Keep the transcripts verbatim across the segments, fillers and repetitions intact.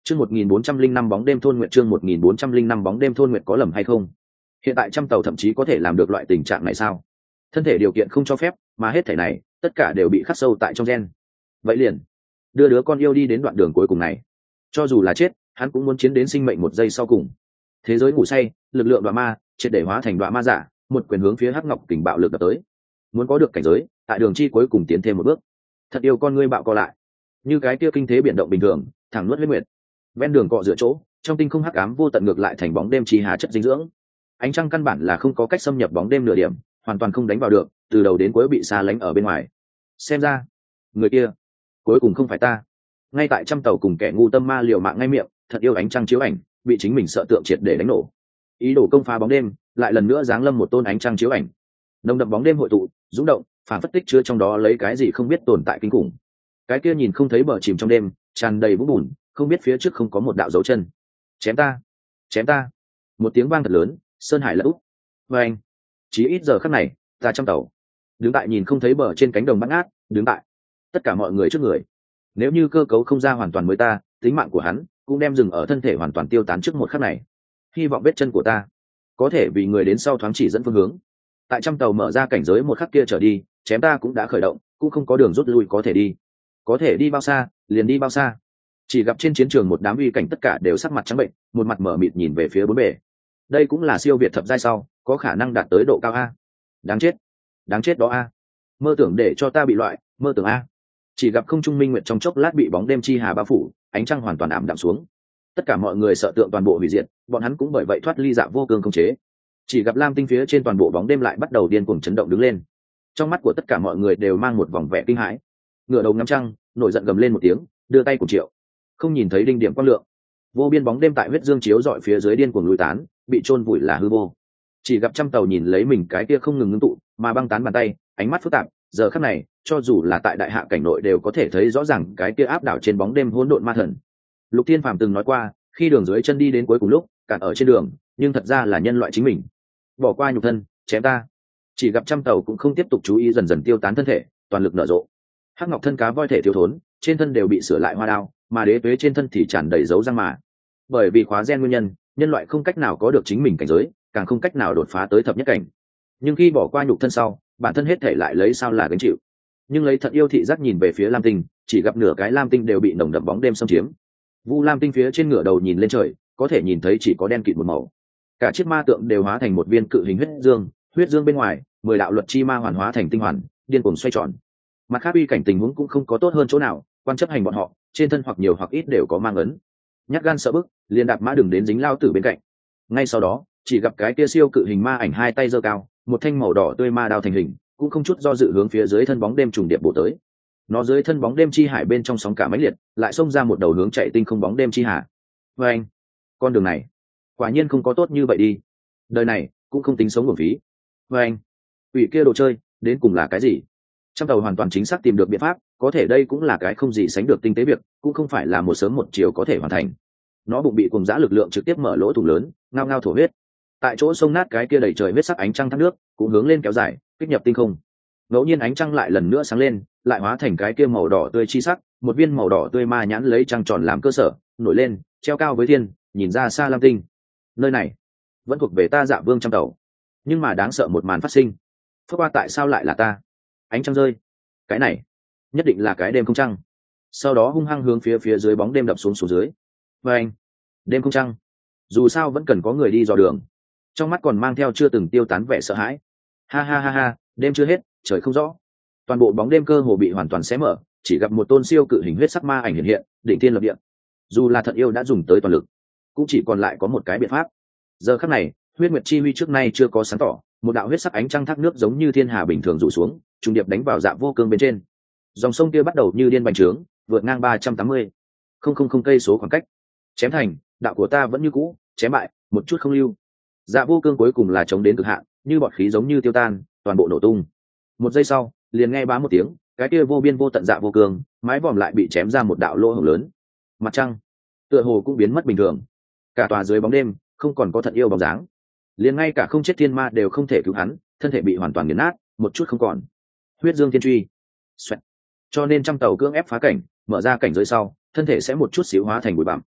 Chương một nghìn bốn trăm linh năm bóng đêm thôn nguyệt chương một nghìn bốn trăm linh năm bóng đêm thôn nguyệt có lầm hay không? Hiện tại trăm tàu thậm chí có thể làm được loại tình trạng này sao? Thân thể điều kiện không cho phép, mà hết thể này, tất cả đều bị khắc sâu tại trong gen. Vậy liền, đưa đứa con yêu đi đến đoạn đường cuối cùng này. Cho dù là chết, hắn cũng muốn chiến đến sinh mệnh một giây sau cùng. Thế giới ngủ say, lực lượng đoạ ma, triệt để hóa thành đoạ ma giả, một quyền hướng phía Hắc Ngọc Kình bạo lực đập tới. Muốn có được cảnh giới, tại đường chi cuối cùng tiến thêm một bước. Thật yêu con ngươi bạo co lại, như cái kia kinh thế biển động bình thường, thẳng nuốt huyết nguyệt. Ven đường cọ giữa chỗ, trong tinh không hắc ám vô tận ngược lại thành bóng đêm chi hà chất dinh dưỡng. Ánh trăng căn bản là không có cách xâm nhập bóng đêm nửa điểm, hoàn toàn không đánh vào được, từ đầu đến cuối bị xa lánh ở bên ngoài. Xem ra, người kia cuối cùng không phải ta. Ngay tại trăm tàu cùng kẻ ngu tâm ma liều mạng ngay miệng, thật yêu ánh trăng chiếu ảnh, bị chính mình sợ tượng triệt để đánh nổ. Ý đồ công phá bóng đêm, lại lần nữa giáng lâm một tôn ánh trăng chiếu ảnh. Nồng đậm bóng đêm hội tụ, rung động, phản phất tích chứa trong đó lấy cái gì không biết tồn tại kinh khủng. Cái kia nhìn không thấy bờ chìm trong đêm, tràn đầy vũng bùn, không biết phía trước không có một đạo dấu chân. Chém ta, chém ta! Một tiếng vang thật lớn, sơn hải lỡ úp. Và anh, chỉ ít giờ khắc này, ta trong tàu, đứng tại nhìn không thấy bờ trên cánh đồng bát ngát, đứng tại tất cả mọi người trước người. Nếu như cơ cấu không ra hoàn toàn mới ta, tính mạng của hắn cũng đem dừng ở thân thể hoàn toàn tiêu tán trước một khắc này. Hy vọng vết chân của ta có thể vì người đến sau thoáng chỉ dẫn phương hướng. Tại trăm tàu mở ra cảnh giới một khắc kia trở đi, chém ta cũng đã khởi động, cũng không có đường rút lui có thể đi. Có thể đi bao xa, liền đi bao xa. Chỉ gặp trên chiến trường một đám uy cảnh tất cả đều sắc mặt trắng bệnh, một mặt mở mịt nhìn về phía bốn bề. Đây cũng là siêu việt thập giai sau, có khả năng đạt tới độ cao a. Đáng chết, đáng chết đó a. Mơ tưởng để cho ta bị loại, mơ tưởng a. Chỉ gặp không trung minh nguyệt trong chốc lát bị bóng đêm chi hà bao phủ, ánh trăng hoàn toàn ảm đạm xuống. Tất cả mọi người sợ tượng toàn bộ hủy diệt, bọn hắn cũng bởi vậy thoát ly dạ vô cương không chế. Chỉ gặp lam tinh phía trên toàn bộ bóng đêm lại bắt đầu điên cuồng chấn động đứng lên. Trong mắt của tất cả mọi người đều mang một vòng vẻ kinh hãi. Ngửa đầu ngắm trăng, nổi giận gầm lên một tiếng, đưa tay cùng triệu. Không nhìn thấy đinh điểm quang lượng, vô biên bóng đêm tại huyết dương chiếu dọi phía dưới điên cuồng lùi tán, bị chôn vùi là hư vô. Chỉ gặp trăm tàu nhìn lấy mình cái kia không ngừng ngưng tụ mà băng tán bàn tay, ánh mắt phức tạp. Giờ khắc này, cho dù là tại đại hạ cảnh nội đều có thể thấy rõ ràng cái kia áp đảo trên bóng đêm hỗn độn ma thần. Lục Thiên Phàm từng nói qua, khi đường dưới chân đi đến cuối cùng lúc, cản ở trên đường, nhưng thật ra là nhân loại chính mình. Bỏ qua nhục thân, chém ta. Chỉ gặp trăm tàu cũng không tiếp tục chú ý, dần dần tiêu tán thân thể, toàn lực nở rộ. Hắc ngọc thân cá voi thể thiếu thốn, trên thân đều bị sửa lại hoa đao, mà đế tuế trên thân thì tràn đầy dấu răng mà. Bởi vì khóa gen nguyên nhân, nhân loại không cách nào có được chính mình cảnh giới, càng không cách nào đột phá tới thập nhất cảnh. Nhưng khi bỏ qua nhục thân sau, bản thân hết thể lại lấy sao là gánh chịu. Nhưng lấy thật yêu thị giác nhìn về phía lam tinh, chỉ gặp nửa cái lam tinh đều bị nồng đậm bóng đêm xâm chiếm. Vu lam tinh phía trên ngửa đầu nhìn lên trời, có thể nhìn thấy chỉ có đen kịt một màu. Cả chiếc ma tượng đều hóa thành một viên cự hình huyết dương, huyết dương bên ngoài, mười đạo luật chi ma hoàn hóa thành tinh hoàn, điên cuồng xoay tròn. Mặt khác uy cảnh tình huống cũng không có tốt hơn chỗ nào, quan chấp hành bọn họ, trên thân hoặc nhiều hoặc ít đều có mang ấn. Nhát gan sợ bức, liền đạp mã đừng đến dính lao tử bên cạnh. Ngay sau đó, chỉ gặp cái kia siêu cự hình ma ảnh hai tay giơ cao, một thanh màu đỏ tươi ma đao thành hình, cũng không chút do dự hướng phía dưới thân bóng đêm trùng điệp bổ tới. Nó dưới thân bóng đêm chi hải bên trong sóng cả mãnh liệt, lại xông ra một đầu hướng chạy tinh không bóng đêm chi hà. Và anh, con đường này, quả nhiên không có tốt như vậy đi. Đời này cũng không tính sống uổng phí. Và anh, ủy kia đồ chơi, đến cùng là cái gì? Trăm tàu hoàn toàn chính xác tìm được biện pháp, có thể đây cũng là cái không gì sánh được tinh tế việc, cũng không phải là một sớm một chiều có thể hoàn thành. Nó bụng bị cùng dã lực lượng trực tiếp mở lỗ thủng lớn, ngao ngao thổ huyết. Tại chỗ sông nát cái kia đầy trời huyết sắc ánh trăng thác nước, cũng hướng lên kéo dài, kích nhập tinh không. Ngẫu nhiên ánh trăng lại lần nữa sáng lên, lại hóa thành cái kia màu đỏ tươi chi sắc, một viên màu đỏ tươi ma nhãn lấy trăng tròn làm cơ sở, nổi lên, treo cao với thiên, nhìn ra xa lam tinh. Nơi này vẫn thuộc về ta Dạ Vương trăm tàu. Nhưng mà đáng sợ một màn phát sinh. Phước qua tại sao lại là ta? Ánh trăng rơi. Cái này, nhất định là cái đêm không trăng. Sau đó hung hăng hướng phía phía dưới bóng đêm đập xuống xuống dưới. Và anh, đêm không trăng. Dù sao vẫn cần có người đi dò đường. Trong mắt còn mang theo chưa từng tiêu tán vẻ sợ hãi. Ha ha ha ha, đêm chưa hết, trời không rõ. Toàn bộ bóng đêm cơ hồ bị hoàn toàn xé mở, chỉ gặp một tôn siêu cự hình huyết sắc ma ảnh hiện hiện, định thiên lập địa. Dù là Thận Yêu đã dùng tới toàn lực, cũng chỉ còn lại có một cái biện pháp. Giờ khắc này, huyết nguyệt chi huy trước nay chưa có sáng tỏ, một đạo huyết sắc ánh trăng thác nước giống như thiên hà bình thường rủ xuống, trùng điệp đánh vào Dạ Vô Cương bên trên. Dòng sông kia bắt đầu như điên bành trướng, vượt ngang ba trăm tám mươi không không không cây số khoảng cách. Chém thành, đạo của ta vẫn như cũ, chém bại, một chút không lưu. Dạ Vô Cương cuối cùng là chống đến cực hạn, như bọt khí giống như tiêu tan, toàn bộ nổ tung. Một giây sau, liền nghe bá một tiếng, cái kia vô biên vô tận Dạ Vô Cương, mái vòm lại bị chém ra một đạo lỗ hổng lớn. Mặt trăng, tựa hồ cũng biến mất bình thường. Cả tòa dưới bóng đêm, không còn có Thận Yêu bóng dáng. Liền ngay cả không chết thiên ma đều không thể cứu hắn, thân thể bị hoàn toàn nghiền nát, một chút không còn. Huyết dương thiên truy. Xoẹt. Cho nên trăm tàu cưỡng ép phá cảnh, mở ra cảnh giới sau, thân thể sẽ một chút xíu hóa thành bụi bặm.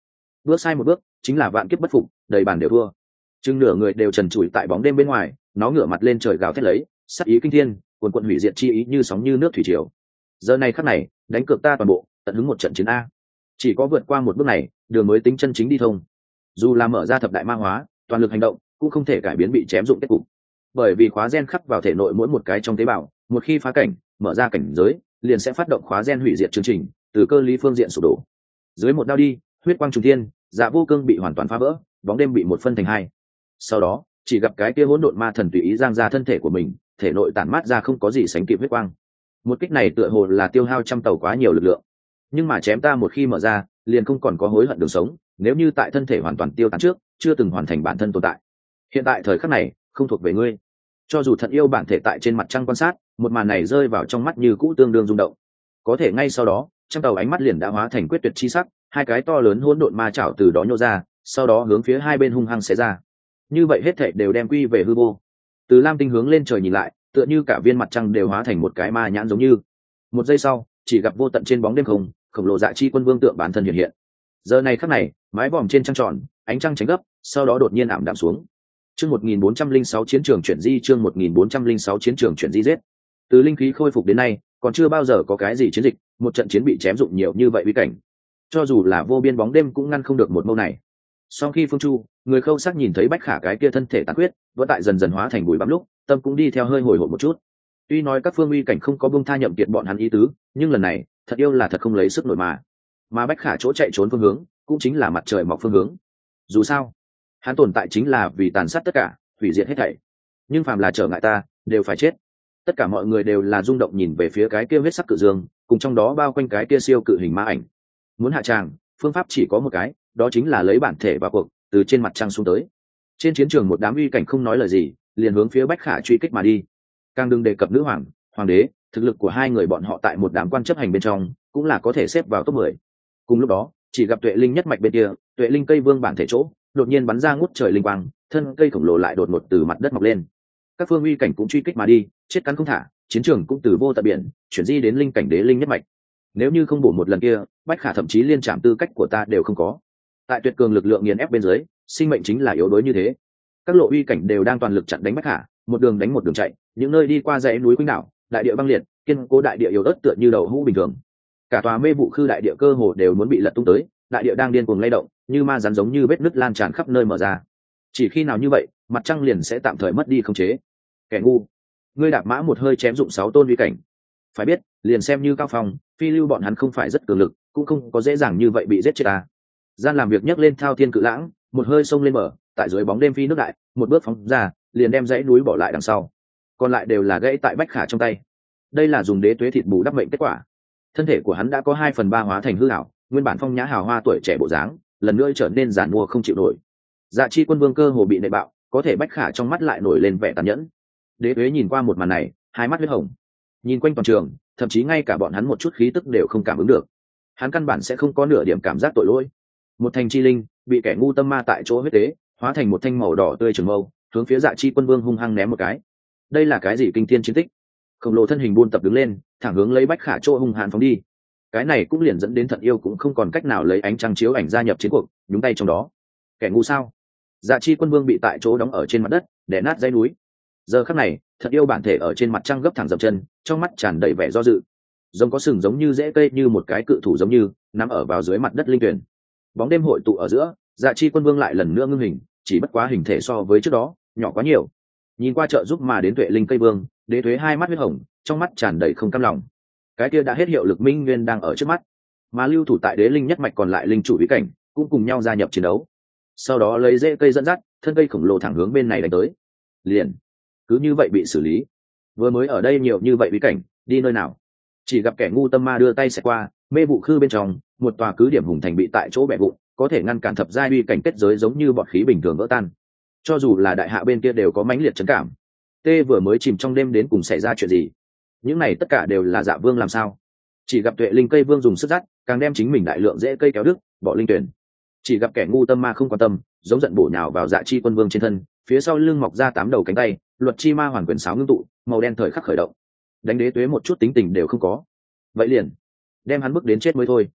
bước sai một bước chính là vạn kiếp bất phục, đầy bàn đều thua. Chừng nửa người đều trần trụi tại bóng đêm bên ngoài, nó ngửa mặt lên trời gào thét lấy, sát ý kinh thiên, cuồn cuộn hủy diệt chi ý như sóng như nước thủy triều. Giờ này khắc này, đánh cược ta toàn bộ, tận hứng một trận chiến a. Chỉ có vượt qua một bước này, đường mới tính chân chính đi thông. Dù là mở ra thập đại ma hóa, toàn lực hành động, cũng không thể cải biến bị chém dụng kết cục. Bởi vì khóa gen khắc vào thể nội mỗi một cái trong tế bào, một khi phá cảnh, mở ra cảnh giới, liền sẽ phát động khóa gen hủy diệt chương trình, từ cơ lý phương diện sụp đổ. Dưới một đao đi, huyết quang trùng thiên, dạ vô cương bị hoàn toàn phá vỡ, bóng đêm bị một phân thành hai. Sau đó, chỉ gặp cái kia hỗn độn ma thần tùy ý giang ra thân thể của mình, thể nội tản mát ra không có gì sánh kịp huyết quang. Một kích này tựa hồ là tiêu hao trăm tàu quá nhiều lực lượng, nhưng mà chém ta một khi mở ra, liền không còn có hối hận đường sống. Nếu như tại thân thể hoàn toàn tiêu tán trước, chưa từng hoàn thành bản thân tồn tại, hiện tại thời khắc này không thuộc về ngươi. Cho dù thật yêu bản thể tại trên mặt trăng quan sát, một màn này rơi vào trong mắt như cũ tương đương rung động. Có thể ngay sau đó, trăm tàu ánh mắt liền đã hóa thành quyết tuyệt chi sắc, hai cái to lớn hỗn độn ma chảo từ đó nhô ra, sau đó hướng phía hai bên hung hăng xé ra. Như vậy hết thảy đều đem quy về hư vô. Từ lam tinh hướng lên trời nhìn lại, tựa như cả viên mặt trăng đều hóa thành một cái ma nhãn giống như. Một giây sau, chỉ gặp vô tận trên bóng đêm không, khổng lồ dạ chi quân vương tượng bản thân hiện hiện. Giờ này khắc này, mái vòm trên trăng tròn, ánh trăng tránh gấp, sau đó đột nhiên ảm đạm xuống. Chương một nghìn bốn trăm linh sáu chiến trường chuyển di, chương một nghìn bốn trăm linh sáu chiến trường chuyển di giết. Từ linh khí khôi phục đến nay, còn chưa bao giờ có cái gì chiến dịch, một trận chiến bị chém dụng nhiều như vậy uy cảnh. Cho dù là vô biên bóng đêm cũng ngăn không được một mâu này. Sau khi Phương Chu, người khâu sắc nhìn thấy Bách Khả cái kia thân thể tàn huyết, vẫn tại dần dần hóa thành bụi bặm lúc, tâm cũng đi theo hơi hồi hộp một chút. Tuy nói các phương uy cảnh không có bông tha nhậm kiệt bọn hắn ý tứ, nhưng lần này, thật yêu là thật không lấy sức nổi mà. Mà Bách Khả chỗ chạy trốn phương hướng, cũng chính là mặt trời mọc phương hướng. Dù sao, hắn tồn tại chính là vì tàn sát tất cả, hủy diệt hết thảy. Nhưng phàm là trở ngại ta, đều phải chết. Tất cả mọi người đều là rung động nhìn về phía cái kia huyết sắc cự dương, cùng trong đó bao quanh cái kia siêu cự hình ma ảnh. Muốn hạ tràng, phương pháp chỉ có một cái, đó chính là lấy bản thể vào cuộc, từ trên mặt trăng xuống tới. Trên chiến trường một đám uy cảnh không nói lời gì, liền hướng phía Bách Khả truy kích mà đi. Càng đừng đề cập nữ hoàng, hoàng đế, thực lực của hai người bọn họ tại một đám quan chấp hành bên trong, cũng là có thể xếp vào top mười. Cùng lúc đó, chỉ gặp Tuệ Linh nhất mạch bên kia, Tuệ Linh cây vương bản thể chỗ, đột nhiên bắn ra ngút trời linh quang, thân cây khổng lồ lại đột ngột từ mặt đất mọc lên. Các phương uy cảnh cũng truy kích mà đi, chết cắn không thả, chiến trường cũng từ vô tận biển chuyển di đến linh cảnh đế linh nhất mạch. Nếu như không bổ một lần kia, Bách Khả thậm chí liên trạm tư cách của ta đều không có. Tại tuyệt cường lực lượng nghiền ép bên dưới, sinh mệnh chính là yếu đuối như thế. Các lộ uy cảnh đều đang toàn lực chặn đánh Bách Khả, một đường đánh một đường chạy, những nơi đi qua dãy núi quanh đảo, đại địa băng liệt, kiên cố đại địa yếu ớt tựa như đầu hũ bình thường. Cả tòa mê vụ khư đại địa cơ hồ đều muốn bị lật tung tới, đại địa đang điên cuồng lay động, như ma rắn giống như vết nứt lan tràn khắp nơi mở ra. Chỉ khi nào như vậy, mặt trăng liền sẽ tạm thời mất đi khống chế. Kẻ ngu, ngươi đạp mã một hơi chém dụng sáu tôn uy cảnh. Phải biết, liền xem như Cao Phong, Phi Lưu bọn hắn không phải rất cường lực, cũng không có dễ dàng như vậy bị giết chết ta. Gian làm việc nhấc lên thao thiên cự lãng, một hơi xông lên bờ, tại dưới bóng đêm phi nước đại, một bước phóng ra, liền đem dãy núi bỏ lại đằng sau. Còn lại đều là gãy tại Bách Khả trong tay. Đây là dùng đế tuế thịt bù đắp mệnh kết quả. Thân thể của hắn đã có hai phần ba hóa thành hư ảo, nguyên bản phong nhã hào hoa tuổi trẻ bộ dáng, lần nữa trở nên giản mua không chịu nổi. Dạ chi quân vương cơ hồ bị nệ bạo, có thể Bách Khả trong mắt lại nổi lên vẻ tàn nhẫn. Đế tuế nhìn qua một màn này, hai mắt huyết hồng. Nhìn quanh toàn trường, thậm chí ngay cả bọn hắn một chút khí tức đều không cảm ứng được. Hắn căn bản sẽ không có nửa điểm cảm giác tội lỗi. Một thành chi linh bị kẻ ngu tâm ma tại chỗ huyết tế, hóa thành một thanh màu đỏ tươi trường mâu, hướng phía Dạ chi quân vương hung hăng ném một cái. Đây là cái gì kinh thiên chiến tích? Khổng lồ thân hình buôn tập đứng lên, thẳng hướng lấy Bách Khả chỗ hung hãn phóng đi. Cái này cũng liền dẫn đến Thận Yêu cũng không còn cách nào lấy ánh trăng chiếu ảnh gia nhập chiến cuộc, nhúng tay trong đó. Kẻ ngu sao? Dạ chi quân vương bị tại chỗ đóng ở trên mặt đất, đè nát dãy núi. Giờ khắc này, Thận Yêu bản thể ở trên mặt trăng gấp thẳng dậm chân, trong mắt tràn đầy vẻ do dự. Giống có sừng giống như rễ cây như một cái cự thủ giống như nằm ở vào dưới mặt đất linh tuyển. Bóng đêm hội tụ ở giữa, Dạ chi quân vương lại lần nữa ngưng hình, chỉ bất quá hình thể so với trước đó nhỏ quá nhiều. Nhìn qua trợ giúp mà đến Tuệ Linh cây vương, Đế Tuế hai mắt huyết hồng, trong mắt tràn đầy không cam lòng. Cái kia đã hết hiệu lực minh nguyên đang ở trước mắt, mà lưu thủ tại Đế Linh nhất mạch còn lại linh chủ bí cảnh cũng cùng nhau gia nhập chiến đấu. Sau đó lấy rễ cây dẫn dắt, thân cây khổng lồ thẳng hướng bên này đánh tới. Liền cứ như vậy bị xử lý. Vừa mới ở đây nhiều như vậy bí cảnh, đi nơi nào? Chỉ gặp kẻ ngu tâm ma đưa tay xẹt qua, mê vụ khư bên trong, một tòa cứ điểm hùng thành bị tại chỗ bẻ vụn, có thể ngăn cản thập giai uy cảnh kết giới giống như bọt khí bình thường vỡ tan. Cho dù là đại hạ bên kia đều có mãnh liệt chấn cảm. Tê vừa mới chìm trong đêm đến cùng xảy ra chuyện gì? Những này tất cả đều là Dạ Vương làm sao? Chỉ gặp Tuệ Linh cây vương dùng sức dắt, càng đem chính mình đại lượng dễ cây kéo đứt, bỏ linh tuyển. Chỉ gặp kẻ ngu tâm ma không quan tâm, giống giận bổ nhào vào Dạ chi quân vương trên thân, phía sau lưng mọc ra tám đầu cánh tay, luật chi ma hoàn quyền sáo ngưng tụ, màu đen thời khắc khởi động. Đánh Đế Tuế một chút tính tình đều không có. Vậy liền đem hắn bước đến chết mới thôi.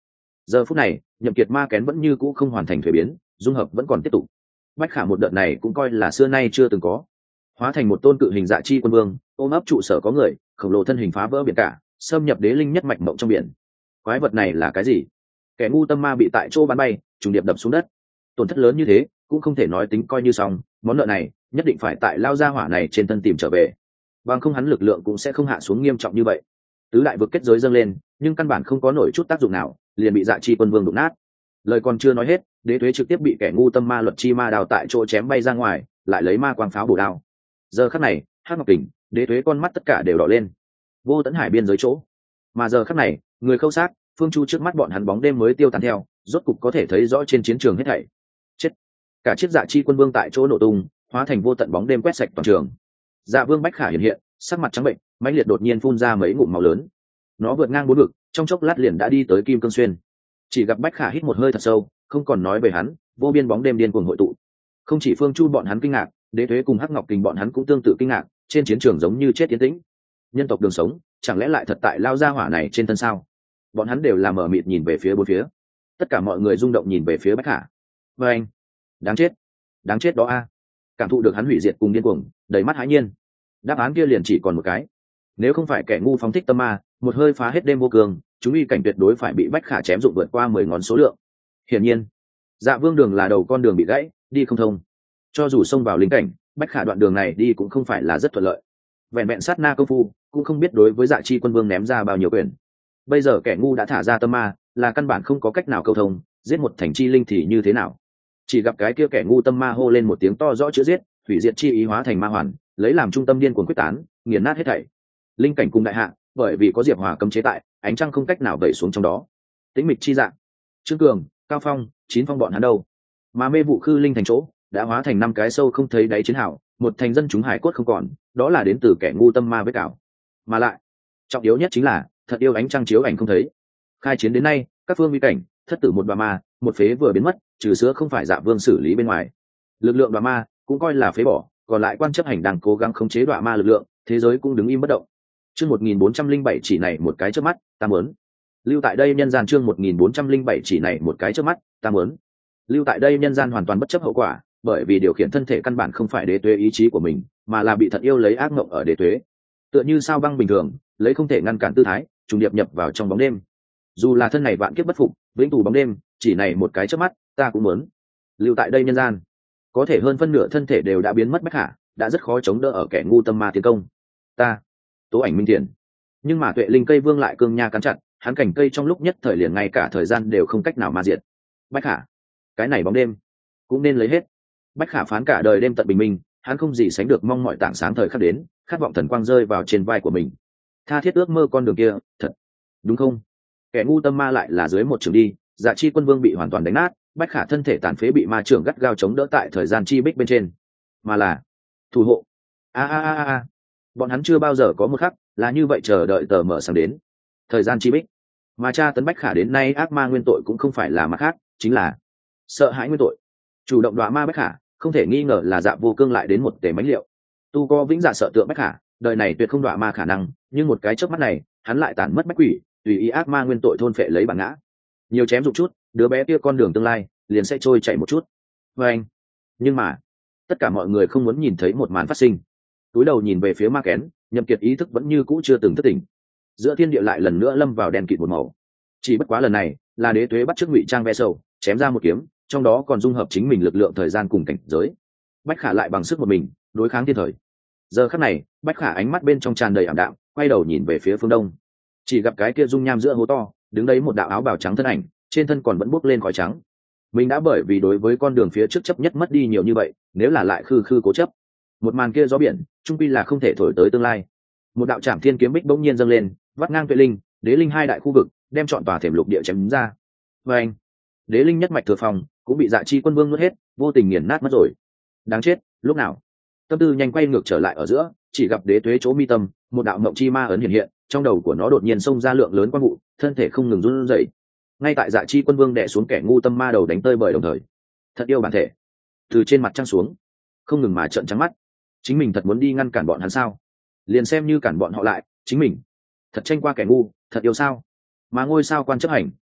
Giờ phút này nhậm kiệt ma kén vẫn như cũ không hoàn thành thuế biến, dung hợp vẫn còn tiếp tục. Bách khả một đợt này cũng coi là xưa nay chưa từng có, hóa thành một tôn cự hình dạ chi quân vương, ôm ấp trụ sở có người, khổng lồ thân hình phá vỡ biển cả, xâm nhập đế linh nhất mạch mộng trong biển. Quái vật này là cái gì? Kẻ ngu tâm ma bị tại chỗ bắn bay, trùng điệp đập xuống đất. Tổn thất lớn như thế cũng không thể nói tính coi như xong, món nợ này nhất định phải tại lao gia hỏa này trên thân tìm trở về, bằng không hắn lực lượng cũng sẽ không hạ xuống nghiêm trọng như vậy. Tứ đại vực kết giới dâng lên, nhưng căn bản không có nổi chút tác dụng nào, liền bị dạ chi quân vương đụng nát. Lời còn chưa nói hết, đế tuế trực tiếp bị kẻ ngu tâm ma luật chi ma đào tại chỗ chém bay ra ngoài, lại lấy ma quang pháo bổ đao. Giờ khắc này hắc ngọc kình, đế tuế con mắt tất cả đều đỏ lên. Vô tận hải biên giới chỗ, mà giờ khắc này người khâu sát phương chu trước mắt bọn hắn bóng đêm mới tiêu tán theo, rốt cục có thể thấy rõ trên chiến trường hết thảy. Chết! Cả chiếc dạ chi quân vương tại chỗ nổ tung, hóa thành vô tận bóng đêm quét sạch toàn trường. Dạ vương bách khả hiện hiện, sắc mặt trắng bệnh, mãnh liệt đột nhiên phun ra mấy ngụm máu lớn. Nó vượt ngang bốn vực, trong chốc lát liền đã đi tới kim cương xuyên. Chỉ gặp bách khả hít một hơi thật sâu, không còn nói về hắn, vô biên bóng đêm điên cuồng hội tụ. Không chỉ phương chu bọn hắn kinh ngạc, đế tuế cùng hắc ngọc kình bọn hắn cũng tương tự kinh ngạc, trên chiến trường giống như chết tiến tĩnh. Nhân tộc đường sống chẳng lẽ lại thật tại lao ra hỏa này trên thân sao? Bọn hắn đều làm mở mịt nhìn về phía bốn phía, tất cả mọi người rung động nhìn về phía bách khả. Và anh, đáng chết, đáng chết đó a! Cảm thụ được hắn hủy diệt cùng điên cuồng, đầy mắt hãi nhiên. Đáp án kia liền chỉ còn một cái, nếu không phải kẻ ngu phóng thích tâm ma, một hơi phá hết đêm vô cường, chúng uy cảnh tuyệt đối phải bị bách khả chém dụng vượt qua mười ngón số lượng. Hiển nhiên dạ vương đường là đầu con đường bị gãy, đi không thông. Cho dù xông vào linh cảnh, bách khả đoạn đường này đi cũng không phải là rất thuận lợi. Vẹn vẹn sát na công phu cũng không biết đối với dạ chi quân vương ném ra bao nhiêu quyền. Bây giờ kẻ ngu đã thả ra tâm ma, là căn bản không có cách nào câu thông, giết một thành chi linh thì như thế nào? Chỉ gặp cái kia kẻ ngu tâm ma hô lên một tiếng to rõ chữ giết, hủy diệt chi ý hóa thành ma hoàn, lấy làm trung tâm điên cuồng quyết tán, nghiền nát hết thảy. Linh cảnh cùng đại hạ, bởi vì có diệp hỏa cấm chế tại, ánh trăng không cách nào vẩy xuống trong đó. Tĩnh mịch chi dạng, trương cường, cao phong, chín phong bọn hắn đâu? Mà mê vụ khư linh thành chỗ đã hóa thành năm cái sâu không thấy đáy chiến hào, một thành dân chúng hải cốt không còn, đó là đến từ kẻ ngu tâm ma với cảo. Mà lại trọng yếu nhất chính là thật yêu ánh trăng chiếu ảnh không thấy. Khai chiến đến nay các phương nguy cảnh, thất tử một đoạ ma, một phế vừa biến mất, trừ sữa không phải dạ vương xử lý bên ngoài, lực lượng đoạ ma cũng coi là phế bỏ, còn lại quan chấp hành đang cố gắng khống chế đoạ ma lực lượng, thế giới cũng đứng im bất động. Chương một nghìn bốn trăm linh bảy chỉ này một cái chớp mắt, ta muốn lưu tại đây nhân gian. Chương một nghìn bốn trăm linh bảy chỉ này một cái chớp mắt, ta muốn lưu tại đây nhân gian, hoàn toàn bất chấp hậu quả, bởi vì điều khiển thân thể căn bản không phải đế tuế ý chí của mình, mà là bị thật yêu lấy ác mộng ở đế tuế, tựa như sao băng bình thường, lấy không thể ngăn cản tư thái trùng điệp nhập vào trong bóng đêm. Dù là thân này vạn kiếp bất phục, vĩnh tù bóng đêm, chỉ này một cái chớp mắt, ta cũng muốn lưu tại đây nhân gian. Có thể hơn phân nửa thân thể đều đã biến mất bách khả, đã rất khó chống đỡ ở kẻ ngu tâm ma tiến công. Ta tố ảnh minh tiền, nhưng mà tuệ linh cây vương lại cương nha cắn chặt, hắn cảnh cây trong lúc nhất thời liền ngay cả thời gian đều không cách nào ma diệt. Bách khả, cái này bóng đêm cũng nên lấy hết. Bách khả phán cả đời đêm tận bình minh, hắn không gì sánh được mong mọi tảng sáng thời khắc đến, khát vọng thần quang rơi vào trên vai của mình, tha thiết ước mơ con đường kia thật, đúng không? Kẻ ngu tâm ma lại là dưới một trường đi, dạ chi quân vương bị hoàn toàn đánh nát, bách khả thân thể tàn phế bị ma trưởng gắt gao chống đỡ tại thời gian chi bích bên trên, mà là thủ hộ. A a a a, bọn hắn chưa bao giờ có một khắc là như vậy chờ đợi tờ mở sáng đến thời gian chi bích. Mà cha tấn bách khả đến nay ác ma nguyên tội cũng không phải là mặt khác, chính là sợ hãi nguyên tội. Chủ động đọa ma bách khả không thể nghi ngờ là dạ vô cương lại đến một tể mánh liệu. Tu có vĩnh dạ sợ tượng bách khả, đời này tuyệt không đọa ma khả năng, nhưng một cái chớp mắt này hắn lại tản mất bách quỷ, tùy ý ác ma nguyên tội thôn phệ lấy bản ngã. Nhiều chém dụng chút, đứa bé kia con đường tương lai liền sẽ trôi chảy một chút. Và anh, nhưng mà tất cả mọi người không muốn nhìn thấy một màn phát sinh. Túi đầu nhìn về phía ma kén, nhậm kiệt ý thức vẫn như cũ chưa từng thức tỉnh. Giữa thiên địa lại lần nữa lâm vào đen kịt một màu. Chỉ bất quá lần này là đế tuế bắt chước ngụy trang ve sầu, chém ra một kiếm, trong đó còn dung hợp chính mình lực lượng thời gian cùng cảnh giới. Bách khả lại bằng sức một mình đối kháng thiên thời. Giờ khắc này bách khả ánh mắt bên trong tràn đầy ảm đạm, quay đầu nhìn về phía phương đông, chỉ gặp cái kia dung nham giữa hố to đứng đấy một đạo áo bào trắng thân ảnh, trên thân còn vẫn bốc lên khói trắng. Mình đã bởi vì đối với con đường phía trước chấp nhất mất đi nhiều như vậy, nếu là lại khư khư cố chấp, một màn kia gió biển trung quy là không thể thổi tới tương lai. Một đạo trảm thiên kiếm bích bỗng nhiên dâng lên, vắt ngang tuệ linh, đế linh hai đại khu vực, đem chọn tòa thềm lục địa chém ra. Và anh, đế linh nhất mạch thừa phòng cũng bị dạ chi quân vương nuốt hết, vô tình nghiền nát mất rồi. Đáng chết, lúc nào? Tâm tư nhanh quay ngược trở lại ở giữa, chỉ gặp đế tuế chỗ mi tâm, một đạo mộng chi ma ấn hiện hiện, trong đầu của nó đột nhiên xông ra lượng lớn quang vụ, thân thể không ngừng run rẩy. Ngay tại dạ chi quân vương đè xuống kẻ ngu tâm ma đầu đánh tơi bời đồng thời, thật yêu bản thể từ trên mặt trăng xuống, không ngừng mà trợn trắng mắt. Chính mình thật muốn đi ngăn cản bọn hắn sao? Liền xem như cản bọn họ lại, chính mình thật tranh qua kẻ ngu, thật yêu sao? Mà ngôi sao quan chấp hành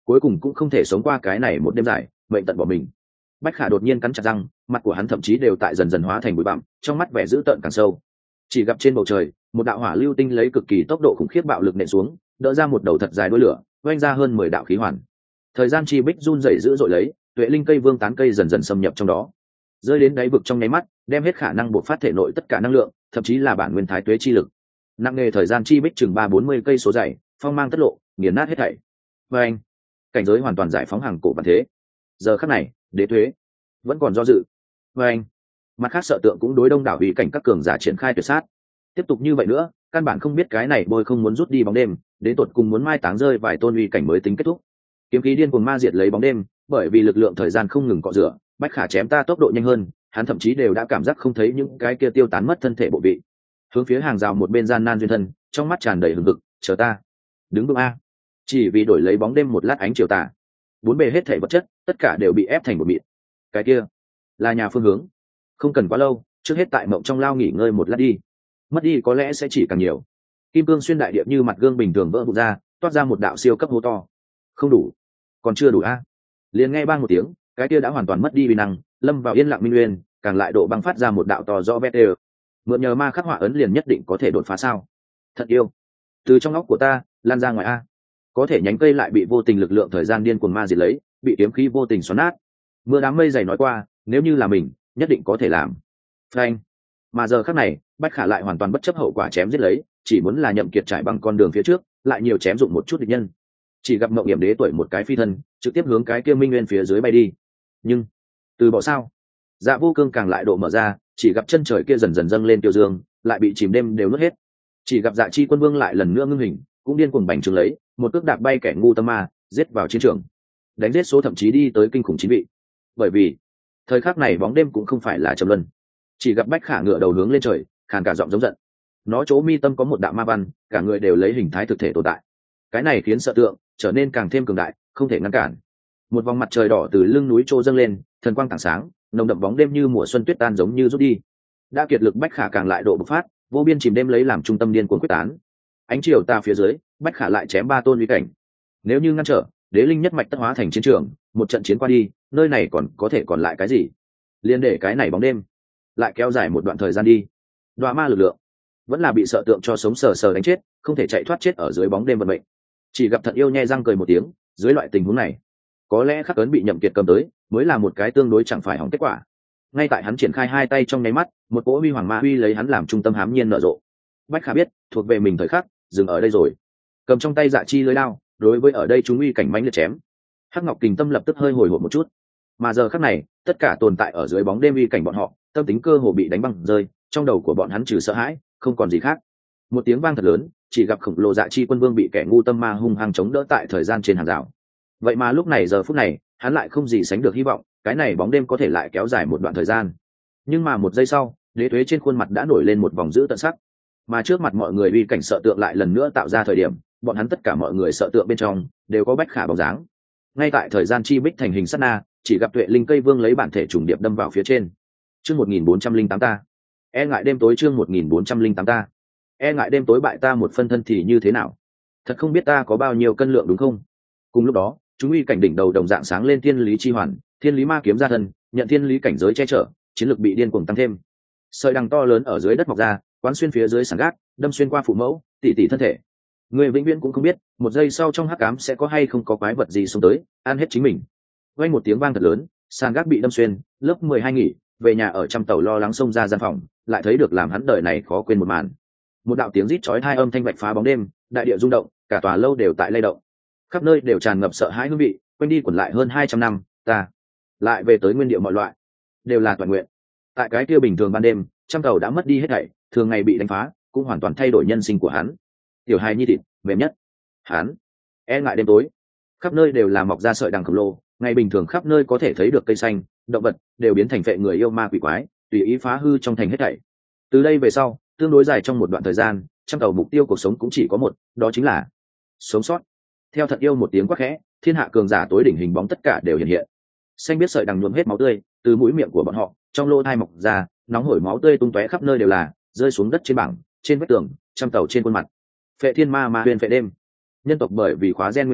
cuối cùng cũng không thể sống qua cái này một đêm dài, mệnh tận bỏ mình. Bách Khả đột nhiên cắn chặt răng, mặt của hắn thậm chí đều tại dần dần hóa thành bụi bặm, trong mắt vẻ dữ tợn càng sâu. Chỉ gặp trên bầu trời, một đạo hỏa lưu tinh lấy cực kỳ tốc độ khủng khiếp bạo lực nện xuống, đỡ ra một đầu thật dài đuôi lửa, vung ra hơn mười đạo khí hoàn. Thời gian chi bích run rẩy dữ dội lấy, tuệ linh cây vương tán cây dần dần xâm nhập trong đó, rơi đến đáy vực trong nháy mắt, đem hết khả năng buộc phát thể nội tất cả năng lượng, thậm chí là bản nguyên thái tuế chi lực. Nặng nghề thời gian chi bích chừng ba bốn mươi cây số dày, phong mang tất lộ, nghiền nát hết thảy. Và anh, cảnh giới hoàn toàn giải phóng hàng cổ bản thế. Giờ khắc này, đế tuế vẫn còn do dự. Và anh, mặt khác sợ tượng cũng đối đông đảo uy cảnh các cường giả triển khai tuyệt sát. Tiếp tục như vậy nữa, căn bản không biết cái này bôi không muốn rút đi bóng đêm, đến tột cùng muốn mai táng rơi vài tôn uy cảnh mới tính kết thúc. Kiếm khí điên cuồng ma diệt lấy bóng đêm, bởi vì lực lượng thời gian không ngừng cọ rửa, Bách Khả chém ta tốc độ nhanh hơn, hắn thậm chí đều đã cảm giác không thấy những cái kia tiêu tán mất thân thể bộ vị. Hướng phía hàng rào một bên gian nan duyên thân, trong mắt tràn đầy hừng hực, chờ ta. Đứng vững a. Chỉ vì đổi lấy bóng đêm một lát ánh chiều tà, bốn bề hết thảy vật chất, tất cả đều bị ép thành một mịn. Cái kia là nhà phương hướng. Không cần quá lâu, trước hết tại mộng trong lao nghỉ ngơi một lát đi. Mất đi có lẽ sẽ chỉ càng nhiều. Kim cương xuyên đại địa như mặt gương bình thường vỡ vụn ra, toát ra một đạo siêu cấp hố to. Không đủ, còn chưa đủ a. Liền nghe bang một tiếng, cái kia đã hoàn toàn mất đi uy năng, lâm vào yên lặng minh nguyên, càng lại độ băng phát ra một đạo to rõ vét đều. Mượn nhờ ma khắc họa ấn liền nhất định có thể đột phá sao? Thật yêu. Từ trong óc của ta lan ra ngoài a. Có thể nhánh cây lại bị vô tình lực lượng thời gian điên cuồng ma diệt lấy, bị kiếm khí vô tình xoắn nát. Mưa đám mây dày nói qua, nếu như là mình, nhất định có thể làm. Phanh. Mà giờ khắc này, Bách Khả lại hoàn toàn bất chấp hậu quả chém giết lấy, chỉ muốn là Nhậm Kiệt trải bằng con đường phía trước, lại nhiều chém dụng một chút địch nhân. Chỉ gặp Mộng Hiểm Đế tuổi một cái phi thân, trực tiếp hướng cái kia Minh Nguyên phía dưới bay đi. Nhưng, từ bỏ sao? Dạ Vô Cương càng lại độ mở ra, chỉ gặp chân trời kia dần dần dâng lên tiêu dương, lại bị chìm đêm đều nuốt hết. Chỉ gặp Dạ Chi Quân Vương lại lần nữa ngưng hình, cũng điên cuồng bành trướng lấy, một cước đạp bay kẻ ngu tâm ma, giết vào chiến trường. Đánh giết số thậm chí đi tới kinh khủng chín vị. Bởi vì, thời khắc này bóng đêm cũng không phải là trầm luân. Chỉ gặp Bách Khả ngựa đầu hướng lên trời, khàn cả giọng giống giận. Nó chỗ mi tâm có một đạo ma văn, cả người đều lấy hình thái thực thể tồn tại. Cái này khiến sợ tượng trở nên càng thêm cường đại, không thể ngăn cản. Một vòng mặt trời đỏ từ lưng núi trô dâng lên, thần quang tảng sáng, nồng đậm bóng đêm như mùa xuân tuyết tan giống như rút đi. Đã kiệt lực Bách Khả càng lại độ bộc phát, vô biên chìm đêm lấy làm trung tâm điên cuồng quyết tán. Ánh chiều tà phía dưới, Bách Khả lại chém ba tôn uy cảnh. Nếu như ngăn trở, đế linh nhất mạch tất hóa thành chiến trường, một trận chiến qua đi, nơi này còn có thể còn lại cái gì? Liên để cái này bóng đêm lại kéo dài một đoạn thời gian đi. Đoạ ma lực lượng vẫn là bị sợ tượng cho sống sờ sờ đánh chết, không thể chạy thoát chết ở dưới bóng đêm vận mệnh. Chỉ gặp Thận Yêu nhe răng cười một tiếng, dưới loại tình huống này, có lẽ khắc ấn bị Nhậm Kiệt cầm tới, mới là một cái tương đối chẳng phải hỏng kết quả. Ngay tại hắn triển khai hai tay trong nháy mắt, một cỗ huy hoàng ma huy lấy hắn làm trung tâm hám nhiên nở rộ. Bách Khả biết, thuộc về mình thời khắc, dừng ở đây rồi. Cầm trong tay Dạ Chi lưới đao, đối với ở đây chúng uy cảnh mãnh liệt chém. Hắc Ngọc Kình Tâm lập tức hơi hồi hộp một chút. Mà giờ khắc này, tất cả tồn tại ở dưới bóng đêm uy cảnh bọn họ, tâm tính cơ hồ bị đánh băng rơi, trong đầu của bọn hắn trừ sợ hãi, không còn gì khác. Một tiếng vang thật lớn, chỉ gặp khổng lồ Dạ Chi Quân Vương bị kẻ ngu tâm ma hung hăng chống đỡ tại thời gian trên hàng rào. Vậy mà lúc này giờ phút này, hắn lại không gì sánh được hy vọng, cái này bóng đêm có thể lại kéo dài một đoạn thời gian. Nhưng mà một giây sau, Đế Tuế trên khuôn mặt đã nổi lên một vòng dữ tợn sắc. Mà trước mặt mọi người uy cảnh sợ tượng lại lần nữa tạo ra thời điểm, bọn hắn tất cả mọi người sợ tượng bên trong đều có Bách Khả bóng dáng. Ngay tại thời gian chi bích thành hình sát na, chỉ gặp Tuệ Linh cây vương lấy bản thể trùng điệp đâm vào phía trên. Chương một nghìn bốn trăm linh tám ta. E ngại đêm tối chương một nghìn bốn trăm linh tám ta. E ngại đêm tối bại ta một phân thân thì như thế nào? Thật không biết ta có bao nhiêu cân lượng đúng không? Cùng lúc đó, chúng uy cảnh đỉnh đầu đồng dạng sáng lên thiên lý chi hoàn, thiên lý ma kiếm ra thân, nhận thiên lý cảnh giới che chở, chiến lực bị điên cuồng tăng thêm. Sợi đằng to lớn ở dưới đất mọc ra, quán xuyên phía dưới sàn gác, đâm xuyên qua phụ mẫu, tỷ tỷ thân thể. Người vĩnh viễn cũng không biết, một giây sau trong hắc ám sẽ có hay không có quái vật gì xông tới, ăn hết chính mình. Vang một tiếng vang thật lớn, sàn gác bị đâm xuyên, lớp mười hai nghỉ, về nhà ở trăm tàu lo lắng xông ra gian phòng, lại thấy được làm hắn đời này khó quên một màn. Một đạo tiếng rít chói tai âm thanh vạch phá bóng đêm, đại địa rung động, cả tòa lâu đều tại lay động. Khắp nơi đều tràn ngập sợ hãi hương vị, quanh đi quẩn lại hơn hai trăm năm, ta lại về tới nguyên địa mọi loại, đều là toàn nguyện. Tại cái kia bình thường ban đêm, trăm tàu đã mất đi hết thảy, thường ngày bị đánh phá, cũng hoàn toàn thay đổi nhân sinh của hắn. Tiểu hài nhi thịt, mềm nhất. Hắn e ngại đêm tối. Khắp nơi đều là mọc ra sợi đằng khổng lồ, ngày bình thường khắp nơi có thể thấy được cây xanh, động vật đều biến thành phệ người yêu ma quỷ quái, tùy ý phá hư trong thành hết thảy. Từ đây về sau, tương đối dài trong một đoạn thời gian, trăm tàu mục tiêu cuộc sống cũng chỉ có một, đó chính là sống sót. Theo Thật Yêu một tiếng quát khẽ, thiên hạ cường giả tối đỉnh hình bóng tất cả đều hiện hiện. Xanh biết sợi đằng nhuộm hết máu tươi, từ mũi miệng của bọn họ, trong lỗ thai mọc ra, nóng hổi máu tươi tung tóe khắp nơi đều là, rơi xuống đất trên bảng, trên vách tường, trăm tàu trên khuôn mặt. Phệ thiên ma ma huyền phệ đêm. Nhân tộc bởi vì khóa gen nguyên nhân,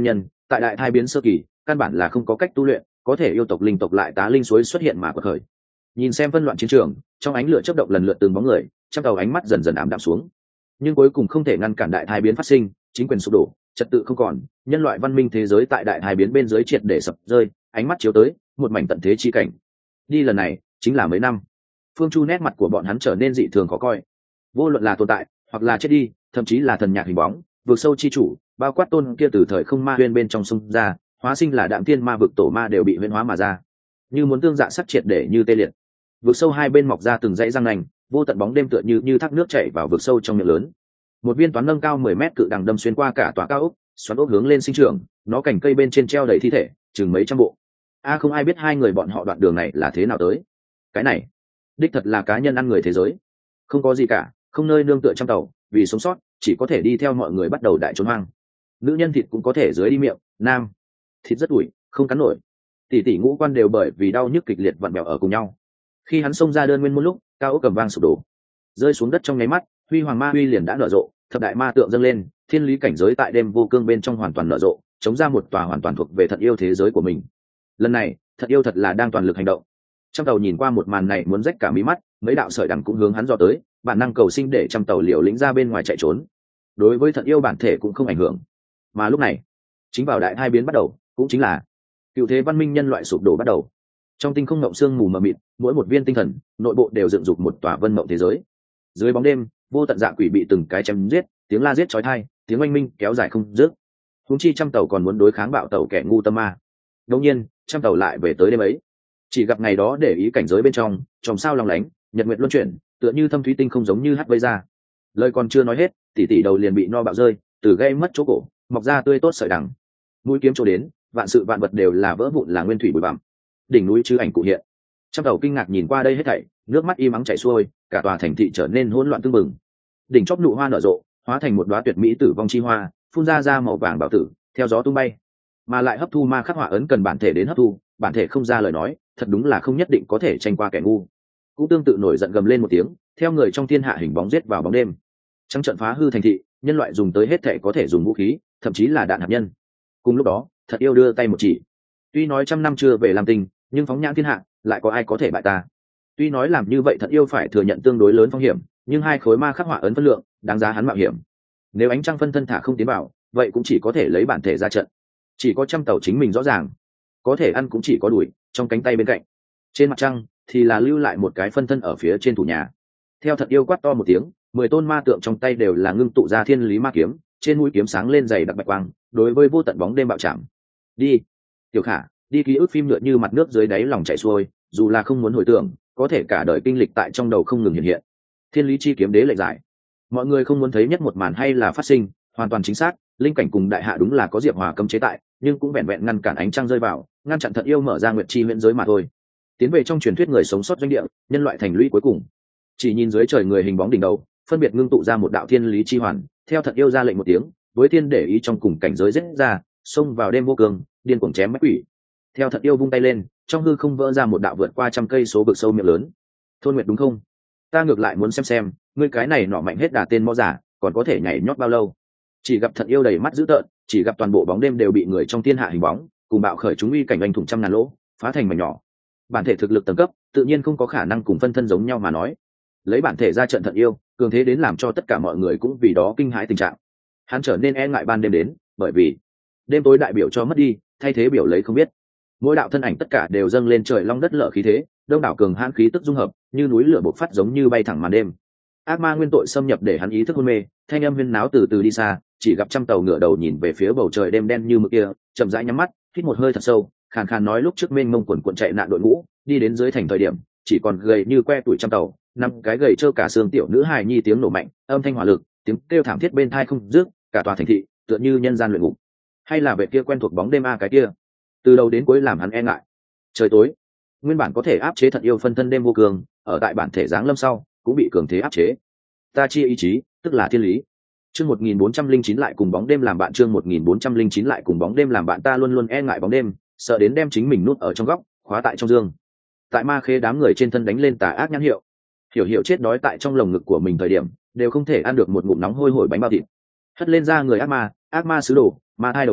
tại đại thai biến sơ kỳ căn bản là không có cách tu luyện, có thể yêu tộc linh tộc lại tá linh suối xuất hiện mà quật khởi. Nhìn xem phân loạn chiến trường, trong ánh lửa chớp động lần lượt từng bóng người, trăm tàu ánh mắt dần dần ảm đạm xuống. Nhưng cuối cùng không thể ngăn cản đại thai biến phát sinh, chính quyền sụp đổ, trật tự không còn, nhân loại văn minh thế giới tại đại thai biến bên dưới triệt để sập rơi, ánh mắt chiếu tới một mảnh tận thế chi cảnh. Đi lần này chính là mấy năm. Phương Chu nét mặt của bọn hắn trở nên dị thường khó coi. Vô luận là tồn tại hoặc là chết đi, thậm chí là thần nhạc hình bóng, vượt sâu chi chủ, bao quát tôn kia từ thời không ma huyên bên trong sông ra, hóa sinh là đạm thiên ma vực tổ ma đều bị huyễn hóa mà ra, như muốn tương dạ sắc triệt để như tê liệt. Vực sâu hai bên mọc ra từng dãy răng nành, vô tận bóng đêm tựa như như thác nước chảy vào vực sâu trong miệng lớn. Một viên toán nâng cao mười mét cự đằng đâm xuyên qua cả tòa cao ốc, xoắn ốc hướng lên sinh trưởng, nó cành cây bên trên treo đầy thi thể, chừng mấy trăm bộ. A không ai biết hai người bọn họ đoạn đường này là thế nào tới. Cái này, đích thật là cá nhân ăn người thế giới. Không có gì cả, không nơi nương tựa trong tàu, vì sống sót, chỉ có thể đi theo mọi người bắt đầu đại trốn hoang. Nữ nhân thịt cũng có thể dưới đi miệng, nam thịt rất ủi, không cắn nổi. Tỷ tỷ ngũ quan đều bởi vì đau nhức kịch liệt vặn vẹo ở cùng nhau. Khi hắn xông ra đơn nguyên một lúc, cao ốc cầm vang sụp đổ, rơi xuống đất trong nháy mắt, huy hoàng ma huy liền đã nở rộ, thập đại ma tượng dâng lên, thiên lý cảnh giới tại đêm vô cương bên trong hoàn toàn nở rộ, chống ra một tòa hoàn toàn thuộc về thật yêu thế giới của mình. Lần này thật yêu thật là đang toàn lực hành động. Trong tàu nhìn qua một màn này muốn rách cả mí mắt, mấy đạo sợi đằng cũng hướng hắn dò tới, bản năng cầu sinh để trăm tàu liều lĩnh ra bên ngoài chạy trốn. Đối với thật yêu bản thể cũng không ảnh hưởng. Mà lúc này chính vào đại hai biến bắt đầu, cũng chính là cựu thế văn minh nhân loại sụp đổ bắt đầu. Trong tinh không ngộng sương mù mờ mịt, mỗi một viên tinh thần nội bộ đều dựng dục một tòa vân mộng thế giới. Dưới bóng đêm, vô tận dạ quỷ bị từng cái chém giết, tiếng la giết chói tai, tiếng oanh minh kéo dài không dứt. Huống chi trăm tàu còn muốn đối kháng bạo tàu kẻ ngu tâm ma. Đương nhiên, trăm tàu lại về tới đêm ấy. Chỉ gặp ngày đó để ý cảnh giới bên trong, chòm sao long lánh, nhật nguyệt luân chuyển, tựa như thâm thúy tinh không giống như hắt vây ra. Lời còn chưa nói hết, tỷ tỷ đầu liền bị no bạo rơi, từ gây mất chỗ cổ, mọc ra tươi tốt sợi đằng. Mũi kiếm chỗ đến, vạn sự vạn vật đều là vỡ vụn là nguyên thủy bụi bặm. Đỉnh núi chư ảnh cụ hiện. Trăm tàu kinh ngạc nhìn qua đây hết thảy, nước mắt im ắng chảy xuôi, cả tòa thành thị trở nên hỗn loạn tương mừng. Đỉnh chóp nụ hoa nở rộ, hóa thành một đóa tuyệt mỹ tử vong chi hoa, phun ra ra màu vàng bảo tử, theo gió tung bay. Mà lại hấp thu ma khắc họa ấn cần bản thể đến hấp thu, bản thể không ra lời nói, thật đúng là không nhất định có thể tranh qua kẻ ngu. Cũng tương tự nổi giận gầm lên một tiếng, theo người trong thiên hạ hình bóng giết vào bóng đêm. Trắng trận phá hư thành thị, nhân loại dùng tới hết thể có thể dùng vũ khí, thậm chí là đạn hạt nhân. Cùng lúc đó, thật yêu đưa tay một chỉ. Tuy nói trăm năm chưa về làm tình, nhưng phóng nhãn thiên hạ, lại có ai có thể bại ta. Tuy nói làm như vậy thật yêu phải thừa nhận tương đối lớn phong hiểm, nhưng hai khối ma khắc họa ấn phân lượng, đáng giá hắn mạo hiểm. Nếu ánh trăng phân thân thả không tiến vào, vậy cũng chỉ có thể lấy bản thể ra trận. Chỉ có trăm tàu chính mình rõ ràng, có thể ăn cũng chỉ có đuổi trong cánh tay bên cạnh. Trên mặt trăng thì là lưu lại một cái phân thân ở phía trên thủ nhà. Theo thật yêu quát to một tiếng, mười tôn ma tượng trong tay đều là ngưng tụ ra thiên lý ma kiếm, trên mũi kiếm sáng lên dày đặc bạch quang, đối với vô tận bóng đêm bạo chạm. Đi, Tiểu Khả, đi ký ức phim lượn như mặt nước dưới đáy lòng chảy xuôi, dù là không muốn hồi tưởng, có thể cả đời kinh lịch tại trong đầu không ngừng hiện hiện. Thiên lý chi kiếm đế lệnh giải. Mọi người không muốn thấy nhất một màn hay là phát sinh, hoàn toàn chính xác, linh cảnh cùng đại hạ đúng là có diệp hòa cấm chế tại, nhưng cũng vẹn vẹn ngăn cản ánh trăng rơi vào, ngăn chặn thật yêu mở ra nguyệt chi huyễn giới mà thôi. Tiến về trong truyền thuyết người sống sót doanh địa, nhân loại thành lũy cuối cùng. Chỉ nhìn dưới trời người hình bóng đỉnh đầu, phân biệt ngưng tụ ra một đạo thiên lý chi hoàn, theo thật yêu ra lệnh một tiếng, với thiên để ý trong cùng cảnh giới giết ra, xông vào đêm vô cường, điên cuồng chém mấy quỷ. Theo thật yêu vung tay lên, trong hư không vỡ ra một đạo vượt qua trăm cây số vực sâu miệng lớn. Thôn Nguyệt đúng không? Ta ngược lại muốn xem xem, ngươi cái này nọ mạnh hết đà tên mõ giả, còn có thể nhảy nhót bao lâu? Chỉ gặp thật yêu đầy mắt dữ tợn, chỉ gặp toàn bộ bóng đêm đều bị người trong thiên hạ hình bóng, cùng bạo khởi chúng uy cảnh anh thủng trăm ngàn lỗ, phá thành mảnh nhỏ. Bản thể thực lực tầng cấp, tự nhiên không có khả năng cùng phân thân giống nhau mà nói. Lấy bản thể ra trận thật yêu, cường thế đến làm cho tất cả mọi người cũng vì đó kinh hãi tình trạng. Hắn trở nên e ngại ban đêm đến, bởi vì đêm tối đại biểu cho mất đi, thay thế biểu lấy không biết. Mỗi đạo thân ảnh tất cả đều dâng lên trời long đất lở khí thế, đông đảo cường hãn khí tức dung hợp, như núi lửa bộc phát giống như bay thẳng màn đêm. Ác ma nguyên tội xâm nhập để hắn ý thức hôn mê, thanh âm huyên náo từ từ đi xa, chỉ gặp trăm tàu ngửa đầu nhìn về phía bầu trời đêm đen như mực kia, chậm rãi nhắm mắt, hít một hơi thật sâu, khàn khàn nói lúc trước mênh mông quần cuộn chạy nạn đội ngũ, đi đến dưới thành thời điểm, chỉ còn gầy như que tuổi trăm tàu, năm cái gầy trơ cả xương tiểu nữ hài nhi tiếng nổ mạnh, âm thanh hỏa lực, tiếng kêu thảm thiết bên tai không dứt, cả tòa thành thị tựa như nhân gian luyện ngục. Hay là vệ kia quen thuộc bóng đêm a cái kia, từ đầu đến cuối làm hắn e ngại. Trời tối, nguyên bản có thể áp chế thật yêu phân thân đêm vô cường, ở tại bản thể giáng lâm sau, cũng bị cường thế áp chế. Ta chia ý chí, tức là thiên lý. Chương một nghìn bốn trăm linh chín lại cùng bóng đêm làm bạn, chương một nghìn bốn trăm linh chín lại cùng bóng đêm làm bạn, ta luôn luôn e ngại bóng đêm, sợ đến đem chính mình nút ở trong góc, khóa tại trong giường. Tại ma khế đám người trên thân đánh lên tà ác nhãn hiệu. Hiểu hiểu chết đói tại trong lồng ngực của mình thời điểm, đều không thể ăn được một ngụm nóng hôi hổi bánh bao thịt. Hất lên ra người ác ma, ác ma sứ đồ, ma thai đầu mượn,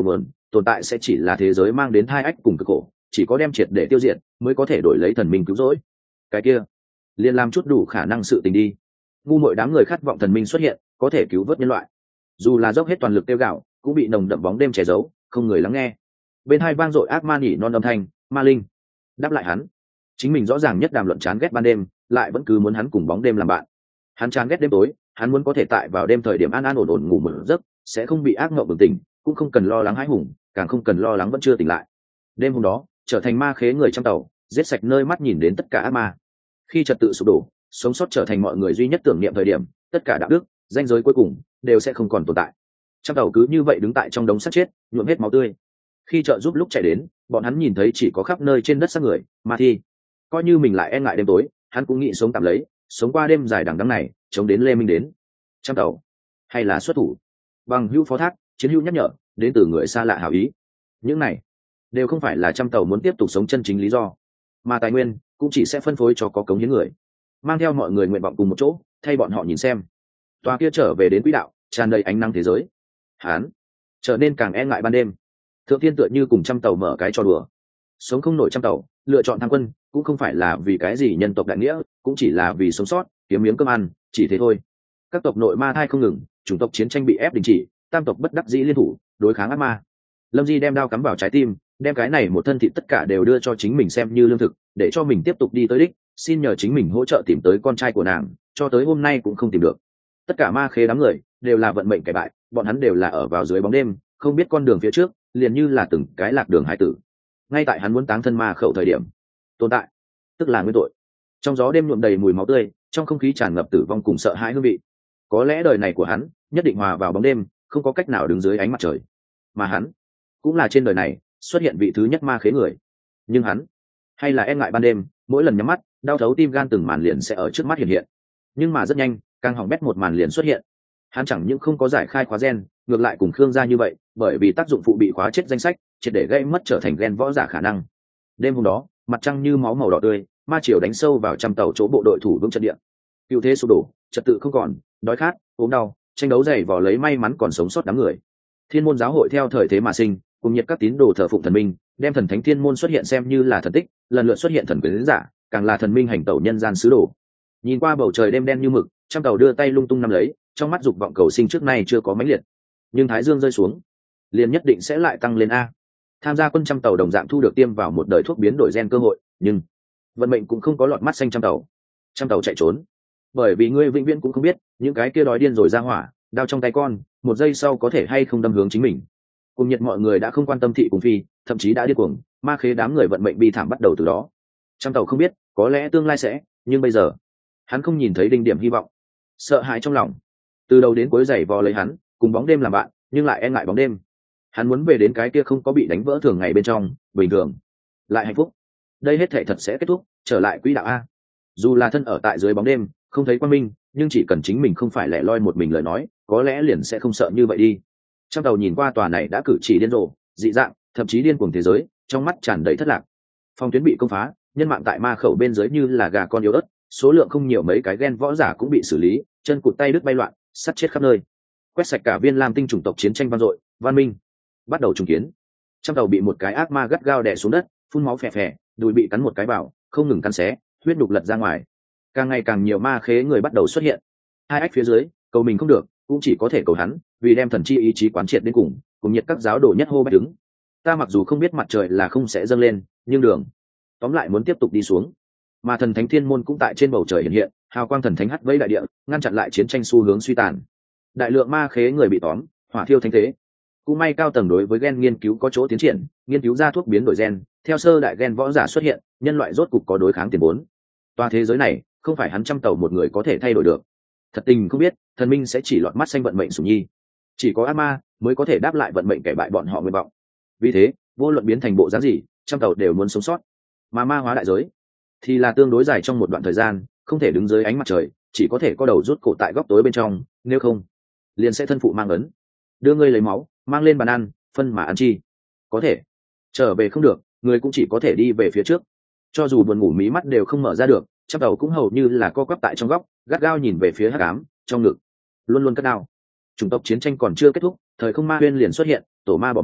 tồn tại sẽ chỉ là thế giới mang đến hai ách cùng cực khổ, chỉ có đem triệt để tiêu diệt mới có thể đổi lấy thần minh cứu rỗi. Cái kia liền làm chút đủ khả năng sự tình đi. Ngu muội đám người khát vọng thần minh xuất hiện có thể cứu vớt nhân loại, dù là dốc hết toàn lực tiêu gạo cũng bị nồng đậm bóng đêm che giấu, không người lắng nghe. Bên hai vang dội ác ma nhỉ non âm thanh, ma linh đáp lại hắn. Chính mình rõ ràng nhất đàm luận chán ghét ban đêm, lại vẫn cứ muốn hắn cùng bóng đêm làm bạn. Hắn chán ghét đêm tối, hắn muốn có thể tại vào đêm thời điểm an an ổn ổn ngủ một giấc, sẽ không bị ác mộng bừng tỉnh, cũng không cần lo lắng hãi hùng, càng không cần lo lắng vẫn chưa tỉnh lại. Đêm hôm đó trở thành ma khế người trong tàu, giết sạch nơi mắt nhìn đến tất cả ác ma. Khi trật tự sụp đổ, sống sót trở thành mọi người duy nhất tưởng niệm thời điểm, tất cả đạo đức, danh giới cuối cùng đều sẽ không còn tồn tại. Trong tàu cứ như vậy đứng tại trong đống xác chết, nhuộm hết máu tươi. Khi trợ giúp lúc chạy đến, bọn hắn nhìn thấy chỉ có khắp nơi trên đất xác người, ma thi. Coi như mình lại e ngại đêm tối, hắn cũng nghĩ sống tạm lấy, sống qua đêm dài đằng đẵng này, chống đến Lê Minh đến. Trong tàu, hay là xuất thủ, bằng hữu phó thác, chiến hữu nhắc nhở, đến từ người xa lạ hảo ý. Những này đều không phải là trăm tàu muốn tiếp tục sống chân chính lý do, mà tài nguyên cũng chỉ sẽ phân phối cho có cống hiến người, mang theo mọi người nguyện vọng cùng một chỗ, thay bọn họ nhìn xem tòa kia trở về đến quỹ đạo, tràn đầy ánh nắng thế giới. Hắn trở nên càng e ngại ban đêm. Thượng thiên tựa như cùng trăm tàu mở cái trò đùa, sống không nổi trăm tàu lựa chọn thăng quân, cũng không phải là vì cái gì nhân tộc đại nghĩa, cũng chỉ là vì sống sót, kiếm miếng cơm ăn, chỉ thế thôi. Các tộc nội ma thai không ngừng, chủng tộc chiến tranh bị ép đình chỉ, tam tộc bất đắc dĩ liên thủ đối kháng ác ma. Lâm Di đem đao cắm vào trái tim, đem cái này một thân thịt tất cả đều đưa cho chính mình xem như lương thực, để cho mình tiếp tục đi tới đích, xin nhờ chính mình hỗ trợ tìm tới con trai của nàng, cho tới hôm nay cũng không tìm được. Tất cả ma khế đám người đều là vận mệnh kẻ bại, bọn hắn đều là ở vào dưới bóng đêm, không biết con đường phía trước, liền như là từng cái lạc đường hải tử. Ngay tại hắn muốn táng thân ma khẩu thời điểm, tồn tại tức là nguyên tội. Trong gió đêm nhuộm đầy mùi máu tươi, trong không khí tràn ngập tử vong cùng sợ hãi hương vị. Có lẽ đời này của hắn nhất định hòa vào bóng đêm, không có cách nào đứng dưới ánh mặt trời. Mà hắn cũng là trên đời này xuất hiện vị thứ nhất ma khế người. Nhưng hắn hay là e ngại ban đêm, mỗi lần nhắm mắt, đau thấu tim gan từng màn liền sẽ ở trước mắt hiện hiện. Nhưng mà rất nhanh, càng hỏng bét một màn liền xuất hiện. Hắn chẳng những không có giải khai khóa gen, ngược lại cùng Khương gia như vậy, bởi vì tác dụng phụ bị khóa chết danh sách, triệt để gây mất trở thành gen võ giả khả năng. Đêm hôm đó, mặt trăng như máu màu đỏ tươi, ma triều đánh sâu vào trăm tàu chỗ bộ đội thủ vững trận địa. Cựu thế sụp đổ, trật tự không còn, đói khát, ốm đau, tranh đấu dày vò lấy may mắn còn sống sót đám người. Thiên môn giáo hội theo thời thế mà sinh, cùng nhiệt các tín đồ thờ phụng thần minh, đem thần thánh thiên môn xuất hiện xem như là thần tích, lần lượt xuất hiện thần quyến giả, càng là thần minh hành tẩu nhân gian sứ đồ. Nhìn qua bầu trời đêm đen như mực, trăm tàu đưa tay lung tung nắm lấy, trong mắt dục vọng cầu sinh trước nay chưa có mãnh liệt. Nhưng thái dương rơi xuống, liền nhất định sẽ lại tăng lên a. Tham gia quân trăm tàu đồng dạng thu được tiêm vào một đời thuốc biến đổi gen cơ hội, nhưng vận mệnh cũng không có lọt mắt xanh trăm tàu. Trăm tàu chạy trốn, bởi vì ngươi vĩnh viễn cũng không biết những cái kia đói điên rồi ra hỏa, đao trong tay con, một giây sau có thể hay không đâm hướng chính mình. Cùng nhiệt mọi người đã không quan tâm thị cùng phi, thậm chí đã điên cuồng, ma khế đám người vận mệnh bi thảm bắt đầu từ đó. Trăm tàu không biết, có lẽ tương lai sẽ, nhưng bây giờ hắn không nhìn thấy đỉnh điểm hy vọng. Sợ hãi trong lòng từ đầu đến cuối giày vò lấy hắn, cùng bóng đêm làm bạn, nhưng lại e ngại bóng đêm. Hắn muốn về đến cái kia không có bị đánh vỡ thường ngày bên trong, bình thường lại hạnh phúc. Đây hết thể thật sẽ kết thúc, trở lại quỹ đạo a. Dù là thân ở tại dưới bóng đêm, không thấy quang minh, nhưng chỉ cần chính mình không phải lẻ loi một mình lời nói, có lẽ liền sẽ không sợ như vậy đi. Trong tàu nhìn qua tòa này đã cử chỉ điên rồ, dị dạng, thậm chí điên cuồng thế giới, trong mắt tràn đầy thất lạc. Phòng tuyến bị công phá, nhân mạng tại ma khẩu bên dưới như là gà con yếu ớt, số lượng không nhiều, mấy cái gen võ giả cũng bị xử lý, chân cụt tay đứt bay loạn, sắt chết khắp nơi. Quét sạch cả viên lam tinh, chủng tộc chiến tranh vang dội, văn minh bắt đầu trùng kiến. Trong tàu bị một cái ác ma gắt gao đè xuống đất, phun máu phè phè, đùi bị cắn một cái vào, không ngừng cắn xé, huyết đục lật ra ngoài. Càng ngày càng nhiều ma khế người bắt đầu xuất hiện. Hai ách phía dưới, cầu mình không được, cũng chỉ có thể cầu hắn, vì đem thần chi ý chí quán triệt đến cùng, cùng nhiệt các giáo đồ nhất hô bách đứng. Ta mặc dù không biết mặt trời là không sẽ dâng lên, nhưng đường tóm lại muốn tiếp tục đi xuống. Mà thần thánh thiên môn cũng tại trên bầu trời hiện hiện, hào quang thần thánh hắt vây đại địa, ngăn chặn lại chiến tranh xu hướng suy tàn. Đại lượng ma khế người bị tóm, hỏa thiêu thánh thế. Cũng may cao tầng đối với gen nghiên cứu có chỗ tiến triển, nghiên cứu ra thuốc biến đổi gen, theo sơ đại gen võ giả xuất hiện, nhân loại rốt cục có đối kháng tiền vốn. Toa thế giới này không phải hắn trăm tàu một người có thể thay đổi được. Thật tình không biết, thần minh sẽ chỉ lọt mắt xanh vận mệnh sủng nhi, chỉ có ác ma mới có thể đáp lại vận mệnh kẻ bại bọn họ nguyện vọng. Vì thế, vô luận biến thành bộ dáng gì, trăm tàu đều muốn sống sót. Mà ma hóa đại giới thì là tương đối dài, trong một đoạn thời gian không thể đứng dưới ánh mặt trời, chỉ có thể có đầu rút cổ tại góc tối bên trong, nếu không liền sẽ thân phụ mang ấn, đưa ngươi lấy máu mang lên bàn ăn, phân mà ăn chi. Có thể trở về không được, người cũng chỉ có thể đi về phía trước. Cho dù buồn ngủ mí mắt đều không mở ra được, chắc đầu cũng hầu như là co quắp tại trong góc, gắt gao nhìn về phía hắc ám trong ngực, luôn luôn cất đao. Chủng tộc chiến tranh còn chưa kết thúc, thời không ma huyên liền xuất hiện, tổ ma bỏ mình,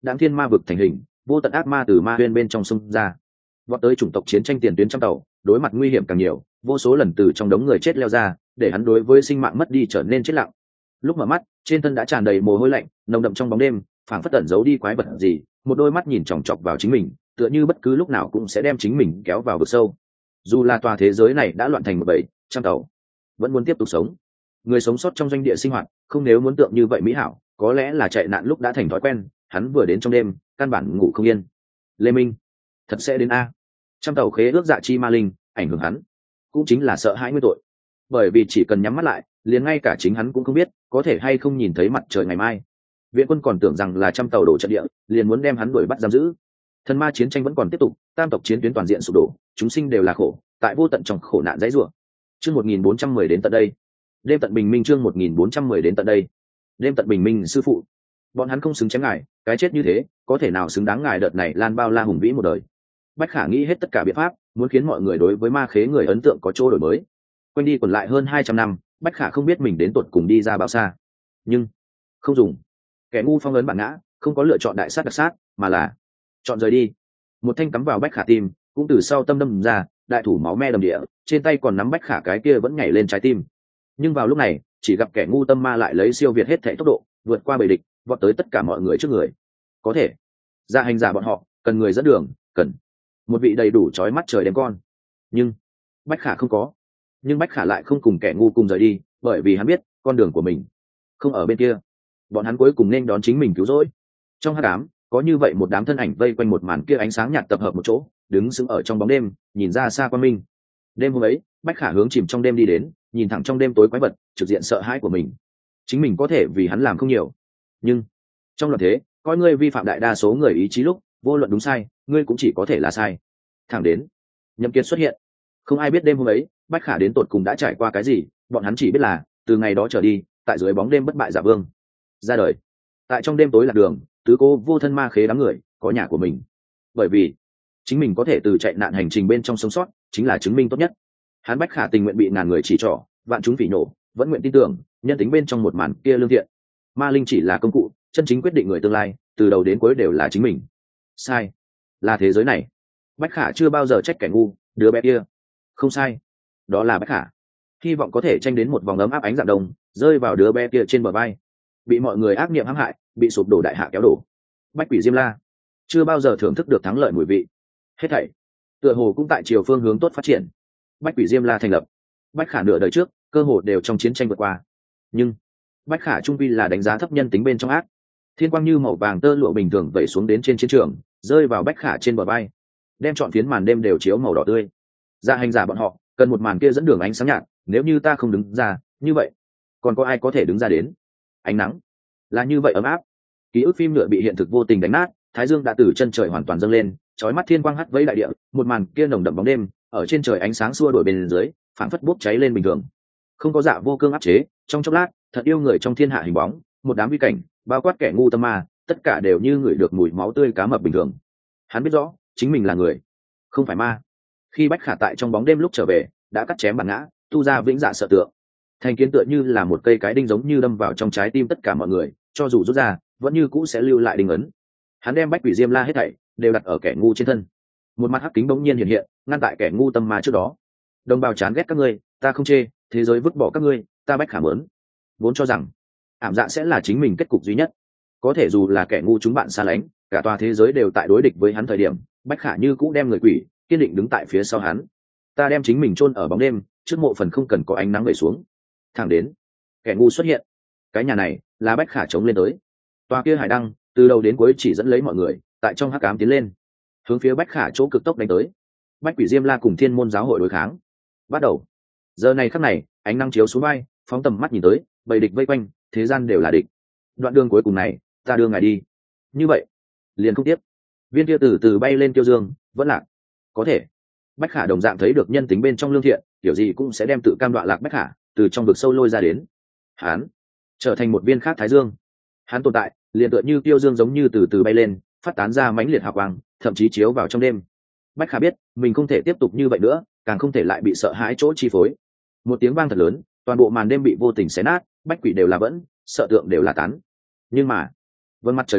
đãng thiên ma vực thành hình, vô tận ác ma từ ma huyên bên trong sông ra, vọt tới chủng tộc chiến tranh tiền tuyến trăm tàu, đối mặt nguy hiểm càng nhiều, vô số lần từ trong đống người chết leo ra, để hắn đối với sinh mạng mất đi trở nên chết lặng. Lúc mở mắt, trên thân đã tràn đầy mồ hôi lạnh, nồng đậm trong bóng đêm, phảng phất tẩn giấu đi quái vật gì, một đôi mắt nhìn chòng chọc vào chính mình, tựa như bất cứ lúc nào cũng sẽ đem chính mình kéo vào vực sâu. Dù là tòa thế giới này đã loạn thành một bầy trăm tàu, vẫn muốn tiếp tục sống. Người sống sót trong doanh địa sinh hoạt, không nếu muốn tượng như vậy mỹ hảo, có lẽ là chạy nạn lúc đã thành thói quen, hắn vừa đến trong đêm, căn bản ngủ không yên. Lê Minh, thật sẽ đến a. Trăm tàu khế ước dạ chi ma linh, ảnh hưởng hắn, cũng chính là sợ hãi nguyên tội. Bởi vì chỉ cần nhắm mắt lại, liền ngay cả chính hắn cũng không biết có thể hay không nhìn thấy mặt trời ngày mai. Viện quân còn tưởng rằng là trăm tàu đổ trận địa, liền muốn đem hắn đuổi bắt giam giữ. Thần ma chiến tranh vẫn còn tiếp tục, tam tộc chiến tuyến toàn diện sụp đổ, chúng sinh đều là khổ, tại vô tận trong khổ nạn dãy rủa. Chương một nghìn bốn trăm mười đến tận đây. Đêm tận bình minh chương một nghìn bốn trăm mười đến tận đây. Đêm tận bình minh sư phụ, bọn hắn không xứng chém ngài, cái chết như thế, có thể nào xứng đáng ngài đợt này lan bao la hùng vĩ một đời. Bách Khả nghĩ hết tất cả biện pháp, muốn khiến mọi người đối với ma khế người ấn tượng có chỗ đổi mới. Quanh đi quẩn lại hơn hai trăm năm, Bách Khả không biết mình đến tột cùng đi ra bao xa, nhưng không dùng. Kẻ ngu phong ấn bản ngã, không có lựa chọn đại sát đặc sát, mà là chọn rời đi. Một thanh cắm vào Bách Khả tim, cũng từ sau tâm đâm ra, đại thủ máu me đầm địa, trên tay còn nắm Bách Khả cái kia vẫn nhảy lên trái tim. Nhưng vào lúc này, chỉ gặp kẻ ngu tâm ma lại lấy siêu việt hết thể tốc độ, vượt qua bầy địch, vọt tới tất cả mọi người trước người. Có thể, ra hành giả bọn họ cần người dẫn đường, cần một vị đầy đủ chói mắt trời đêm con. Nhưng Bách Khả không có. Nhưng Bách Khả lại không cùng kẻ ngu cùng rời đi, bởi vì hắn biết con đường của mình không ở bên kia. Bọn hắn cuối cùng nên đón chính mình cứu rỗi. Trong hắc ám, có như vậy một đám thân ảnh vây quanh một màn kia ánh sáng nhạt tập hợp một chỗ, đứng sững ở trong bóng đêm, nhìn ra xa quan minh. Đêm hôm ấy, Bách Khả hướng chìm trong đêm đi đến, nhìn thẳng trong đêm tối quái vật, trực diện sợ hãi của mình. Chính mình có thể vì hắn làm không nhiều, nhưng trong loạn thế, coi ngươi vi phạm đại đa số người ý chí lúc, vô luận đúng sai, ngươi cũng chỉ có thể là sai. Thẳng đến Nhậm Kiệt xuất hiện, không ai biết đêm hôm ấy Bách Khả đến tột cùng đã trải qua cái gì, bọn hắn chỉ biết là từ ngày đó trở đi, tại dưới bóng đêm bất bại giả vương ra đời. Tại trong đêm tối lạc đường, tứ cô vô thân ma khế đám người có nhà của mình, bởi vì chính mình có thể từ chạy nạn hành trình bên trong sống sót, chính là chứng minh tốt nhất. Hắn Bách Khả tình nguyện bị ngàn người chỉ trỏ, vạn chúng phỉ nổ, vẫn nguyện tin tưởng nhân tính bên trong một màn kia lương thiện. Ma linh chỉ là công cụ, chân chính quyết định người tương lai, từ đầu đến cuối đều là chính mình. Sai là thế giới này. Bách Khả chưa bao giờ trách kẻ ngu, đứa bé kia không sai, đó là Bách Khả. Hy vọng có thể tranh đến một vòng ấm áp ánh dạng đông, rơi vào đứa bé kia trên bờ vai. Bị mọi người ác niệm hãm hại, bị sụp đổ đại hạ kéo đổ. Bách Quỷ Diêm La chưa bao giờ thưởng thức được thắng lợi mùi vị. Hết thảy tựa hồ cũng tại chiều phương hướng tốt phát triển. Bách Quỷ Diêm La thành lập. Bách Khả nửa đời trước cơ hồ đều trong chiến tranh vượt qua, nhưng Bách Khả trung vi là đánh giá thấp nhân tính bên trong ác. Thiên quang như màu vàng tơ lụa bình thường vẩy xuống đến trên chiến trường, rơi vào Bách Khả trên bờ vai, đem trọn phiến màn đêm đều chiếu màu đỏ tươi. Dạ hành giả bọn họ cần một màn kia dẫn đường ánh sáng nhạt, nếu như ta không đứng ra, như vậy còn có ai có thể đứng ra đến? Ánh nắng là như vậy ấm áp. Ký ức phim nhựa bị hiện thực vô tình đánh nát, thái dương đã từ chân trời hoàn toàn dâng lên, chói mắt thiên quang hắt vẫy đại địa, một màn kia nồng đậm bóng đêm, ở trên trời ánh sáng xua đuổi bên dưới, phảng phất bốc cháy lên bình thường. Không có dạ vô cương áp chế, trong chốc lát, thật yêu người trong thiên hạ hình bóng, một đám vi cảnh, bao quát kẻ ngu tâm ma, tất cả đều như người được mùi máu tươi cá mập bình thường. Hắn biết rõ, chính mình là người, không phải ma. Khi Bách Khả tại trong bóng đêm lúc trở về, đã cắt chém bản ngã, tu ra vĩnh dạ sợ tượng. Thành kiến tựa như là một cây cái đinh giống như đâm vào trong trái tim tất cả mọi người, cho dù rút ra, vẫn như cũ sẽ lưu lại đinh ấn. Hắn đem Bách Quỷ Diêm La hết thảy đều đặt ở kẻ ngu trên thân. Một mặt hắc kính bỗng nhiên hiện hiện, ngăn tại kẻ ngu tâm ma trước đó. Đồng bào chán ghét các ngươi, ta không chê, thế giới vứt bỏ các ngươi, ta Bách Khả mớn. Vốn cho rằng ảm dạ sẽ là chính mình kết cục duy nhất, có thể dù là kẻ ngu chúng bạn xa lánh, cả tòa thế giới đều tại đối địch với hắn thời điểm, Bách Khả như cũ đem người quỷ kiên định đứng tại phía sau hắn. Ta đem chính mình chôn ở bóng đêm, trước mộ phần không cần có ánh nắng về xuống. Thẳng đến kẻ ngu xuất hiện, cái nhà này là Bách Khả chống lên tới. Tòa kia hải đăng từ đầu đến cuối chỉ dẫn lấy mọi người tại trong hắc ám tiến lên, hướng phía Bách Khả chỗ cực tốc đánh tới. Bách Quỷ Diêm La cùng Thiên Môn giáo hội đối kháng bắt đầu. Giờ này khắc này, ánh nắng chiếu xuống vai, phóng tầm mắt nhìn tới, bầy địch vây quanh, thế gian đều là địch. Đoạn đường cuối cùng này, ta đưa ngài đi. Như vậy, liền không tiếp. Viên kia từ từ bay lên tiêu dương, vẫn lạc. Có thể, Bách Khả đồng dạng thấy được nhân tính bên trong lương thiện, kiểu gì cũng sẽ đem tự cam đoạ lạc Bách Khả từ trong vực sâu lôi ra đến. Hán trở thành một viên khác thái dương. Hắn tồn tại, liền tựa như tiêu dương giống như từ từ bay lên, phát tán ra mãnh liệt hào quang, thậm chí chiếu vào trong đêm. Bách Khả biết, mình không thể tiếp tục như vậy nữa, càng không thể lại bị sợ hãi chỗ chi phối. Một tiếng vang thật lớn, toàn bộ màn đêm bị vô tình xé nát, bách quỷ đều là vẫn, sợ tượng đều là tán. Nhưng mà, vân mặt trời kia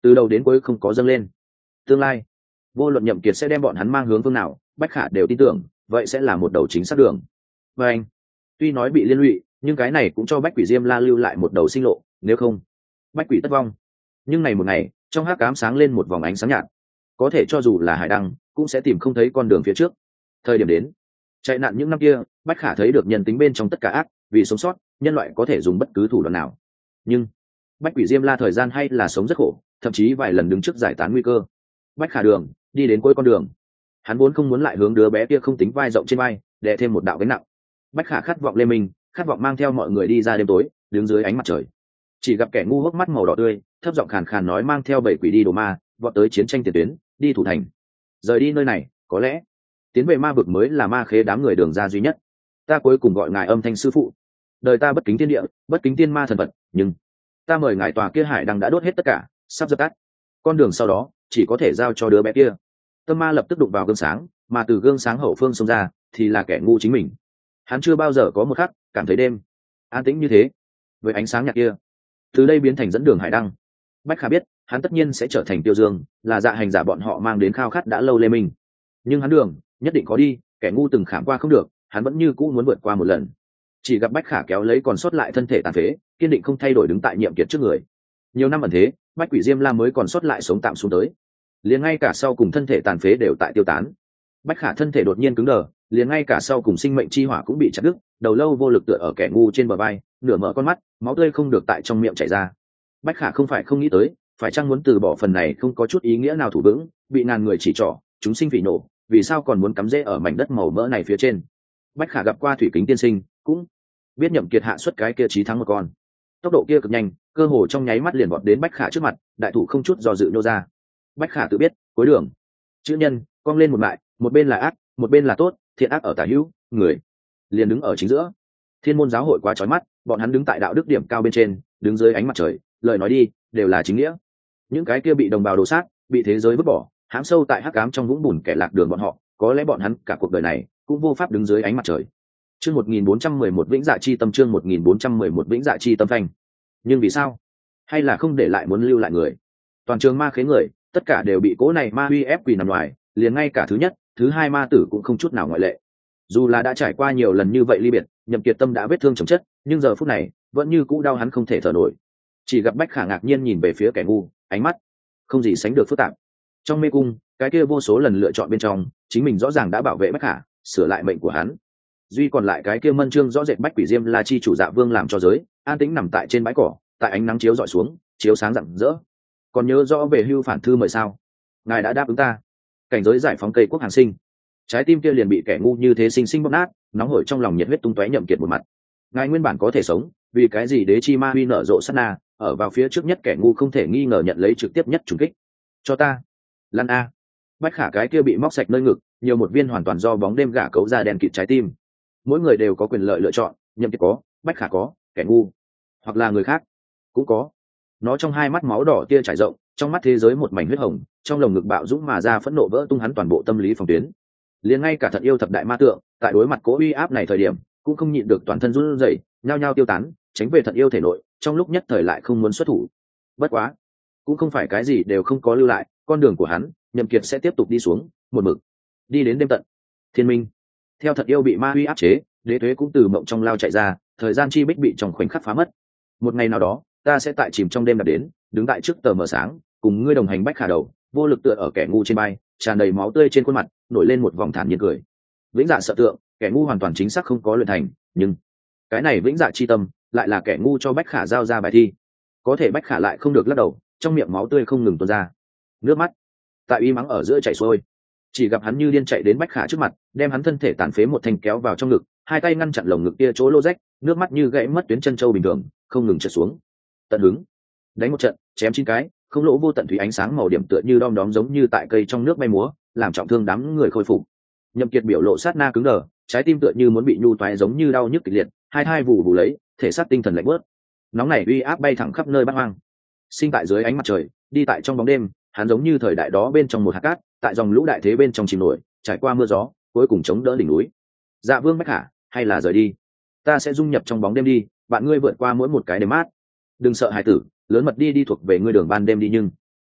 từ đầu đến cuối không có dâng lên. Tương lai vô luận Nhậm Kiệt sẽ đem bọn hắn mang hướng phương nào, Bách Khả đều tin tưởng vậy sẽ là một đầu chính xác đường. Và anh tuy nói bị liên lụy, nhưng cái này cũng cho Bách Quỷ Diêm La lưu lại một đầu sinh lộ, nếu không Bách Quỷ tất vong. Nhưng này một ngày, trong hắc ám sáng lên một vòng ánh sáng nhạt, có thể cho dù là hải đăng cũng sẽ tìm không thấy con đường phía trước. Thời điểm đến, chạy nạn những năm kia, Bách Khả thấy được nhân tính bên trong tất cả ác, vì sống sót nhân loại có thể dùng bất cứ thủ đoạn nào. Nhưng Bách Quỷ Diêm La thời gian hay là sống rất khổ, thậm chí vài lần đứng trước giải tán nguy cơ. Bách Khả đường đi đến cuối con đường, hắn vốn không muốn lại hướng đứa bé kia không tính vai rộng trên vai đè thêm một đạo gánh nặng. Bách Khả khát vọng lê minh, khát vọng mang theo mọi người đi ra đêm tối, đứng dưới ánh mặt trời. Chỉ gặp kẻ ngu hốc mắt màu đỏ tươi, thấp giọng khàn khàn nói mang theo bảy quỷ đi đồ ma, vọt tới chiến tranh tiền tuyến, đi thủ thành. Rời đi nơi này, có lẽ tiến về ma vực mới là ma khế đám người đường ra duy nhất. Ta cuối cùng gọi ngài âm thanh sư phụ. Đời ta bất kính thiên địa, bất kính tiên ma thần vật, nhưng ta mời ngài tòa kia hải đăng đã đốt hết tất cả, sắp dập tắt. Con đường sau đó chỉ có thể giao cho đứa bé kia. Tâm ma lập tức đụng vào gương sáng, mà từ gương sáng hậu phương xông ra thì là kẻ ngu chính mình. Hắn chưa bao giờ có một khắc cảm thấy đêm an tĩnh như thế, với ánh sáng nhạt kia từ đây biến thành dẫn đường hải đăng. Bách Khả biết hắn tất nhiên sẽ trở thành Tiêu Dương, là dạ hành giả bọn họ mang đến khao khát đã lâu lê minh. Nhưng hắn đường nhất định có đi, kẻ ngu từng khảm qua không được, hắn vẫn như cũ muốn vượt qua một lần. Chỉ gặp Bách Khả kéo lấy còn sót lại thân thể tàn phế, kiên định không thay đổi đứng tại Nhiệm Kiệt trước người. Nhiều năm ẩn thế, Bách Quỷ Diêm La mới còn sót lại sống tạm xuống tới, liền ngay cả sau cùng thân thể tàn phế đều tại tiêu tán. Bách Khả thân thể đột nhiên cứng đờ, liền ngay cả sau cùng sinh mệnh chi hỏa cũng bị chặt đứt, đầu lâu vô lực tựa ở kẻ ngu trên bờ vai, nửa mở con mắt, máu tươi không được tại trong miệng chảy ra. Bách Khả không phải không nghĩ tới, phải chăng muốn từ bỏ phần này không có chút ý nghĩa nào thủ vững, bị ngàn người chỉ trỏ, chúng sinh phỉ nổ, vì sao còn muốn cắm rễ ở mảnh đất màu mỡ này phía trên. Bách Khả gặp qua Thủy Kính tiên sinh, cũng biết Nhậm Kiệt hạ xuất cái kia chí thắng một con. Tốc độ kia cực nhanh, cơ hồ trong nháy mắt liền vọt đến Bách Khả trước mặt, đại thủ không chút do dự nhô ra. Bách Khả tự biết, cuối đường chữ nhân cong lên một mại, một bên là ác, một bên là tốt, thiện ác ở tả hữu, người liền đứng ở chính giữa. Thiên môn giáo hội quá chói mắt, bọn hắn đứng tại đạo đức điểm cao bên trên, đứng dưới ánh mặt trời, lời nói đi đều là chính nghĩa. Những cái kia bị đồng bào đổ sát, bị thế giới vứt bỏ, hãm sâu tại hắc ám trong vũng bùn kẻ lạc đường bọn họ, có lẽ bọn hắn cả cuộc đời này cũng vô pháp đứng dưới ánh mặt trời. Chương một nghìn bốn trăm mười một vĩnh dạ chi tâm, chương một nghìn bốn trăm mười một vĩnh dạ chi tâm phanh. Nhưng vì sao? Hay là không để lại muốn lưu lại người? Toàn trường ma khế người, tất cả đều bị cố này ma uy ép quỳ nằm ngoài, liền ngay cả thứ nhất, thứ hai ma tử cũng không chút nào ngoại lệ. Dù là đã trải qua nhiều lần như vậy ly biệt, Nhậm Kiệt tâm đã vết thương chồng chất, nhưng giờ phút này vẫn như cũ đau hắn không thể thở nổi. Chỉ gặp Bách Khả ngạc nhiên nhìn về phía kẻ ngu, ánh mắt không gì sánh được phức tạp. Trong mê cung, cái kia vô số lần lựa chọn bên trong, chính mình rõ ràng đã bảo vệ Bách Khả, sửa lại mệnh của hắn. Duy còn lại cái kia mân trương rõ rệt Bách Quỷ Diêm La chi chủ Dạ Vương làm cho giới an tĩnh nằm tại trên bãi cỏ, tại ánh nắng chiếu dọi xuống, chiếu sáng rạng rỡ. Còn nhớ rõ về hưu phản thư mời sao? Ngài đã đáp ứng ta. Cảnh giới giải phóng cây quốc hàng sinh. Trái tim kia liền bị kẻ ngu như thế sinh sinh bóp nát, nóng hổi trong lòng nhiệt huyết tung tóe. Nhậm Kiệt một mặt, ngài nguyên bản có thể sống, vì cái gì đế chi ma huy nở rộ sát na, ở vào phía trước nhất kẻ ngu không thể nghi ngờ nhận lấy trực tiếp nhất trùng kích. Cho ta lăn a. Bách Khả cái kia bị móc sạch nơi ngực, nhiều một viên hoàn toàn do bóng đêm gả cấu ra đèn kịt trái tim. Mỗi người đều có quyền lợi lựa chọn, Nhậm Kiệt có, Bách Khả có, kẻ ngu hoặc là người khác cũng có. Nó trong hai mắt máu đỏ tia trải rộng, trong mắt thế giới một mảnh huyết hồng, trong lồng ngực bạo dũng mà ra phẫn nộ vỡ tung hắn toàn bộ tâm lý phòng tuyến. Liền ngay cả Thật Yêu thập đại ma tượng, tại đối mặt cố uy áp này thời điểm, cũng không nhịn được toàn thân run rẩy, nhao nhao tiêu tán, tránh về Thật Yêu thể nội, trong lúc nhất thời lại không muốn xuất thủ. Bất quá, cũng không phải cái gì đều không có lưu lại, con đường của hắn, Nhậm Kiệt sẽ tiếp tục đi xuống, một mực đi đến đêm tận. Thiên minh. Theo Thật Yêu bị ma uy áp chế, Đế Tuế cũng từ mộng trong lao chạy ra, thời gian chi bích bị trong khoảnh khắc phá mất. Một ngày nào đó, ta sẽ tại chìm trong đêm đạt đến, đứng tại trước tờ mờ sáng, cùng ngươi đồng hành. Bách Khả đầu vô lực tựa ở kẻ ngu trên bay, tràn đầy máu tươi trên khuôn mặt, nổi lên một vòng thản nhiên cười. Vĩnh dạ sợ tượng, kẻ ngu hoàn toàn chính xác không có luyện thành, nhưng cái này vĩnh dạ chi tâm lại là kẻ ngu cho Bách Khả giao ra bài thi. Có thể Bách Khả lại không được lắc đầu, trong miệng máu tươi không ngừng tuôn ra, nước mắt tại uy mắng ở giữa chảy xuôi. Chỉ gặp hắn như điên chạy đến Bách Khả trước mặt, đem hắn thân thể tàn phế một thanh kéo vào trong ngực, hai tay ngăn chặn lồng ngực kia chỗ lô rách, nước mắt như gãy mất tuyến chân châu bình thường, không ngừng trượt xuống. Tận hứng đánh một trận, chém chín cái, không lỗ vô tận thủy ánh sáng màu điểm tựa như đom đóm giống như tại cây trong nước bay múa, làm trọng thương đám người khôi phục. Nhậm Kiệt biểu lộ sát na cứng đờ, trái tim tựa như muốn bị nhu toái giống như đau nhức kịch liệt, hai hai vụ vụ lấy, thể xác tinh thần lạnh bớt. Nóng này uy áp bay thẳng khắp nơi bát hoang. Sinh tại dưới ánh mặt trời, đi tại trong bóng đêm, hắn giống như thời đại đó bên trong một hạt cát, tại dòng lũ đại thế bên trong chìm nổi, trải qua mưa gió, cuối cùng chống đỡ đỉnh núi. Dạ Vương Bách Khả, hay là rời đi? Ta sẽ dung nhập trong bóng đêm đi, bạn ngươi vượt qua mỗi một cái đêm mát. Đừng sợ hải tử, lớn mật đi đi thuộc về ngươi đường ban đêm đi. Nhưng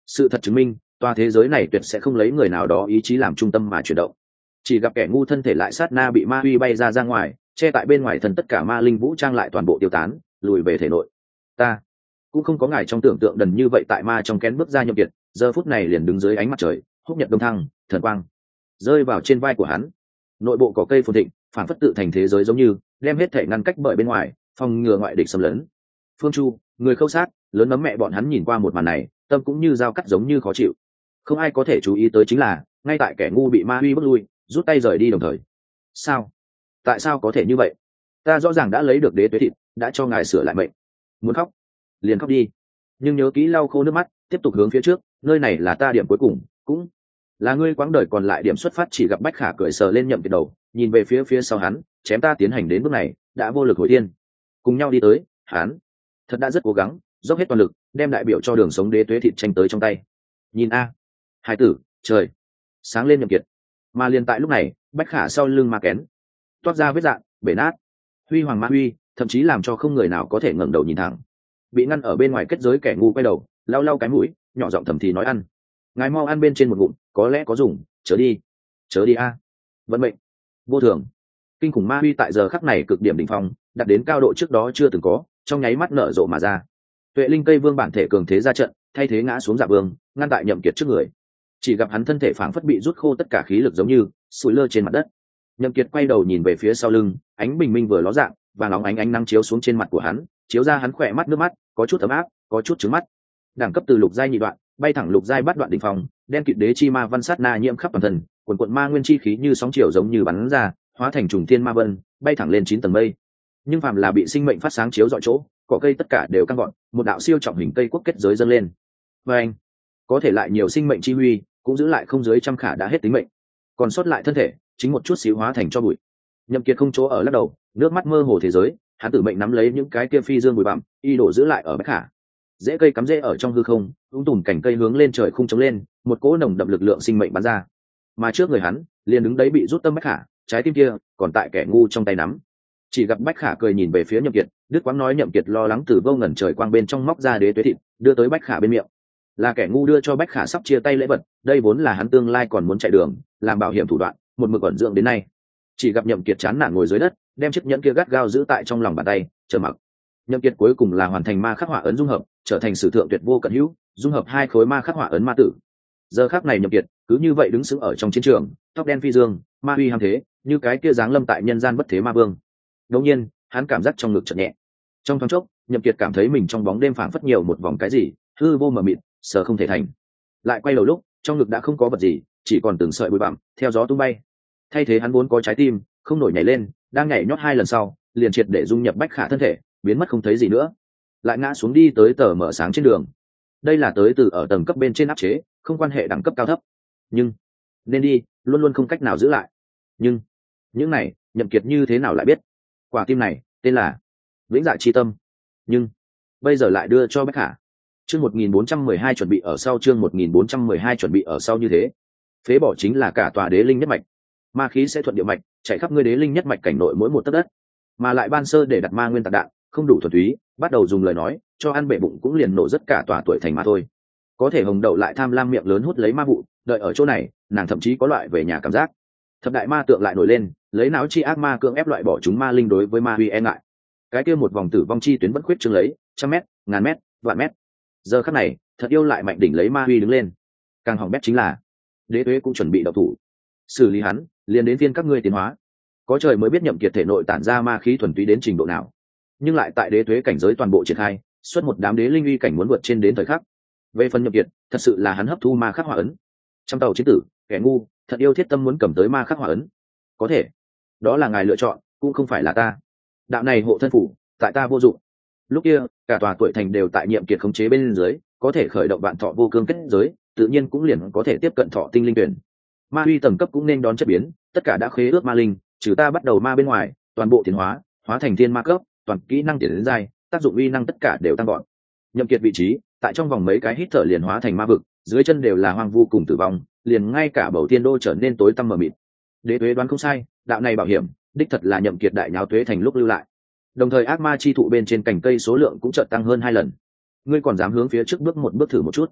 Sự thật chứng minh tòa thế giới này tuyệt sẽ không lấy người nào đó ý chí làm trung tâm mà chuyển động. Chỉ gặp kẻ ngu thân thể lại sát na bị ma uy bay ra ra ngoài, che tại bên ngoài thân tất cả ma linh vũ trang lại toàn bộ tiêu tán, lùi về thể nội. Ta cũng không có ngài trong tưởng tượng đần như vậy. Tại ma trong kén bước ra Nhậm Kiệt, giờ phút này liền đứng dưới ánh mặt trời, húc nhật đông thăng, thần quang rơi vào trên vai của hắn. Nội bộ có cây phồn thịnh, phản phất tự thành thế giới giống như đem hết thể ngăn cách bởi bên ngoài, phòng ngừa ngoại địch xâm lấn. Phương Chu, người khâu sát, lớn nấm mẹ bọn hắn nhìn qua một màn này, tâm cũng như dao cắt giống như khó chịu. Không ai có thể chú ý tới chính là, ngay tại kẻ ngu bị ma uy bước lui, rút tay rời đi đồng thời. Sao? Tại sao có thể như vậy? Ta rõ ràng đã lấy được đế tuế thịt, đã cho ngài sửa lại mệnh. Muốn khóc, liền khóc đi. Nhưng nhớ kỹ lau khô nước mắt, tiếp tục hướng phía trước, nơi này là ta điểm cuối cùng, cũng là ngươi quãng đời còn lại điểm xuất phát. Chỉ gặp Bách Khả cười sờ lên Nhậm Kiệt đầu, nhìn về phía phía sau hắn, chém ta tiến hành đến bước này, đã vô lực hồi thiên. Cùng nhau đi tới, hắn thật đã rất cố gắng, dốc hết toàn lực, đem đại biểu cho đường sống đế tuế thịt tranh tới trong tay. Nhìn a, hải tử, trời sáng lên Nhậm Kiệt. Mà liền tại lúc này, Bách Khả sau lưng ma kén toát ra vết dạn, bể nát, huy hoàng ma huy, thậm chí làm cho không người nào có thể ngẩng đầu nhìn thẳng. Bị ngăn ở bên ngoài kết giới kẻ ngu quay đầu, lau lau cái mũi, nhỏ giọng thầm thì nói: ăn, ngài mau ăn bên trên một ngụm, có lẽ có dùng. Chớ đi, chớ đi a. Vận mệnh vô thường, kinh khủng ma huy tại giờ khắc này cực điểm đỉnh phong, đạt đến cao độ trước đó chưa từng có, trong nháy mắt nở rộ mà ra. Tuệ linh cây vương bản thể cường thế ra trận, thay thế ngã xuống dạ vương, ngăn tại Nhậm Kiệt trước người. Chỉ gặp hắn thân thể phảng phất bị rút khô tất cả khí lực giống như sủi lơ trên mặt đất. Nhậm Kiệt quay đầu nhìn về phía sau lưng, ánh bình minh vừa ló dạng, và nóng ánh ánh nắng chiếu xuống trên mặt của hắn, chiếu ra hắn khỏe mắt nước mắt, có chút ấm áp, có chút trướng mắt. Đẳng cấp từ lục giai nhị đoạn, bay thẳng lục giai bát đoạn đỉnh phong, đen kịt đế chi ma văn sát na nhiễm khắp toàn thân, cuồn cuộn ma nguyên chi khí như sóng chiều giống như bắn ra, hóa thành trùng thiên ma vân, bay thẳng lên chín tầng mây. Nhưng phàm là bị sinh mệnh phát sáng chiếu rọi chỗ, cỏ cây tất cả đều căng gọn, một đạo siêu trọng hình cây quốc kết giới dâng lên. Và anh, có thể lại nhiều sinh mệnh chi huy, cũng giữ lại không dưới trăm khả đã hết tính mệnh, còn sót lại thân thể chính một chút xíu hóa thành cho bụi. Nhậm Kiệt không chỗ ở lắc đầu, nước mắt mơ hồ thế giới, hắn tử mệnh nắm lấy những cái kia phi dương bụi bặm, y đổ giữ lại ở Bách Khả. Rễ cây cắm rễ ở trong hư không, ung tùm cảnh cây hướng lên trời khung chống lên, một cỗ nồng đậm lực lượng sinh mệnh bắn ra. Mà trước người hắn, liền đứng đấy bị rút tâm Bách Khả, trái tim kia còn tại kẻ ngu trong tay nắm. Chỉ gặp Bách Khả cười nhìn về phía Nhậm Kiệt, Đức Quang nói Nhậm Kiệt lo lắng từ vô ngần trời quang bên trong móc ra đế tuế thịt, đưa tới Bách Khả bên miệng. Là kẻ ngu đưa cho Bách Khả sắp chia tay lễ vật, đây vốn là hắn tương lai còn muốn chạy đường, làm bảo hiểm thủ đoạn, một mực ẩn dưỡng đến nay. Chỉ gặp Nhậm Kiệt chán nản ngồi dưới đất, đem chiếc nhẫn kia gắt gao giữ tại trong lòng bàn tay, chờ mặc. Nhậm Kiệt cuối cùng là hoàn thành ma khắc họa ấn dung hợp, trở thành sử thượng tuyệt vô cận hữu, dung hợp hai khối ma khắc họa ấn ma tử. Giờ khắc này Nhậm Kiệt cứ như vậy đứng sững ở trong chiến trường, tóc đen phi dương, ma uy hăng thế, như cái kia dáng lâm tại nhân gian bất thế ma vương. Đột nhiên, hắn cảm giác trong ngực chợt nhẹ. Trong thoáng chốc, Nhậm Kiệt cảm thấy mình trong bóng đêm phảng phất nhiều một vòng cái gì, hư vô mờ mịt, sờ không thể thành. Lại quay đầu lúc, trong ngực đã không có vật gì, chỉ còn từng sợi bụi bặm theo gió tung bay. Thay thế hắn vốn có trái tim, không nổi nhảy lên, đang nhảy nhót hai lần sau, liền triệt để dung nhập Bách Khả thân thể, biến mất không thấy gì nữa. Lại ngã xuống đi tới tờ mở sáng trên đường. Đây là tới từ ở tầng cấp bên trên áp chế, không quan hệ đẳng cấp cao thấp. Nhưng nên đi, luôn luôn không cách nào giữ lại. Nhưng những này, Nhậm Kiệt như thế nào lại biết? Quả tim này tên là Vĩnh Dạ Chi Tâm. Nhưng bây giờ lại đưa cho Bách Khả. Chương một nghìn bốn trăm mười hai chuẩn bị ở sau, chương một nghìn bốn trăm mười hai chuẩn bị ở sau như thế. Phế bỏ chính là cả tòa đế linh nhất mạch. Ma khí sẽ thuận địa mạch, chạy khắp ngươi đế linh nhất mạch cảnh nội mỗi một tấc đất. Mà lại ban sơ để đặt ma nguyên tạc đạn, không đủ thuần túy, bắt đầu dùng lời nói, cho ăn bể bụng cũng liền nổ rất cả tòa tuổi thành mà thôi. Có thể Hồng Đậu lại tham lam miệng lớn hút lấy ma vụ, đợi ở chỗ này, nàng thậm chí có loại về nhà cảm giác. Thập đại ma tượng lại nổi lên, lấy não chi ác ma cưỡng ép loại bỏ chúng ma linh đối với ma huy e ngại. Cái kia một vòng tử vong chi tuyến vẫn khuyết trương lấy, trăm mét, ngàn mét, vạn mét. Giờ khắc này, thật yêu lại mạnh đỉnh lấy ma huy đứng lên. Càng hỏng bét chính là, đế tuế cũng chuẩn bị động thủ. Xử lý hắn, liền đến phiên các ngươi tiến hóa. Có trời mới biết Nhậm Kiệt thể nội tản ra ma khí thuần túy đến trình độ nào. Nhưng lại tại đế tuế cảnh giới toàn bộ triển khai, xuất một đám đế linh uy cảnh muốn vượt trên đến thời khắc. Về phần Nhậm Kiệt, thật sự là hắn hấp thu ma khắc hỏa ấn. Trong tàu chiến tử, kẻ ngu, thật yêu thiết tâm muốn cầm tới ma khắc hỏa ấn. Có thể, đó là ngài lựa chọn, cũng không phải là ta. Đạo này hộ thân phủ, tại ta vô dụng. Lúc kia, cả tòa tuổi thành đều tại Nhiệm Kiệt khống chế bên dưới, có thể khởi động vạn thọ vô cương kết giới, tự nhiên cũng liền có thể tiếp cận thọ tinh linh tuyển. Ma huy tầng cấp cũng nên đón chất biến, tất cả đã khế ước ma linh, trừ ta bắt đầu ma bên ngoài, toàn bộ tiến hóa, hóa thành thiên ma cấp, toàn kỹ năng tiến đến giai, tác dụng uy năng tất cả đều tăng gọn. Nhậm Kiệt vị trí, tại trong vòng mấy cái hít thở liền hóa thành ma vực, dưới chân đều là hoang vu cùng tử vong, liền ngay cả bầu tiên đô trở nên tối tăm mờ mịt. Đế tuế đoán không sai, đạo này bảo hiểm, đích thật là Nhậm Kiệt đại nháo tuế thành lúc lưu lại. Đồng thời ác ma chi thụ bên trên cành cây số lượng cũng chợt tăng hơn hai lần. Ngươi còn dám hướng phía trước bước một bước thử một chút?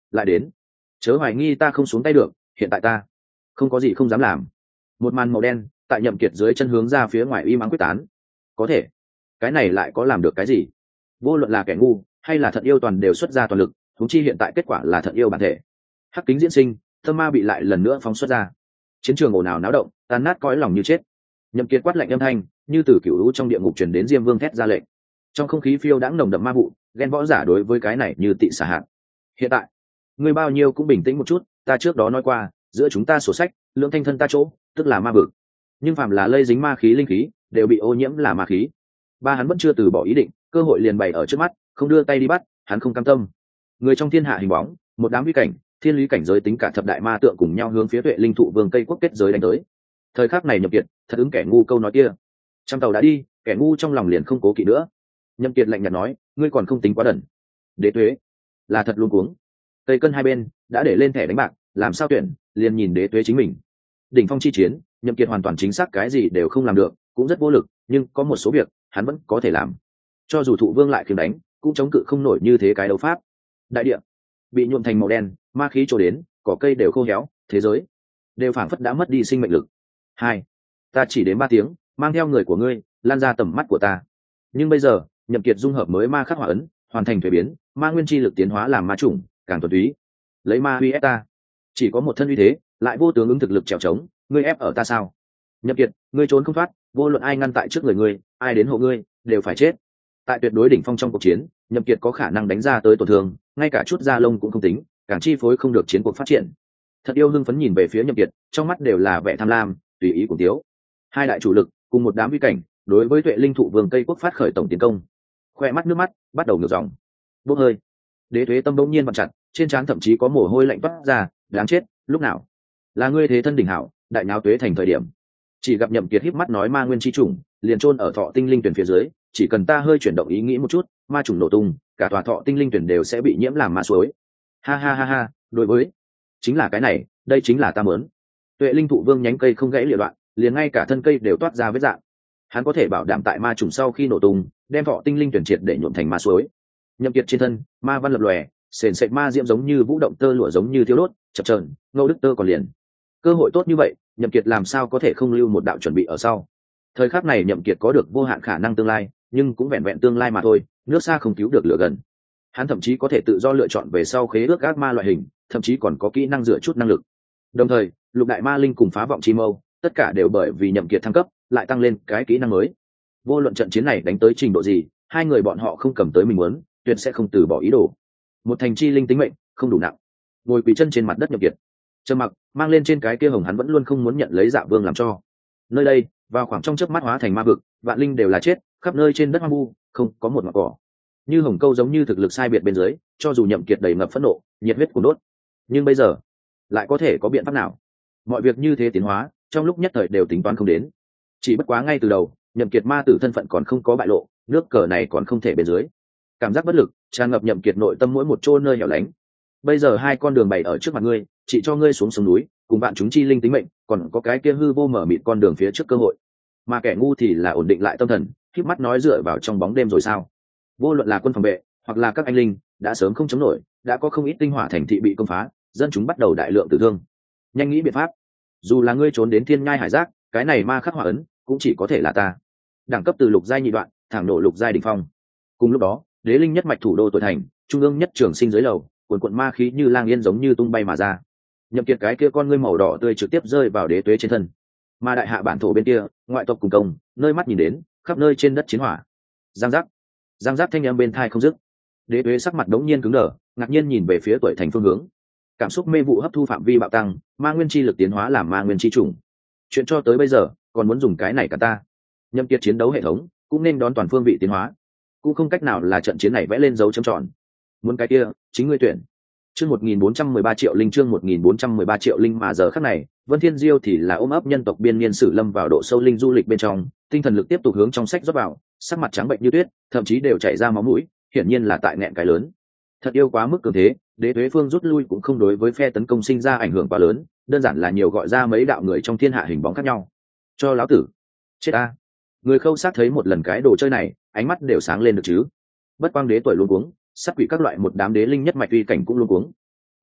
lại đến, chớ hoài nghi ta không xuống tay được, hiện tại ta không có gì không dám làm. Một màn màu đen tại Nhậm Kiệt dưới chân hướng ra phía ngoài y mắng quyết tán. Có thể, cái này lại có làm được cái gì? Vô luận là kẻ ngu hay là thận yêu toàn đều xuất ra toàn lực, huống chi hiện tại kết quả là thận yêu bản thể. Hắc kính diễn sinh, tâm ma bị lại lần nữa phóng xuất ra. Chiến trường ồn ào náo động, tan nát cõi lòng như chết. Nhậm Kiệt quát lạnh âm thanh, như từ cửu lũ trong địa ngục truyền đến, Diêm Vương thét ra lệnh. Trong không khí phiêu đãng nồng đậm ma vụ, ghen võ giả đối với cái này như tị xà hạt. Hiện tại, ngươi bao nhiêu cũng bình tĩnh một chút, ta trước đó nói qua, giữa chúng ta sổ sách, lượng thanh thân ta chỗ, tức là ma vực. Nhưng phàm là lây dính ma khí linh khí, đều bị ô nhiễm là ma khí. Ba hắn vẫn chưa từ bỏ ý định, cơ hội liền bày ở trước mắt, không đưa tay đi bắt, hắn không cam tâm. Người trong thiên hạ hình bóng, một đám uy cảnh, thiên lý cảnh giới tính cả thập đại ma tượng cùng nhau hướng phía Tuệ Linh Thụ Vương cây quốc kết giới đánh tới. Thời khắc này Nhậm Kiệt thật ứng kẻ ngu câu nói kia. Trăm tàu đã đi, kẻ ngu trong lòng liền không cố kỵ nữa. Nhậm Kiệt lạnh nhạt nói, ngươi còn không tính quá đần. Đế Tuế là thật luôn cuống. Tây cân hai bên đã để lên thẻ đánh bạc, làm sao tuyển, liền nhìn Đế Tuế chính mình. Đỉnh phong chi chiến, Nhậm Kiệt hoàn toàn chính xác cái gì đều không làm được, cũng rất vô lực, nhưng có một số việc hắn vẫn có thể làm. Cho dù Thụ Vương lại khiêng đánh, cũng chống cự không nổi như thế cái đấu pháp. Đại địa bị nhuộm thành màu đen, ma khí trổ đến, cỏ cây đều khô héo, thế giới đều phảng phất đã mất đi sinh mệnh lực. Hai, ta chỉ đến ba tiếng, mang theo người của ngươi lan ra tầm mắt của ta. Nhưng bây giờ, Nhậm Kiệt dung hợp mới ma khắc hỏa ấn, hoàn thành thuế biến, ma nguyên chi lực tiến hóa làm ma chủng, càng thuần túy. Lấy ma uy ép ta, chỉ có một thân uy thế, lại vô tướng ứng thực lực trèo trống, ngươi ép ở ta sao? Nhậm Kiệt, ngươi trốn không thoát, vô luận ai ngăn tại trước người ngươi, ai đến hộ ngươi, đều phải chết. Tại tuyệt đối đỉnh phong trong cuộc chiến, Nhậm Kiệt có khả năng đánh ra tới tổn thương, ngay cả chút da lông cũng không tính, càng chi phối không được chiến cuộc phát triển. Thật yêu hưng phấn nhìn về phía Nhậm Kiệt, trong mắt đều là vẻ tham lam, tùy ý của tiếu. Hai đại chủ lực cùng một đám uy cảnh, đối với Tuệ Linh Thụ Vương cây quốc phát khởi tổng tiến công. Khoe mắt nước mắt bắt đầu ngược dòng. Bốc hơi. Đế Tuế tâm bỗng nhiên vặn chặt, trên trán thậm chí có mồ hôi lạnh toát ra, đáng chết, lúc nào? Là ngươi thế thân đỉnh hảo, đại náo Tuế thành thời điểm. Chỉ gặp Nhậm Kiệt híp mắt nói ma nguyên chi trùng, liền chôn ở thọ tinh linh tuyển phía dưới, chỉ cần ta hơi chuyển động ý nghĩ một chút, ma trùng nổ tung, cả tòa thọ tinh linh tuyển đều sẽ bị nhiễm làm ma suối. Ha ha ha ha, đối với chính là cái này, đây chính là ta muốn. Tuệ Linh Thụ Vương nhánh cây không gãy liệt đoạn, liền ngay cả thân cây đều toát ra vết dạng. Hắn có thể bảo đảm tại ma trùng sau khi nổ tung, đem thọ tinh linh tuyển triệt để nhuộm thành ma suối. Nhậm Kiệt trên thân, ma văn lập lòe, sền sệt ma diễm giống như vũ động tơ lụa giống như thiêu đốt, chập chờn, ngâu đức tơ còn liền. Cơ hội tốt như vậy, Nhậm Kiệt làm sao có thể không lưu một đạo chuẩn bị ở sau. Thời khắc này Nhậm Kiệt có được vô hạn khả năng tương lai, nhưng cũng vẹn vẹn tương lai mà thôi, nước xa không cứu được lửa gần. Hắn thậm chí có thể tự do lựa chọn về sau khế ước ác ma loại hình, thậm chí còn có kỹ năng dựa chút năng lực. Đồng thời, lục đại ma linh cùng phá vọng chi mâu, tất cả đều bởi vì Nhậm Kiệt thăng cấp, lại tăng lên cái kỹ năng mới. Vô luận trận chiến này đánh tới trình độ gì, hai người bọn họ không cầm tới mình muốn, tuyệt sẽ không từ bỏ ý đồ. Một thành chi linh tính mệnh không đủ nặng, ngồi quỳ chân trên mặt đất Nhậm Kiệt, trầm mặc mang lên trên cái kia hồng hắn vẫn luôn không muốn nhận lấy Dạ Vương làm cho. Nơi đây, vào khoảng trong chớp mắt hóa thành ma vực, vạn linh đều là chết, khắp nơi trên đất hoang vu, không có một ngọn cỏ. Như hồng câu giống như thực lực sai biệt bên dưới, cho dù Nhậm Kiệt đầy ngập phẫn nộ, nhiệt huyết cuồn đốt, nhưng bây giờ lại có thể có biện pháp nào? Mọi việc như thế tiến hóa, trong lúc nhất thời đều tính toán không đến. Chỉ bất quá ngay từ đầu, Nhậm Kiệt ma tử thân phận còn không có bại lộ, nước cờ này còn không thể bên dưới. Cảm giác bất lực tràn ngập Nhậm Kiệt nội tâm mỗi một chỗ nơi hẻo lánh. Bây giờ hai con đường bày ở trước mặt ngươi, chỉ cho ngươi xuống sông núi, cùng bạn chúng chi linh tính mệnh, còn có cái kia hư vô mở mịt con đường phía trước cơ hội. Mà kẻ ngu thì là ổn định lại tâm thần, khép mắt nói dựa vào trong bóng đêm rồi sao? Vô luận là quân phòng vệ, hoặc là các anh linh, đã sớm không chống nổi, đã có không ít tinh hỏa thành thị bị công phá, dân chúng bắt đầu đại lượng tử thương. Nhanh nghĩ biện pháp. Dù là ngươi trốn đến thiên nhai hải giác, cái này ma khắc hỏa ấn cũng chỉ có thể là ta. Đẳng cấp từ lục giai nhị đoạn, thẳng nổ lục giai đỉnh phong. Cùng lúc đó, đế linh nhất mạch thủ đô tuổi thành, trung ương nhất trường sinh dưới lầu, cuồn cuộn ma khí như lang yên giống như tung bay mà ra. Nhậm Kiệt cái kia con ngươi màu đỏ tươi trực tiếp rơi vào đế tuế trên thân. Mà đại hạ bản thổ bên kia, ngoại tộc cùng công, nơi mắt nhìn đến, khắp nơi trên đất chiến hỏa. Giang giác, giang giác thanh âm bên tai không dứt. Đế tuế sắc mặt đống nhiên cứng đờ, ngạc nhiên nhìn về phía tuổi thành phương hướng. Cảm xúc mê vụ hấp thu phạm vi bạo tăng, ma nguyên chi lực tiến hóa làm ma nguyên chi trùng. Chuyện cho tới bây giờ, còn muốn dùng cái này cả ta. Nhậm Kiệt chiến đấu hệ thống, cũng nên đón toàn phương vị tiến hóa. Cũng không cách nào là trận chiến này vẽ lên dấu chấm tròn. Muốn cái kia, chính ngươi tuyển. Chương một nghìn bốn trăm mười ba triệu linh chương một nghìn bốn trăm mười ba triệu linh mà giờ khắc này, Vân Thiên Diêu thì là ôm ấp nhân tộc biên niên sử lâm vào độ sâu linh du lịch bên trong, tinh thần lực tiếp tục hướng trong sách rót vào, sắc mặt trắng bệnh như tuyết, thậm chí đều chảy ra máu mũi, hiển nhiên là tại nghẹn cái lớn. Thật yêu quá mức cường thế, Đế Tuế Phương rút lui cũng không đối với phe tấn công sinh ra ảnh hưởng quá lớn, đơn giản là nhiều gọi ra mấy đạo người trong thiên hạ hình bóng khác nhau. Cho lão tử chết a! Người Khâu Sát thấy một lần cái đồ chơi này, ánh mắt đều sáng lên được chứ. Bất Quang Đế tuổi luôn cuống, sát quỷ các loại một đám đế linh nhất mạch uy cảnh cũng luôn cuống.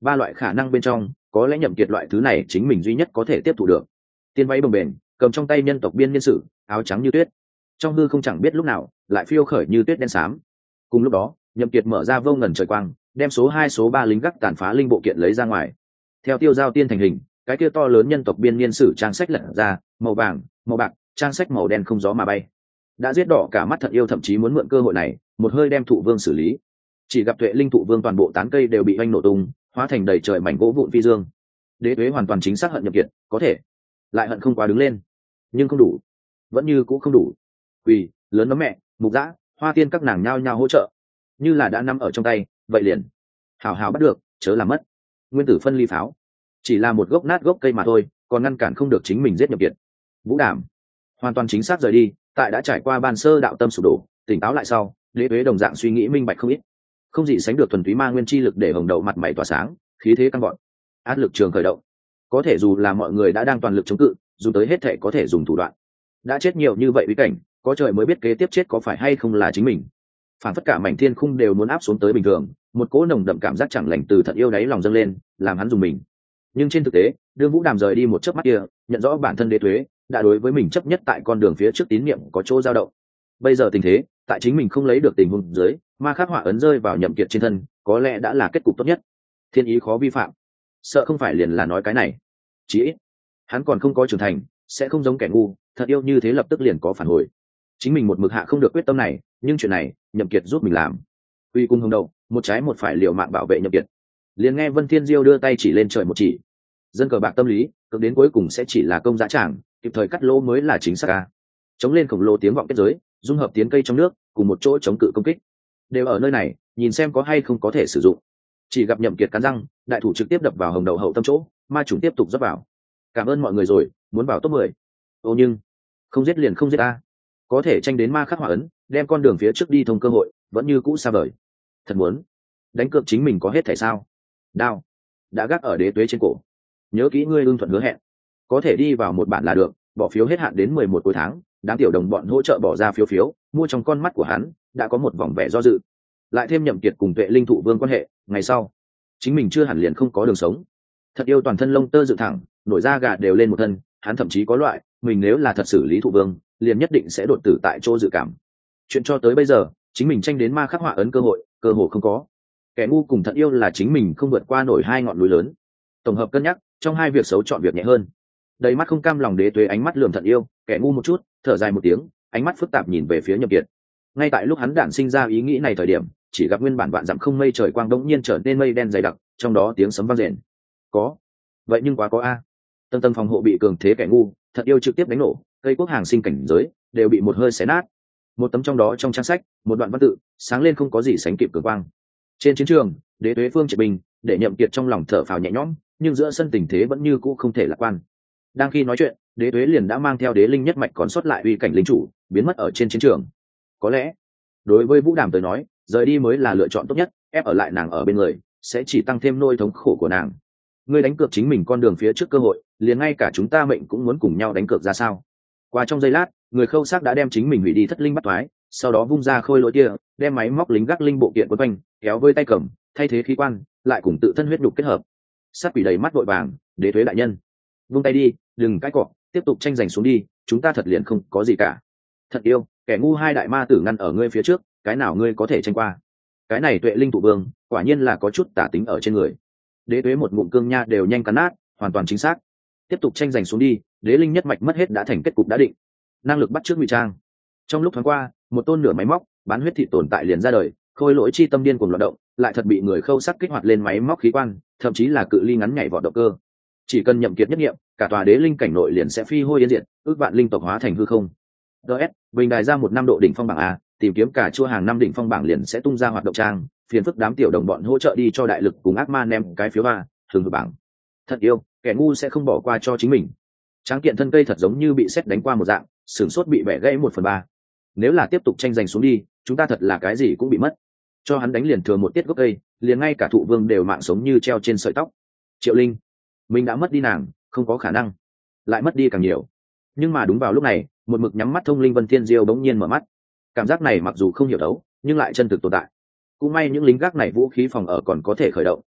Ba loại khả năng bên trong có lẽ Nhậm Kiệt loại thứ này chính mình duy nhất có thể tiếp thụ được. Tiên váy bồng bềnh, cầm trong tay nhân tộc biên niên sử, áo trắng như tuyết, trong hư không chẳng biết lúc nào lại phiêu khởi như tuyết đen xám. Cùng lúc đó, Nhậm Kiệt mở ra vô ngần trời quang, đem số hai số ba lính gác tàn phá linh bộ kiện lấy ra ngoài. Theo tiêu giao tiên thành hình, cái kia to lớn nhân tộc biên niên sử trang sách lật ra, màu vàng, màu bạc, trang sách màu đen không gió mà bay. Đã giết đỏ cả mắt Thận Yêu, thậm chí muốn mượn cơ hội này một hơi đem thụ vương xử lý. Chỉ gặp tuệ linh thụ vương toàn bộ tán cây đều bị oanh nổ tung, hóa thành đầy trời mảnh gỗ vụn phi dương. Đế tuế hoàn toàn chính xác hận Nhậm Kiệt, có thể lại hận không quá đứng lên, nhưng không đủ, vẫn như cũng không đủ. Quỳ lớn nấm mẹ, mục dã, hoa tiên các nàng nhao nhao hỗ trợ, như là đã nắm ở trong tay, vậy liền hào hào bắt được, chớ làm mất. Nguyên tử phân ly pháo chỉ là một gốc nát gốc cây mà thôi, còn ngăn cản không được chính mình giết Nhậm Kiệt. Vũ Đàm hoàn toàn chính xác rời đi, tại đã trải qua ban sơ đạo tâm sụp đổ, tỉnh táo lại sau, đế tuế đồng dạng suy nghĩ minh bạch không ít, không gì sánh được thuần túy ma nguyên chi lực để hồng đầu mặt mày tỏa sáng, khí thế căng gọn, áp lực trường khởi động. Có thể dù là mọi người đã đang toàn lực chống cự, dù tới hết thể có thể dùng thủ đoạn. Đã chết nhiều như vậy bí cảnh, có trời mới biết kế tiếp chết có phải hay không là chính mình. Phản phất cả mảnh thiên khung đều muốn áp xuống tới bình thường, một cỗ nồng đậm cảm giác chẳng lành từ Thận Yêu đáy lòng dâng lên, làm hắn dùng mình. Nhưng trên thực tế, đương Vũ Đàm rời đi một chớp mắt kia, nhận rõ bản thân đế tuế đã đối với mình chấp nhất tại con đường phía trước tín niệm có chỗ dao động. Bây giờ tình thế, tại chính mình không lấy được tình huống dưới, ma khắc họa ấn rơi vào Nhậm Kiệt trên thân, có lẽ đã là kết cục tốt nhất. Thiên ý khó vi phạm, sợ không phải liền là nói cái này. Chỉ ít, hắn còn không có trưởng thành, sẽ không giống kẻ ngu, Thận Yêu như thế lập tức liền có phản hồi. Chính mình một mực hạ không được quyết tâm này, nhưng chuyện này, Nhậm Kiệt giúp mình làm. Uy cung hùng đầu, một trái một phải liều mạng bảo vệ Nhậm Kiệt. Liền nghe Vân Thiên Diêu đưa tay chỉ lên trời một chỉ. Dân cờ bạc tâm lý, cực đến cuối cùng sẽ chỉ là công dã tràng, kịp thời cắt lỗ mới là chính xác a. Chống lên khổng lồ tiếng vọng kết giới, dung hợp tiến cây trong nước, cùng một chỗ chống cự công kích. Đều ở nơi này, nhìn xem có hay không có thể sử dụng. Chỉ gặp Nhậm Kiệt cắn răng, đại thủ trực tiếp đập vào hồng đầu hậu tâm chỗ, ma trùng tiếp tục rót vào. Cảm ơn mọi người rồi, muốn vào top mười. Ô nhưng, không giết liền không giết a. Có thể tranh đến ma khắc hỏa ấn, đem con đường phía trước đi thông cơ hội, vẫn như cũ xa vời. Thật muốn đánh cược chính mình có hết thể sao? Đao đã gác ở đế tuế trên cổ. Nhớ kỹ ngươi ưng thuận hứa hẹn, có thể đi vào một bản là được, bỏ phiếu hết hạn đến mười một cuối tháng, đám tiểu đồng bọn hỗ trợ bỏ ra phiếu phiếu, mua trong con mắt của hắn đã có một vòng vẻ do dự. Lại thêm Nhậm Kiệt cùng tuệ linh thụ vương quan hệ, ngày sau chính mình chưa hẳn liền không có đường sống. Thật yêu toàn thân lông tơ dựng thẳng, nổi da gà đều lên một thân, hắn thậm chí có loại mình nếu là thật xử lý thụ vương, liền nhất định sẽ đột tử tại chỗ dự cảm. Chuyện cho tới bây giờ, chính mình tranh đến ma khắc họa ấn cơ hội, cơ hội không có. Kẻ ngu cùng Thận Yêu là chính mình không vượt qua nổi hai ngọn núi lớn. Tổng hợp cân nhắc, trong hai việc xấu chọn việc nhẹ hơn. Đầy mắt không cam lòng đế tuế ánh mắt lườm Thận Yêu, kẻ ngu một chút, thở dài một tiếng, ánh mắt phức tạp nhìn về phía Nhậm Kiệt. Ngay tại lúc hắn đản sinh ra ý nghĩ này thời điểm, chỉ gặp nguyên bản vạn dặm không mây trời quang đống nhiên trở nên mây đen dày đặc, trong đó tiếng sấm vang rền. Có, vậy nhưng quá có a. Tầng tầng phòng hộ bị cường thế kẻ ngu, Thận Yêu trực tiếp đánh nổ, cây quốc hàng sinh cảnh giới đều bị một hơi xé nát. Một tấm trong đó trong trang sách, một đoạn văn tự sáng lên không có gì sánh kịp cường quang. Trên chiến trường, đế tuế phương triệt bình, để Nhậm Kiệt trong lòng thở phào nhẹ nhõm, nhưng giữa sân tình thế vẫn như cũ không thể lạc quan. Đang khi nói chuyện, đế tuế liền đã mang theo đế linh nhất mạch còn sót lại uy cảnh linh chủ, biến mất ở trên chiến trường. Có lẽ, đối với Vũ Đàm tới nói, rời đi mới là lựa chọn tốt nhất, ép ở lại nàng ở bên người, sẽ chỉ tăng thêm nỗi thống khổ của nàng. Ngươi đánh cược chính mình con đường phía trước cơ hội, liền ngay cả chúng ta mệnh cũng muốn cùng nhau đánh cược ra sao? Qua trong giây lát, người khâu xác đã đem chính mình hủy đi thất linh bắt thoái, sau đó vung ra khôi lỗi kia, đem máy móc lính gác linh bộ kiện quấn quanh, kéo với tay cầm, thay thế khí quan, lại cùng tự thân huyết đục kết hợp. Sát quỷ đầy mắt vội vàng, đế tuế đại nhân, vung tay đi, đừng cãi cọ, tiếp tục tranh giành xuống đi, chúng ta thật liền không có gì cả. Thật yêu, kẻ ngu hai đại ma tử ngăn ở ngươi phía trước, cái nào ngươi có thể tranh qua? Cái này tuệ linh tụ vương, quả nhiên là có chút tả tính ở trên người. Đế tuế một ngụm cương nha đều nhanh cắn nát, hoàn toàn chính xác. Tiếp tục tranh giành xuống đi, đế linh nhất mạch mất hết đã thành kết cục đã định. Năng lực bắt trước ngụy trang. Trong lúc thoáng qua, một tôn nửa máy móc bán huyết thị tồn tại liền ra đời, khôi lỗi chi tâm điên cuồng loạn động, lại thật bị người khâu sắc kích hoạt lên máy móc khí quan, thậm chí là cự ly ngắn nhảy vọt động cơ. Chỉ cần Nhậm Kiệt nhất nghiệm, cả tòa đế linh cảnh nội liền sẽ phi hôi yên diệt, ước vạn linh tộc hóa thành hư không. ds bình đài ra một năm độ đỉnh phong bảng a, tìm kiếm cả chua hàng năm đỉnh phong bảng liền sẽ tung ra hoạt động trang, phiền phức đám tiểu đồng bọn hỗ trợ đi cho đại lực cùng ác ma nem cái phiếu ba thường bảng. Thật yêu, kẻ ngu sẽ không bỏ qua cho chính mình. Tráng kiện thân cây thật giống như bị sét đánh qua một dạng, sửng sốt bị bẻ gãy một phần ba. Nếu là tiếp tục tranh giành xuống đi, chúng ta thật là cái gì cũng bị mất. Cho hắn đánh liền thừa một tiết gốc cây, liền ngay cả thụ vương đều mạng sống như treo trên sợi tóc. Triệu Linh, mình đã mất đi nàng, không có khả năng lại mất đi càng nhiều. Nhưng mà đúng vào lúc này, một mực nhắm mắt thông linh Vân Thiên Diêu bỗng nhiên mở mắt. Cảm giác này mặc dù không hiểu đấu, nhưng lại chân thực tồn tại. Cũng may những lính gác này vũ khí phòng ở còn có thể khởi động,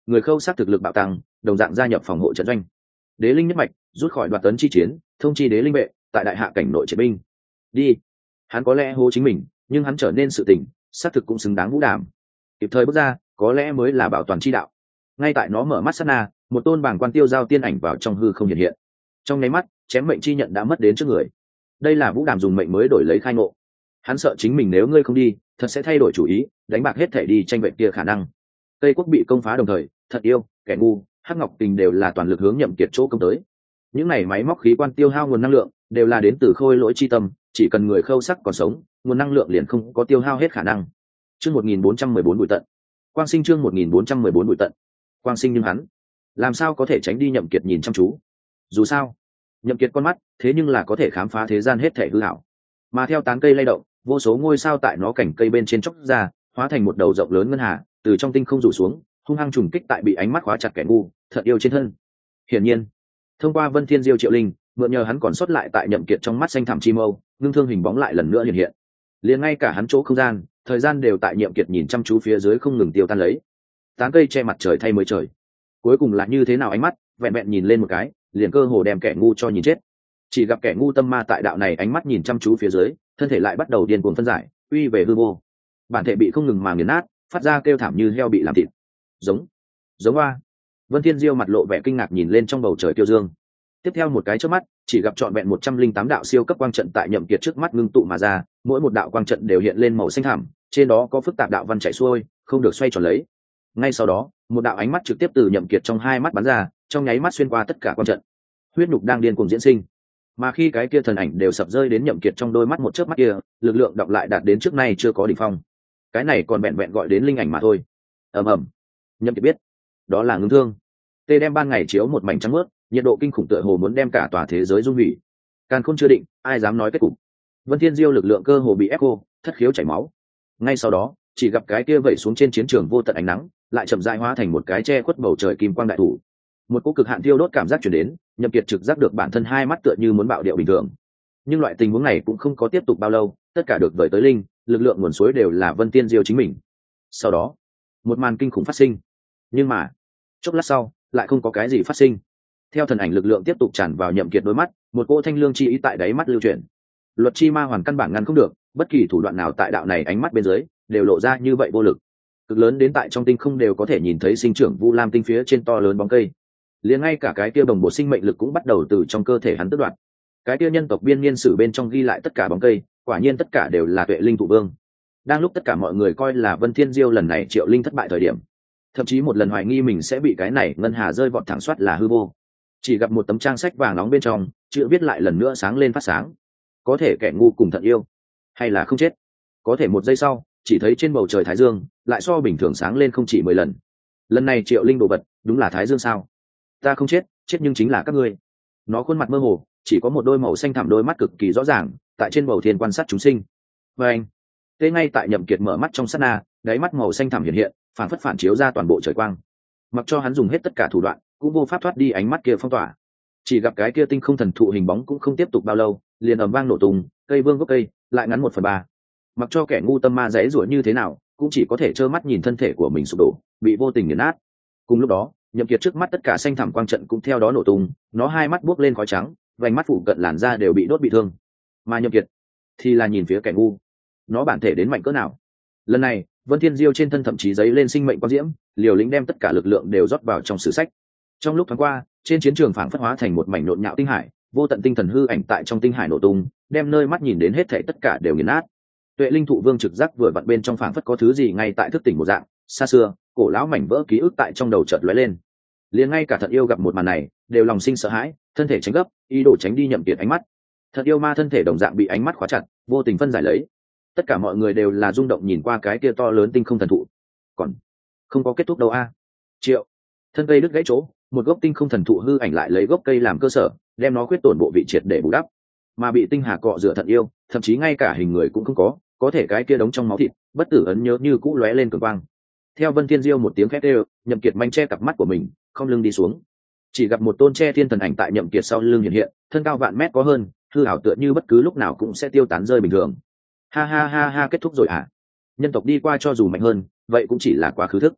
người khâu sát thực lực bạo tăng, đồng dạng gia nhập phòng hộ trận doanh. Đế linh nhất mạch rút khỏi đoạt tấn chi chiến, thông chi đế linh vệ tại đại hạ cảnh nội triệt binh. Đi. Hắn có lẽ hố chính mình, nhưng hắn trở nên sự tình xác thực cũng xứng đáng vũ đảm. Kịp thời bước ra, có lẽ mới là bảo toàn chi đạo. Ngay tại nó mở mắt sát na, một tôn bảng quan tiêu giao tiên ảnh vào trong hư không hiện hiện. Trong nháy mắt, chém mệnh chi nhận đã mất đến trước người. Đây là vũ đàm dùng mệnh mới đổi lấy khai ngộ. Hắn sợ chính mình nếu ngươi không đi, thật sẽ thay đổi chủ ý, đánh bạc hết thể đi tranh vệ kia khả năng. Tây quốc bị công phá đồng thời, thật yêu, kẻ ngu, hắc ngọc tình đều là toàn lực hướng Nhậm Kiệt chỗ công tới. Những này máy móc khí quan tiêu hao nguồn năng lượng, đều là đến từ khôi lỗi chi tâm, chỉ cần người khâu sắc còn sống, nguồn năng lượng liền không có tiêu hao hết khả năng. Chương một nghìn bốn trăm mười bốn bụi tận. Quang Sinh chương một nghìn bốn trăm mười bốn bụi tận. Quang Sinh nhưng hắn làm sao có thể tránh đi Nhậm Kiệt nhìn chăm chú? Dù sao, Nhậm Kiệt con mắt, thế nhưng là có thể khám phá thế gian hết thảy hư ảo. Mà theo tán cây lay động, vô số ngôi sao tại nó cảnh cây bên trên chốc ra, hóa thành một đầu rộng lớn ngân hà, từ trong tinh không rủ xuống, hung hăng trùng kích tại bị ánh mắt khóa chặt kẻ ngu, thật yêu trên thân. Hiển nhiên, thông qua Vân Thiên Diêu Triệu Linh, mượn nhờ hắn còn sót lại tại Nhậm Kiệt trong mắt xanh thẳm chi mâu, ngưng thương hình bóng lại lần nữa hiện hiện. Liền ngay cả hắn chỗ không gian, thời gian đều tại Nhậm Kiệt nhìn chăm chú phía dưới không ngừng tiêu tan lấy. Tán cây che mặt trời thay mới trời. Cuối cùng là như thế nào ánh mắt, vẹn vẹn nhìn lên một cái, liền cơ hồ đem kẻ ngu cho nhìn chết. Chỉ gặp kẻ ngu tâm ma tại đạo này ánh mắt nhìn chăm chú phía dưới, thân thể lại bắt đầu điên cuồng phân giải, uy về hư vô. Bản thể bị không ngừng mà nghiền nát, phát ra kêu thảm như heo bị làm thịt. Giống, giống hoa. Vân Thiên Diêu mặt lộ vẻ kinh ngạc nhìn lên trong bầu trời tiêu dương. Tiếp theo một cái chớp mắt, chỉ gặp trọn vẹn một trăm linh tám đạo siêu cấp quang trận tại Nhậm Kiệt trước mắt ngưng tụ mà ra, mỗi một đạo quang trận đều hiện lên màu xanh thẳm, trên đó có phức tạp đạo văn chảy xuôi, không được xoay tròn lấy. Ngay sau đó, một đạo ánh mắt trực tiếp từ Nhậm Kiệt trong hai mắt bắn ra, trong nháy mắt xuyên qua tất cả quang trận. Huyết nhục đang điên cuồng diễn sinh. Mà khi cái kia thần ảnh đều sập rơi đến Nhậm Kiệt trong đôi mắt một chớp mắt kia, lực lượng đọc lại đạt đến trước nay chưa có đỉnh phong. Cái này còn vẹn vẹn gọi đến linh ảnh mà thôi. Ầm ầm. Nhậm Kiệt biết, đó là ngưng thương. Tê đem ban ngày chiếu một mảnh trắng mướt, nhiệt độ kinh khủng tựa hồ muốn đem cả tòa thế giới dung hủy. Càn khôn chưa định, ai dám nói kết cục. Vân Thiên Diêu lực lượng cơ hồ bị ép cô, thất khiếu chảy máu. Ngay sau đó, chỉ gặp cái kia vẩy xuống trên chiến trường vô tận ánh nắng, lại chậm rãi hóa thành một cái che khuất bầu trời kim quang đại thủ. Một cỗ cực hạn thiêu đốt cảm giác truyền đến, Nhậm Kiệt trực giác được bản thân hai mắt tựa như muốn bạo điệu bình thường. Nhưng loại tình huống này cũng không có tiếp tục bao lâu, tất cả được đợi tới linh, lực lượng nguồn suối đều là Vân Thiên Diêu chính mình. Sau đó, một màn kinh khủng phát sinh. Nhưng mà, chốc lát sau, lại không có cái gì phát sinh. Theo thần ảnh lực lượng tiếp tục tràn vào Nhậm Kiệt đôi mắt, một cỗ thanh lương chi ý tại đáy mắt lưu chuyển. Luật chi ma hoàn căn bản ngăn không được, bất kỳ thủ đoạn nào tại đạo này ánh mắt bên dưới, đều lộ ra như vậy vô lực. Cực lớn đến tại trong tinh không đều có thể nhìn thấy sinh trưởng Vu Lam tinh phía trên to lớn bóng cây. Liền ngay cả cái kia bồng bột sinh mệnh lực cũng bắt đầu từ trong cơ thể hắn tước đoạt. Cái kia nhân tộc biên niên sử bên trong ghi lại tất cả bóng cây, quả nhiên tất cả đều là tuệ linh thụ vương. Đang lúc tất cả mọi người coi là Vân Thiên Diêu lần này triệu linh thất bại thời điểm, thậm chí một lần hoài nghi mình sẽ bị cái này ngân hà rơi vọt thẳng soát là hư vô, chỉ gặp một tấm trang sách vàng nóng bên trong chữ viết lại lần nữa sáng lên phát sáng. Có thể kẻ ngu cùng thận yêu, hay là không chết. Có thể một giây sau, chỉ thấy trên bầu trời thái dương lại so bình thường sáng lên không chỉ mười lần. Lần này triệu linh đồ vật đúng là thái dương sao? Ta không chết, chết nhưng chính là các ngươi. Nó khuôn mặt mơ hồ, chỉ có một đôi màu xanh thẳm đôi mắt cực kỳ rõ ràng, tại trên bầu thiên quan sát chúng sinh. Và anh, tê ngay tại Nhậm Kiệt mở mắt trong sát na, đáy mắt màu xanh thẳm hiện hiện, phản phất phản chiếu ra toàn bộ trời quang. Mặc cho hắn dùng hết tất cả thủ đoạn, cũng vô pháp thoát đi ánh mắt kia phong tỏa. Chỉ gặp cái kia tinh không thần thụ hình bóng cũng không tiếp tục bao lâu, liền ầm vang nổ tung, cây vương gốc cây lại ngắn một phần ba. Mặc cho kẻ ngu tâm ma dãy rủa như thế nào, cũng chỉ có thể trơ mắt nhìn thân thể của mình sụp đổ, bị vô tình nghiền nát. Cùng lúc đó, Nhậm Kiệt trước mắt tất cả xanh thẳm quang trận cũng theo đó nổ tung, nó hai mắt buốc lên khói trắng, vành mắt phụ cận làn da đều bị đốt bị thương. Mà Nhậm Kiệt thì là nhìn phía kẻ ngu, nó bản thể đến mạnh cỡ nào. Lần này, Vân Thiên Diêu trên thân thậm chí giấy lên sinh mệnh quang diễm, liều lĩnh đem tất cả lực lượng đều rót vào trong sử sách. Trong lúc thoáng qua, trên chiến trường phảng phất hóa thành một mảnh nhộn nhạo tinh hải, vô tận tinh thần hư ảnh tại trong tinh hải nổ tung, đem nơi mắt nhìn đến hết thảy tất cả đều nghiền nát. Tuệ linh thụ vương trực giác vừa vặn bên trong phảng phất có thứ gì ngay tại thức tỉnh một dạng, xa xưa, cổ lão mảnh vỡ ký ức tại trong đầu chợt lóe lên. Liền ngay cả Thận yêu gặp một màn này, đều lòng sinh sợ hãi, thân thể tránh gấp, ý đồ tránh đi Nhậm Kiệt ánh mắt. Thận yêu ma thân thể đồng dạng bị ánh mắt khóa chặt, vô tình phân giải lấy. Tất cả mọi người đều là rung động nhìn qua cái kia to lớn tinh không thần thụ. Còn không có kết thúc đâu a. Triệu, thân cây đứt gãy chỗ, một gốc tinh không thần thụ hư ảnh lại lấy gốc cây làm cơ sở, đem nó khuyết tổn bộ vị triệt để bù đắp. Mà bị tinh hà cọ rửa Thận yêu, thậm chí ngay cả hình người cũng không có, có thể cái kia đống trong máu thịt, bất tử ấn nhớ như cũ lóe lên cường quang. Theo Vân Thiên Diêu một tiếng khét kêu, Nhậm Kiệt manh che cặp mắt của mình, không lưng đi xuống. Chỉ gặp một tôn che thiên thần ảnh tại Nhậm Kiệt sau lưng hiện hiện, thân cao vạn mét có hơn, hư ảo tựa như bất cứ lúc nào cũng sẽ tiêu tán rơi bình thường. Ha ha ha ha, kết thúc rồi à? Nhân tộc đi qua cho dù mạnh hơn, vậy cũng chỉ là quá khứ thức.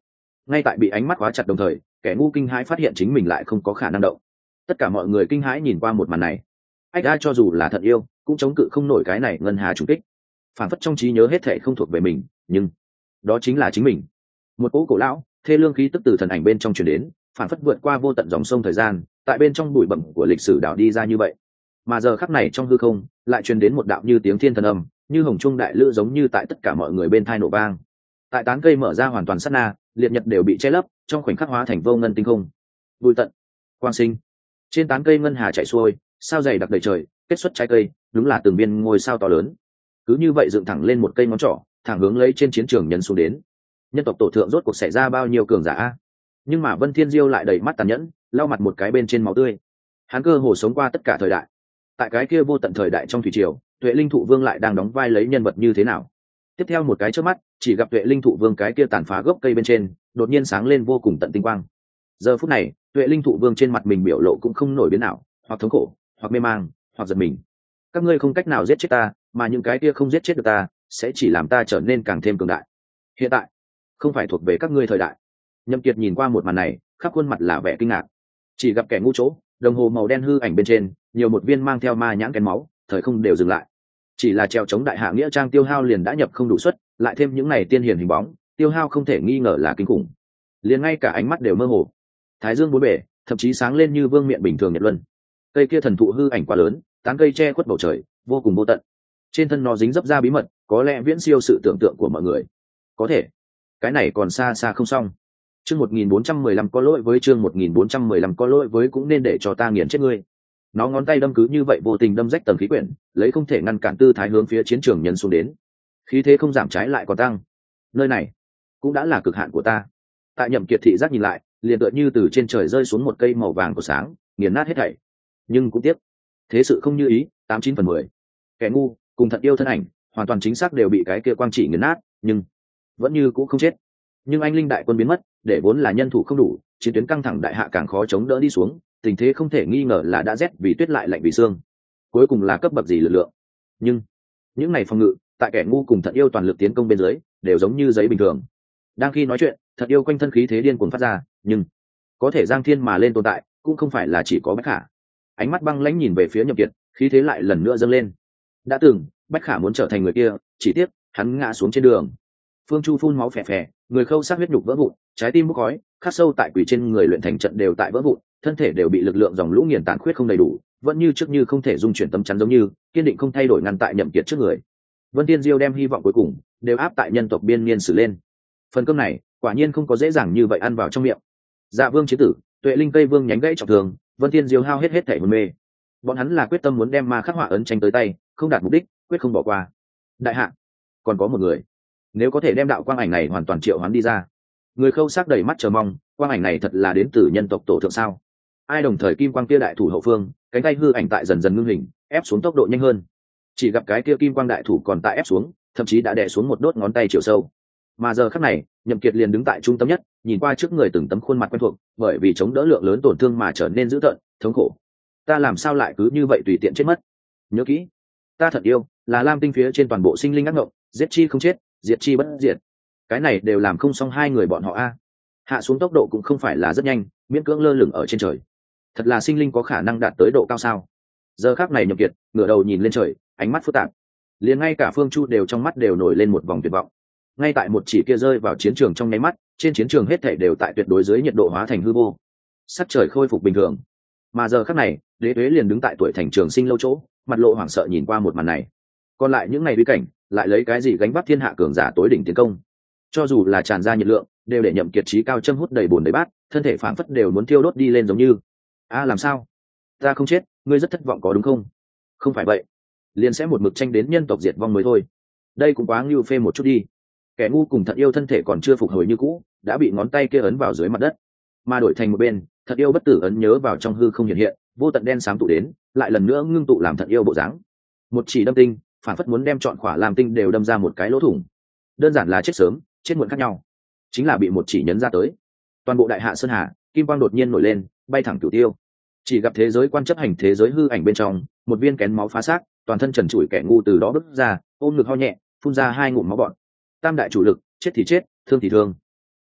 ngay tại bị ánh mắt khóa chặt đồng thời, kẻ ngu kinh hãi phát hiện chính mình lại không có khả năng động. Tất cả mọi người kinh hãi nhìn qua một màn này. Ách ra cho dù là Thận Yêu cũng chống cự không nổi cái này ngân hà trùng kích. Phản phất trong trí nhớ hết thảy không thuộc về mình, nhưng đó chính là chính mình. Một cỗ cổ lão thê lương khí tức từ thần ảnh bên trong truyền đến, phản phất vượt qua vô tận dòng sông thời gian, tại bên trong bụi bặm của lịch sử đảo đi ra như vậy. Mà giờ khắc này trong hư không lại truyền đến một đạo như tiếng thiên thần âm, như hồng trung đại lữ giống như tại tất cả mọi người bên thai nổ vang. Tại tán cây mở ra hoàn toàn sát na, liệt nhật đều bị che lấp, trong khoảnh khắc hóa thành vô ngân tinh không. Bụi tận, quang sinh. Trên tán cây ngân hà chảy xuôi, sao dày đặc đầy trời, kết xuất trái cây, đúng là từng viên ngôi sao to lớn. Cứ như vậy dựng thẳng lên một cây ngón trỏ, thẳng hướng lấy trên chiến trường nhân xuống đến. Nhân tộc tổ thượng rốt cuộc xảy ra bao nhiêu cường giả a? Nhưng mà Vân Thiên Diêu lại đầy mắt tàn nhẫn, lau mặt một cái bên trên máu tươi. Hắn cơ hồ sống qua tất cả thời đại. Tại cái kia vô tận thời đại trong thủy triều, Tuệ Linh Thụ Vương lại đang đóng vai lấy nhân vật như thế nào? Tiếp theo một cái chớp mắt, chỉ gặp Tuệ Linh Thụ Vương cái kia tàn phá gốc cây bên trên, đột nhiên sáng lên vô cùng tận tinh quang. Giờ phút này, Tuệ Linh Thụ Vương trên mặt mình biểu lộ cũng không nổi biến nào, hoặc thống khổ, hoặc mê mang, hoặc giận mình. Các ngươi không cách nào giết chết ta, mà những cái kia không giết chết được ta, sẽ chỉ làm ta trở nên càng thêm cường đại. Hiện tại, không phải thuộc về các ngươi thời đại. Nhậm Kiệt nhìn qua một màn này, khắp khuôn mặt là vẻ kinh ngạc. Chỉ gặp kẻ ngu chỗ, đồng hồ màu đen hư ảnh bên trên, nhiều một viên mang theo ma nhãn kén máu, thời không đều dừng lại. Chỉ là treo chống đại hạ nghĩa trang tiêu hao liền đã nhập không đủ suất, lại thêm những này tiên hiền hình bóng, tiêu hao không thể nghi ngờ là kinh khủng. Liền ngay cả ánh mắt đều mơ hồ. Thái dương bốn bể, thậm chí sáng lên như vương miện bình thường nhật luân. Cây kia thần thụ hư ảnh quá lớn, tán cây che khuất bầu trời, vô cùng vô tận. Trên thân nó dính dấp ra bí mật, có lẽ viễn siêu sự tưởng tượng của mọi người. Có thể, cái này còn xa xa không xong. Chương một nghìn bốn trăm mười lăm có lỗi với chương một nghìn bốn trăm mười lăm có lỗi với cũng nên để cho ta nghiền chết ngươi. Nó ngón tay đâm cứ như vậy vô tình đâm rách tầng khí quyển, lấy không thể ngăn cản tư thái hướng phía chiến trường nhân xuống đến. Khí thế không giảm trái lại còn tăng. Nơi này cũng đã là cực hạn của ta. Tại Nhậm Kiệt thị giác nhìn lại, liền tựa như từ trên trời rơi xuống một cây màu vàng của sáng, nghiền nát hết thảy. Nhưng cũng tiếc, thế sự không như ý, tám chín phần mười. Kẻ ngu cùng Thận Yêu thân ảnh, hoàn toàn chính xác đều bị cái kia quang chỉ nghiền nát, nhưng vẫn như cũng không chết. Nhưng anh linh đại quân biến mất, để vốn là nhân thủ không đủ, chiến tuyến căng thẳng đại hạ càng khó chống đỡ đi xuống, tình thế không thể nghi ngờ là đã rét vì tuyết lại lạnh vì xương. Cuối cùng là cấp bậc gì lực lượng? Nhưng những ngày phòng ngự, tại kẻ ngu cùng Thận Yêu toàn lực tiến công bên dưới, đều giống như giấy bình thường. Đang khi nói chuyện, Thận Yêu quanh thân khí thế điên cuồng phát ra, nhưng có thể giang thiên mà lên tồn tại, cũng không phải là chỉ có Bách Khả. Ánh mắt băng lãnh nhìn về phía Nhậm Kiệt, khí thế lại lần nữa dâng lên. Đã từng, Bách Khả muốn trở thành người kia, chỉ tiếc hắn ngã xuống trên đường. Phương Chu phun máu phè phè, người khâu sát huyết nhục vỡ vụn, trái tim bốc khói, khắc sâu tại quỷ trên người luyện thành trận đều tại vỡ vụn, thân thể đều bị lực lượng dòng lũ nghiền tàn khuyết không đầy đủ, vẫn như trước như không thể dung chuyển tấm chắn giống như, kiên định không thay đổi ngăn tại Nhậm Kiệt trước người. Vân Tiên Diêu đem hy vọng cuối cùng đều áp tại nhân tộc biên niên sử lên. Phần cơm này, quả nhiên không có dễ dàng như vậy ăn vào trong miệng. Dạ Vương chiến tử, Tuệ Linh Cây Vương nhánh gãy trọng thương, Vân Tiên Diêu hao hết hết thể hồn mê. Bọn hắn là quyết tâm muốn đem ma khắc họa ấn tranh tới tay, không đạt mục đích, quyết không bỏ qua. Đại hạ, còn có một người, nếu có thể đem đạo quang ảnh này hoàn toàn triệu hoán đi ra. Người khâu sắc đầy mắt chờ mong, quang ảnh này thật là đến từ nhân tộc tổ thượng sao? Ai đồng thời kim quang kia đại thủ hậu phương, cánh tay hư ảnh tại dần dần ngưng hình, ép xuống tốc độ nhanh hơn. Chỉ gặp cái kia kim quang đại thủ còn tại ép xuống, thậm chí đã đè xuống một đốt ngón tay chiều sâu. Mà giờ khắc này, Nhậm Kiệt liền đứng tại trung tâm nhất, nhìn qua trước người từng tấm khuôn mặt quen thuộc, bởi vì chống đỡ lượng lớn tổn thương mà trở nên dữ tợn, thống khổ. Ta làm sao lại cứ như vậy tùy tiện chết mất? Nhớ kỹ, ta Thận Yêu là lam tinh phía trên toàn bộ sinh linh ác ngộng, giết chi không chết, diệt chi bất diệt. Cái này đều làm không xong hai người bọn họ a. Hạ xuống tốc độ cũng không phải là rất nhanh, miễn cưỡng lơ lửng ở trên trời. Thật là sinh linh có khả năng đạt tới độ cao sao? Giờ khắc này Nhậm Kiệt ngửa đầu nhìn lên trời, ánh mắt phức tạp. Liền ngay cả Phương Chu đều trong mắt đều nổi lên một vòng tuyệt vọng. Ngay tại một chỉ kia rơi vào chiến trường trong nháy mắt, trên chiến trường hết thảy đều tại tuyệt đối dưới nhiệt độ hóa thành hư vô. Sắc trời khôi phục bình thường. Mà giờ khắc này, Đế Tuế liền đứng tại tuổi thành trường sinh lâu chỗ, mặt lộ hoảng sợ nhìn qua một màn này. Còn lại những ngày bí cảnh, lại lấy cái gì gánh vác thiên hạ cường giả tối đỉnh tiến công? Cho dù là tràn ra nhiệt lượng, đều để Nhậm Kiệt trí cao châm hút đầy bồn đầy bát, thân thể phảng phất đều muốn thiêu đốt đi lên giống như. A làm sao? Ta không chết, ngươi rất thất vọng có đúng không? Không phải vậy, liền sẽ một mực tranh đến nhân tộc diệt vong mới thôi. Đây cũng quá ngưu phê một chút đi. Kẻ ngu cùng Thận Yêu thân thể còn chưa phục hồi như cũ, đã bị ngón tay kia ấn vào dưới mặt đất. Mà đổi thành một bên, Thận Yêu bất tử ấn nhớ vào trong hư không hiện hiện, vô tận đen sáng tụ đến, lại lần nữa ngưng tụ làm Thận Yêu bộ dáng. Một chỉ đâm tinh, phản phất muốn đem chọn khỏa làm tinh đều đâm ra một cái lỗ thủng. Đơn giản là chết sớm, chết muộn khác nhau, chính là bị một chỉ nhấn ra tới. Toàn bộ đại hạ sơn hà, kim quang đột nhiên nổi lên, bay thẳng cửu tiêu. Chỉ gặp thế giới quan chấp hành thế giới hư ảnh bên trong, một viên kén máu phá xác, toàn thân trần trụi kẻ ngu từ đó bước ra, ôm ngực ho nhẹ, phun ra hai ngụm máu bọt. Tam đại chủ lực, chết thì chết, thương thì thương.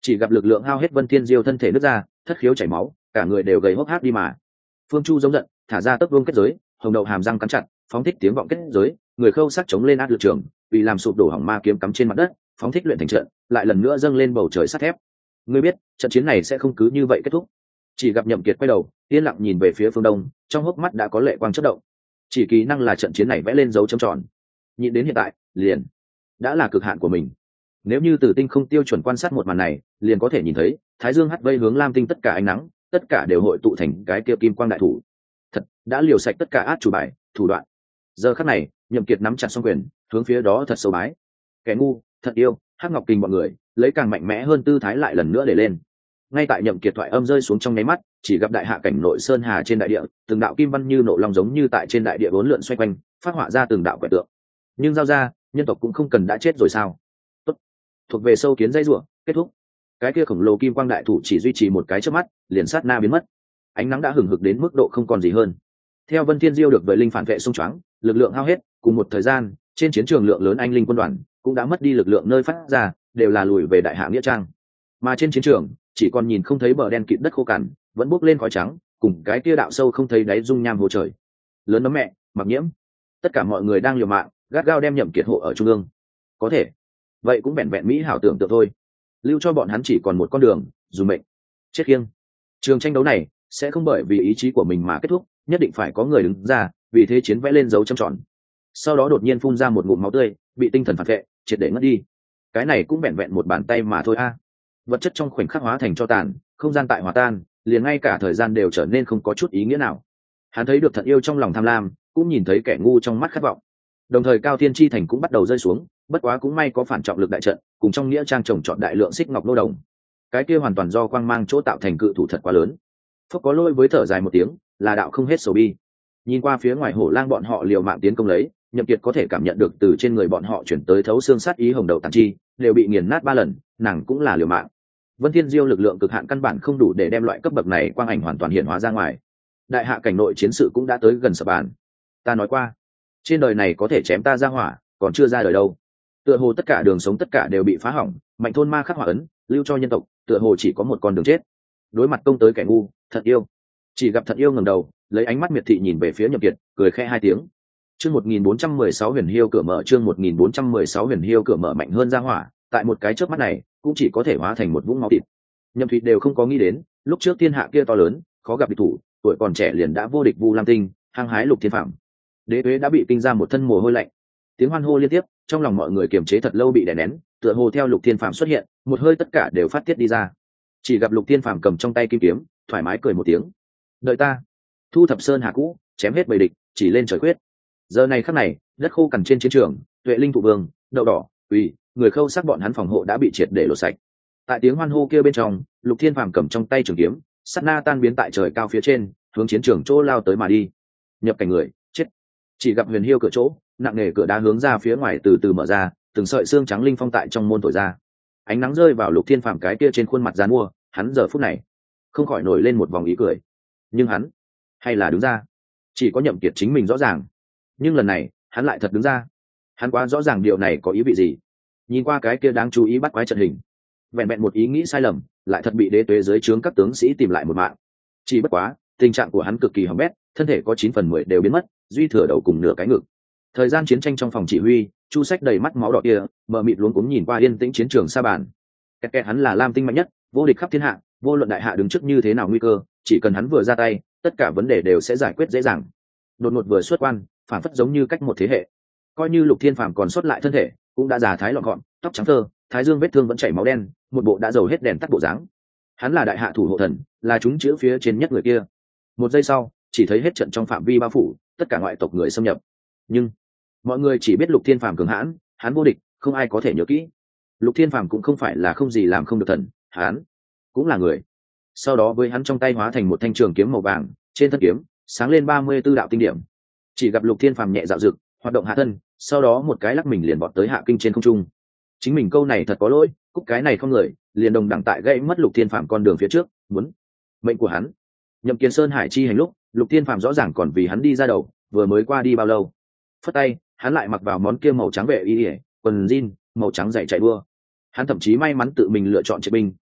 Chỉ gặp lực lượng hao hết, Vân Thiên Diêu thân thể nứt ra, thất khiếu chảy máu, cả người đều gầy hốc hác đi mà. Phương Chu giống giận, thả ra tấc vương kết giới, hồng đậu hàm răng cắn chặt, phóng thích tiếng vọng kết giới, người khâu sắc chống lên át lực trường, vì làm sụp đổ hỏng ma kiếm cắm trên mặt đất, phóng thích luyện thành trận, lại lần nữa dâng lên bầu trời sắt thép. Ngươi biết, trận chiến này sẽ không cứ như vậy kết thúc. Chỉ gặp Nhậm Kiệt quay đầu, yên lặng nhìn về phía phương đông, trong hốc mắt đã có lệ quang chớp động. Chỉ kỹ năng là trận chiến này vẽ lên dấu chấm tròn. Nhìn đến hiện tại, liền đã là cực hạn của mình. Nếu như Tử Tinh không tiêu chuẩn quan sát một màn này, liền có thể nhìn thấy, Thái Dương hắt vây hướng Lam Tinh, tất cả ánh nắng, tất cả đều hội tụ thành cái kia kim quang đại thủ. Thật, đã liều sạch tất cả át chủ bài, thủ đoạn. Giờ khắc này, Nhậm Kiệt nắm chặt song quyền, hướng phía đó thật sâu bái. Kẻ ngu, thật yêu, Hắc Ngọc Kình bọn người, lấy càng mạnh mẽ hơn tư thái lại lần nữa để lên. Ngay tại Nhậm Kiệt thoại âm rơi xuống trong nháy mắt, chỉ gặp đại hạ cảnh nội sơn hà trên đại địa, từng đạo kim văn như nộ long giống như tại trên đại địa bốn lượn xoay quanh, phát họa ra từng đạo quẻ tượng. Nhưng giao ra, nhân tộc cũng không cần đã chết rồi sao? Tốt, thuộc về sâu kiến dây rủa, kết thúc. Cái kia khổng lồ kim quang đại thủ chỉ duy trì một cái chớp mắt, liền sát na biến mất. Ánh nắng đã hừng hực đến mức độ không còn gì hơn. Theo Vân Thiên Diêu được vệ linh phản vệ xung choáng, lực lượng hao hết, cùng một thời gian, trên chiến trường lượng lớn anh linh quân đoàn cũng đã mất đi lực lượng nơi phát ra, đều là lùi về đại hạ nghĩa trang. Mà trên chiến trường, chỉ còn nhìn không thấy bờ đen kịt đất khô cằn, vẫn bốc lên khói trắng, cùng cái kia đạo sâu không thấy đáy dung nham hồ trời. Lớn nấm mẹ, Mặc Nhiễm, tất cả mọi người đang liều mạng, gắt gao đem Nhậm Kiệt hộ ở trung ương. Có thể, vậy cũng vẹn vẹn mỹ hảo tưởng tượng thôi. Lưu cho bọn hắn chỉ còn một con đường, dùng mệnh chết khiêng. Trường tranh đấu này sẽ không bởi vì ý chí của mình mà kết thúc, nhất định phải có người đứng ra, vì thế chiến vẽ lên dấu chấm tròn. Sau đó đột nhiên phun ra một ngụm máu tươi, bị tinh thần phản vệ, triệt để ngất đi. Cái này cũng vẹn vẹn một bàn tay mà thôi a. Vật chất trong khoảnh khắc hóa thành cho tàn, không gian tại hòa tan, liền ngay cả thời gian đều trở nên không có chút ý nghĩa nào. Hắn thấy được Thận Yêu trong lòng tham lam, cũng nhìn thấy kẻ ngu trong mắt khát vọng. Đồng thời Cao Thiên Chi thành cũng bắt đầu rơi xuống, bất quá cũng may có phản trọng lực đại trận, cùng trong nghĩa trang trồng trọt đại lượng xích ngọc nô đồng. Cái kia hoàn toàn do quang mang chỗ tạo thành cự thủ thật quá lớn. Phúc có lỗi với thở dài một tiếng, là đạo không hết sầu bi. Nhìn qua phía ngoài Hổ Lang bọn họ liều mạng tiến công lấy, Nhậm Kiệt có thể cảm nhận được từ trên người bọn họ chuyển tới thấu xương sát ý hồng đầu tàn chi, đều bị nghiền nát ba lần, nàng cũng là liều mạng. Vân Thiên Diêu lực lượng cực hạn căn bản không đủ để đem loại cấp bậc này quang ảnh hoàn toàn hiện hóa ra ngoài. Đại hạ cảnh nội chiến sự cũng đã tới gần sập bàn. Ta nói qua, trên đời này có thể chém ta ra hỏa, còn chưa ra đời đâu. Tựa hồ tất cả đường sống tất cả đều bị phá hỏng, mạnh thôn ma khắc hỏa ấn, lưu cho nhân tộc, tựa hồ chỉ có một con đường chết. Đối mặt công tới kẻ ngu, Thận Yêu. Chỉ gặp Thận Yêu ngẩng đầu, lấy ánh mắt miệt thị nhìn về phía Nhậm Kiệt, cười khẽ hai tiếng. Chương một nghìn bốn trăm mười sáu Huyền Hiêu cửa mở, chương một nghìn bốn trăm mười sáu Huyền Hiêu cửa mở mạnh hơn ra hỏa, tại một cái chớp mắt này, cũng chỉ có thể hóa thành một vũng máu thịt. Nhậm Thụy đều không có nghĩ đến, lúc trước thiên hạ kia to lớn, khó gặp địch thủ, tuổi còn trẻ liền đã vô địch Vu Lam Tinh, hăng hái Lục Thiên Phàm. Đế Tuế đã bị kinh ra một thân mồ hôi lạnh. Tiếng hoan hô liên tiếp, trong lòng mọi người kiềm chế thật lâu bị đè nén, tựa hồ theo Lục Thiên Phàm xuất hiện, một hơi tất cả đều phát tiết đi ra. Chỉ gặp Lục Thiên Phàm cầm trong tay kim kiếm, thoải mái cười một tiếng. Đợi ta, thu thập sơn hà cũ, chém hết bầy địch, chỉ lên trời quyết. Giờ này khắc này, đất khô cằn trên chiến trường, Tuệ Linh Thụ Vương, Đậu Đỏ, Uy, người khâu sắc bọn hắn phòng hộ đã bị triệt để lột sạch. Tại tiếng hoan hô kia bên trong, Lục Thiên Phàm cầm trong tay trường kiếm, sát na tan biến tại trời cao phía trên, hướng chiến trường chỗ lao tới mà đi. Nhập cảnh người, chết. Chỉ gặp Huyền Hiêu cửa chỗ, nặng nề cửa đá hướng ra phía ngoài từ từ mở ra, từng sợi xương trắng linh phong tại trong môn thổi ra. Ánh nắng rơi vào Lục Thiên Phàm cái kia trên khuôn mặt giàn mua, hắn giờ phút này không khỏi nổi lên một vòng ý cười. Nhưng hắn hay là đứng ra, chỉ có Nhậm Kiệt chính mình rõ ràng. Nhưng lần này, hắn lại thật đứng ra. Hắn quá rõ ràng điều này có ý vị gì. Nhìn qua cái kia đáng chú ý bắt quái trận hình, vẹn vẹn một ý nghĩ sai lầm, lại thật bị Đế Tuế dưới trướng các tướng sĩ tìm lại một mạng. Chỉ bất quá, tình trạng của hắn cực kỳ hỏng bét, thân thể có chín phần mười đều biến mất, duy thừa đầu cùng nửa cái ngực. Thời gian chiến tranh trong phòng chỉ huy, Chu Sách đầy mắt máu đỏ kia, mờ mịt luống cuống nhìn qua yên tĩnh chiến trường sa bàn. Kẹt kẹt hắn là Lam Tinh mạnh nhất, vô địch khắp thiên hạ, vô luận đại hạ đứng trước như thế nào nguy cơ, chỉ cần hắn vừa ra tay, tất cả vấn đề đều sẽ giải quyết dễ dàng. Đột ngột vừa xuất quan, phản phất giống như cách một thế hệ. Coi như Lục Thiên Phàm còn sót lại thân thể, cũng đã già thái lọn gọn, tóc trắng thơ, thái dương vết thương vẫn chảy máu đen, một bộ đã dầu hết đèn tắt bộ dáng. Hắn là đại hạ thủ hộ thần, là chúng chữ phía trên nhất người kia. Một giây sau, chỉ thấy hết trận trong phạm vi bao phủ, tất cả ngoại tộc người xâm nhập. Nhưng mọi người chỉ biết Lục Thiên Phàm cường hãn, hắn vô địch, không ai có thể nhớ kỹ. Lục Thiên Phàm cũng không phải là không gì làm không được thần, hắn cũng là người. Sau đó với hắn trong tay hóa thành một thanh trường kiếm màu vàng, trên thân kiếm sáng lên ba mươi tư đạo tinh điểm. Chỉ gặp Lục Thiên Phàm nhẹ dạo dực, hoạt động hạ thân, sau đó một cái lắc mình liền bọt tới hạ kinh trên không trung. Chính mình câu này thật có lỗi, cúc cái này không người, liền đồng đẳng tại gây mất Lục Thiên Phàm con đường phía trước, muốn mệnh của hắn. Nhậm Kiền Sơn hải chi hành lúc, Lục Thiên Phàm rõ ràng còn vì hắn đi ra đầu, vừa mới qua đi bao lâu. Phất tay, hắn lại mặc vào món kia màu trắng vệ y, quần jean màu trắng dày chạy đua. Hắn thậm chí may mắn tự mình lựa chọn chế binh,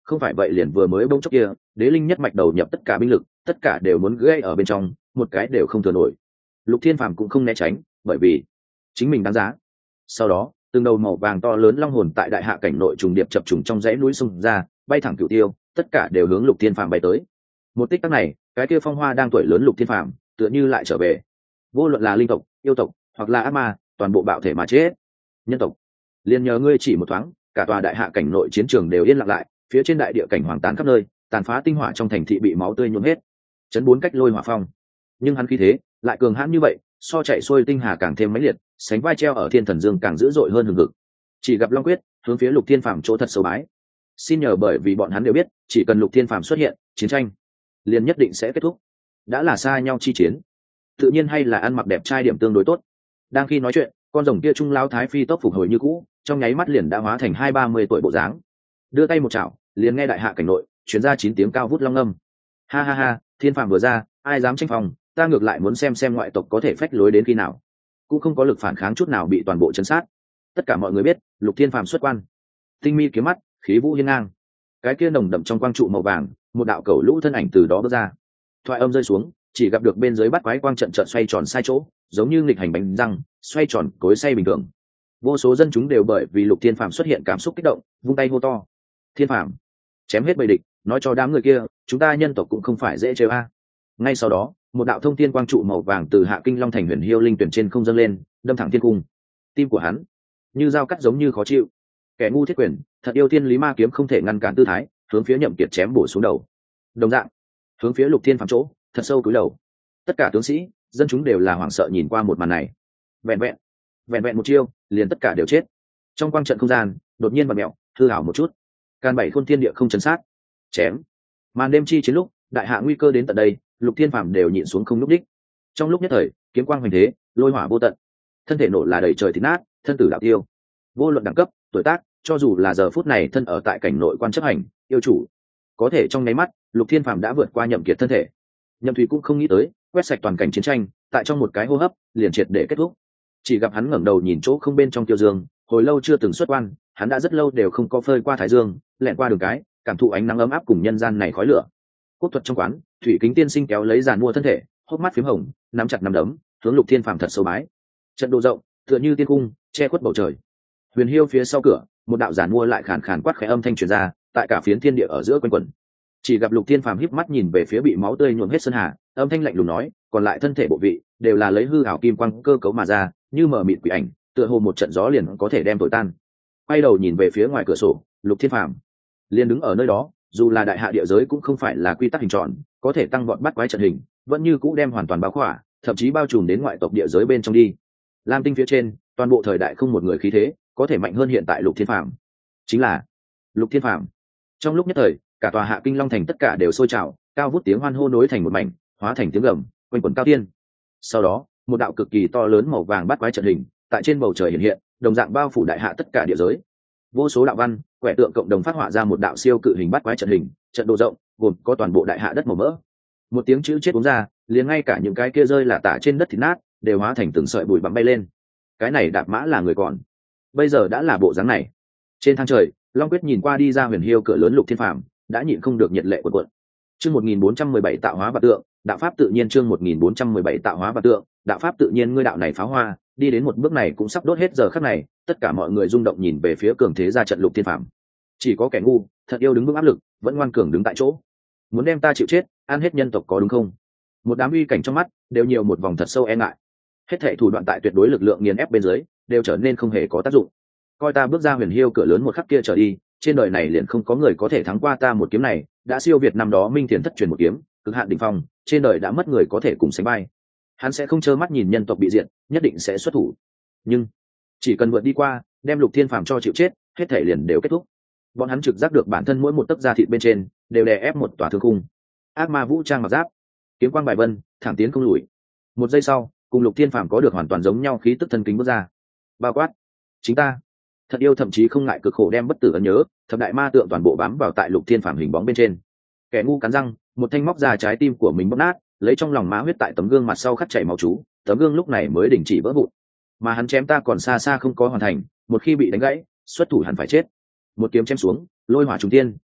không phải vậy liền vừa mới bỗng chốc kia đế linh nhất mạch đầu nhập tất cả binh lực, tất cả đều muốn gây ở bên trong, một cái đều không thừa nổi. Lục Thiên Phàm cũng không né tránh, bởi vì chính mình đáng giá. Sau đó từng đầu màu vàng to lớn long hồn tại đại hạ cảnh nội trùng điệp chập trùng trong dãy núi sông ra, bay thẳng cửu tiêu, tất cả đều hướng Lục Thiên Phàm bay tới. Một tích tắc này, cái kia phong hoa đang tuổi lớn Lục Thiên Phàm tựa như lại trở về. Vô luận là linh tộc, yêu tộc, hoặc là ác ma, toàn bộ bạo thể mà chết. Nhân tộc, liền nhờ ngươi chỉ một thoáng, cả tòa đại hạ cảnh nội chiến trường đều yên lặng lại, phía trên đại địa cảnh hoàng tàn khắp nơi, tàn phá tinh hỏa trong thành thị bị máu tươi nhuộm hết. Chấn bốn cách lôi hỏa phong, nhưng hắn khí thế lại cường hãn như vậy, so chạy xuôi tinh hà càng thêm mãnh liệt, sánh vai treo ở thiên thần dương càng dữ dội hơn hừng hực. Chỉ gặp long quyết hướng phía Lục Thiên Phàm chỗ thật sâu bái. Xin nhờ, bởi vì bọn hắn đều biết, chỉ cần Lục Thiên Phàm xuất hiện, chiến tranh liền nhất định sẽ kết thúc. Đã là xa nhau chi chiến, tự nhiên hay là ăn mặc đẹp trai điểm tương đối tốt. Đang khi nói chuyện, con rồng kia trung lao thái phi tốc phục hồi như cũ, trong nháy mắt liền đã hóa thành hai ba mươi tuổi bộ dáng, đưa tay một chảo, liền nghe đại hạ cảnh nội chuyển ra chín tiếng cao vút long âm. Ha ha ha, Thiên Phàm vừa ra, ai dám tranh phòng, ta ngược lại muốn xem xem ngoại tộc có thể phách lối đến khi nào. Cũng không có lực phản kháng chút nào, bị toàn bộ chấn sát. Tất cả mọi người biết, Lục Thiên Phàm xuất quan, tinh mi kiếm mắt, khí vũ hiên ngang, cái kia nồng đậm trong quang trụ màu vàng, một đạo cầu lũ thân ảnh từ đó bước ra. Thoại âm rơi xuống, chỉ gặp được bên dưới bắt quái quang trận trận xoay tròn sai chỗ, giống như nghịch hành bánh răng xoay tròn cối xay bình thường. Vô số dân chúng đều bởi vì Lục Thiên Phàm xuất hiện cảm xúc kích động, vung tay hô to: Thiên Phàm, chém hết bầy địch, nói cho đám người kia, chúng ta nhân tộc cũng không phải dễ chơi a. Ngay sau đó, một đạo thông thiên quang trụ màu vàng từ Hạ Kinh Long thành huyền hiêu linh tuyển trên không dâng lên, đâm thẳng thiên cung. Tim của hắn như dao cắt, giống như khó chịu. Kẻ ngu thiết quyền, thật yêu thiên lý ma kiếm không thể ngăn cản tư thái, hướng phía Nhậm Kiệt chém bổ xuống đầu. Đồng dạng, hướng phía Lục Thiên Phàm chỗ, thật sâu cúi đầu. Tất cả tướng sĩ, dân chúng đều là hoảng sợ nhìn qua một màn này. Vẹn vẹn, vẹn vẹn một chiêu, liền tất cả đều chết. Trong quang trận không gian, đột nhiên vặn mèo, hư ảo một chút. Can bảy khôn thiên địa không chấn sát. Chém. Màn đêm chi chiến lúc, đại hạ nguy cơ đến tận đây, Lục Thiên Phàm đều nhịn xuống không lúc đích. Trong lúc nhất thời, kiếm quang hoành thế, lôi hỏa vô tận. Thân thể nổ là đầy trời thịt nát, thân tử đạo tiêu. Vô luận đẳng cấp, tuổi tác, cho dù là giờ phút này thân ở tại cảnh nội quan chấp hành, yêu chủ, có thể trong nháy mắt, Lục Thiên Phàm đã vượt qua Nhậm Kiệt thân thể. Nhậm Thủy cũng không nghĩ tới, quét sạch toàn cảnh chiến tranh, tại trong một cái hô hấp, liền triệt để kết thúc. Chỉ gặp hắn ngẩng đầu nhìn chỗ không bên trong Tiêu Dương, hồi lâu chưa từng xuất quan, hắn đã rất lâu đều không có phơi qua thái dương, lẹn qua đường cái, cảm thụ ánh nắng ấm áp cùng nhân gian này khói lửa. Quốc thuật trong quán, Thủy Kính tiên sinh kéo lấy giàn mua thân thể, hốc mắt phím hồng, nắm chặt nắm đấm, hướng Lục Thiên Phàm thật sâu bái. Trận độ rộng, tựa như tiên cung, che khuất bầu trời. Huyền Hiêu phía sau cửa, một đạo giàn mua lại khàn khàn quát khẽ âm thanh truyền ra, tại cả phiến thiên địa ở giữa quanh quẩn. Chỉ gặp Lục Thiên Phàm híp mắt nhìn về phía bị máu tươi nhuộm hết sơn hà, âm thanh lạnh lùng nói, còn lại thân thể bộ vị đều là lấy hư ảo kim quang cơ cấu mà ra, như mở mịt quỷ ảnh, tựa hồ một trận gió liền có thể đem thổi tan. Quay đầu nhìn về phía ngoài cửa sổ, Lục Thiên Phàm liền đứng ở nơi đó, dù là đại hạ địa giới cũng không phải là quy tắc hình tròn, có thể tăng vọt bắt quái trận hình, vẫn như cũ đem hoàn toàn bao khỏa, thậm chí bao trùm đến ngoại tộc địa giới bên trong đi. Lam tinh phía trên, toàn bộ thời đại không một người khí thế có thể mạnh hơn hiện tại Lục Thiên Phàm, chính là Lục Thiên Phàm. Trong lúc nhất thời, cả tòa Hạ Kinh Long thành tất cả đều sôi trào, cao vút tiếng hoan hô nối thành một mảnh, hóa thành tiếng gầm quanh quẩn cao tiên. Sau đó, một đạo cực kỳ to lớn màu vàng bắt quái trận hình tại trên bầu trời hiện hiện, đồng dạng bao phủ đại hạ tất cả địa giới. Vô số đạo văn, quẻ tượng cộng đồng phát họa ra một đạo siêu cự hình bắt quái trận hình, trận độ rộng, gồm có toàn bộ đại hạ đất màu mỡ. Một tiếng chữ chết uống ra, liền ngay cả những cái kia rơi là tả trên đất thịt nát, đều hóa thành từng sợi bụi bặm bay lên. Cái này đạp mã là người còn, bây giờ đã là bộ dáng này. Trên thang trời, Long Quyết nhìn qua đi ra huyền hiêu cửa lớn Lục Thiên Phàm, đã nhịn không được nhiệt lệ cuộn cuộn. Chương một nghìn bốn trăm mười bảy tạo hóa và tượng, đạo pháp tự nhiên. Chương một nghìn bốn trăm mười bảy tạo hóa và tượng, đạo pháp tự nhiên. Ngươi đạo này pháo hoa, đi đến một bước này cũng sắp đốt hết giờ khắc này, tất cả mọi người rung động nhìn về phía cường thế ra trận Lục Thiên Phàm. Chỉ có kẻ ngu, thật yêu đứng vững áp lực, vẫn ngoan cường đứng tại chỗ. Muốn đem ta chịu chết, ăn hết nhân tộc có đúng không? Một đám uy cảnh trong mắt đều nhiều một vòng thật sâu e ngại. Hết thảy thủ đoạn tại tuyệt đối lực lượng nghiền ép bên dưới, đều trở nên không hề có tác dụng. Coi ta bước ra huyền hiêu cửa lớn một khắc kia trở đi, trên đời này liền không có người có thể thắng qua ta một kiếm này, đã siêu việt năm đó Minh Thiền thất truyền một kiếm, cực hạn đỉnh phong, trên đời đã mất người có thể cùng sánh vai. Hắn sẽ không trơ mắt nhìn nhân tộc bị diệt, nhất định sẽ xuất thủ. Nhưng chỉ cần vượt đi qua, đem Lục Thiên Phàm cho chịu chết, hết thảy liền đều kết thúc. Bọn hắn trực giác được bản thân mỗi một tấc da thịt bên trên đều đè ép một tòa thương khung. Ác ma vũ trang mặc giáp, kiếm quang bài vân, thẳng tiến không lùi. Một giây sau, cùng Lục Thiên Phàm có được hoàn toàn giống nhau khí tức thân kính bước ra. Bao quát, chính ta. Thật yêu thậm chí không ngại cực khổ đem bất tử ấn nhớ, thập đại ma tượng toàn bộ bám vào tại Lục Thiên Phàm hình bóng bên trên. Kẻ ngu cắn răng, một thanh móc ra trái tim của mình bóp nát, lấy trong lòng má huyết tại tấm gương mặt sau khắc chảy máu chú, tấm gương lúc này mới đình chỉ vỡ vụn. Mà hắn chém ta còn xa xa không có hoàn thành, một khi bị đánh gãy, xuất thủ hẳn phải chết. Một kiếm chém xuống, lôi hỏa trùng tiên,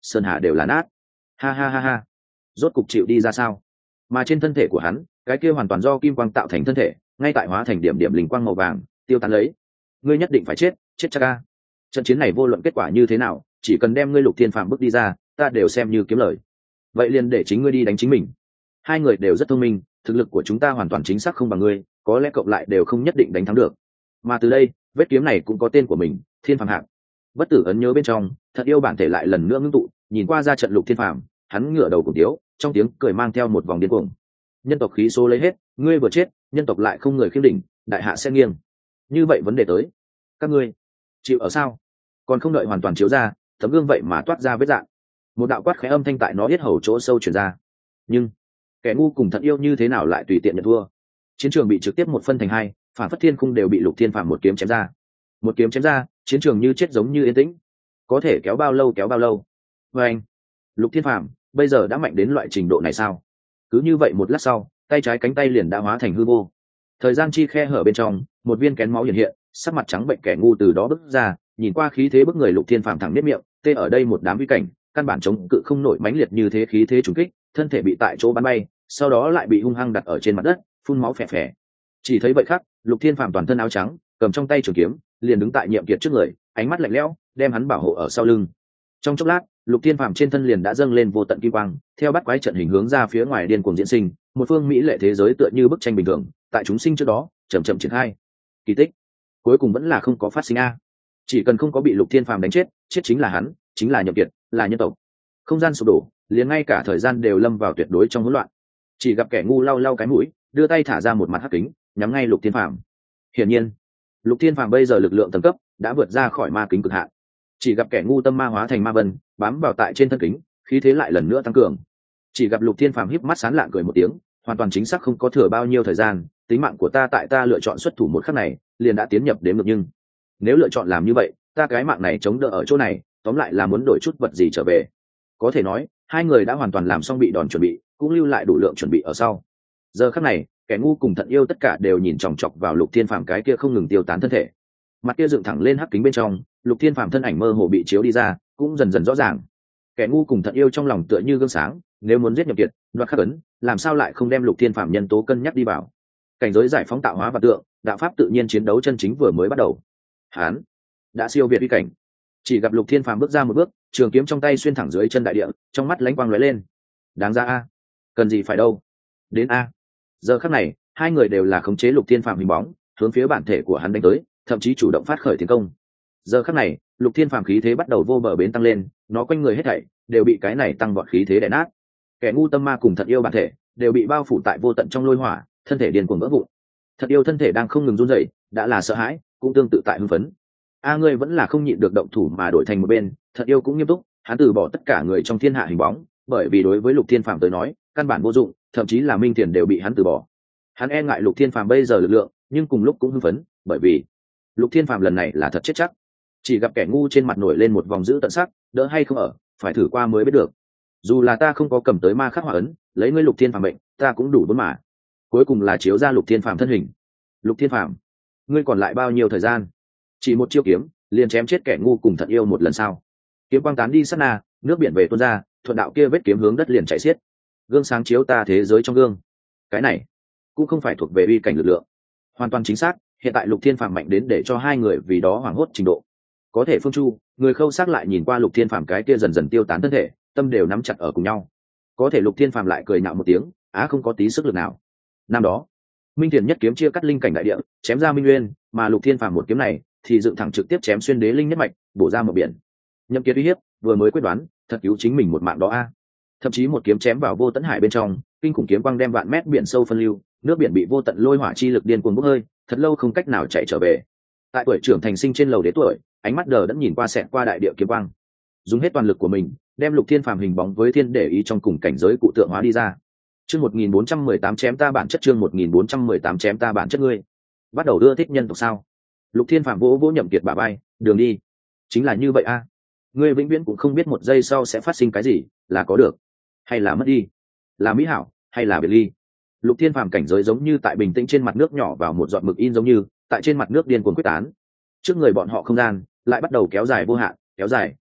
sơn hà đều là nát. Ha ha ha ha, rốt cục chịu đi ra sao? Mà trên thân thể của hắn, cái kia hoàn toàn do kim quang tạo thành thân thể, ngay tại hóa thành điểm điểm linh quang màu vàng tiêu tán lấy. Ngươi nhất định phải chết, chết chắc ca. Trận chiến này vô luận kết quả như thế nào, chỉ cần đem ngươi Lục Thiên Phàm bước đi ra, ta đều xem như kiếm lời. Vậy liền để chính ngươi đi đánh chính mình. Hai người đều rất thông minh, thực lực của chúng ta hoàn toàn chính xác không bằng ngươi, có lẽ cộng lại đều không nhất định đánh thắng được. Mà từ đây, vết kiếm này cũng có tên của mình, Thiên Phàm Hạng. Bất tử ấn nhớ bên trong, thật yêu bản thể lại lần nữa ngưng tụ, nhìn qua ra trận Lục Thiên Phàm, hắn ngửa đầu cùng tiếu, trong tiếng cười mang theo một vòng điên cuồng. Nhân tộc khí số lấy hết, ngươi vừa chết, nhân tộc lại không người khiêng đỉnh, đại hạ sẽ nghiêng. Như vậy vấn đề tới, các ngươi chịu ở sao? Còn không đợi hoàn toàn chiếu ra, tấm gương vậy mà toát ra vết dạng. Một đạo quát khẽ âm thanh tại nó yết hầu chỗ sâu truyền ra. Nhưng kẻ ngu cùng thật yêu như thế nào lại tùy tiện nhận thua? Chiến trường bị trực tiếp một phân thành hai, phản phất thiên khung đều bị Lục Thiên Phàm một kiếm chém ra. Một kiếm chém ra, chiến trường như chết giống như yên tĩnh. Có thể kéo bao lâu kéo bao lâu. Và anh, Lục Thiên Phàm bây giờ đã mạnh đến loại trình độ này sao? Cứ như vậy một lát sau, tay trái cánh tay liền đã hóa thành hư vô. Thời gian chi khe hở bên trong, một viên kén máu hiện hiện, sắc mặt trắng bệnh kẻ ngu từ đó bước ra, nhìn qua khí thế bức người Lục Thiên Phàm thẳng nếp miệng, tê ở đây một đám vi cảnh, căn bản chống cự không nổi mãnh liệt như thế khí thế trùng kích, thân thể bị tại chỗ bắn bay, sau đó lại bị hung hăng đặt ở trên mặt đất, phun máu phè phè. Chỉ thấy vậy khắc, Lục Thiên Phàm toàn thân áo trắng, cầm trong tay trường kiếm, liền đứng tại Nhiệm Kiệt trước người, ánh mắt lạnh lẽo, đem hắn bảo hộ ở sau lưng. Trong chốc lát, Lục Thiên Phàm trên thân liền đã dâng lên vô tận kim quang, theo bắt quái trận hình hướng ra phía ngoài điên cuồng diễn sinh, một phương mỹ lệ thế giới tựa như bức tranh bình thường, tại chúng sinh trước đó, chậm chậm triển khai. Kỳ tích cuối cùng vẫn là không có phát sinh a. Chỉ cần không có bị Lục Thiên Phàm đánh chết, chết chính là hắn, chính là Nhậm Kiệt, là nhân tộc. Không gian sụp đổ, liền ngay cả thời gian đều lâm vào tuyệt đối trong hỗn loạn. Chỉ gặp kẻ ngu lau lau cái mũi, đưa tay thả ra một mặt hắc kính, nhắm ngay Lục Thiên Phàm. Hiển nhiên, Lục Thiên Phàm bây giờ lực lượng tầng cấp đã vượt ra khỏi ma kính cực hạn. Chỉ gặp kẻ ngu tâm ma hóa thành ma vân, bám vào tại trên thân kính, khí thế lại lần nữa tăng cường. Chỉ gặp Lục Thiên Phàm híp mắt sán lạng cười một tiếng, hoàn toàn chính xác không có thừa bao nhiêu thời gian, tính mạng của ta tại ta lựa chọn xuất thủ một khắc này, liền đã tiến nhập đến ngược, nhưng nếu lựa chọn làm như vậy, ta cái mạng này chống đỡ ở chỗ này, tóm lại là muốn đổi chút vật gì trở về. Có thể nói, hai người đã hoàn toàn làm xong bị đòn chuẩn bị, cũng lưu lại đủ lượng chuẩn bị ở sau. Giờ khắc này, kẻ ngu cùng thận yêu tất cả đều nhìn chòng chọc vào Lục Thiên Phàm cái kia không ngừng tiêu tán thân thể. Mặt kia dựng thẳng lên hắc kính bên trong, Lục Thiên Phàm thân ảnh mơ hồ bị chiếu đi ra, cũng dần dần rõ ràng. Kẻ ngu cùng thận yêu trong lòng tựa như gương sáng, nếu muốn giết Nhậm Kiệt, đoạt khắc ấn, làm sao lại không đem Lục Thiên Phàm nhân tố cân nhắc đi vào. Cảnh giới giải phóng tạo hóa và tượng, đạo pháp tự nhiên chiến đấu chân chính vừa mới bắt đầu. Hán đã siêu việt uy cảnh. Chỉ gặp Lục Thiên Phàm bước ra một bước, trường kiếm trong tay xuyên thẳng dưới chân đại địa, trong mắt lánh quang lóe lên. Đáng ra a, cần gì phải đâu, đến a. Giờ khắc này, hai người đều là khống chế Lục Thiên Phàm hình bóng, hướng phía bản thể của hắn đánh tới, thậm chí chủ động phát khởi tiến công. Giờ khắc này, Lục Thiên Phàm khí thế bắt đầu vô bờ bến tăng lên, nó quanh người hết thảy đều bị cái này tăng vọt khí thế đè nát. Kẻ ngu tâm ma cùng thận yêu bản thể đều bị bao phủ tại vô tận trong lôi hỏa, thân thể điên cuồng vỡ vụn. Thật yêu thân thể đang không ngừng run rẩy, đã là sợ hãi, cũng tương tự tại hưng phấn. A ngươi vẫn là không nhịn được động thủ mà đổi thành một bên, Thật yêu cũng nghiêm túc, hắn từ bỏ tất cả người trong thiên hạ hình bóng, bởi vì đối với Lục Thiên Phàm tới nói, căn bản vô dụng, thậm chí là minh tiền đều bị hắn từ bỏ. Hắn e ngại Lục Thiên Phàm bây giờ lực lượng, nhưng cùng lúc cũng hưng phấn, bởi vì Lục Thiên Phàm lần này là thật chết chắc. Chỉ gặp kẻ ngu trên mặt nổi lên một vòng dữ tận sắc, đỡ hay không ở, phải thử qua mới biết được. Dù là ta không có cầm tới ma khắc hỏa ấn, lấy ngươi Lục Thiên Phàm mệnh, ta cũng đủ bốn mà. Cuối cùng là chiếu ra Lục Thiên Phàm thân hình. Lục Thiên Phàm, ngươi còn lại bao nhiêu thời gian? Chỉ một chiêu kiếm, liền chém chết kẻ ngu cùng Thật yêu một lần sau. Kiếm quang tán đi sát na, nước biển về tuôn ra, thuận đạo kia vết kiếm hướng đất liền chạy xiết. Gương sáng chiếu ta thế giới trong gương. Cái này cũng không phải thuộc về uy cảnh lực lượng. Hoàn toàn chính xác, hiện tại Lục Thiên Phàm mạnh đến để cho hai người vì đó hoảng hốt trình độ. Có thể Phương Chu, người khâu xác lại nhìn qua Lục Thiên Phàm cái kia dần dần tiêu tán thân thể, tâm đều nắm chặt ở cùng nhau. Có thể Lục Thiên Phàm lại cười nhạo một tiếng, á không có tí sức lực nào. Năm đó, Minh Thiền nhất kiếm chia cắt linh cảnh đại địa, chém ra Minh Nguyên, mà Lục Thiên Phàm một kiếm này thì dựng thẳng trực tiếp chém xuyên đế linh nhất mạch, bổ ra một biển. Nhậm Kiệt uy hiếp, vừa mới quyết đoán, thật cứu chính mình một mạng đó a. Thậm chí một kiếm chém vào vô tận hải bên trong, kinh khủng kiếm quang đem vạn mét biển sâu phân lưu, nước biển bị vô tận lôi hỏa chi lực điên cuồng bốc hơi, thật lâu không cách nào chạy trở về. Tại tuổi trưởng thành sinh trên lầu đế tuổi, ánh mắt đờ đẫn nhìn qua xẹt qua đại địa kiếm quang, dùng hết toàn lực của mình, đem Lục Thiên Phàm hình bóng với thiên để ý trong cùng cảnh giới cụ tượng hóa đi ra. Chương một nghìn bốn trăm mười tám chém ta bản chất, chương một nghìn bốn trăm mười tám chém ta bản chất ngươi. Bắt đầu đưa thích nhân tộc sao? Lục Thiên Phàm vỗ vỗ Nhậm Kiệt bả vai, đường đi. Chính là như vậy a. Ngươi vĩnh viễn cũng không biết một giây sau sẽ phát sinh cái gì, là có được, hay là mất đi, là mỹ hảo, hay là biệt ly. Lục Thiên Phàm cảnh giới giống như tại bình tĩnh trên mặt nước nhỏ vào một giọt mực in giống như, tại trên mặt nước điên cuồng quyết tán. Trước người bọn họ không gian lại bắt đầu kéo dài vô hạn, kéo dài,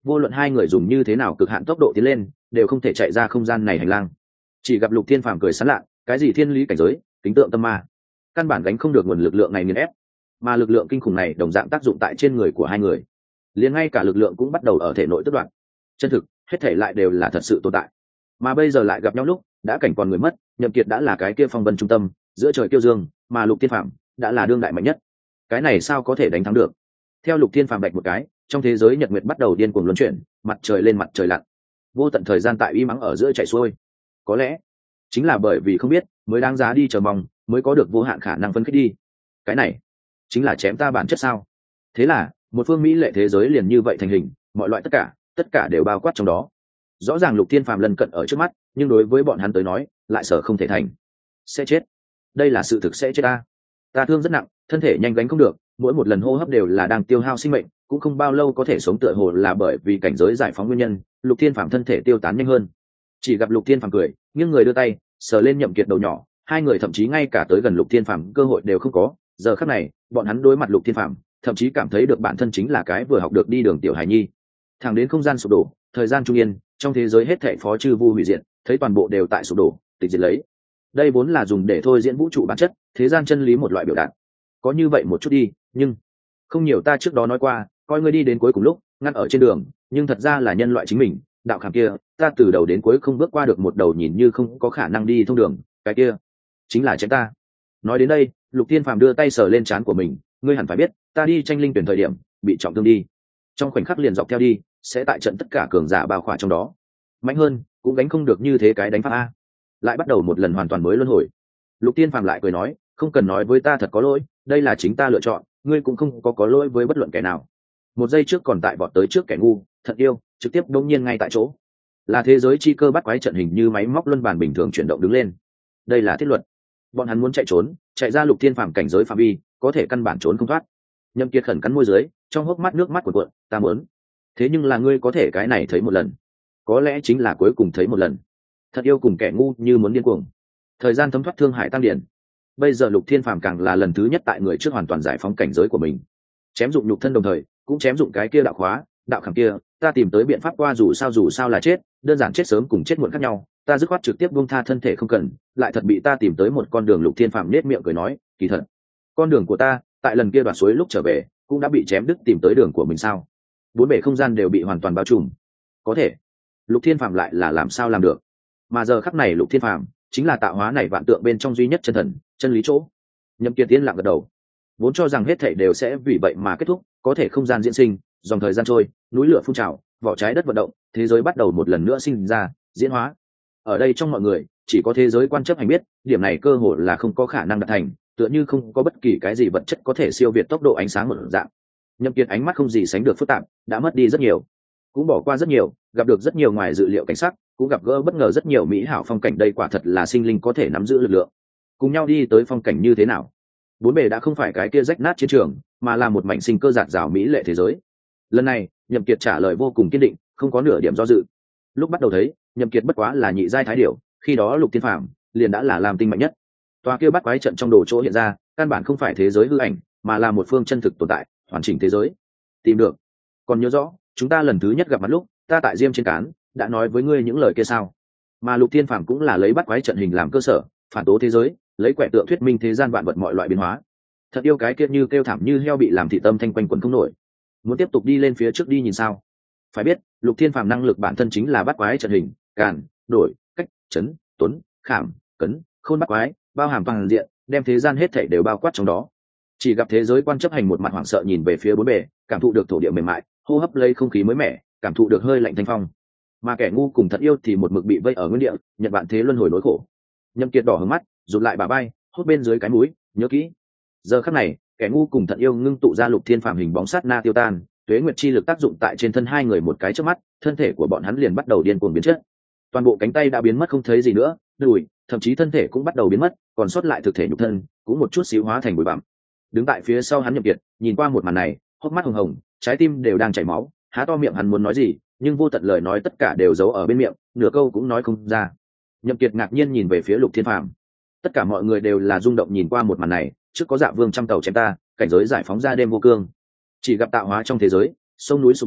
vô luận hai người dùng như thế nào cực hạn tốc độ tiến lên đều không thể chạy ra không gian này hành lang. Chỉ gặp Lục Thiên Phàm cười sán lạ, cái gì thiên lý cảnh giới, kính tượng tâm ma, căn bản gánh không được nguồn lực lượng này nghiền ép, mà lực lượng kinh khủng này đồng dạng tác dụng tại trên người của hai người, liền ngay cả lực lượng cũng bắt đầu ở thể nội tức đoạn. Chân thực hết thể lại đều là thật sự tồn tại, mà bây giờ lại gặp nhau lúc đã cảnh còn người mất. Nhậm Kiệt đã là cái kia phong vân trung tâm giữa trời kiêu dương, mà Lục Thiên Phàm đã là đương đại mạnh nhất. Cái này sao có thể đánh thắng được? Theo Lục Thiên Phàm bạch một cái, trong thế giới nhật nguyệt bắt đầu điên cuồng luân chuyển, mặt trời lên mặt trời lặn, vô tận thời gian tại uy mắng ở giữa chạy xuôi. Có lẽ chính là bởi vì không biết mới đáng giá đi chờ mong, mới có được vô hạn khả năng phân khích đi. Cái này chính là chém ta bản chất sao? Thế là một phương mỹ lệ thế giới liền như vậy thành hình, mọi loại tất cả tất cả đều bao quát trong đó. Rõ ràng Lục Thiên Phàm lần cận ở trước mắt, nhưng đối với bọn hắn tới nói lại sợ không thể thành. Sẽ chết, đây là sự thực, sẽ chết ta. Ta thương rất nặng, thân thể nhanh gánh không được, mỗi một lần hô hấp đều là đang tiêu hao sinh mệnh, cũng không bao lâu có thể sống, tựa hồ là bởi vì cảnh giới giải phóng nguyên nhân. Lục Thiên Phàm thân thể tiêu tán nhanh hơn. Chỉ gặp Lục Thiên Phàm cười, nghiêng người đưa tay sờ lên Nhậm Kiệt đầu nhỏ, hai người thậm chí ngay cả tới gần Lục Thiên Phàm cơ hội đều không có. Giờ khắc này bọn hắn đối mặt Lục Thiên Phàm, thậm chí cảm thấy được bản thân chính là cái vừa học được đi đường tiểu hài nhi. Thẳng đến không gian sụp đổ, thời gian trung yên, trong thế giới hết thảy phó chư vu hủy diệt, thấy toàn bộ đều tại sụp đổ, tịch diệt lấy. Đây vốn là dùng để thôi diễn vũ trụ bản chất, thế gian chân lý một loại biểu đạt. Có như vậy một chút đi, nhưng không nhiều. Ta trước đó nói qua, coi ngươi đi đến cuối cùng lúc ngăn ở trên đường, nhưng thật ra là nhân loại chính mình. Đạo khảm kia, ta từ đầu đến cuối không bước qua được một đầu nhìn như không có khả năng đi thông đường, cái kia chính là chém ta. Nói đến đây, Lục Thiên Phàm đưa tay sờ lên trán của mình, ngươi hẳn phải biết, ta đi tranh linh tuyển thời điểm bị trọng thương đi, trong khoảnh khắc liền dọc theo đi, sẽ tại trận tất cả cường giả bao khỏa trong đó, mạnh hơn cũng đánh không được như thế cái đánh pháp a. Lại bắt đầu một lần hoàn toàn mới luân hồi. Lục Thiên Phàm lại cười nói, không cần nói với ta thật có lỗi, đây là chính ta lựa chọn, ngươi cũng không có có lỗi với bất luận kẻ nào. Một giây trước còn tại vọt tới trước kẻ ngu, thật yêu, trực tiếp đông nhiên ngay tại chỗ. Là thế giới chi cơ bắt quái trận hình như máy móc luân bàn bình thường chuyển động đứng lên. Đây là thiết luật. Bọn hắn muốn chạy trốn, chạy ra Lục Thiên Phàm cảnh giới phạm vi, có thể căn bản trốn không thoát. Nhậm Kiệt khẩn cắn môi dưới, trong hốc mắt nước mắt cuộn cuộn, ta muốn. Thế nhưng là ngươi có thể cái này thấy một lần, có lẽ chính là cuối cùng thấy một lần. Thật yêu cùng kẻ ngu như muốn điên cuồng. Thời gian thấm thoát thương hải tăng điển. Bây giờ Lục Thiên Phàm càng là lần thứ nhất tại người trước hoàn toàn giải phóng cảnh giới của mình, chém dụng nhục thân đồng thời cũng chém dụng cái kia đạo khóa, đạo khảm kia. Ta tìm tới biện pháp qua, dù sao dù sao là chết, đơn giản chết sớm cùng chết muộn khác nhau, ta dứt khoát trực tiếp buông tha thân thể không cần, lại thật bị ta tìm tới một con đường. Lục Thiên Phàm nết miệng cười nói, kỳ thật con đường của ta tại lần kia đoạt suối lúc trở về cũng đã bị chém đứt, tìm tới đường của mình sao? Bốn bể không gian đều bị hoàn toàn bao trùm, có thể Lục Thiên Phàm lại là làm sao làm được? Mà giờ khắc này Lục Thiên Phàm chính là tạo hóa này vạn tượng bên trong duy nhất chân thần, chân lý chỗ. Nhậm Kiệt tiên lặng gật đầu, vốn cho rằng hết thảy đều sẽ vì vậy mà kết thúc, có thể không gian diễn sinh, dòng thời gian trôi, núi lửa phun trào, vỏ trái đất vận động, thế giới bắt đầu một lần nữa sinh ra, diễn hóa. Ở đây trong mọi người, chỉ có thế giới quan chấp hành biết, điểm này cơ hội là không có khả năng đạt thành, tựa như không có bất kỳ cái gì vật chất có thể siêu việt tốc độ ánh sáng một dạng. Nhậm Kiệt ánh mắt không gì sánh được phức tạp, đã mất đi rất nhiều, cũng bỏ qua rất nhiều, gặp được rất nhiều ngoài dự liệu cảnh sắc, cũng gặp gỡ bất ngờ rất nhiều mỹ hảo phong cảnh. Đây quả thật là sinh linh có thể nắm giữ lực lượng. Cùng nhau đi tới phong cảnh như thế nào? Bốn bề đã không phải cái kia rách nát chiến trường, mà là một mảnh sinh cơ rạt rào mỹ lệ thế giới. Lần này, Nhậm Kiệt trả lời vô cùng kiên định, không có nửa điểm do dự. Lúc bắt đầu thấy, Nhậm Kiệt bất quá là nhị giai thái điểu, khi đó Lục Thiên Phàm liền đã là làm tinh mạnh nhất. Tòa kia bắt quái trận trong đồ chỗ hiện ra, căn bản không phải thế giới hư ảnh, mà là một phương chân thực tồn tại, hoàn chỉnh thế giới. Tìm được. Còn nhớ rõ, chúng ta lần thứ nhất gặp mặt lúc, ta tại Diêm trên cán đã nói với ngươi những lời kia sao? Mà Lục Thiên Phàm cũng là lấy bắt quái trận hình làm cơ sở, phản tố thế giới, lấy quẻ tượng thuyết minh thế gian vạn vật mọi loại biến hóa. Thật yêu cái kia như kêu thảm như heo bị làm thị tâm thanh quanh quẩn không nổi. Muốn tiếp tục đi lên phía trước đi nhìn sao? Phải biết, Lục Thiên Phàm năng lực bản thân chính là bắt quái trận hình, càn, đổi, cách, chấn, tuấn, khảm, cấn, khôn bắt quái, bao hàm toàn diện, đem thế gian hết thảy đều bao quát trong đó. Chỉ gặp thế giới quan chấp hành một mặt hoảng sợ nhìn về phía bốn bề, cảm thụ được thổ địa mềm mại, hô hấp lấy không khí mới mẻ, cảm thụ được hơi lạnh thanh phong. Mà kẻ ngu cùng thật yêu thì một mực bị vây ở nguyên địa, nhận bạn thế luân hồi nỗi khổ. Nhậm Kiệt đỏ hướng mắt, rụt lại bà bay, hốt bên dưới cái mũi, nhớ kỹ. Giờ khắc này, kẻ ngu cùng thật yêu ngưng tụ ra Lục Thiên Phàm hình bóng sát na tiêu tan, tuế nguyệt chi lực tác dụng tại trên thân hai người một cái chớp mắt, thân thể của bọn hắn liền bắt đầu điên cuồng biến chất. Toàn bộ cánh tay đã biến mất không thấy gì nữa, đùi, thậm chí thân thể cũng bắt đầu biến mất, còn sót lại thực thể nhục thân cũng một chút xíu hóa thành bụi bặm. Đứng tại phía sau hắn Nhậm Kiệt, nhìn qua một màn này, hốc mắt hồng hồng, trái tim đều đang chảy máu, há to miệng hắn muốn nói gì, nhưng vô tận lời nói tất cả đều giấu ở bên miệng, nửa câu cũng nói không ra. Nhậm Kiệt ngạc nhiên nhìn về phía Lục Thiên Phàm, tất cả mọi người đều là rung động nhìn qua một màn này. Trước có Dạ Vương trăm tàu chém ta, cảnh giới giải phóng ra đêm vô cương, chỉ gặp tạo hóa trong thế giới, sông núi sụp đổ,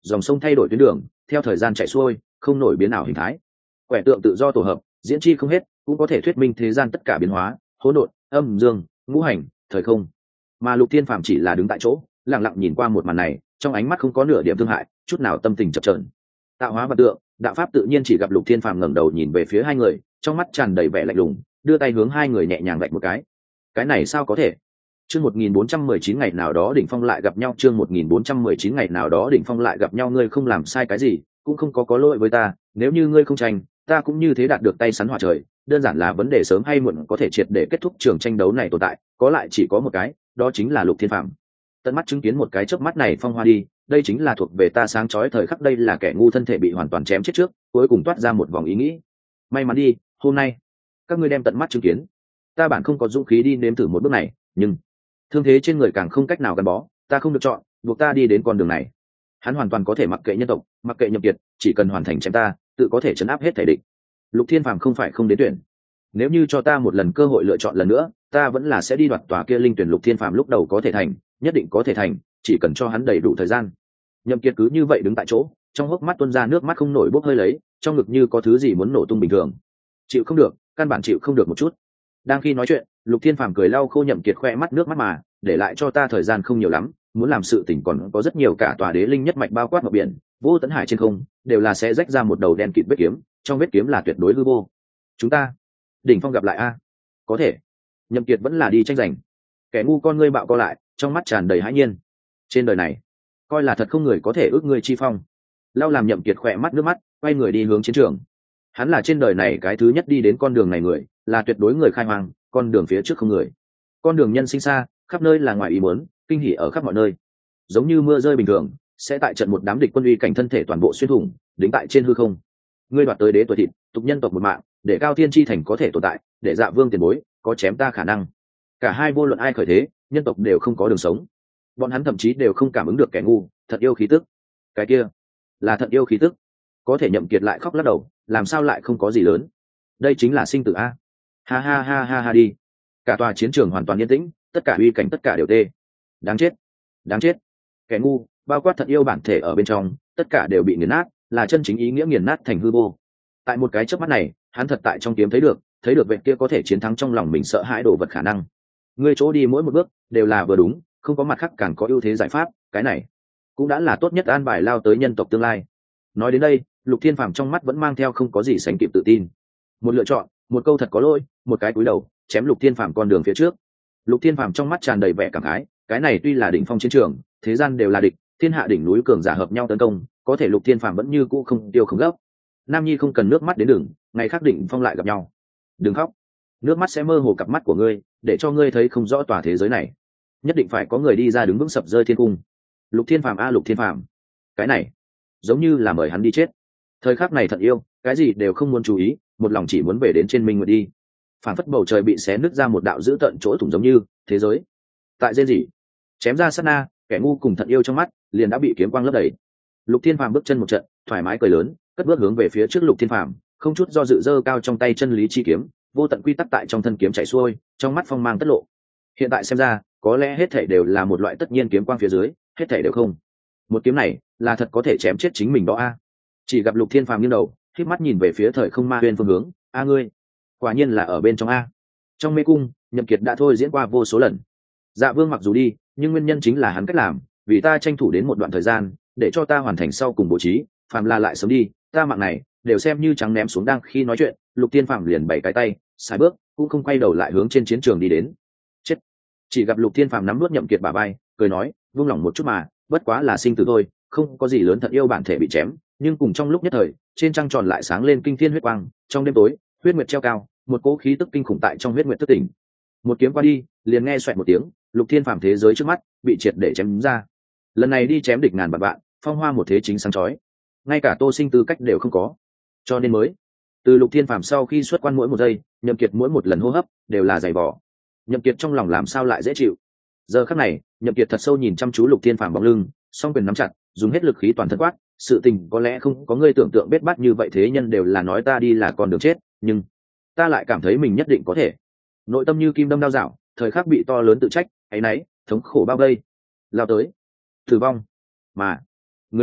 dòng sông thay đổi tuyến đường theo thời gian chạy xuôi không nổi biến ảo hình thái. Quẻ tượng tự do tổ hợp, diễn chi không hết, cũng có thể thuyết minh thế gian tất cả biến hóa, hỗn độn, âm dương, ngũ hành, thời không. Mà Lục Thiên Phàm chỉ là đứng tại chỗ lặng lặng nhìn qua một màn này, trong ánh mắt không có nửa điểm thương hại, chút nào tâm tình chập chờn. Tạo hóa và tượng, đạo pháp tự nhiên, chỉ gặp Lục Thiên Phàm ngẩng đầu nhìn về phía hai người, trong mắt tràn đầy vẻ lạnh lùng, đưa tay hướng hai người nhẹ nhàng vạch một cái. Cái này sao có thể? Chương một nghìn bốn trăm mười chín ngày nào đó đỉnh phong lại gặp nhau, chương một nghìn bốn trăm mười chín ngày nào đó đỉnh phong lại gặp nhau, ngươi không làm sai cái gì, cũng không có có lỗi với ta, nếu như ngươi không tranh, ta cũng như thế đạt được tay sắn hỏa trời, đơn giản là vấn đề sớm hay muộn có thể triệt để kết thúc trường tranh đấu này tồn tại, có lại chỉ có một cái, đó chính là Lục Thiên Phàm. Tận mắt chứng kiến một cái chớp mắt này phong hoa đi, đây chính là thuộc về ta sáng chói thời khắc, đây là kẻ ngu thân thể bị hoàn toàn chém chết trước, cuối cùng toát ra một vòng ý nghĩ. May mắn đi, hôm nay các ngươi đem tận mắt chứng kiến, ta bản không có dũng khí đi nếm thử một bước này, nhưng thương thế trên người càng không cách nào gắn bó, ta không được chọn, buộc ta đi đến con đường này. Hắn hoàn toàn có thể mặc kệ nhân tộc, mặc kệ Nhậm Kiệt, chỉ cần hoàn thành chém ta, tự có thể chấn áp hết thể địch. Lục Thiên Phàm không phải không đến tuyển, nếu như cho ta một lần cơ hội lựa chọn lần nữa, ta vẫn là sẽ đi đoạt tòa kia linh tuyển. Lục Thiên Phàm lúc đầu có thể thành, nhất định có thể thành, chỉ cần cho hắn đầy đủ thời gian. Nhậm Kiệt cứ như vậy đứng tại chỗ, trong hốc mắt tuôn ra nước mắt không nổi bốc hơi lấy, trong ngực như có thứ gì muốn nổ tung bình thường. Chịu không được, căn bản chịu không được một chút. Đang khi nói chuyện, Lục Thiên Phàm cười lau khô Nhậm Kiệt khoe mắt nước mắt, mà để lại cho ta thời gian không nhiều lắm, muốn làm sự tình còn có rất nhiều, cả tòa đế linh nhất mạch bao quát ngọc biển, vô tấn hải trên không, đều là sẽ rách ra một đầu đen kịt vết kiếm, trong vết kiếm là tuyệt đối hư vô. Chúng ta đỉnh phong gặp lại a? Có thể. Nhậm Kiệt vẫn là đi tranh giành. Kẻ ngu con ngươi bạo co lại, trong mắt tràn đầy hãi nhiên. Trên đời này, coi là thật không người có thể ước ngươi chi phong. Lau làm Nhậm Kiệt khỏe mắt nước mắt, quay người đi hướng chiến trường. Hắn là trên đời này cái thứ nhất đi đến con đường này người, là tuyệt đối người khai hoang, con đường phía trước không người. Con đường nhân sinh xa, khắp nơi là ngoài ý muốn, kinh hỉ ở khắp mọi nơi. Giống như mưa rơi bình thường, sẽ tại trận một đám địch quân uy cảnh thân thể toàn bộ xuyên thủng, đính tại trên hư không. Ngươi đoạt tới đế tuổi thịt, tục nhân tộc một mạng, để Cao Thiên chi thành có thể tồn tại, để Dạ Vương tiền bối có chém ta khả năng. Cả hai vô luận ai khởi thế, nhân tộc đều không có đường sống. Bọn hắn thậm chí đều không cảm ứng được kẻ ngu thật yêu khí tức. Cái kia là thật yêu khí tức. Có thể Nhậm Kiệt lại khóc lắc đầu, làm sao lại không có gì lớn? Đây chính là sinh tử a. Ha ha ha ha ha đi. Cả tòa chiến trường hoàn toàn yên tĩnh, tất cả uy cảnh tất cả đều tê. Đáng chết, đáng chết. Kẻ ngu, bao quát thật yêu bản thể ở bên trong, tất cả đều bị nghiền nát, là chân chính ý nghĩa nghiền nát thành hư vô. Tại một cái chớp mắt này, hắn thật tại trong kiếm thấy được, thấy được vệ kia có thể chiến thắng trong lòng mình sợ hãi đồ vật khả năng. Ngươi chỗ đi mỗi một bước đều là vừa đúng, không có mặt khác càng có ưu thế giải pháp, cái này cũng đã là tốt nhất an bài lao tới nhân tộc tương lai. Nói đến đây, Lục Thiên Phàm trong mắt vẫn mang theo không có gì sánh kịp tự tin. Một lựa chọn, một câu thật có lỗi, một cái cúi đầu, chém Lục Thiên Phàm con đường phía trước. Lục Thiên Phàm trong mắt tràn đầy vẻ cảm khái, cái này tuy là đỉnh phong chiến trường, thế gian đều là địch, thiên hạ đỉnh núi cường giả hợp nhau tấn công, có thể Lục Thiên Phàm vẫn như cũ không tiêu không gấp. Nam Nhi không cần nước mắt đến đường, ngày khác đỉnh phong lại gặp nhau. Đừng khóc, nước mắt sẽ mơ hồ cặp mắt của ngươi, để cho ngươi thấy không rõ tòa thế giới này. Nhất định phải có người đi ra đứng vững sập rơi thiên cung. Lục Thiên Phàm a Lục Thiên Phàm, cái này giống như là mời hắn đi chết. Thời khắc này thật yêu, cái gì đều không muốn chú ý, một lòng chỉ muốn về đến trên Minh Nguyệt đi. Phản phất bầu trời bị xé nứt ra một đạo dữ tận chỗ thủng, giống như thế giới tại rên rỉ. Chém ra sát na, kẻ ngu cùng thật yêu trong mắt liền đã bị kiếm quang lấp đầy. Lục Thiên Phàm bước chân một trận, thoải mái cười lớn, cất bước hướng về phía trước. Lục Thiên Phàm không chút do dự giơ cao trong tay chân lý chi kiếm, vô tận quy tắc tại trong thân kiếm chảy xuôi, trong mắt phong mang tất lộ. Hiện tại xem ra, có lẽ hết thảy đều là một loại tất nhiên kiếm quang phía dưới, hết thảy đều không. Một kiếm này, là thật có thể chém chết chính mình đó a. Chỉ gặp Lục Thiên Phàm nghiêng đầu, khép mắt nhìn về phía thời không ma huyên phương hướng, a ngươi, quả nhiên là ở bên trong a. Trong mê cung, Nhậm Kiệt đã thôi diễn qua vô số lần. Dạ Vương mặc dù đi, nhưng nguyên nhân chính là hắn cách làm, vì ta tranh thủ đến một đoạn thời gian, để cho ta hoàn thành sau cùng bố trí, phàm là lại sớm đi, ta mạng này đều xem như trắng ném xuống. Đang khi nói chuyện, Lục Thiên Phàm liền bảy cái tay, sai bước, cũng không quay đầu lại hướng trên chiến trường đi đến. Chết. Chỉ gặp Lục Thiên Phàm nắm nuốt Nhậm Kiệt bả vai, cười nói, buông lỏng một chút mà, bất quá là sinh tử thôi, không có gì lớn. Thật yêu bản thể bị chém, nhưng cùng trong lúc nhất thời, trên trăng tròn lại sáng lên kinh thiên huyết quang, trong đêm tối, huyết nguyệt treo cao, một cỗ khí tức kinh khủng tại trong huyết nguyệt thức tỉnh. Một kiếm qua đi, liền nghe xoẹt một tiếng, Lục Thiên Phàm thế giới trước mắt bị triệt để chém ra. Lần này đi chém địch ngàn vạn vạn, phong hoa một thế chính sáng chói, ngay cả Tô Sinh tư cách đều không có, cho nên mới từ Lục Thiên Phàm sau khi xuất quan mỗi một giây, Nhậm Kiệt mỗi một lần hô hấp đều là dày vò. Nhậm Kiệt trong lòng làm sao lại dễ chịu. Giờ khắc này, Nhậm Kiệt thật sâu nhìn chăm chú Lục Thiên Phàm bóng lưng, song quyền nắm chặt, dùng hết lực khí toàn thân quát, sự tình có lẽ không có ngươi tưởng tượng bết bát như vậy, thế nhân đều là nói ta đi là con đường chết, nhưng ta lại cảm thấy mình nhất định có thể. Nội tâm như kim đâm đao dạo, thời khắc bị to lớn tự trách, ấy nấy, thống khổ bao vây, lao tới, tử vong. Mà người này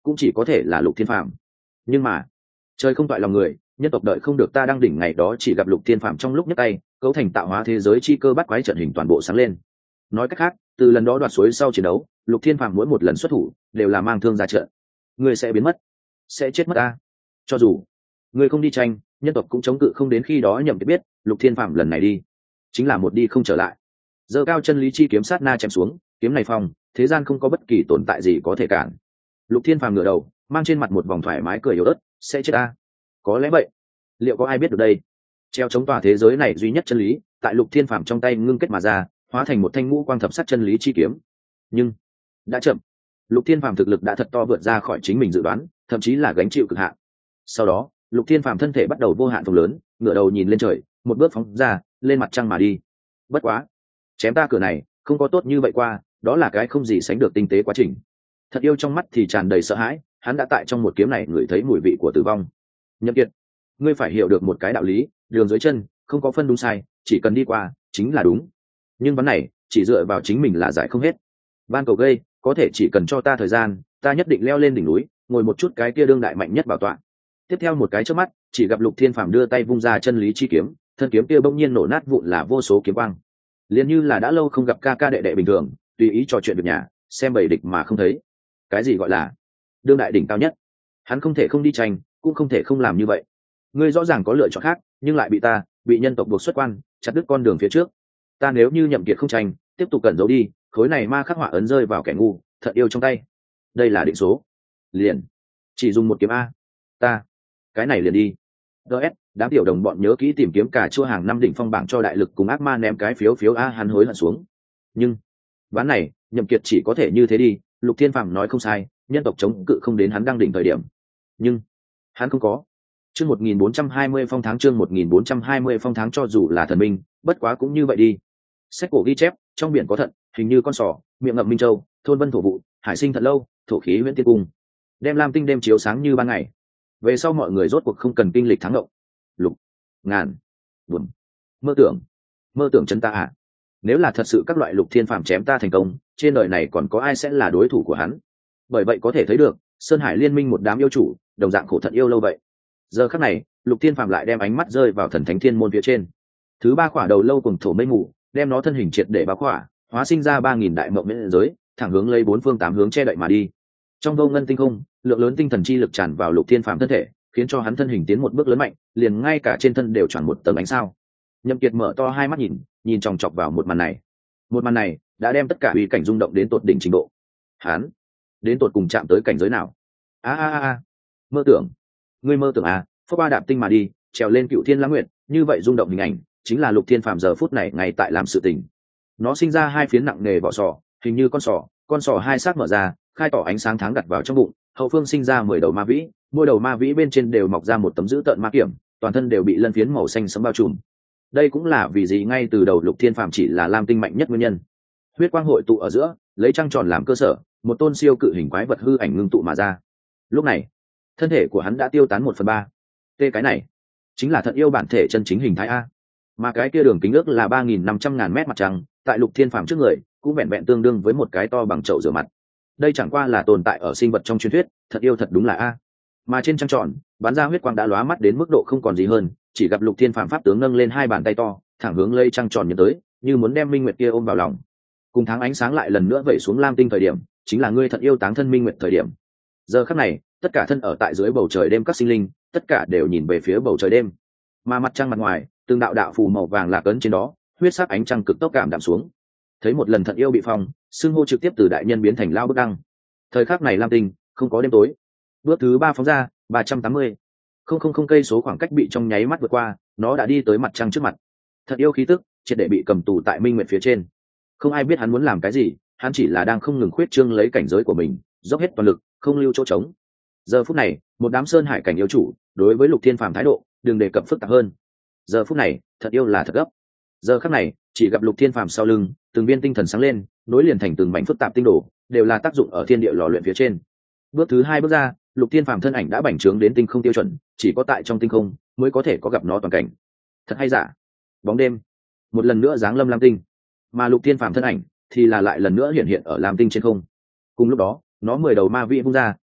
cũng chỉ có thể là Lục Thiên Phàm. Nhưng mà trời không toại lòng người, nhân tộc đợi không được ta đang đỉnh ngày đó, chỉ gặp Lục Thiên Phàm trong lúc nhấc tay cấu thành tạo hóa thế giới chi cơ bắt quái trận hình toàn bộ sáng lên. Nói cách khác, từ lần đó đoạt suối sau chiến đấu, Lục Thiên Phàm mỗi một lần xuất thủ đều là mang thương ra trận. Ngươi sẽ biến mất, sẽ chết mất ta. Cho dù ngươi không đi tranh, nhân tộc cũng chống cự không đến khi đó. Nhậm Kiệt biết Lục Thiên Phàm lần này đi chính là một đi không trở lại. Giơ cao chân lý chi kiếm sát na chém xuống, kiếm này phong, thế gian không có bất kỳ tồn tại gì có thể cản. Lục Thiên Phàm ngửa đầu, mang trên mặt một vòng thoải mái cười yếu ớt, sẽ chết ta. Có lẽ vậy, liệu có ai biết được đây? Treo chống tòa thế giới này duy nhất chân lý, tại Lục Thiên Phàm trong tay ngưng kết mà ra, hóa thành một thanh ngũ quang thập sắc chân lý chi kiếm. Nhưng đã chậm. Lục Thiên Phàm thực lực đã thật to vượt ra khỏi chính mình dự đoán, thậm chí là gánh chịu cực hạn. Sau đó, Lục Thiên Phàm thân thể bắt đầu vô hạn phồng lớn, ngửa đầu nhìn lên trời, một bước phóng ra, lên mặt trăng mà đi. Bất quá, chém ta cửa này, không có tốt như vậy qua, đó là cái không gì sánh được tinh tế quá trình. Thật yêu trong mắt thì tràn đầy sợ hãi, hắn đã tại trong một kiếm này ngửi thấy mùi vị của tử vong. Nhậm Kiệt, ngươi phải hiểu được một cái đạo lý, đường dưới chân không có phân đúng sai, chỉ cần đi qua chính là đúng. Nhưng vấn này chỉ dựa vào chính mình là giải không hết. Ban cầu gây, có thể chỉ cần cho ta thời gian, ta nhất định leo lên đỉnh núi, ngồi một chút cái kia đương đại mạnh nhất bảo tọa. Tiếp theo một cái chớp mắt, chỉ gặp Lục Thiên Phàm đưa tay vung ra chân lý chi kiếm, thân kiếm kia bỗng nhiên nổ nát vụn là vô số kiếm quang. Liền như là đã lâu không gặp ca ca đệ đệ bình thường, tùy ý trò chuyện việc nhà, xem bầy địch mà không thấy. Cái gì gọi là đương đại đỉnh cao nhất? Hắn không thể không đi tranh, cũng không thể không làm như vậy. Ngươi rõ ràng có lựa chọn khác, nhưng lại bị ta, bị nhân tộc buộc xuất quan, chặt đứt con đường phía trước. Ta nếu như Nhậm Kiệt không tranh, tiếp tục cẩn giấu đi, khối này ma khắc họa ấn rơi vào kẻ ngu, thật yêu trong tay. Đây là định số. Liền, chỉ dùng một kiếm a. Ta, cái này liền đi. ds đám tiểu đồng bọn nhớ kỹ tìm kiếm cả chua hàng năm đỉnh phong bảng cho đại lực cùng ác ma ném cái phiếu phiếu a. Hắn hối hận xuống. Nhưng ván này Nhậm Kiệt chỉ có thể như thế đi. Lục Thiên Phàm nói không sai, nhân tộc chống cự không đến hắn đang đỉnh thời điểm. Nhưng hắn không có. Chương một nghìn bốn trăm hai mươi phong tháng, chương một nghìn bốn trăm hai mươi phong tháng. Cho dù là thần minh, bất quá cũng như vậy đi. Sách cổ ghi chép, trong biển có thận, hình như con sò, miệng ngậm minh châu, thôn vân thổ vụ, hải sinh thật lâu, thổ khí huyễn tiên cung, đem lam tinh đêm chiếu sáng như ban ngày. Về sau mọi người rốt cuộc không cần kinh lịch thắng động. Lục, ngàn, buồn, mơ tưởng, mơ tưởng chân ta à? Nếu là thật sự các loại Lục Thiên Phàm chém ta thành công, trên đời này còn có ai sẽ là đối thủ của hắn? Bởi vậy có thể thấy được, Sơn Hải Liên Minh một đám yêu chủ, đồng dạng khổ thật yêu lâu vậy. Giờ khắc này, Lục Thiên Phàm lại đem ánh mắt rơi vào thần thánh thiên môn phía trên. Thứ ba khỏa đầu lâu cùng thổ mây mù, đem nó thân hình triệt để bao khỏa, hóa sinh ra ba nghìn đại mộng miễn giới, thẳng hướng lấy bốn phương tám hướng che đậy mà đi. Trong vô ngân tinh không, lượng lớn tinh thần chi lực tràn vào Lục Thiên Phàm thân thể, khiến cho hắn thân hình tiến một bước lớn mạnh, liền ngay cả trên thân đều tràn một tầng ánh sao. Nhậm Kiệt mở to hai mắt nhìn, nhìn chòng chọc vào một màn này. Một màn này đã đem tất cả uy cảnh rung động đến tột đỉnh trình độ. Hắn đến tột cùng chạm tới cảnh giới nào? A a a, mơ tưởng, ngươi mơ tưởng à? Phước ba đạp tinh mà đi, trèo lên cựu thiên lãng nguyện, như vậy rung động hình ảnh, chính là Lục Thiên Phàm giờ phút này ngay tại làm sự tình. Nó sinh ra hai phiến nặng nề vỏ sò, hình như con sò, con sò hai xác mở ra, khai tỏ ánh sáng tháng đặt vào trong bụng, hậu phương sinh ra mười đầu ma vĩ, mỗi đầu ma vĩ bên trên đều mọc ra một tấm dữ tợn ma kiểm, toàn thân đều bị lân phiến màu xanh sẫm bao trùm. Đây cũng là vì gì ngay từ đầu Lục Thiên Phàm chỉ là lam tinh mạnh nhất nguyên nhân. Huyết quang hội tụ ở giữa, lấy trăng tròn làm cơ sở, một tôn siêu cự hình quái vật hư ảnh ngưng tụ mà ra. Lúc này, thân thể của hắn đã tiêu tán một phần ba. Tê cái này, chính là thận yêu bản thể chân chính hình thái a. Mà cái kia đường kính ước là ba nghìn năm trăm ngàn mét mặt trăng, tại Lục Thiên Phàm trước người, cũng vẹn vẹn tương đương với một cái to bằng chậu rửa mặt. Đây chẳng qua là tồn tại ở sinh vật trong truyền thuyết, thật yêu thật đúng là a. Mà trên trăng tròn, bắn ra huyết quang đã lóa mắt đến mức độ không còn gì hơn, chỉ gặp Lục Thiên Phàm pháp tướng nâng lên hai bàn tay to, thẳng hướng lấy trăng tròn nhấn tới, như muốn đem Minh Nguyệt kia ôm vào lòng. Cùng tháng ánh sáng lại lần nữa vẩy xuống lam tinh thời điểm, chính là ngươi thật yêu táng thân Minh Nguyệt thời điểm. Giờ khắc này, tất cả thân ở tại dưới bầu trời đêm các sinh linh, tất cả đều nhìn về phía bầu trời đêm. Mà mặt trăng mặt ngoài, từng đạo đạo phù màu vàng lạc ấn trên đó, huyết sắc ánh trăng cực tốc cảm đạm xuống. Thấy một lần thận yêu bị phong, xưng hô trực tiếp từ đại nhân biến thành lao bức đăng. Thời khắc này lam tinh không có đêm tối. Bước thứ ba phóng ra, ba trăm tám mươi, không không không cây số khoảng cách bị trong nháy mắt vượt qua, nó đã đi tới mặt trăng trước mặt. Thận yêu khí tức triệt để bị cầm tù tại Minh Nguyệt phía trên. Không ai biết hắn muốn làm cái gì, hắn chỉ là đang không ngừng khuyết trương lấy cảnh giới của mình, dốc hết toàn lực, không lưu chỗ trống. Giờ phút này, một đám sơn hải cảnh yêu chủ, đối với Lục Thiên Phàm thái độ, đừng đề cập phức tạp hơn. Giờ phút này, thật yêu là thật gấp. Giờ khắc này, chỉ gặp Lục Thiên Phàm sau lưng, từng viên tinh thần sáng lên, nối liền thành từng mảnh phức tạp tinh đồ, đều là tác dụng ở thiên địa lò luyện phía trên. Bước thứ hai bước ra, Lục Thiên Phàm thân ảnh đã bành trướng đến tinh không tiêu chuẩn, chỉ có tại trong tinh không mới có thể có gặp nó toàn cảnh. Thật hay giả? Bóng đêm, một lần nữa giáng lâm lam tinh, mà Lục Thiên Phàm thân ảnh thì là lại lần nữa hiện hiện ở lam tinh trên không. Cùng lúc đó, nó mười đầu ma vĩ vung ra,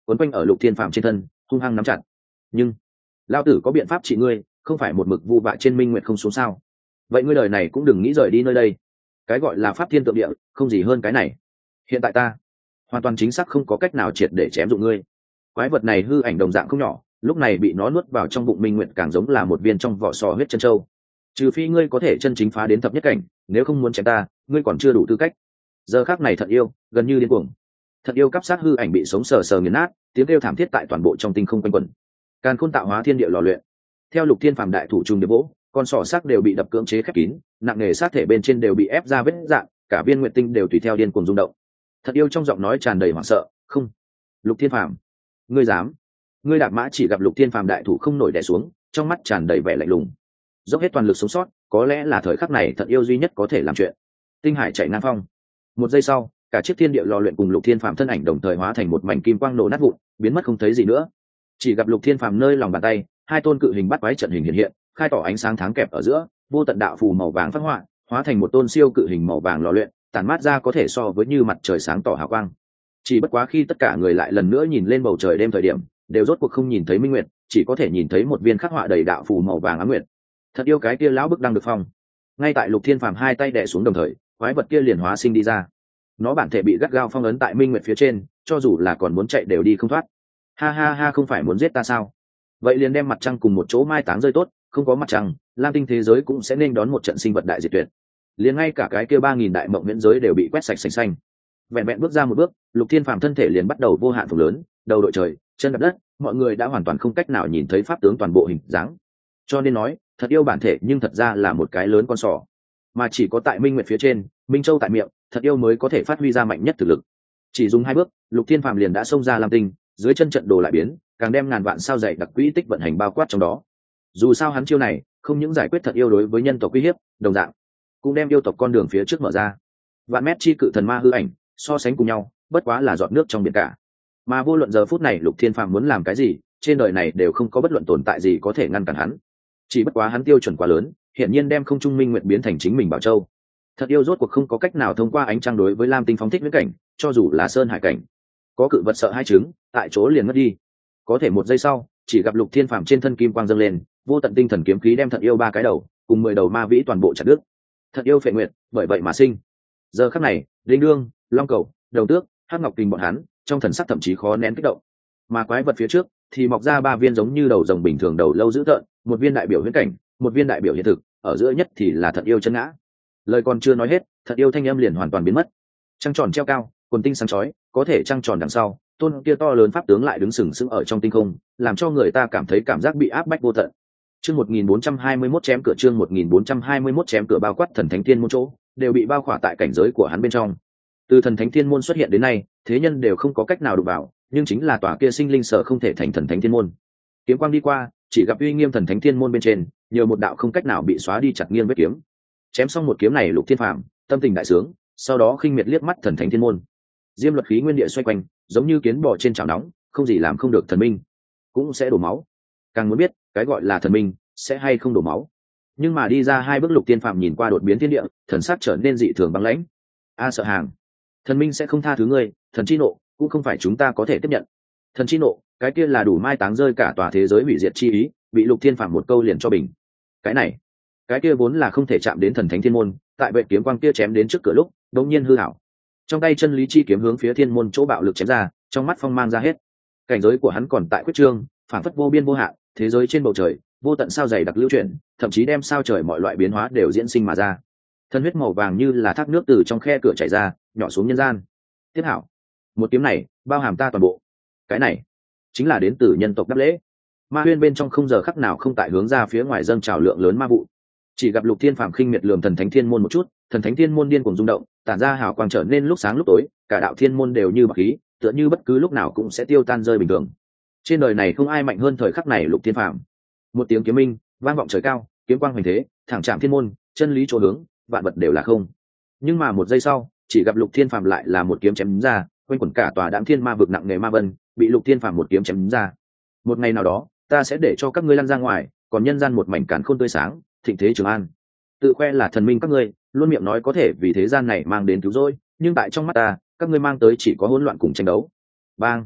quấn quanh ở Lục Thiên Phàm trên thân hung hăng nắm chặt. Nhưng lao tử có biện pháp trị ngươi, không phải một mực vu vạ trên Minh Nguyệt không xuống sao? Vậy ngươi đời này cũng đừng nghĩ rời đi nơi đây. Cái gọi là pháp thiên tượng địa không gì hơn cái này. Hiện tại ta hoàn toàn chính xác không có cách nào triệt để chém dụng ngươi. Quái vật này hư ảnh đồng dạng không nhỏ, lúc này bị nó nuốt vào trong bụng Minh Nguyệt càng giống là một viên trong vỏ sò huyết chân châu. Trừ phi ngươi có thể chân chính phá đến thập nhất cảnh, nếu không muốn chém ta, ngươi còn chưa đủ tư cách. Giờ khắc này Thận Yêu gần như điên cuồng. Thận Yêu cắp sát hư ảnh bị sống sờ sờ nghiền nát, tiếng kêu thảm thiết tại toàn bộ trong tinh không quanh quẩn. Càn khôn tạo hóa thiên địa lò luyện. Theo Lục Thiên Phàm đại thủ trùng điệp vỗ, con sỏ xác đều bị đập cưỡng chế khép kín, nặng nề xác thể bên trên đều bị ép ra vết dạn, cả viên nguyệt tinh đều tùy theo điên cuồng rung động. Thận Yêu trong giọng nói tràn đầy hoảng sợ, "Không, Lục Thiên Phàm, ngươi dám?" Ngươi đạp mã chỉ gặp Lục Thiên Phàm đại thủ không nổi đè xuống, trong mắt tràn đầy vẻ lạnh lùng. Dốc hết toàn lực sống sót, có lẽ là thời khắc này Thận Yêu duy nhất có thể làm chuyện. Tinh hải chạy ngang phong. Một giây sau, cả chiếc thiên địa lò luyện cùng Lục Thiên Phàm thân ảnh đồng thời hóa thành một mảnh kim quang nổ nát vụn, biến mất không thấy gì nữa. Chỉ gặp Lục Thiên Phàm nơi lòng bàn tay, hai tôn cự hình bắt quái trận hình hiện hiện, khai tỏ ánh sáng tháng kẹp ở giữa, vô tận đạo phù màu vàng phát họa, hóa thành một tôn siêu cự hình màu vàng lò luyện, tản mát ra có thể so với như mặt trời sáng tỏ hào quang. Chỉ bất quá khi tất cả người lại lần nữa nhìn lên bầu trời đêm thời điểm, đều rốt cuộc không nhìn thấy minh nguyệt, chỉ có thể nhìn thấy một viên khắc họa đầy đạo phù màu vàng ám nguyệt. Thật yêu cái kia lão bức đang được phong. Ngay tại Lục Thiên Phàm hai tay đè xuống đồng thời, quái vật kia liền hóa sinh đi ra. Nó bản thể bị gắt gao phong ấn tại minh nguyệt phía trên, cho dù là còn muốn chạy đều đi không thoát. Ha ha ha, không phải muốn giết ta sao? Vậy liền đem mặt trăng cùng một chỗ mai táng rơi tốt, không có mặt trăng, lam tinh thế giới cũng sẽ nên đón một trận sinh vật đại diệt tuyệt. Liền ngay cả cái kia ba nghìn đại mộng viễn giới đều bị quét sạch sành xanh. Vẹn vẹn bước ra một bước, Lục Thiên Phàm thân thể liền bắt đầu vô hạn phồng lớn, đầu đội trời, chân đạp đất, mọi người đã hoàn toàn không cách nào nhìn thấy pháp tướng toàn bộ hình dáng. Cho nên nói, thật yêu bản thể nhưng thật ra là một cái lớn con sò, mà chỉ có tại minh nguyệt phía trên, minh châu tại miệng, thật yêu mới có thể phát huy ra mạnh nhất thực lực. Chỉ dùng hai bước, Lục Thiên Phàm liền đã xông ra lam tinh, dưới chân trận đồ lại biến, càng đem ngàn vạn sao dày đặc quỹ tích vận hành bao quát trong đó. Dù sao hắn chiêu này không những giải quyết thật yêu đối với nhân tộc uy hiếp, đồng dạng cũng đem yêu tộc con đường phía trước mở ra. Vạn mét chi cự thần ma hư ảnh so sánh cùng nhau, bất quá là giọt nước trong biển cả. Mà vô luận giờ phút này Lục Thiên Phàm muốn làm cái gì, trên đời này đều không có bất luận tồn tại gì có thể ngăn cản hắn. Chỉ bất quá hắn tiêu chuẩn quá lớn, hiển nhiên đem không trung minh nguyện biến thành chính mình bảo châu. Thật yêu rốt cuộc không có cách nào thông qua ánh trăng đối với lam tinh phóng thích viễn cảnh, cho dù là sơn hải cảnh, có cự vật sợ hai trứng, tại chỗ liền mất đi. Có thể một giây sau, chỉ gặp Lục Thiên Phàm trên thân kim quang dâng lên, vô tận tinh thần kiếm khí đem thật yêu ba cái đầu cùng mười đầu ma vĩ toàn bộ chặt đứt. Thật yêu phệ nguyệt, bởi vậy mà sinh. Giờ khắc này, Linh Đương, Long Cầu, Đầu Tước, Hắc Ngọc Kình bọn hắn, trong thần sắc thậm chí khó nén kích động. Mà quái vật phía trước thì mọc ra ba viên giống như đầu rồng bình thường đầu lâu dữ tợn, một viên đại biểu huyễn cảnh, một viên đại biểu hiện thực, ở giữa nhất thì là thật yêu chân ngã. Lời còn chưa nói hết, thật yêu thanh âm liền hoàn toàn biến mất. Trăng tròn treo cao, quần tinh sáng chói, có thể trăng tròn đằng sau, tôn kia to lớn pháp tướng lại đứng sừng sững ở trong tinh không, làm cho người ta cảm thấy cảm giác bị áp bách vô tận. Chương một nghìn bốn trăm hai mươi mốt chém cửa chương một nghìn bốn trăm hai mươi mốt chém cửa bao quát thần thánh thiên môn chỗ, đều bị bao khỏa tại cảnh giới của hắn bên trong. Từ thần thánh thiên môn xuất hiện đến nay, thế nhân đều không có cách nào đụng vào, nhưng chính là tòa kia sinh linh sở không thể thành thần thánh thiên môn. Kiếm quang đi qua, chỉ gặp uy nghiêm thần thánh thiên môn bên trên, nhiều một đạo không cách nào bị xóa đi chặt nghiêng vết kiếm. Chém xong một kiếm này, Lục Thiên Phàm tâm tình đại sướng, sau đó khinh miệt liếc mắt thần thánh thiên môn. Diêm luật khí nguyên địa xoay quanh, giống như kiến bò trên chảo nóng, không gì làm không được thần minh, cũng sẽ đổ máu. Càng muốn biết, cái gọi là thần minh sẽ hay không đổ máu. Nhưng mà đi ra hai bước, Lục Thiên Phàm nhìn qua đột biến thiên địa, thần sắc trở nên dị thường băng lãnh. A sợ hàng, thần minh sẽ không tha thứ ngươi, thần chi nộ cũng không phải chúng ta có thể tiếp nhận. Thần chi nộ, cái kia là đủ mai táng rơi cả tòa thế giới hủy diệt chi ý, bị Lục Thiên Phàm một câu liền cho bình. Cái này, cái kia vốn là không thể chạm đến thần thánh thiên môn, tại vệ kiếm quang kia chém đến trước cửa lúc, đột nhiên hư hảo. Trong tay chân lý chi kiếm hướng phía thiên môn chỗ bạo lực chém ra, trong mắt phong mang ra hết. Cảnh giới của hắn còn tại quyết trương, phản phất vô biên vô hạn, thế giới trên bầu trời, vô tận sao dày đặc lưu chuyển, thậm chí đem sao trời mọi loại biến hóa đều diễn sinh mà ra. Thân huyết màu vàng như là thác nước từ trong khe cửa chảy ra, nhỏ xuống nhân gian. Tiếp hảo, một kiếm này bao hàm ta toàn bộ. Cái này chính là đến từ nhân tộc đáp lễ. Ma huyên bên trong không giờ khắc nào không tại hướng ra phía ngoài dâng trào lượng lớn ma vụ. Chỉ gặp Lục Thiên Phàm khinh miệt lườm thần thánh thiên môn một chút, thần thánh thiên môn điên cuồng rung động, tản ra hào quang trở nên lúc sáng lúc tối, cả đạo thiên môn đều như bạc khí, tựa như bất cứ lúc nào cũng sẽ tiêu tan rơi bình thường. Trên đời này không ai mạnh hơn thời khắc này Lục Thiên Phàm. Một tiếng kiếm minh vang vọng trời cao, kiếm quang hoành thế, thẳng chạm thiên môn, chân lý chỗ hướng, vạn vật đều là không. Nhưng mà một giây sau, chỉ gặp Lục Thiên Phàm lại là một kiếm chém ra, quanh quẩn cả tòa đạm thiên ma vực nặng nề ma vân, bị Lục Thiên Phàm một kiếm chém ra. Một ngày nào đó, ta sẽ để cho các ngươi lăn ra ngoài, còn nhân gian một mảnh càn khôn tươi sáng, thịnh thế trường an. Tự khoe là thần minh các ngươi, luôn miệng nói có thể vì thế gian này mang đến cứu rỗi, nhưng tại trong mắt ta, các ngươi mang tới chỉ có hỗn loạn cùng tranh đấu. Bang!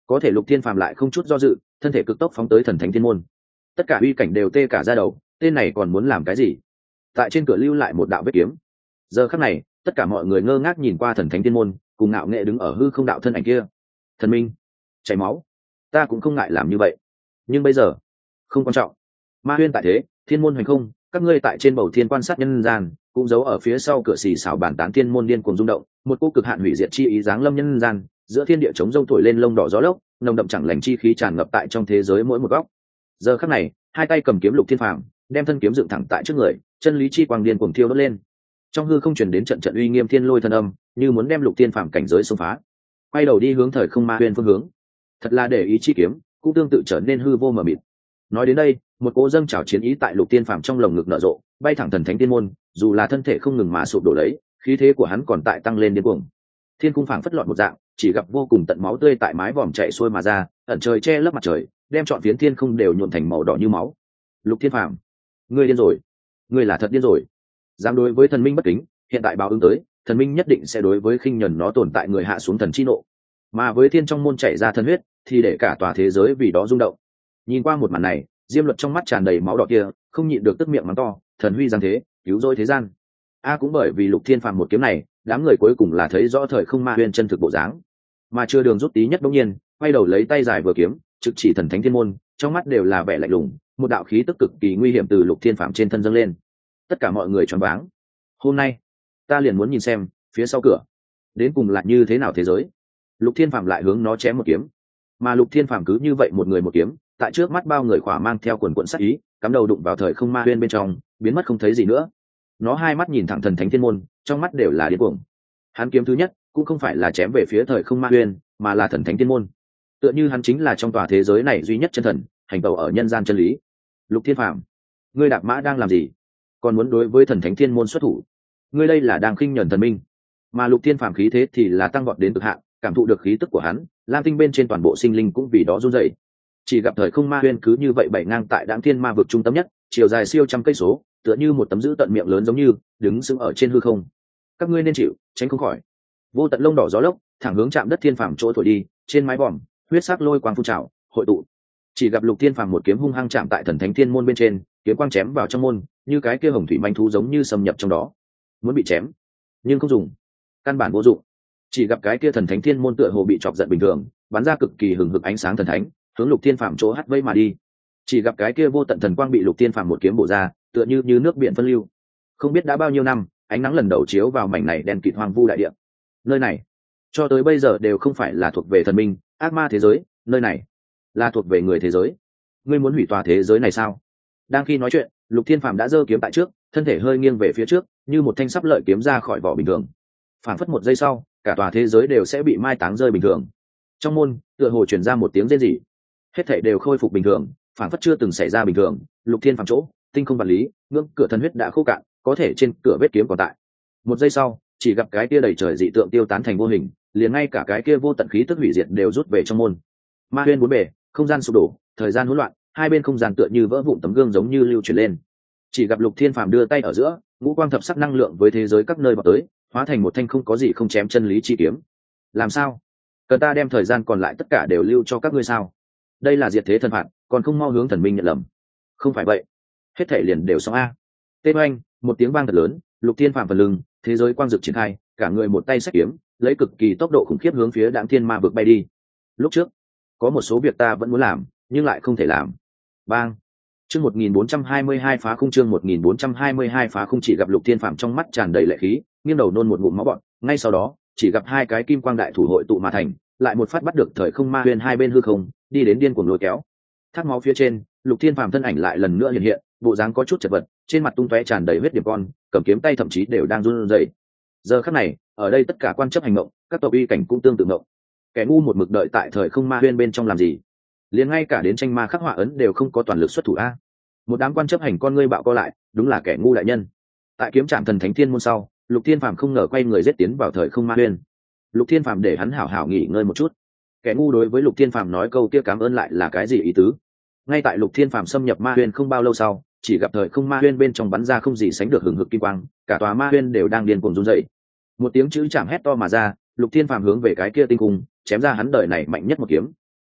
có thể Lục Thiên Phàm lại không chút do dự, thân thể cực tốc phóng tới thần thánh thiên môn. Tất cả uy cảnh đều tê cả da đầu, tên này còn muốn làm cái gì? Tại trên cửa lưu lại một đạo vết kiếm. Giờ khắc này, tất cả mọi người ngơ ngác nhìn qua thần thánh thiên môn, cùng ngạo nghệ đứng ở hư không đạo thân ảnh kia. Thần minh, chảy máu, ta cũng không ngại làm như vậy, nhưng bây giờ không quan trọng. Ma huyên tại thế, thiên môn hoành không, các ngươi tại trên bầu thiên quan sát nhân gian, cũng giấu ở phía sau cửa xì xào bản tán thiên môn điên cuồng rung động, một cô cực hạn hủy diệt chi ý giáng lâm nhân gian, giữa thiên địa chống rông thổi lên lông đỏ gió lốc, nồng đậm chẳng lành chi khí tràn ngập tại trong thế giới mỗi một góc. Giờ khắc này, hai tay cầm kiếm Lục Thiên Phàm, đem thân kiếm dựng thẳng tại trước người, chân lý chi quang điên cuồng thiêu đốt lên. Trong hư không truyền đến trận trận uy nghiêm thiên lôi thân âm, như muốn đem Lục Thiên Phàm cảnh giới xông phá. Quay đầu đi hướng thời không ma huyên phương hướng. Thật là để ý chi kiếm, cũng tương tự trở nên hư vô mờ mịt. Nói đến đây, một cỗ dâng trào chiến ý tại Lục Thiên Phàm trong lồng ngực nở rộ, bay thẳng thần thánh tiên môn, dù là thân thể không ngừng mà sụp đổ lấy, khí thế của hắn còn tại tăng lên điên cuồng. Thiên cung phảng phất loạn một dạng, chỉ gặp vô cùng tận máu tươi tại mái vòm chảy xuôi mà ra, ẩn trời che lấp mặt trời, đem trọn phiến thiên không đều nhuộm thành màu đỏ như máu. Lục Thiên Phàm, ngươi điên rồi, ngươi là thật điên rồi. Dám đối với thần minh bất kính, hiện tại báo ứng tới, thần minh nhất định sẽ đối với khinh nhẫn nó tồn tại người hạ xuống thần chi nộ. Mà với thiên trong môn chảy ra thần huyết, thì để cả tòa thế giới vì đó rung động. Nhìn qua một màn này, Diêm Luật trong mắt tràn đầy máu đỏ kia, không nhịn được tức miệng mắng to, thần huy giáng thế, cứu rỗi thế gian. A cũng bởi vì Lục Thiên Phàm một kiếm này, đám người cuối cùng là thấy rõ thời không ma huyền chân thực bộ dáng. Mà chưa đường rút tí nhất bỗng nhiên, quay đầu lấy tay dài vừa kiếm, trực chỉ thần thánh thiên môn, trong mắt đều là vẻ lạnh lùng, một đạo khí tức cực kỳ nguy hiểm từ Lục Thiên Phàm trên thân dâng lên. Tất cả mọi người choáng váng. Hôm nay, ta liền muốn nhìn xem, phía sau cửa, đến cùng là như thế nào thế giới. Lục Thiên Phàm lại hướng nó chém một kiếm. Mà Lục Thiên Phàm cứ như vậy một người một kiếm, tại trước mắt bao người khỏa mang theo quần quần sát ý, cắm đầu đụng vào thời không ma huyên bên trong, biến mất không thấy gì nữa. Nó hai mắt nhìn thẳng thần thánh thiên môn, trong mắt đều là điên cuồng. Hắn kiếm thứ nhất cũng không phải là chém về phía thời không ma huyên, mà là thần thánh thiên môn. Tựa như hắn chính là trong tòa thế giới này duy nhất chân thần, hành tẩu ở nhân gian chân lý. Lục Thiên Phàm, ngươi đạp mã đang làm gì? Còn muốn đối với thần thánh thiên môn xuất thủ? Ngươi đây là đang khinh nhẫn thần minh. Mà Lục Thiên Phàm khí thế thì là tăng vọt đến cực hạn, cảm thụ được khí tức của hắn, lam tinh bên trên toàn bộ sinh linh cũng vì đó run rẩy. Chỉ gặp thời không ma huyên cứ như vậy bảy ngang tại đãng thiên ma vực trung tâm nhất, chiều dài siêu trăm cây số, tựa như một tấm giữ tận miệng lớn giống như đứng sững ở trên hư không. Các ngươi nên chịu, tránh không khỏi. Vô tận lông đỏ gió lốc thẳng hướng chạm đất thiên phàm chỗ thổi đi, trên mái vòm huyết sắc lôi quang phun trào hội tụ. Chỉ gặp Lục Thiên Phàm một kiếm hung hăng chạm tại thần thánh thiên môn bên trên, kiếm quang chém vào trong môn, như cái kia hồng thủy manh thú giống như xâm nhập trong đó, muốn bị chém nhưng không dùng, căn bản vô dụng. Chỉ gặp cái kia thần thánh thiên môn tựa hồ bị chọc giận bình thường, bắn ra cực kỳ hừng hực ánh sáng thần thánh, hướng Lục Thiên Phàm chỗ hắt vây mà đi. Chỉ gặp cái kia vô tận thần quang bị Lục Thiên Phàm một kiếm bổ ra, tựa như như nước biển phân lưu. Không biết đã bao nhiêu năm, ánh nắng lần đầu chiếu vào mảnh này đen kịt hoang vu đại địa. Nơi này cho tới bây giờ đều không phải là thuộc về thần minh, ác ma thế giới, nơi này là thuộc về người thế giới. Ngươi muốn hủy tòa thế giới này sao? Đang khi nói chuyện, Lục Thiên Phàm đã giơ kiếm tại trước, thân thể hơi nghiêng về phía trước, như một thanh sắp lợi kiếm ra khỏi vỏ bình thường. Phản phất một giây sau, cả tòa thế giới đều sẽ bị mai táng rơi bình thường. Trong môn, tựa hồ truyền ra một tiếng rên rỉ. Hết thảy đều khôi phục bình thường, phản phất chưa từng xảy ra bình thường. Lục Thiên Phàm chỗ, tinh không vật lý, ngưỡng cửa thần huyết đã khô cạn, có thể trên cửa vết kiếm còn tại. Một giây sau, chỉ gặp cái kia đầy trời dị tượng tiêu tán thành vô hình, liền ngay cả cái kia vô tận khí tức hủy diệt đều rút về trong môn. Ma huyên bốn bề, không gian sụp đổ, thời gian hỗn loạn, hai bên không gian tựa như vỡ vụn tấm gương giống như lưu chuyển lên. Chỉ gặp Lục Thiên Phàm đưa tay ở giữa, ngũ quang thập sắc năng lượng với thế giới các nơi vào tới, hóa thành một thanh không có gì không chém chân lý chi kiếm. Làm sao? Cần ta đem thời gian còn lại tất cả đều lưu cho các ngươi sao? Đây là diệt thế thần phạt, còn không mau hướng thần minh nhận lầm. Không phải vậy, hết thảy liền đều xong a. Tên oanh, một tiếng vang thật lớn, Lục Thiên Phàm phần lưng, thế giới quang dực triển khai, cả người một tay xách kiếm, lấy cực kỳ tốc độ khủng khiếp hướng phía Đãng Thiên Ma vực bay đi. Lúc trước, có một số việc ta vẫn muốn làm, nhưng lại không thể làm. Bang. Chương một nghìn bốn trăm hai mươi hai phá khung chương một nghìn bốn trăm hai mươi hai phá khung chỉ gặp Lục Thiên Phàm trong mắt tràn đầy lệ khí, nghiêng đầu nôn một ngụm máu bọt, ngay sau đó, chỉ gặp hai cái kim quang đại thủ hội tụ mà thành, lại một phát bắt được thời không ma huyền hai bên hư không, đi đến điên cuồng lôi kéo. Thác máu phía trên, Lục Thiên Phàm thân ảnh lại lần nữa hiện hiện, bộ dáng có chút chật vật, trên mặt tung tóe tràn đầy huyết điểm con, cầm kiếm tay thậm chí đều đang run rẩy. Giờ khắc này, ở đây tất cả quan chấp hành động, các tộc uy cảnh cũng tương tự động. Kẻ ngu một mực đợi tại thời không ma huyền bên trong làm gì? Liền ngay cả đến tranh ma khắc họa ấn đều không có toàn lực xuất thủ a. Một đám quan chấp hành con ngươi bạo co lại, đúng là kẻ ngu đại nhân. Tại kiếm trạm thần thánh thiên môn sau, Lục Thiên Phàm không ngờ quay người giết tiến vào thời không ma huyền. Lục Thiên Phàm để hắn hảo hảo nghỉ ngơi một chút. Kẻ ngu đối với Lục Thiên Phàm nói câu kia cảm ơn lại là cái gì ý tứ? Ngay tại Lục Thiên Phàm xâm nhập ma huyền không bao lâu sau, chỉ gặp thời không ma huyền bên trong bắn ra không gì sánh được hừng hực kim quang, cả tòa ma huyền đều đang điên cuồng run rẩy. Một tiếng chữ chạm hét to mà ra, Lục Thiên Phàm hướng về cái kia tinh cung, chém ra hắn đời này mạnh nhất một kiếm.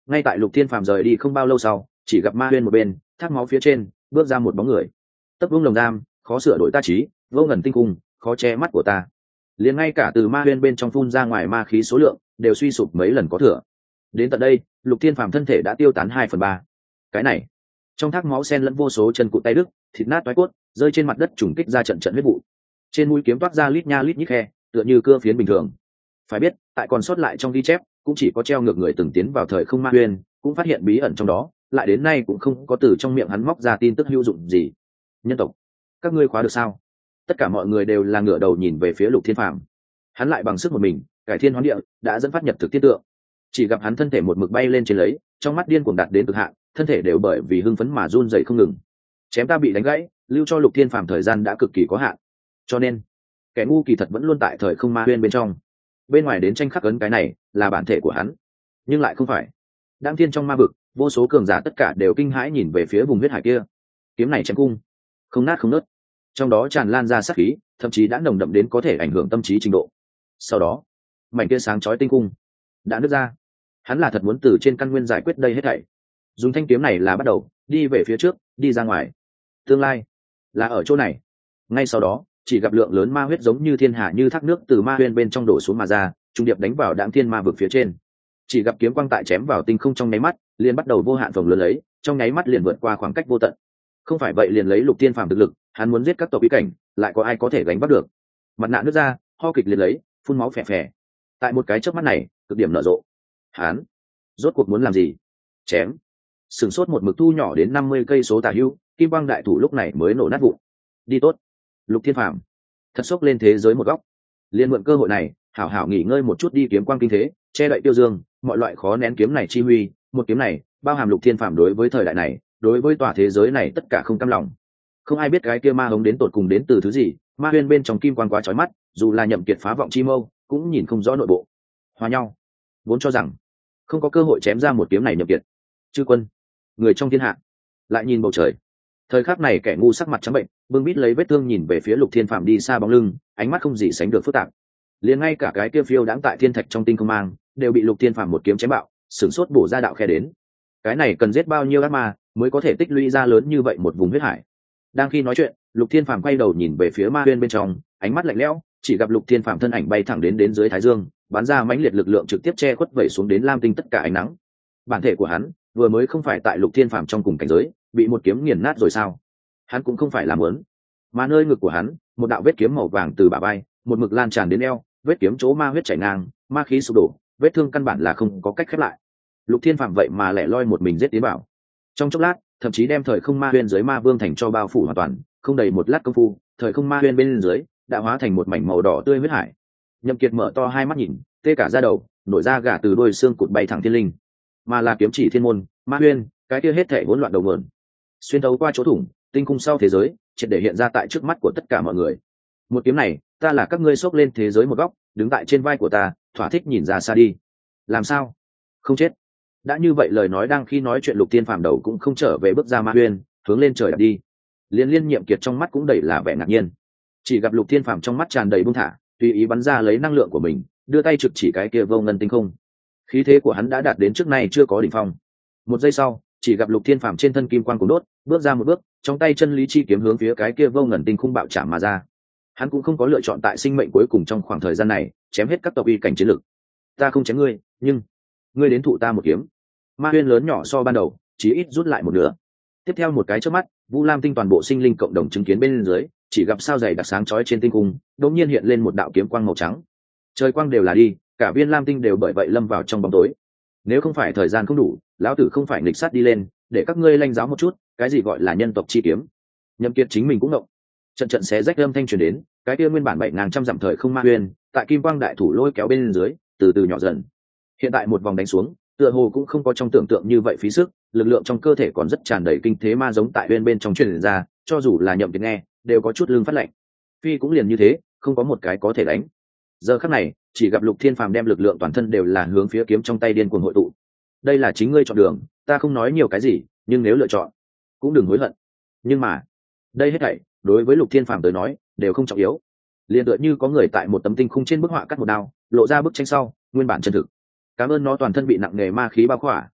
Ngay tại Lục Thiên Phàm rời đi không bao lâu sau, chỉ gặp ma huyên một bên thác máu phía trên bước ra một bóng người. Tấp vương lồng giam, khó sửa đổi ta trí, vô ngần tinh cung, khó che mắt của ta. Liền ngay cả từ ma huyên bên trong phun ra ngoài ma khí số lượng đều suy sụp mấy lần có thừa. Đến tận đây, Lục Thiên Phàm thân thể đã tiêu tán hai phần ba. Cái này, trong thác máu sen lẫn vô số chân cụt tay đứt, thịt nát toái cốt, rơi trên mặt đất trùng kích ra trận trận huyết vụ. Trên mũi kiếm toát ra lít nha lít nhít khe, tựa như cưa phiến bình thường. Phải biết, tại còn sót lại trong ghi chép, cũng chỉ có treo ngược người từng tiến vào thời không ma huyên, cũng phát hiện bí ẩn trong đó, lại đến nay cũng không có từ trong miệng hắn móc ra tin tức hữu dụng gì. Nhân tộc, các ngươi khóa được sao? Tất cả mọi người đều là ngửa đầu nhìn về phía Lục Thiên Phàm. Hắn lại bằng sức một mình, cải thiên hoán địa, đã dẫn phát nhập thực tiết tượng. Chỉ gặp hắn thân thể một mực bay lên trên lấy, trong mắt điên cuồng đạt đến cực hạn, thân thể đều bởi vì hưng phấn mà run rẩy không ngừng. Chém ta bị đánh gãy, lưu cho Lục Thiên Phàm thời gian đã cực kỳ có hạn. Cho nên, kẻ ngu kỳ thật vẫn luôn tại thời không ma huyên bên trong. Bên ngoài đến tranh khắc ấn cái này là bản thể của hắn, nhưng lại không phải. Đang thiên trong ma vực, vô số cường giả tất cả đều kinh hãi nhìn về phía vùng huyết hải kia. Kiếm này chém cung, không nát không nứt, trong đó tràn lan ra sát khí, thậm chí đã nồng đậm đến có thể ảnh hưởng tâm trí trình độ. Sau đó, mảnh kia sáng chói tinh cung đã nứt ra. Hắn là thật muốn từ trên căn nguyên giải quyết đây hết thảy. Dùng thanh kiếm này là bắt đầu, đi về phía trước, đi ra ngoài. Tương lai là ở chỗ này. Ngay sau đó, chỉ gặp lượng lớn ma huyết giống như thiên hà như thác nước từ ma huyên bên trong đổ xuống mà ra, trung điệp đánh vào Đãng Thiên ma vực phía trên. Chỉ gặp kiếm quang tại chém vào tinh không trong nháy mắt, liền bắt đầu vô hạn phồng lớn lấy, trong nháy mắt liền vượt qua khoảng cách vô tận. Không phải vậy liền lấy Lục Thiên Phàm thực lực, hắn muốn giết các tộc bí cảnh, lại có ai có thể gánh vác được? Mặt nạ nước ra, ho kịch liệt lấy, phun máu phè phè. Tại một cái chớp mắt này, cực điểm nở rộ. Hắn rốt cuộc muốn làm gì? Chém. Sừng sốt một mực thu nhỏ đến năm mươi cây số tà hữu, kim quang đại thủ lúc này mới nổ nát vụn. Đi tốt. Lục Thiên Phàm thật sốc lên thế giới một góc, liên mượn cơ hội này hảo hảo nghỉ ngơi một chút đi kiếm quang kinh thế, che đậy tiêu dương, mọi loại khó nén kiếm này chi huy, một kiếm này bao hàm Lục Thiên Phàm đối với thời đại này, đối với tòa thế giới này tất cả không cam lòng. Không ai biết cái kia ma hống đến tột cùng đến từ thứ gì, ma huyên bên trong kim quang quá chói mắt, dù là Nhậm Kiệt phá vọng chi mâu cũng nhìn không rõ nội bộ. Hòa nhau, vốn cho rằng không có cơ hội chém ra một kiếm này Nhậm Kiệt. Chư quân, người trong thiên hạ, lại nhìn bầu trời. Thời khắc này kẻ ngu sắc mặt trắng bệnh, bưng bít lấy vết thương nhìn về phía Lục Thiên Phàm đi xa bóng lưng, ánh mắt không gì sánh được phức tạp. Liền ngay cả cái kia phiêu đãng tại thiên thạch trong tinh không mang, đều bị Lục Thiên Phàm một kiếm chém bạo, sửng sốt bổ ra đạo khe đến. Cái này cần giết bao nhiêu ác ma mới có thể tích lũy ra lớn như vậy một vùng huyết hải? Đang khi nói chuyện, Lục Thiên Phàm quay đầu nhìn về phía ma huyên bên trong, ánh mắt lạnh lẽo, chỉ gặp Lục Thiên Phàm thân ảnh bay thẳng đến đến dưới thái dương, bắn ra mãnh liệt lực lượng trực tiếp che khuất vẩy xuống đến lam tinh tất cả ánh nắng. Bản thể của hắn vừa mới không phải tại Lục Thiên Phàm trong cùng cảnh giới, bị một kiếm nghiền nát rồi sao? Hắn cũng không phải làm muốn, mà nơi ngực của hắn, một đạo vết kiếm màu vàng từ bả vai, một mực lan tràn đến eo, vết kiếm chỗ ma huyết chảy ngang, ma khí sụp đổ, vết thương căn bản là không có cách khép lại. Lục Thiên Phàm vậy mà lẻ loi một mình giết tiến bảo. Trong chốc lát, thậm chí đem thời không ma huyên dưới ma vương thành cho bao phủ hoàn toàn, không đầy một lát công phu, thời không ma huyên bên dưới đã hóa thành một mảnh màu đỏ tươi huyết hải. Nhậm Kiệt mở to hai mắt nhìn, tê cả da đầu, nổi da gà từ đôi xương cụt bay thẳng thiên linh, mà là kiếm chỉ thiên môn, ma huyên, cái kia hết thảy hỗn loạn đầu nguồn. Xuyên thấu qua chỗ thủng, tinh cung sau thế giới, triệt để hiện ra tại trước mắt của tất cả mọi người. Một kiếm này, ta là các ngươi xốc lên thế giới một góc, đứng tại trên vai của ta, thỏa thích nhìn ra xa đi. Làm sao? Không chết. Đã như vậy lời nói đang khi nói chuyện Lục Thiên Phàm đầu cũng không trở về bước ra ma huyên, hướng lên trời đạp đi. Liên Liên Nhiệm Kiệt trong mắt cũng đầy là vẻ ngạc nhiên. Chỉ gặp Lục Thiên Phàm trong mắt tràn đầy buông thả, tùy ý bắn ra lấy năng lượng của mình, đưa tay trực chỉ cái kia vô ngân tinh không. Khí thế của hắn đã đạt đến trước nay chưa có đỉnh phong. Một giây sau, chỉ gặp Lục Thiên Phàm trên thân kim quang cuồng đốt, bước ra một bước, trong tay chân lý chi kiếm hướng phía cái kia vô ngần tinh khung bạo chạm mà ra. Hắn cũng không có lựa chọn tại sinh mệnh cuối cùng trong khoảng thời gian này chém hết các tộc uy cảnh chiến lực. Ta không chém ngươi, nhưng ngươi đến thụ ta một kiếm. Ma huyên lớn nhỏ so ban đầu, chí ít rút lại một nửa. Tiếp theo một cái chớp mắt, Vu Lam tinh toàn bộ sinh linh cộng đồng chứng kiến bên dưới, chỉ gặp sao dày đặc sáng chói trên tinh cung, đột nhiên hiện lên một đạo kiếm quang màu trắng. Trời quang đều là đi, cả viên Lam tinh đều bởi vậy lâm vào trong bóng tối. Nếu không phải thời gian không đủ, lão tử không phải nghịch sát đi lên, để các ngươi lanh giáo một chút, cái gì gọi là nhân tộc chi kiếm. Nhậm Kiệt chính mình cũng động. Trận trận xé rách âm thanh truyền đến, cái kia nguyên bản bảy ngàn trăm dặm thời không ma huyền, tại kim quang đại thủ lôi kéo bên dưới, từ từ nhỏ dần. Hiện tại một vòng đánh xuống, tựa hồ cũng không có trong tưởng tượng như vậy phí sức, lực lượng trong cơ thể còn rất tràn đầy kinh thế ma giống tại bên bên trong truyền ra, cho dù là Nhậm Kiệt nghe, đều có chút lưng phát lạnh. Phi cũng liền như thế, không có một cái có thể đánh. Giờ khắc này, chỉ gặp Lục Thiên Phàm đem lực lượng toàn thân đều là hướng phía kiếm trong tay điên cuồng hội tụ. Đây là chính ngươi chọn đường, ta không nói nhiều cái gì, nhưng nếu lựa chọn, cũng đừng hối hận. Nhưng mà, đây hết thảy đối với Lục Thiên Phàm tới nói, đều không trọng yếu. Liên tựa như có người tại một tấm tinh khung trên bức họa cắt một đao, lộ ra bức tranh sau, nguyên bản chân thực. Cảm ơn nó toàn thân bị nặng nề ma khí bao khỏa,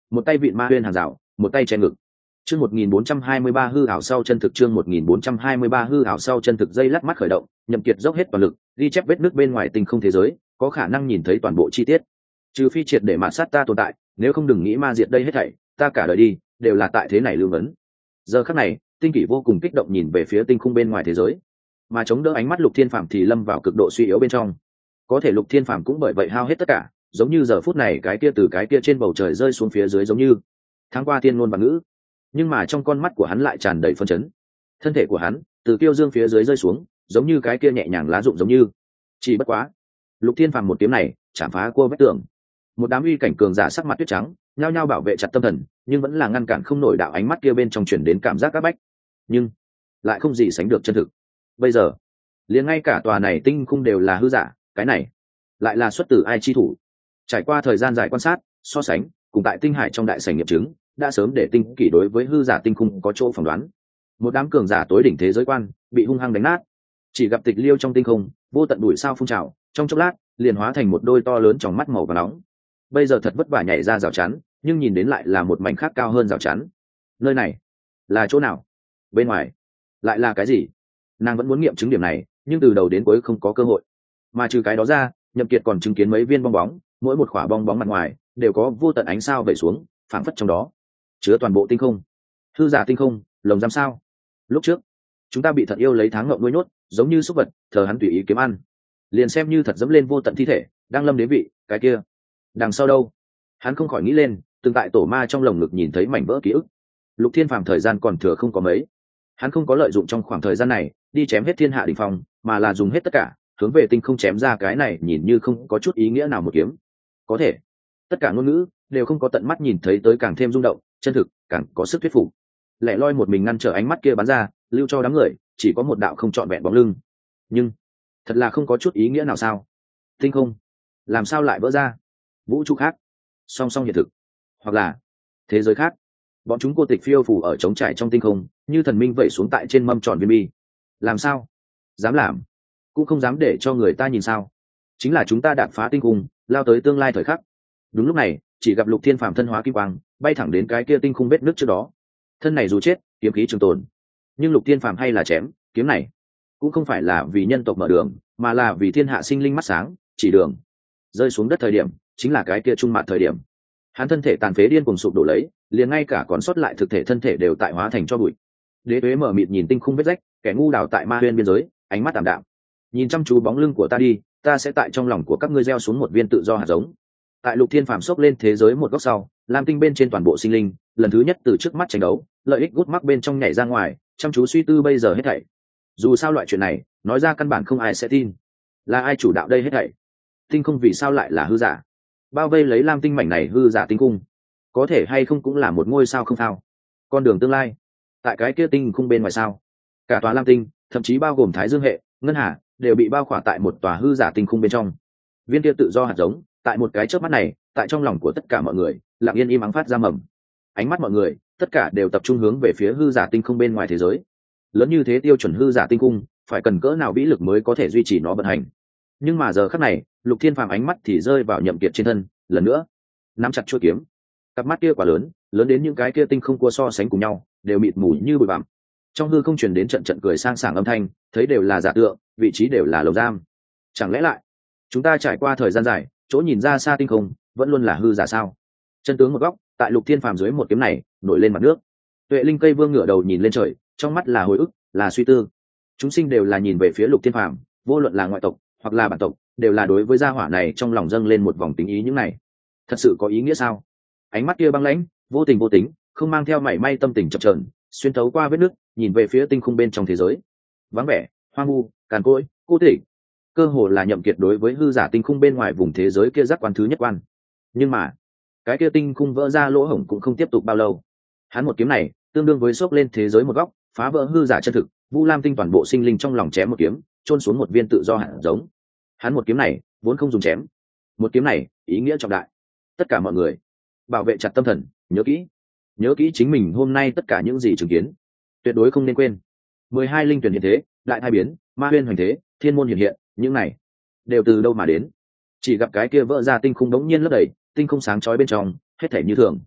một tay vịn ma huyên hàng rào, một tay che ngực. Chương một nghìn bốn trăm hai mươi ba hư ảo sau chân thực chương một nghìn bốn trăm hai mươi ba hư ảo sau chân thực dây lắc mắt khởi động, Nhậm Kiệt dốc hết toàn lực, ghi chép vết nước bên ngoài tinh không thế giới, có khả năng nhìn thấy toàn bộ chi tiết. Trừ phi triệt để mạt sát ta tồn tại, nếu không đừng nghĩ ma diệt đây hết thảy, ta cả đời đi đều là tại thế này lưu vấn. Giờ khắc này, Tinh Kỷ vô cùng kích động nhìn về phía tinh không bên ngoài thế giới, mà chống đỡ ánh mắt Lục Thiên Phàm thì lâm vào cực độ suy yếu bên trong. Có thể Lục Thiên Phàm cũng bởi vậy hao hết tất cả, giống như giờ phút này cái kia từ cái kia trên bầu trời rơi xuống phía dưới giống như tháng qua tiên ngôn và ngữ, nhưng mà trong con mắt của hắn lại tràn đầy phân chấn. Thân thể của hắn từ kiêu dương phía dưới rơi xuống, giống như cái kia nhẹ nhàng lá rụng giống như. Chỉ bất quá, Lục Thiên Phàm một tiếng này chạm phá cua vách tường. Một đám uy cảnh cường giả sắc mặt tuyết trắng, nhao nhao bảo vệ chặt tâm thần, nhưng vẫn là ngăn cản không nổi đạo ánh mắt kia bên trong truyền đến cảm giác các bách, nhưng lại không gì sánh được chân thực. Bây giờ, liền ngay cả tòa này tinh khung đều là hư giả, cái này lại là xuất từ ai chi thủ? Trải qua thời gian dài quan sát, so sánh, cùng tại tinh hải trong đại sảnh nghiệm chứng, đã sớm để Tinh Kỷ đối với hư giả tinh khung có chỗ phỏng đoán. Một đám cường giả tối đỉnh thế giới quan bị hung hăng đánh nát, chỉ gặp tịch liêu trong tinh không, vô tận bụi sao phun trào, trong chốc lát liền hóa thành một đôi to lớn trong mắt màu vàng nóng. Bây giờ thật vất vả nhảy ra rào chắn, nhưng nhìn đến lại là một mảnh khác cao hơn rào chắn. Nơi này là chỗ nào? Bên ngoài lại là cái gì? Nàng vẫn muốn nghiệm chứng điểm này, nhưng từ đầu đến cuối không có cơ hội. Mà trừ cái đó ra, Nhậm Kiệt còn chứng kiến mấy viên bong bóng, mỗi một quả bong bóng mặt ngoài đều có vô tận ánh sao vẩy xuống, phảng phất trong đó chứa toàn bộ tinh không. Hư giả tinh không, lồng giam sao? Lúc trước chúng ta bị thật yêu lấy tháng ngậm nuôi nhốt, giống như súc vật, thờ hắn tùy ý kiếm ăn, liền xem như thật dẫm lên vô tận thi thể, đang lâm đế vị, cái kia đằng sau đâu? Hắn không khỏi nghĩ lên, từng tại tổ ma trong lồng ngực nhìn thấy mảnh vỡ ký ức. Lục Thiên Phàm thời gian còn thừa không có mấy, hắn không có lợi dụng trong khoảng thời gian này đi chém hết thiên hạ đỉnh phong, mà là dùng hết tất cả hướng về tinh không chém ra cái này nhìn như không có chút ý nghĩa nào một kiếm. Có thể tất cả ngôn ngữ đều không có tận mắt nhìn thấy tới càng thêm rung động, chân thực, càng có sức thuyết phục. Lẻ loi một mình ngăn trở ánh mắt kia bắn ra, lưu cho đám người chỉ có một đạo không trọn vẹn bóng lưng. Nhưng thật là không có chút ý nghĩa nào sao? Tinh không làm sao lại vỡ ra? Vũ trụ khác, song song hiện thực, hoặc là thế giới khác. Bọn chúng cô tịch phiêu phù ở trống trải trong tinh không, như thần minh vẩy xuống tại trên mâm tròn viên bi. Làm sao dám làm, cũng không dám để cho người ta nhìn sao? Chính là chúng ta đạp phá tinh cung, lao tới tương lai thời khắc. Đúng lúc này, chỉ gặp Lục Thiên Phàm thân hóa kim quang, bay thẳng đến cái kia tinh khung vết nước trước đó. Thân này dù chết, kiếm khí trường tồn, nhưng Lục Thiên Phàm hay là chém kiếm này, cũng không phải là vì nhân tộc mở đường, mà là vì thiên hạ sinh linh mắt sáng chỉ đường. Rơi xuống đất thời điểm, chính là cái kia trung mạn thời điểm. Hắn thân thể tàn phế điên cuồng sụp đổ lấy, liền ngay cả còn sót lại thực thể thân thể đều tại hóa thành cho bụi. Đế Tuế mở mịt nhìn tinh khung vết rách, kẻ ngu đào tại ma huyên biên giới, ánh mắt tạm đạm. Nhìn chăm chú bóng lưng của ta đi, ta sẽ tại trong lòng của các ngươi gieo xuống một viên tự do hạt giống. Tại Lục Thiên Phàm xốc lên thế giới một góc sau, lam tinh bên trên toàn bộ sinh linh lần thứ nhất từ trước mắt tranh đấu, lợi ích gút mắc bên trong nhảy ra ngoài, chăm chú suy tư bây giờ hết thảy. Dù sao loại chuyện này nói ra căn bản không ai sẽ tin. Là ai chủ đạo đây hết thảy? Tinh không vì sao lại là hư giả? Bao vây lấy lam tinh mảnh này hư giả tinh cung, có thể hay không cũng là một ngôi sao không thao? Con đường tương lai tại cái kia tinh khung bên ngoài sao? Cả tòa lam tinh, thậm chí bao gồm thái dương hệ, ngân hà, đều bị bao khỏa tại một tòa hư giả tinh khung bên trong. Viên kia tự do hạt giống, tại một cái chớp mắt này, tại trong lòng của tất cả mọi người lặng yên im ắng phát ra mầm. Ánh mắt mọi người tất cả đều tập trung hướng về phía hư giả tinh không bên ngoài thế giới. Lớn như thế tiêu chuẩn hư giả tinh cung, phải cần cỡ nào vĩ lực mới có thể duy trì nó vận hành? Nhưng mà giờ khắc này, Lục Thiên Phàm ánh mắt thì rơi vào Nhậm Kiệt trên thân, lần nữa nắm chặt chuôi kiếm. Cặp mắt kia quá lớn, lớn đến những cái kia tinh không cua so sánh cùng nhau, đều mịt mù như bụi bặm. Trong hư không truyền đến trận trận cười sang sảng âm thanh, thấy đều là giả tượng, vị trí đều là lồng giam. Chẳng lẽ lại chúng ta trải qua thời gian dài, chỗ nhìn ra xa tinh không vẫn luôn là hư giả sao? Chân tướng một góc, tại Lục Thiên Phàm dưới một kiếm này nổi lên mặt nước. Tuệ Linh Cây Vương ngửa đầu nhìn lên trời, trong mắt là hồi ức, là suy tư. Chúng sinh đều là nhìn về phía Lục Thiên Phàm, vô luận là ngoại tộc hoặc là bản tộc, đều là đối với gia hỏa này trong lòng dâng lên một vòng tình ý những này. Thật sự có ý nghĩa sao? Ánh mắt kia băng lãnh, vô tình vô tính, không mang theo mảy may tâm tình chập chờn, xuyên thấu qua vết nước, nhìn về phía tinh khung bên trong thế giới. Vắng vẻ, hoang vu, càn cỗi, cô tịch. Cơ hồ là Nhậm Kiệt đối với hư giả tinh khung bên ngoài vùng thế giới kia giác quan thứ nhất quan. Nhưng mà, cái kia tinh khung vỡ ra lỗ hổng cũng không tiếp tục bao lâu. Hắn một kiếm này, tương đương với xốc lên thế giới một góc, phá vỡ hư giả chân thực, Vu Lam tinh toàn bộ sinh linh trong lòng chém một kiếm, chôn xuống một viên tự do hạt giống. Hắn một kiếm này, vốn không dùng chém. Một kiếm này, ý nghĩa trọng đại. Tất cả mọi người, bảo vệ chặt tâm thần, nhớ kỹ. Nhớ kỹ chính mình hôm nay tất cả những gì chứng kiến. Tuyệt đối không nên quên. mười hai linh tuyển hiện thế, đại thai biến, ma huyên hoành thế, thiên môn hiện hiện, những này đều từ đâu mà đến? Chỉ gặp cái kia vỡ ra tinh khung đống nhiên lấp đầy, tinh không sáng chói bên trong, hết thảy như thường.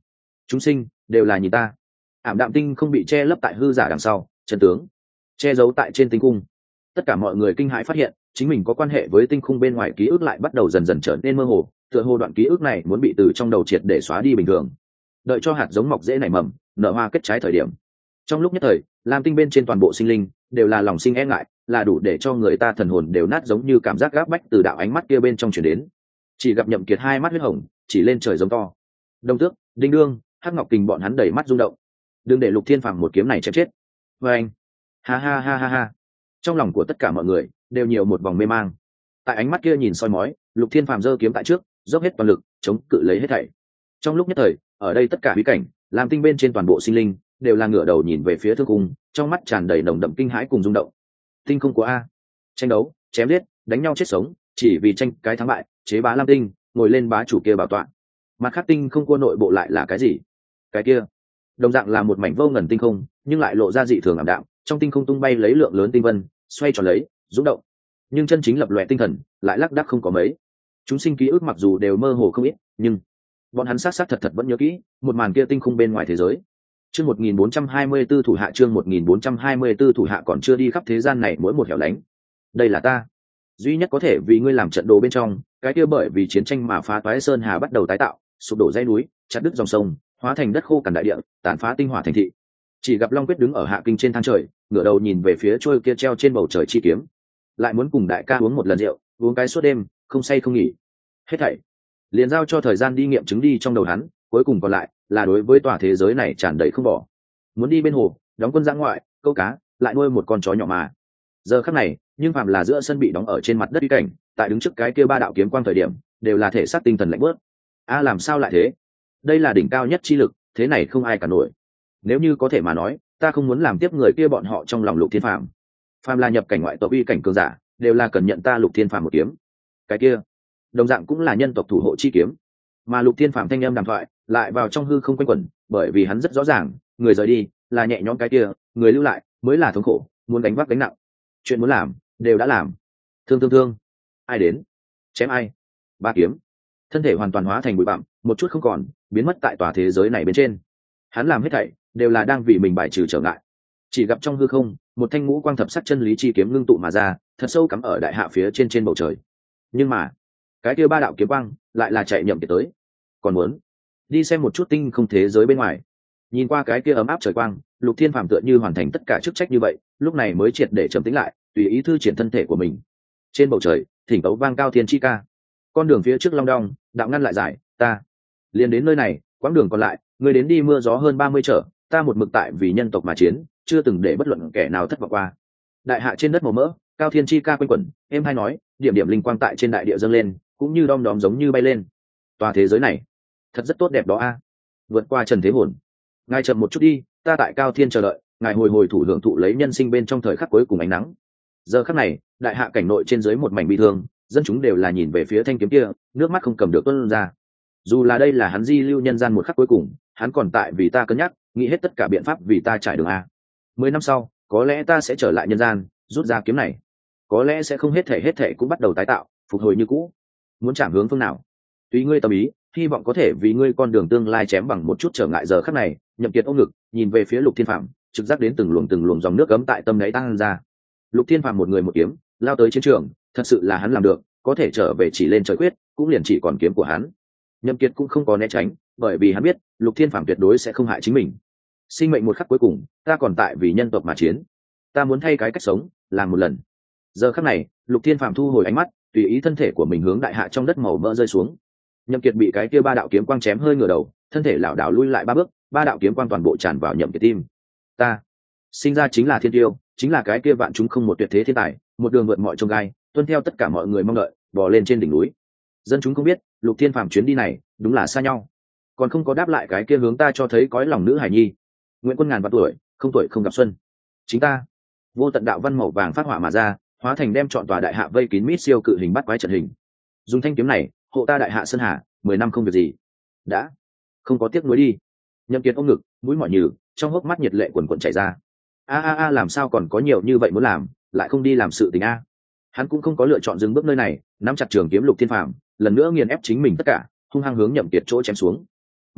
chúng sinh đều là nhìn ta. Ảm đạm tinh không bị che lấp tại hư giả đằng sau, chân tướng che giấu tại trên tinh cung. Tất cả mọi người kinh hãi phát hiện chính mình có quan hệ với tinh khung bên ngoài ký ức lại bắt đầu dần dần trở nên mơ hồ, tựa hồ đoạn ký ức này muốn bị từ trong đầu triệt để xóa đi bình thường. Đợi cho hạt giống mọc dễ nảy mầm, nở hoa kết trái thời điểm, trong lúc nhất thời lam tinh bên trên toàn bộ sinh linh đều là lòng sinh e ngại, là đủ để cho người ta thần hồn đều nát, giống như cảm giác gáp bách từ đạo ánh mắt kia bên trong chuyển đến. Chỉ gặp Nhậm Kiệt hai mắt huyết hồng chỉ lên trời giống to. Đông Tước, Đinh Đương, Hắc Ngọc Kình bọn hắn đầy mắt rung động. Đừng để Lục Thiên Phàm một kiếm này chém chết. Và anh, ha ha ha ha ha. Trong lòng của tất cả mọi người đều nhiều một vòng mê mang. Tại ánh mắt kia nhìn soi mói, Lục Thiên Phàm giơ kiếm tại trước, dốc hết toàn lực chống cự lấy hết thảy. Trong lúc nhất thời, ở đây tất cả bí cảnh, lam tinh bên trên toàn bộ sinh linh đều là ngửa đầu nhìn về phía thương cung, trong mắt tràn đầy nồng đậm kinh hãi cùng rung động. Tinh không của a, tranh đấu, chém giết, đánh nhau chết sống, chỉ vì tranh cái thắng bại, chế bá lam tinh, ngồi lên bá chủ kia bảo tọa. Mặt khác tinh không của nội bộ lại là cái gì? Cái kia, đồng dạng là một mảnh vô ngần tinh không, nhưng lại lộ ra dị thường ảm đạm, trong tinh không tung bay lấy lượng lớn tinh vân, xoay tròn lấy, rung động. Nhưng chân chính lập lòe tinh thần, lại lác đác không có mấy. Chúng sinh ký ức mặc dù đều mơ hồ không ít, nhưng bọn hắn xác xác thật thật vẫn nhớ kỹ một màn kia tinh khung bên ngoài thế giới. Chương một nghìn bốn trăm hai mươi tư thủ hạ, chương một nghìn bốn trăm hai mươi tư thủ hạ còn chưa đi khắp thế gian này mỗi một hẻo lánh. Đây là ta, duy nhất có thể vì ngươi làm trận đồ bên trong, cái kia bởi vì chiến tranh mà phá toái sơn hà bắt đầu tái tạo, sụp đổ dãy núi, chặt đứt dòng sông, hóa thành đất khô cằn đại địa, tàn phá tinh hỏa thành thị. Chỉ gặp Long Quyết đứng ở hạ kinh trên thang trời, ngửa đầu nhìn về phía trôi kia treo trên bầu trời chi kiếm, lại muốn cùng đại ca uống một lần rượu, uống cái suốt đêm, không say không nghỉ. Hết thảy liền giao cho thời gian đi nghiệm chứng đi trong đầu hắn, cuối cùng còn lại là đối với tòa thế giới này tràn đầy không bỏ. Muốn đi bên hồ, đóng quân giã ngoại, câu cá, lại nuôi một con chó nhỏ mà. Giờ khắc này, nhưng phàm là giữa sân bị đóng ở trên mặt đất uy cảnh, tại đứng trước cái kia ba đạo kiếm quang thời điểm, đều là thể xác tinh thần lạnh bớt. A làm sao lại thế? Đây là đỉnh cao nhất chi lực, thế này không ai cả nổi. Nếu như có thể mà nói, ta không muốn làm tiếp người kia bọn họ trong lòng Lục Thiên Phàm. Phàm là nhập cảnh ngoại tộc uy cảnh cường giả, đều là cần nhận ta Lục Thiên Phàm một kiếm. Cái kia, đồng dạng cũng là nhân tộc thủ hộ chi kiếm. Mà Lục Thiên Phàm thanh âm đàm thoại lại vào trong hư không quanh quẩn, bởi vì hắn rất rõ ràng, người rời đi là nhẹ nhõm cái kia, người lưu lại mới là thống khổ, muốn gánh vác gánh nặng. Chuyện muốn làm đều đã làm. Thương thương thương, ai đến chém ai. Ba kiếm, thân thể hoàn toàn hóa thành bụi bặm, một chút không còn, biến mất tại tòa thế giới này bên trên. Hắn làm hết thảy đều là đang vì mình bài trừ trở ngại. Chỉ gặp trong hư không, một thanh ngũ quang thập sắc chân lý chi kiếm ngưng tụ mà ra, thật sâu cắm ở đại hạ phía trên trên bầu trời. Nhưng mà cái kia ba đạo kiếm quang lại là chạy Nhậm Kiệt tới, còn muốn đi xem một chút tinh không thế giới bên ngoài. Nhìn qua cái kia ấm áp trời quang, Lục Thiên Phàm tựa như hoàn thành tất cả chức trách như vậy, lúc này mới triệt để trầm tĩnh lại, tùy ý thư triển thân thể của mình. Trên bầu trời thỉnh tấu vang cao thiên chi ca, con đường phía trước long đong, đạo ngăn lại giải, ta liền đến nơi này, quãng đường còn lại người đến đi mưa gió hơn ba mươi trở, ta một mực tại vì nhân tộc mà chiến, chưa từng để bất luận kẻ nào thất vọng qua. Đại hạ trên đất màu mỡ, cao thiên chi ca quanh quẩn, em hay nói, điểm điểm linh quang tại trên đại địa dâng lên, cũng như đom đóm giống như bay lên. Tòa thế giới này thật rất tốt đẹp đó a. Vượt qua trần thế hồn, ngài chậm một chút đi, ta tại cao thiên chờ đợi ngài hồi hồi thủ hưởng thụ lấy nhân sinh bên trong thời khắc cuối cùng ánh nắng. Giờ khắc này, đại hạ cảnh nội trên dưới một mảnh bi thương, dân chúng đều là nhìn về phía thanh kiếm kia, nước mắt không cầm được tuôn ra. Dù là đây là hắn di lưu nhân gian một khắc cuối cùng, hắn còn tại vì ta cân nhắc, nghĩ hết tất cả biện pháp vì ta trải đường a. Mười năm sau, có lẽ ta sẽ trở lại nhân gian, rút ra kiếm này. Có lẽ sẽ không hết thể hết thể cũng bắt đầu tái tạo, phục hồi như cũ. Muốn chạm hướng phương nào, tùy ngươi tâm ý, hy vọng có thể vì ngươi con đường tương lai chém bằng một chút trở ngại. Giờ khắc này, Nhậm Kiệt ôm ngực, nhìn về phía Lục Thiên Phàm, trực giác đến từng luồng từng luồng dòng nước ấm tại tâm đấy tăng ra. Lục Thiên Phàm một người một kiếm, lao tới chiến trường, thật sự là hắn làm được, có thể trở về chỉ lên trời quyết, cũng liền chỉ còn kiếm của hắn. Nhậm Kiệt cũng không có né tránh, bởi vì hắn biết, Lục Thiên Phàm tuyệt đối sẽ không hại chính mình. Sinh mệnh một khắc cuối cùng, ta còn tại vì nhân tộc mà chiến, ta muốn thay cái cách sống, làm một lần. Giờ khắc này, Lục Thiên Phàm thu hồi ánh mắt, tùy ý thân thể của mình hướng đại hạ trong đất màu mỡ rơi xuống. Nhậm Kiệt bị cái kia ba đạo kiếm quang chém hơi ngửa đầu, thân thể lảo đảo lui lại ba bước, ba đạo kiếm quang toàn bộ tràn vào Nhậm Kiệt tim. Ta sinh ra chính là thiên tiêu, chính là cái kia vạn chúng không một tuyệt thế thiên tài, một đường vượt mọi chông gai, tuân theo tất cả mọi người mong đợi, bò lên trên đỉnh núi. Dân chúng không biết, Lục Thiên Phàm chuyến đi này đúng là xa nhau, còn không có đáp lại cái kia hướng ta cho thấy cõi lòng nữ hải nhi. Nguyễn Quân ngàn vạn tuổi, không tuổi không gặp xuân. Chính ta, vô tận đạo văn màu vàng phát hỏa mà ra, hóa thành đem trọn tòa đại hạ vây kín mít siêu cự hình bắt quái trận hình. Dùng thanh kiếm này hộ ta đại hạ sơn hà mười năm không việc gì, đã không có tiếc nuối đi. Nhậm Kiệt ôm ngực, mũi mỏi nhừ, trong hốc mắt nhiệt lệ quần quần chảy ra. A a a, làm sao còn có nhiều như vậy muốn làm, lại không đi làm sự tình a. Hắn cũng không có lựa chọn dừng bước nơi này, nắm chặt trường kiếm Lục Thiên Phàm, lần nữa nghiền ép chính mình tất cả, hung hăng hướng Nhậm Kiệt chỗ chém xuống.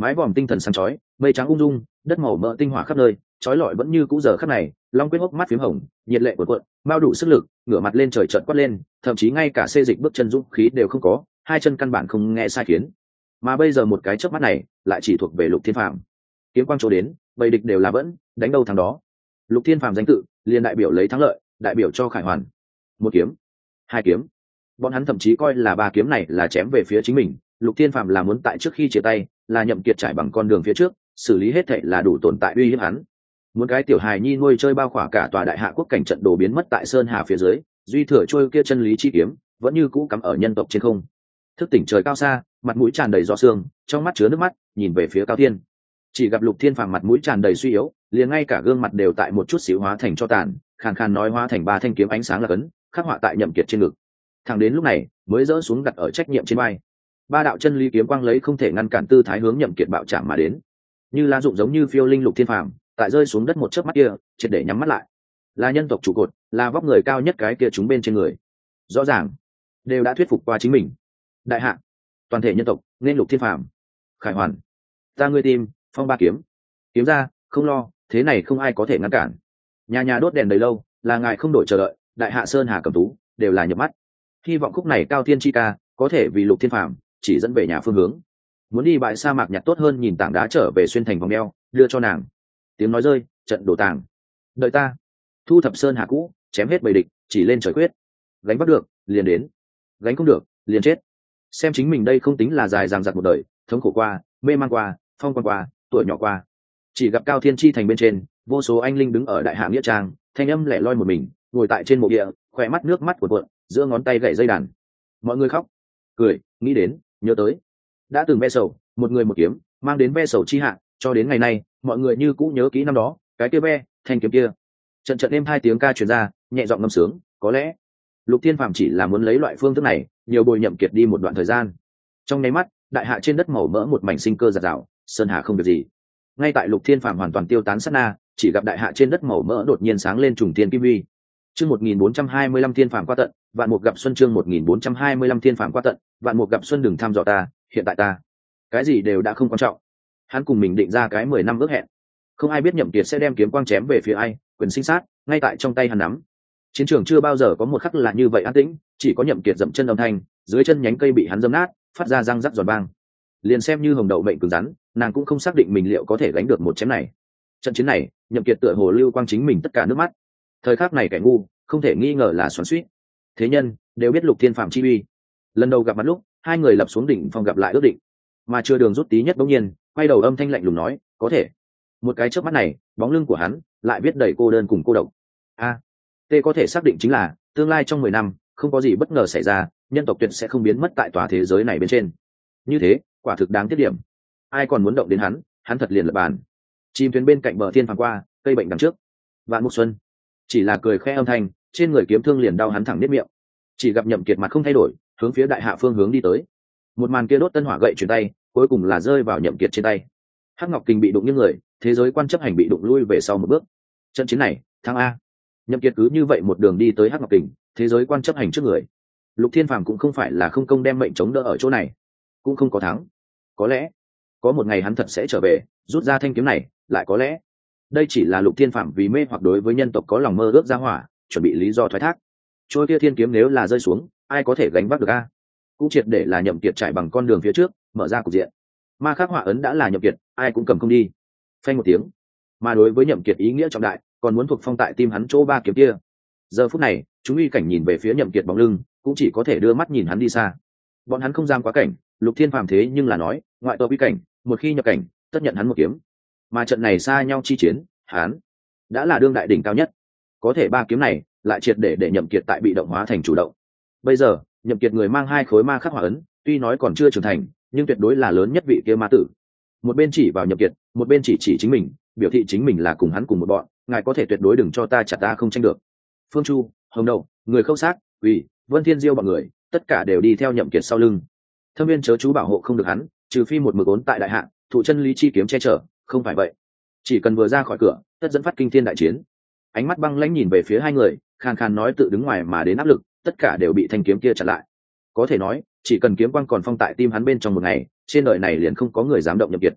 mái vòm tinh thần sáng chói, mây trắng ung dung, đất màu mỡ tinh hỏa khắp nơi, chói lọi vẫn như cũ giờ khắc này. Long Quyết hốc mắt phím hồng, nhiệt lệ cuộn cuộn, mao đủ sức lực, ngửa mặt lên trời trợn quát lên, thậm chí ngay cả xê dịch bước chân dũng khí đều không có, hai chân căn bản không nghe sai khiến. Mà bây giờ một cái chớp mắt này, lại chỉ thuộc về Lục Thiên Phàm. Kiếm quang chỗ đến, bầy địch đều là vẫn, đánh đâu thắng đó. Lục Thiên Phàm danh tự, liền đại biểu lấy thắng lợi, đại biểu cho Khải Hoàn. Một kiếm, hai kiếm. Bọn hắn thậm chí coi là ba kiếm này là chém về phía chính mình. Lục Thiên Phàm là muốn tại trước khi chia tay, là Nhậm Kiệt trải bằng con đường phía trước, xử lý hết thảy là đủ tồn tại uy hiếp hắn. Muốn cái tiểu hài nhi nuôi chơi bao khỏa cả tòa đại hạ quốc cảnh trận đồ biến mất tại sơn hà phía dưới, duy thừa trôi kia chân lý chi kiếm, vẫn như cũ cắm ở nhân tộc trên không. Thức tỉnh trời cao xa, mặt mũi tràn đầy gió sương, trong mắt chứa nước mắt, nhìn về phía Cao Thiên. Chỉ gặp Lục Thiên Phàm mặt mũi tràn đầy suy yếu, liền ngay cả gương mặt đều tại một chút xíu hóa thành cho tàn, khàn khàn nói hóa thành ba thanh kiếm ánh sáng là cấn, khắc họa tại Nhậm Kiệt trên ngực. Thẳng đến lúc này, mới dỡ xuống đặt ở trách nhiệm trên vai. Ba đạo chân lý kiếm quang lấy không thể ngăn cản tư thái hướng Nhậm Kiệt bạo chạm mà đến. Như lá dụng giống như phiêu linh Lục Thiên Phàm, tại rơi xuống đất một chớp mắt kia, triệt để nhắm mắt lại. Là nhân tộc trụ cột, là vóc người cao nhất cái kia chúng bên trên người. Rõ ràng, đều đã thuyết phục qua chính mình. Đại hạ, toàn thể nhân tộc, nên Lục Thiên Phàm. Khải Hoàn, ta ngươi tìm, phong ba kiếm. Kiếm ra, không lo, thế này không ai có thể ngăn cản. Nhà nhà đốt đèn đầy lâu, là ngài không đổi chờ đợi, đại hạ sơn hà cầm tú, đều là nhập mắt. Hy vọng khúc này Cao Thiên chi ca, có thể vì Lục Thiên Phàm chỉ dẫn về nhà phương hướng. Muốn đi bãi sa mạc nhặt tốt hơn nhìn tảng đá trở về xuyên thành vòng đeo, đưa cho nàng. Tiếng nói rơi, trận đổ tàng. Đợi ta, thu thập sơn hà cũ, chém hết bầy địch, chỉ lên trời quyết. Gánh bắt được, liền đến. Gánh không được, liền chết. Xem chính mình đây không tính là dài dằng dặc một đời, thống khổ qua, mê man qua, phong quan qua, tuổi nhỏ qua. Chỉ gặp Cao Thiên chi thành bên trên, vô số anh linh đứng ở đại hạ nghĩa trang, thanh âm lẻ loi một mình, ngồi tại trên mộ địa, khỏe mắt nước mắt cuộn cuộn, giữa ngón tay gậy dây đàn. Mọi người khóc, cười, nghĩ đến, nhớ tới. Đã từng ve sầu, một người một kiếm, mang đến ve sầu chi hạ, cho đến ngày nay, mọi người như cũ nhớ kỹ năm đó, cái kia ve, thanh kiếm kia. Trận trận êm hai tiếng ca truyền ra, nhẹ giọng ngâm sướng, có lẽ Lục Thiên Phàm chỉ là muốn lấy loại phương thức này, nhiều bồi Nhậm Kiệt đi một đoạn thời gian. Trong nháy mắt, đại hạ trên đất màu mỡ một mảnh sinh cơ rạng rào, sơn hà không việc gì. Ngay tại Lục Thiên Phàm hoàn toàn tiêu tán sát na, chỉ gặp đại hạ trên đất màu mỡ đột nhiên sáng lên trùng thiên kim huy. Chương một nghìn bốn trăm hai mươi lăm Thiên Phàm qua tận, vạn mục gặp xuân chương một nghìn bốn trăm hai mươi lăm Thiên Phàm qua tận, vạn mục gặp xuân đừng thăm dò ta, hiện tại ta, cái gì đều đã không quan trọng. Hắn cùng mình định ra cái mười năm ước hẹn. Không ai biết Nhậm Kiệt sẽ đem kiếm quang chém về phía ai, quyền sinh sát, ngay tại trong tay hắn nắm. Chiến trường chưa bao giờ có một khắc là như vậy an tĩnh, chỉ có Nhậm Kiệt dậm chân âm thanh, dưới chân nhánh cây bị hắn dẫm nát, phát ra răng rắc giòn vang. Liền xem như hồng đậu mệnh cứng rắn, nàng cũng không xác định mình liệu có thể gánh được một chém này. Trận chiến này, Nhậm Kiệt tựa hồ lưu quang chính mình tất cả nước mắt. Thời khắc này kẻ ngu, không thể nghi ngờ là xoắn xuýt. Thế nhân đều biết Lục Thiên Phàm chi uy. Lần đầu gặp mặt lúc, hai người lập xuống đỉnh phong gặp lại ước định, mà chưa đường rút tí nhất bỗng nhiên, quay đầu âm thanh lạnh lùng nói, có thể. Một cái chớp mắt này, bóng lưng của hắn lại viết đầy cô đơn cùng cô độc. A, T có thể xác định chính là tương lai trong mười năm, không có gì bất ngờ xảy ra, nhân tộc tuyệt sẽ không biến mất tại tòa thế giới này bên trên. Như thế, quả thực đáng tiếc điểm. Ai còn muốn động đến hắn, hắn thật liền lập bàn. Chim thuyền bên cạnh bờ thiên phàm qua, cây bệnh đằng trước. Vạn Mục Xuân chỉ là cười khẽ âm thanh, trên người kiếm thương liền đau hắn thẳng niết miệng. Chỉ gặp Nhậm Kiệt mặt không thay đổi, hướng phía đại hạ phương hướng đi tới. Một màn kia đốt tân hỏa gậy chuyển tay, cuối cùng là rơi vào Nhậm Kiệt trên tay. Hắc Ngọc Kình bị đụng như người, thế giới quan chấp hành bị đụng lui về sau một bước. Trận chiến này, thắng a. Nhậm Kiệt cứ như vậy một đường đi tới Hắc Ngọc Kình, thế giới quan chấp hành trước người. Lục Thiên Phàm cũng không phải là không công đem mệnh chống đỡ ở chỗ này, cũng không có thắng. Có lẽ, có một ngày hắn thật sẽ trở về, rút ra thanh kiếm này, lại có lẽ. Đây chỉ là Lục Thiên Phàm vì mê hoặc đối với nhân tộc có lòng mơ ước ra hỏa, chuẩn bị lý do thoái thác. Trôi kia thiên kiếm nếu là rơi xuống, ai có thể gánh vác được a? Cũng triệt để là Nhậm Kiệt trải bằng con đường phía trước, mở ra cục diện. Ma khắc họa ấn đã là Nhậm Kiệt, ai cũng cầm không đi. Phanh một tiếng. Mà đối với Nhậm Kiệt ý nghĩa trọng đại, còn muốn thuộc phong tại tim hắn chỗ ba kiếm kia. Giờ phút này, chúng uy cảnh nhìn về phía Nhậm Kiệt bóng lưng, cũng chỉ có thể đưa mắt nhìn hắn đi xa. Bọn hắn không dám quá cảnh, Lục Thiên Phàm thế nhưng là nói, ngoại tộc uy cảnh, một khi nhập cảnh, tất nhận hắn một kiếm. Mà trận này xa nhau chi chiến, hắn đã là đương đại đỉnh cao nhất. Có thể ba kiếm này lại triệt để để Nhậm Kiệt tại bị động hóa thành chủ động. Bây giờ, Nhậm Kiệt người mang hai khối ma khắc hỏa ấn, tuy nói còn chưa trưởng thành, nhưng tuyệt đối là lớn nhất vị kia ma tử. Một bên chỉ vào Nhậm Kiệt, một bên chỉ chỉ chính mình, biểu thị chính mình là cùng hắn cùng một bọn, ngài có thể tuyệt đối đừng cho ta chặt ta không tranh được. Phương Chu, Hồng Đậu, người khâu xác, Uy, Vân Thiên Diêu bọn người, tất cả đều đi theo Nhậm Kiệt sau lưng. Thâm Viên chớ chú bảo hộ không được hắn, trừ phi một mực ốn tại đại hạ, thụ chân lý chi kiếm che chở, không phải vậy, chỉ cần vừa ra khỏi cửa, tất dẫn phát kinh thiên đại chiến. Ánh mắt băng lãnh nhìn về phía hai người, khàn khàn nói tự đứng ngoài mà đến áp lực, tất cả đều bị thanh kiếm kia chặn lại. Có thể nói, chỉ cần kiếm quang còn phong tại tim hắn bên trong một ngày, trên đời này liền không có người dám động Nhậm Kiệt.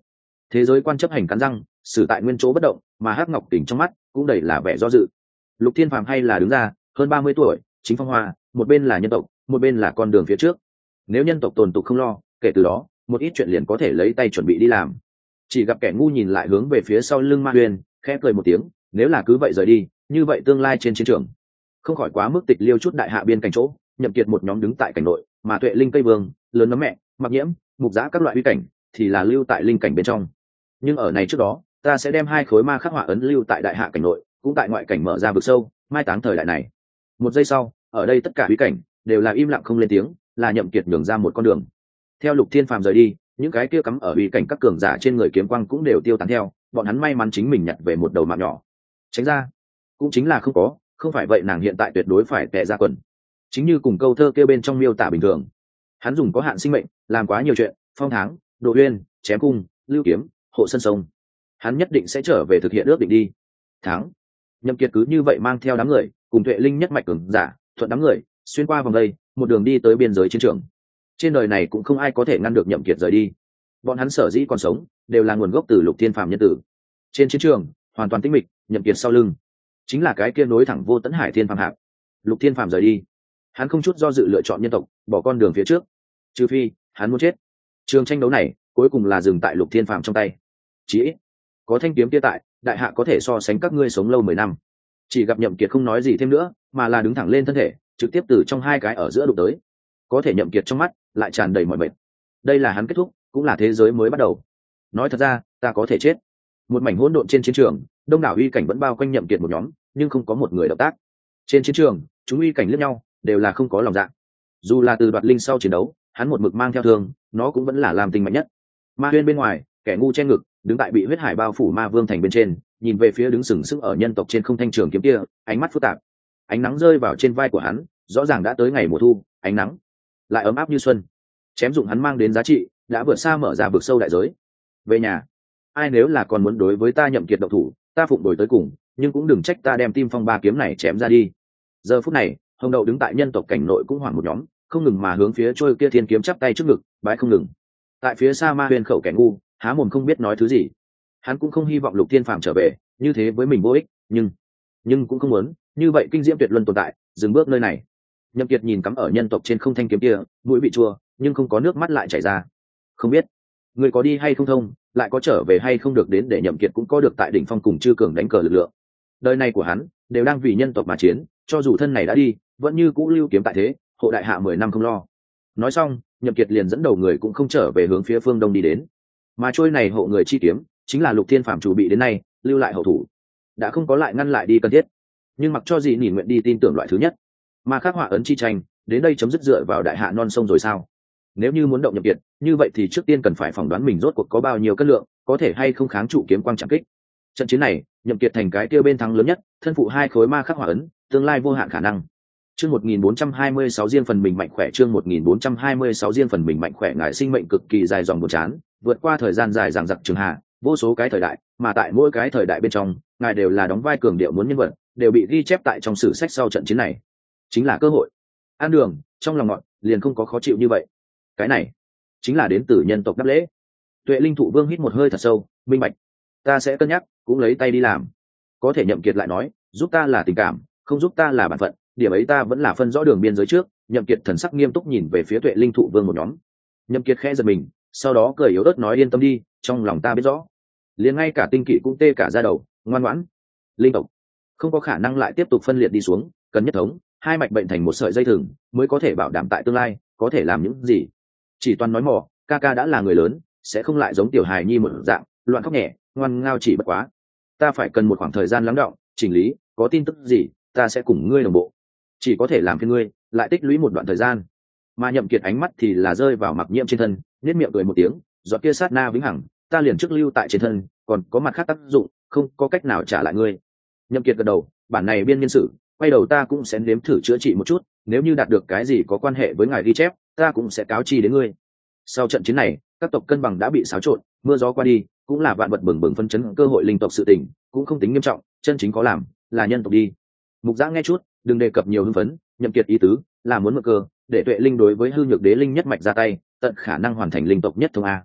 Thế giới quan chấp hành cắn răng xử tại nguyên chỗ bất động, mà hắc ngọc kình trong mắt cũng đầy là vẻ do dự. Lục Thiên Phàm hay là đứng ra, hơn ba mươi tuổi, chính phong hoa, một bên là nhân tộc, một bên là con đường phía trước. Nếu nhân tộc tồn tục không lo, kể từ đó một ít chuyện liền có thể lấy tay chuẩn bị đi làm. Chỉ gặp kẻ ngu nhìn lại hướng về phía sau lưng Ma Huyền, khẽ cười một tiếng, nếu là cứ vậy rời đi, như vậy tương lai trên chiến trường không khỏi quá mức tịch liêu chút đại hạ biên cảnh chỗ. Nhậm Kiệt một nhóm đứng tại cảnh nội, mà Tuệ Linh Cây Vương, lớn nấm mẹ, Mặc Nhiễm, Mục Giã các loại uy cảnh thì là lưu tại linh cảnh bên trong. Nhưng ở này trước đó, ta sẽ đem hai khối ma khắc họa ấn lưu tại đại hạ cảnh nội, cũng tại ngoại cảnh mở ra vực sâu, mai táng thời đại này. Một giây sau, ở đây tất cả uy cảnh đều là im lặng không lên tiếng, là Nhậm Kiệt nhường ra một con đường. Theo Lục Thiên Phàm rời đi, những cái kia cắm ở uy cảnh các cường giả trên người kiếm quang cũng đều tiêu tán theo, bọn hắn may mắn chính mình nhặt về một đầu mạng nhỏ. Tránh ra, cũng chính là không có, không phải vậy nàng hiện tại tuyệt đối phải tè ra quần. Chính như cùng câu thơ kêu bên trong miêu tả bình thường, hắn dùng có hạn sinh mệnh làm quá nhiều chuyện, phong tháng, độ uyên, chém cung, lưu kiếm, hộ sân sông, hắn nhất định sẽ trở về thực hiện ước định đi. Tháng, Nhậm Kiệt cứ như vậy mang theo đám người cùng Tuệ Linh nhất mạch cường giả thuận đám người xuyên qua vòng đây, một đường đi tới biên giới chiến trường. Trên đời này cũng không ai có thể ngăn được Nhậm Kiệt rời đi. Bọn hắn sở dĩ còn sống đều là nguồn gốc từ Lục Thiên Phàm nhân tử. Trên chiến trường hoàn toàn tĩnh mịch, Nhậm Kiệt sau lưng chính là cái kia nối thẳng vô tận hải thiên phàm hạp. Lục Thiên Phàm rời đi, hắn không chút do dự lựa chọn nhân tộc, bỏ con đường phía trước, trừ phi hắn muốn chết. Trường tranh đấu này cuối cùng là dừng tại Lục Thiên Phàm trong tay. Chỉ ít có thanh kiếm kia tại, đại hạ có thể so sánh các ngươi sống lâu mười năm. Chỉ gặp Nhậm Kiệt không nói gì thêm nữa, mà là đứng thẳng lên thân thể, trực tiếp từ trong hai cái ở giữa đụng tới. Có thể Nhậm Kiệt trong mắt lại tràn đầy mỏi mệt. Đây là hắn kết thúc, cũng là thế giới mới bắt đầu. Nói thật ra, ta có thể chết. Một mảnh hỗn độn trên chiến trường, đông đảo uy cảnh vẫn bao quanh Nhậm Kiệt một nhóm, nhưng không có một người động tác. Trên chiến trường, chúng uy cảnh liếc nhau, đều là không có lòng dạ. Dù là từ đoạt linh sau chiến đấu, hắn một mực mang theo thương, nó cũng vẫn là làm tình mạnh nhất. Ma Huyên bên ngoài, kẻ ngu che ngực, đứng tại bị huyết hải bao phủ ma vương thành bên trên, nhìn về phía đứng sừng sững ở nhân tộc trên không thanh trường kiếm kia, ánh mắt phức tạp. Ánh nắng rơi vào trên vai của hắn, rõ ràng đã tới ngày mùa thu, ánh nắng lại ấm áp như xuân. Chém dụng hắn mang đến giá trị đã vượt xa mở ra vực sâu đại giới. Về nhà, ai nếu là còn muốn đối với ta Nhậm Kiệt độc thủ, ta phụng đổi tới cùng, nhưng cũng đừng trách ta đem Tim Phong ba kiếm này chém ra đi. Giờ phút này, Hồng Đậu đứng tại nhân tộc cảnh nội cũng hoảng một nhóm, không ngừng mà hướng phía trôi kia thiên kiếm chắp tay trước ngực, bái không ngừng. Tại phía xa Ma Huyền khẩu kẻ ngu, há mồm không biết nói thứ gì. Hắn cũng không hy vọng Lục Thiên Phàm trở về, như thế với mình vô ích, nhưng nhưng cũng không muốn như vậy kinh diễm tuyệt luân tồn tại dừng bước nơi này. Nhậm Kiệt nhìn cắm ở nhân tộc trên không thanh kiếm kia, mũi bị chua, nhưng không có nước mắt lại chảy ra. Không biết người có đi hay không thông, lại có trở về hay không được đến, để Nhậm Kiệt cũng có được tại đỉnh phong cùng chư cường đánh cờ lực lượng. Đời này của hắn đều đang vì nhân tộc mà chiến, cho dù thân này đã đi, vẫn như cũ lưu kiếm tại thế, hộ đại hạ mười năm không lo. Nói xong, Nhậm Kiệt liền dẫn đầu người cũng không trở về hướng phía phương đông đi đến, mà trôi này hộ người chi kiếm chính là Lục Thiên Phàm chủ bị đến nay lưu lại hậu thủ, đã không có lại ngăn lại đi cần thiết. Nhưng mặc cho gì nhìn nguyện đi tin tưởng loại thứ nhất, mà khắc họa ấn chi tranh đến đây chấm dứt dựa vào đại hạ non sông rồi sao? Nếu như muốn động Nhậm Kiệt, như vậy thì trước tiên cần phải phỏng đoán mình rốt cuộc có bao nhiêu cân lượng, có thể hay không kháng trụ kiếm quang chạm kích. Trận chiến này, Nhậm Kiệt thành cái tiêu bên thắng lớn nhất, thân phụ hai khối ma khắc họa ấn, tương lai vô hạn khả năng. Chương một nghìn bốn trăm hai mươi sáu riêng phần mình mạnh khỏe, chương một nghìn bốn trăm hai mươi sáu riêng phần mình mạnh khỏe, ngài sinh mệnh cực kỳ dài dòng buồn chán, vượt qua thời gian dài dằng dặc trường hạ, vô số cái thời đại, mà tại mỗi cái thời đại bên trong, ngài đều là đóng vai cường điệu muốn nhân vật, đều bị ghi chép tại trong sử sách. Sau trận chiến này, chính là cơ hội. An đường, trong lòng ngọn, liền không có khó chịu như vậy. Cái này, chính là đến từ nhân tộc đáp lễ. Tuệ Linh Thụ Vương hít một hơi thật sâu, minh bạch. Ta sẽ cân nhắc, cũng lấy tay đi làm. Có thể Nhậm Kiệt lại nói, giúp ta là tình cảm, không giúp ta là bản phận, điểm ấy ta vẫn là phân rõ đường biên giới trước. Nhậm Kiệt thần sắc nghiêm túc nhìn về phía Tuệ Linh Thụ Vương một nhóm. Nhậm Kiệt khẽ giật mình, sau đó cười yếu ớt nói yên tâm đi, trong lòng ta biết rõ. Liền ngay cả tinh kỵ cũng tê cả da đầu, ngoan ngoãn. Linh tộc không có khả năng lại tiếp tục phân liệt đi xuống, cần nhất thống, hai mạch bệnh thành một sợi dây thừng, mới có thể bảo đảm tại tương lai có thể làm những gì. Chỉ toàn nói mò, ca ca đã là người lớn, sẽ không lại giống tiểu hài nhi một dạng loạn khóc nhẹ, ngoan ngao chỉ bất quá. Ta phải cần một khoảng thời gian lắng đọng, chỉnh lý, có tin tức gì, ta sẽ cùng ngươi đồng bộ. Chỉ có thể làm phiền ngươi, lại tích lũy một đoạn thời gian. Mà Nhậm Kiệt ánh mắt thì là rơi vào Mặc Nhiễm trên thân, nhếch miệng cười một tiếng, giọt kia sát na vĩnh hằng, ta liền trước lưu tại trên thân, còn có mặt khác tác dụng, không có cách nào trả lại ngươi. Nhậm Kiệt gật đầu, bản này biên nhân sự, quay đầu ta cũng sẽ nếm thử chữa trị một chút, nếu như đạt được cái gì có quan hệ với ngài ghi chép, ta cũng sẽ cáo chi đến ngươi. Sau trận chiến này, các tộc cân bằng đã bị xáo trộn, mưa gió qua đi, cũng là vạn vật bừng bừng phân chấn cơ hội linh tộc sự tình, cũng không tính nghiêm trọng, chân chính có làm, là nhân tộc đi. Mục Giã nghe chút, đừng đề cập nhiều hưng phấn, Nhậm Kiệt ý tứ là muốn mượn cơ, để Tuệ Linh đối với hư nhược đế linh nhất mạch ra tay, tận khả năng hoàn thành linh tộc nhất thống a.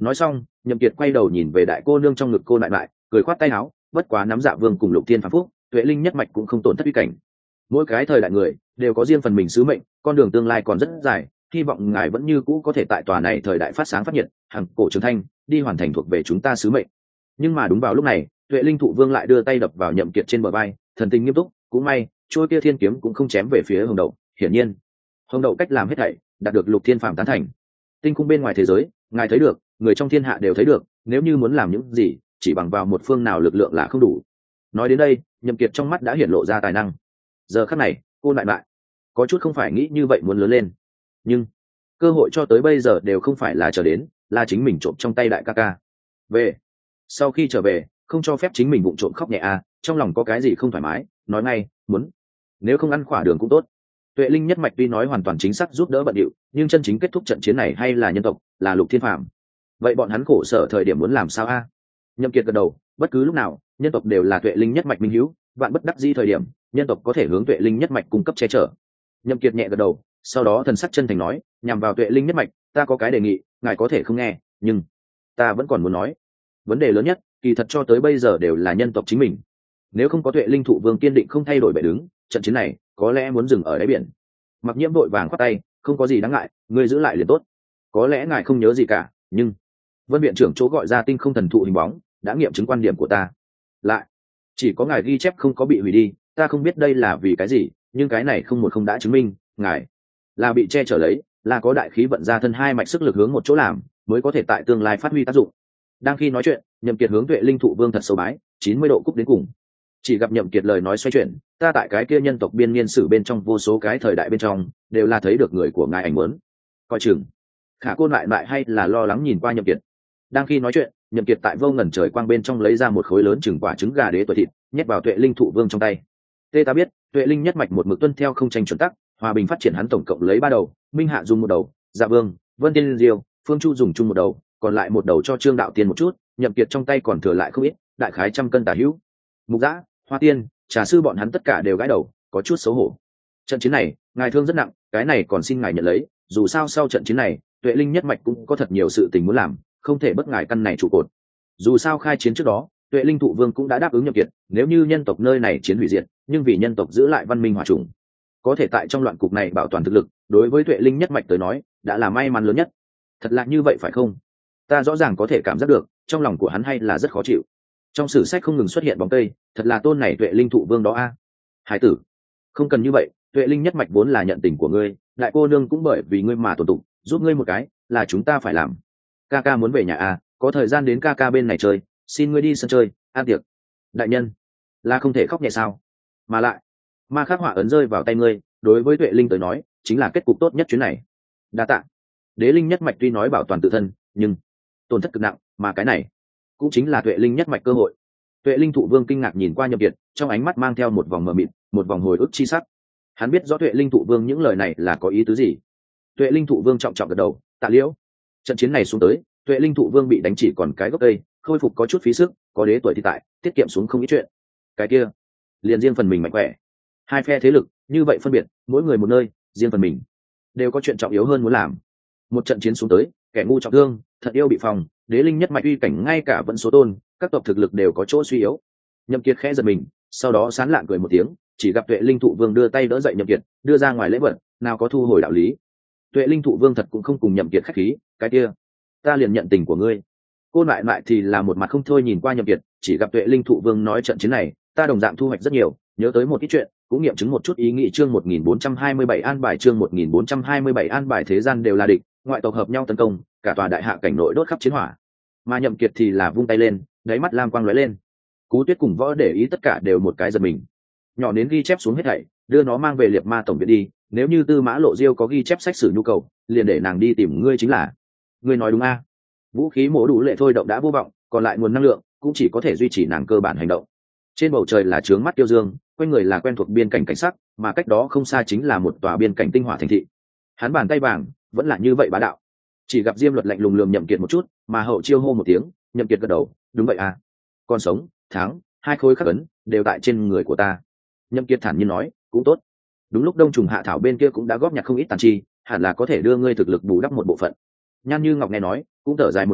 nói xong nhậm kiệt quay đầu nhìn về đại cô nương trong ngực cô lại lại cười khoát tay áo, bất quá nắm Dạ Vương cùng Lục Thiên Phàm phúc, Tuệ Linh nhất mạch cũng không tổn thất uy cảnh. Mỗi cái thời đại người đều có riêng phần mình sứ mệnh, con đường tương lai còn rất dài, hy vọng ngài vẫn như cũ có thể tại tòa này thời đại phát sáng phát nhiệt, hằng cổ trường thanh, đi hoàn thành thuộc về chúng ta sứ mệnh. Nhưng mà đúng vào lúc này, Tuệ Linh thụ vương lại đưa tay đập vào nhậm kiệt trên bờ vai, thần tình nghiêm túc, cũng may trôi kia thiên kiếm cũng không chém về phía hồng đậu, hiển nhiên hồng đậu cách làm hết thảy đạt được Lục Thiên Phàm tán thành. Tinh khung bên ngoài thế giới ngài thấy được, người trong thiên hạ đều thấy được, nếu như muốn làm những gì chỉ bằng vào một phương nào lực lượng là không đủ. Nói đến đây nhậm kiệt trong mắt đã hiển lộ ra tài năng. Giờ khắc này cô lại lại có chút không phải nghĩ như vậy muốn lớn lên, nhưng cơ hội cho tới bây giờ đều không phải là chờ đến, là chính mình trộm trong tay đại ca ca. Về sau khi trở về không cho phép chính mình vụng trộm khóc nhẹ à, trong lòng có cái gì không thoải mái nói ngay, muốn nếu không ăn khỏa đường cũng tốt. Tuệ Linh nhất mạch tuy nói hoàn toàn chính xác giúp đỡ bận điệu, nhưng chân chính kết thúc trận chiến này hay là nhân tộc, là Lục Thiên Phàm. Vậy bọn hắn khổ sở thời điểm muốn làm sao a? À? Nhậm Kiệt gật đầu, bất cứ lúc nào nhân tộc đều là Tuệ Linh nhất mạch minh hữu, vạn bất đắc dĩ thời điểm nhân tộc có thể hướng Tuệ Linh nhất mạch cung cấp che chở. Nhậm Kiệt nhẹ gật đầu, sau đó thần sắc chân thành nói, nhằm vào Tuệ Linh nhất mạch, ta có cái đề nghị, ngài có thể không nghe, nhưng ta vẫn còn muốn nói. Vấn đề lớn nhất, kỳ thật cho tới bây giờ đều là nhân tộc chính mình. Nếu không có Tuệ Linh thụ vương kiên định không thay đổi bệ đứng, trận chiến này có lẽ muốn dừng ở đáy biển. Mặc Nhiễm vội vàng khoát tay, không có gì đáng ngại, ngươi giữ lại liền tốt. Có lẽ ngài không nhớ gì cả, nhưng Vân viện trưởng chỗ gọi ra tinh không thần thụ hình bóng đã nghiệm chứng quan điểm của ta. Lại chỉ có ngài ghi chép không có bị hủy đi, ta không biết đây là vì cái gì, nhưng cái này không một không đã chứng minh ngài là bị che chở lấy, là có đại khí vận ra thân hai mạch sức lực hướng một chỗ làm, mới có thể tại tương lai phát huy tác dụng. Đang khi nói chuyện Nhậm Kiệt hướng Tuệ Linh thụ vương thật sâu bái, chín mươi độ cúc đến cùng. Chỉ gặp Nhậm Kiệt lời nói xoay chuyển, ta tại cái kia nhân tộc biên niên sử bên trong vô số cái thời đại bên trong đều là thấy được người của ngài ảnh muốn coi chừng. Khả Côn lại lại hay là lo lắng nhìn qua Nhậm Kiệt. Đang khi nói chuyện Nhậm Kiệt tại vô ngần trời quang bên trong lấy ra một khối lớn chừng quả trứng gà đế tuổi thịt, nhét vào Tuệ Linh thụ vương trong tay. Tê ta biết, Tuệ Linh nhất mạch một mực tuân theo không tranh chuẩn tắc, hòa bình phát triển, hắn tổng cộng lấy ba đầu, Minh Hạ dùng một đầu, Dạ Vương, Vân Tiên Diêu, Phương Chu dùng chung một đầu, còn lại một đầu cho Trương đạo tiên một chút. Nhậm Kiệt trong tay còn thừa lại không ít, đại khái trăm cân tả hữu. Mục Dã, Hoa Tiên, Trà sư bọn hắn tất cả đều gãi đầu, có chút xấu hổ. Trận chiến này ngài thương rất nặng, cái này còn xin ngài nhận lấy, dù sao sau trận chiến này Tuệ Linh nhất mạch cũng có thật nhiều sự tình muốn làm, không thể bất ngài căn này trụ cột. Dù sao khai chiến trước đó Tuệ Linh thụ vương cũng đã đáp ứng Nhậm Kiệt, nếu như nhân tộc nơi này chiến hủy diệt, nhưng vì nhân tộc giữ lại văn minh hòa chủng, có thể tại trong loạn cục này bảo toàn thực lực, đối với Tuệ Linh nhất mạch tới nói đã là may mắn lớn nhất. Thật là như vậy phải không? Ta rõ ràng có thể cảm giác được trong lòng của hắn hay là rất khó chịu. Trong sử sách không ngừng xuất hiện bóng cây, thật là tôn này Tuệ Linh thụ vương đó a. À? Hải tử, không cần như vậy, Tuệ Linh nhất mạch vốn là nhận tình của ngươi, đại cô nương cũng bởi vì ngươi mà tổn tụng, giúp ngươi một cái là chúng ta phải làm. Ca ca muốn về nhà à, có thời gian đến ca ca bên này chơi, xin ngươi đi sân chơi, ăn tiệc. Đại nhân, là không thể khóc nhẹ sao? Mà lại, ma khắc họa ấn rơi vào tay ngươi, đối với Tuệ Linh tới nói, chính là kết cục tốt nhất chuyến này. Đa tạ. Đế Linh nhất mạch tuy nói bảo toàn tự thân, nhưng tổn thất cực nặng, mà cái này cũng chính là Tuệ Linh nhất mạch cơ hội. Tuệ Linh thụ vương kinh ngạc nhìn qua Nhậm Kiệt, trong ánh mắt mang theo một vòng mờ mịt, một vòng hồi ức chi sắc. Hắn biết rõ Tuệ Linh thụ vương những lời này là có ý tứ gì. Tuệ Linh thụ vương trọng trọng gật đầu, tạ liễu. Trận chiến này xuống tới, Tuệ Linh thụ vương bị đánh chỉ còn cái gốc cây, khôi phục có chút phí sức, có đế tuổi thì tại, tiết kiệm xuống không ít chuyện. Cái kia, liền riêng phần mình mạnh khỏe. Hai phe thế lực như vậy phân biệt, mỗi người một nơi, riêng phần mình đều có chuyện trọng yếu hơn muốn làm. Một trận chiến xuống tới, kẻ ngu trọng thương, thật yêu bị phòng, Đế Linh nhất mạch uy cảnh ngay cả vẫn số tôn, các tộc thực lực đều có chỗ suy yếu. Nhậm Kiệt khẽ giật mình, sau đó sán lạn cười một tiếng, chỉ gặp Tuệ Linh thụ vương đưa tay đỡ dậy Nhậm Kiệt, đưa ra ngoài lễ vật, nào có thu hồi đạo lý. Tuệ Linh thụ vương thật cũng không cùng Nhậm Kiệt khách khí, cái kia, ta liền nhận tình của ngươi. Cô lại lại thì là một mặt không thôi nhìn qua Nhậm Kiệt, chỉ gặp Tuệ Linh thụ vương nói trận chiến này, ta đồng dạng thu hoạch rất nhiều, nhớ tới một ít chuyện, cũng nghiệm chứng một chút ý nghĩ. Chương một nghìn bốn trăm hai mươi bảy an bài, chương một nghìn bốn trăm hai mươi bảy an bài, thế gian đều là địch, ngoại tộc hợp nhau tấn công, cả tòa đại hạ cảnh nội đốt khắp chiến hỏa. Mà Nhậm Kiệt thì là vung tay lên, đáy mắt lam quang lóe lên. Cú Tuyết cùng Võ để ý tất cả đều một cái giật mình. Nhỏ đến ghi chép xuống hết thảy, đưa nó mang về Liệt Ma tổng viện đi, nếu như Tư Mã Lộ Diêu có ghi chép sách sử nhu cầu, liền để nàng đi tìm ngươi chính là. Ngươi nói đúng a? Vũ khí mổ đủ lệ thôi động đã vô vọng, còn lại nguồn năng lượng cũng chỉ có thể duy trì nàng cơ bản hành động. Trên bầu trời là trướng mắt tiêu dương, quanh người là quen thuộc biên cảnh cảnh sắc, mà cách đó không xa chính là một tòa biên cảnh tinh hỏa thành thị. Hắn bàn tay vàng vẫn là như vậy bá đạo. Chỉ gặp Diêm Luật lạnh lùng lườm Nhậm Kiệt một chút, mà hậu chiêu hô một tiếng, Nhậm Kiệt gật đầu, đúng vậy à, con sống thắng, hai khối khắc ấn đều tại trên người của ta. Nhậm Kiệt thản nhiên nói, cũng tốt. Đúng lúc Đông Trùng Hạ Thảo bên kia cũng đã góp nhặt không ít tàn chi, hẳn là có thể đưa ngươi thực lực bù đắp một bộ phận. Nhan Như Ngọc nghe nói, cũng thở dài một hơi,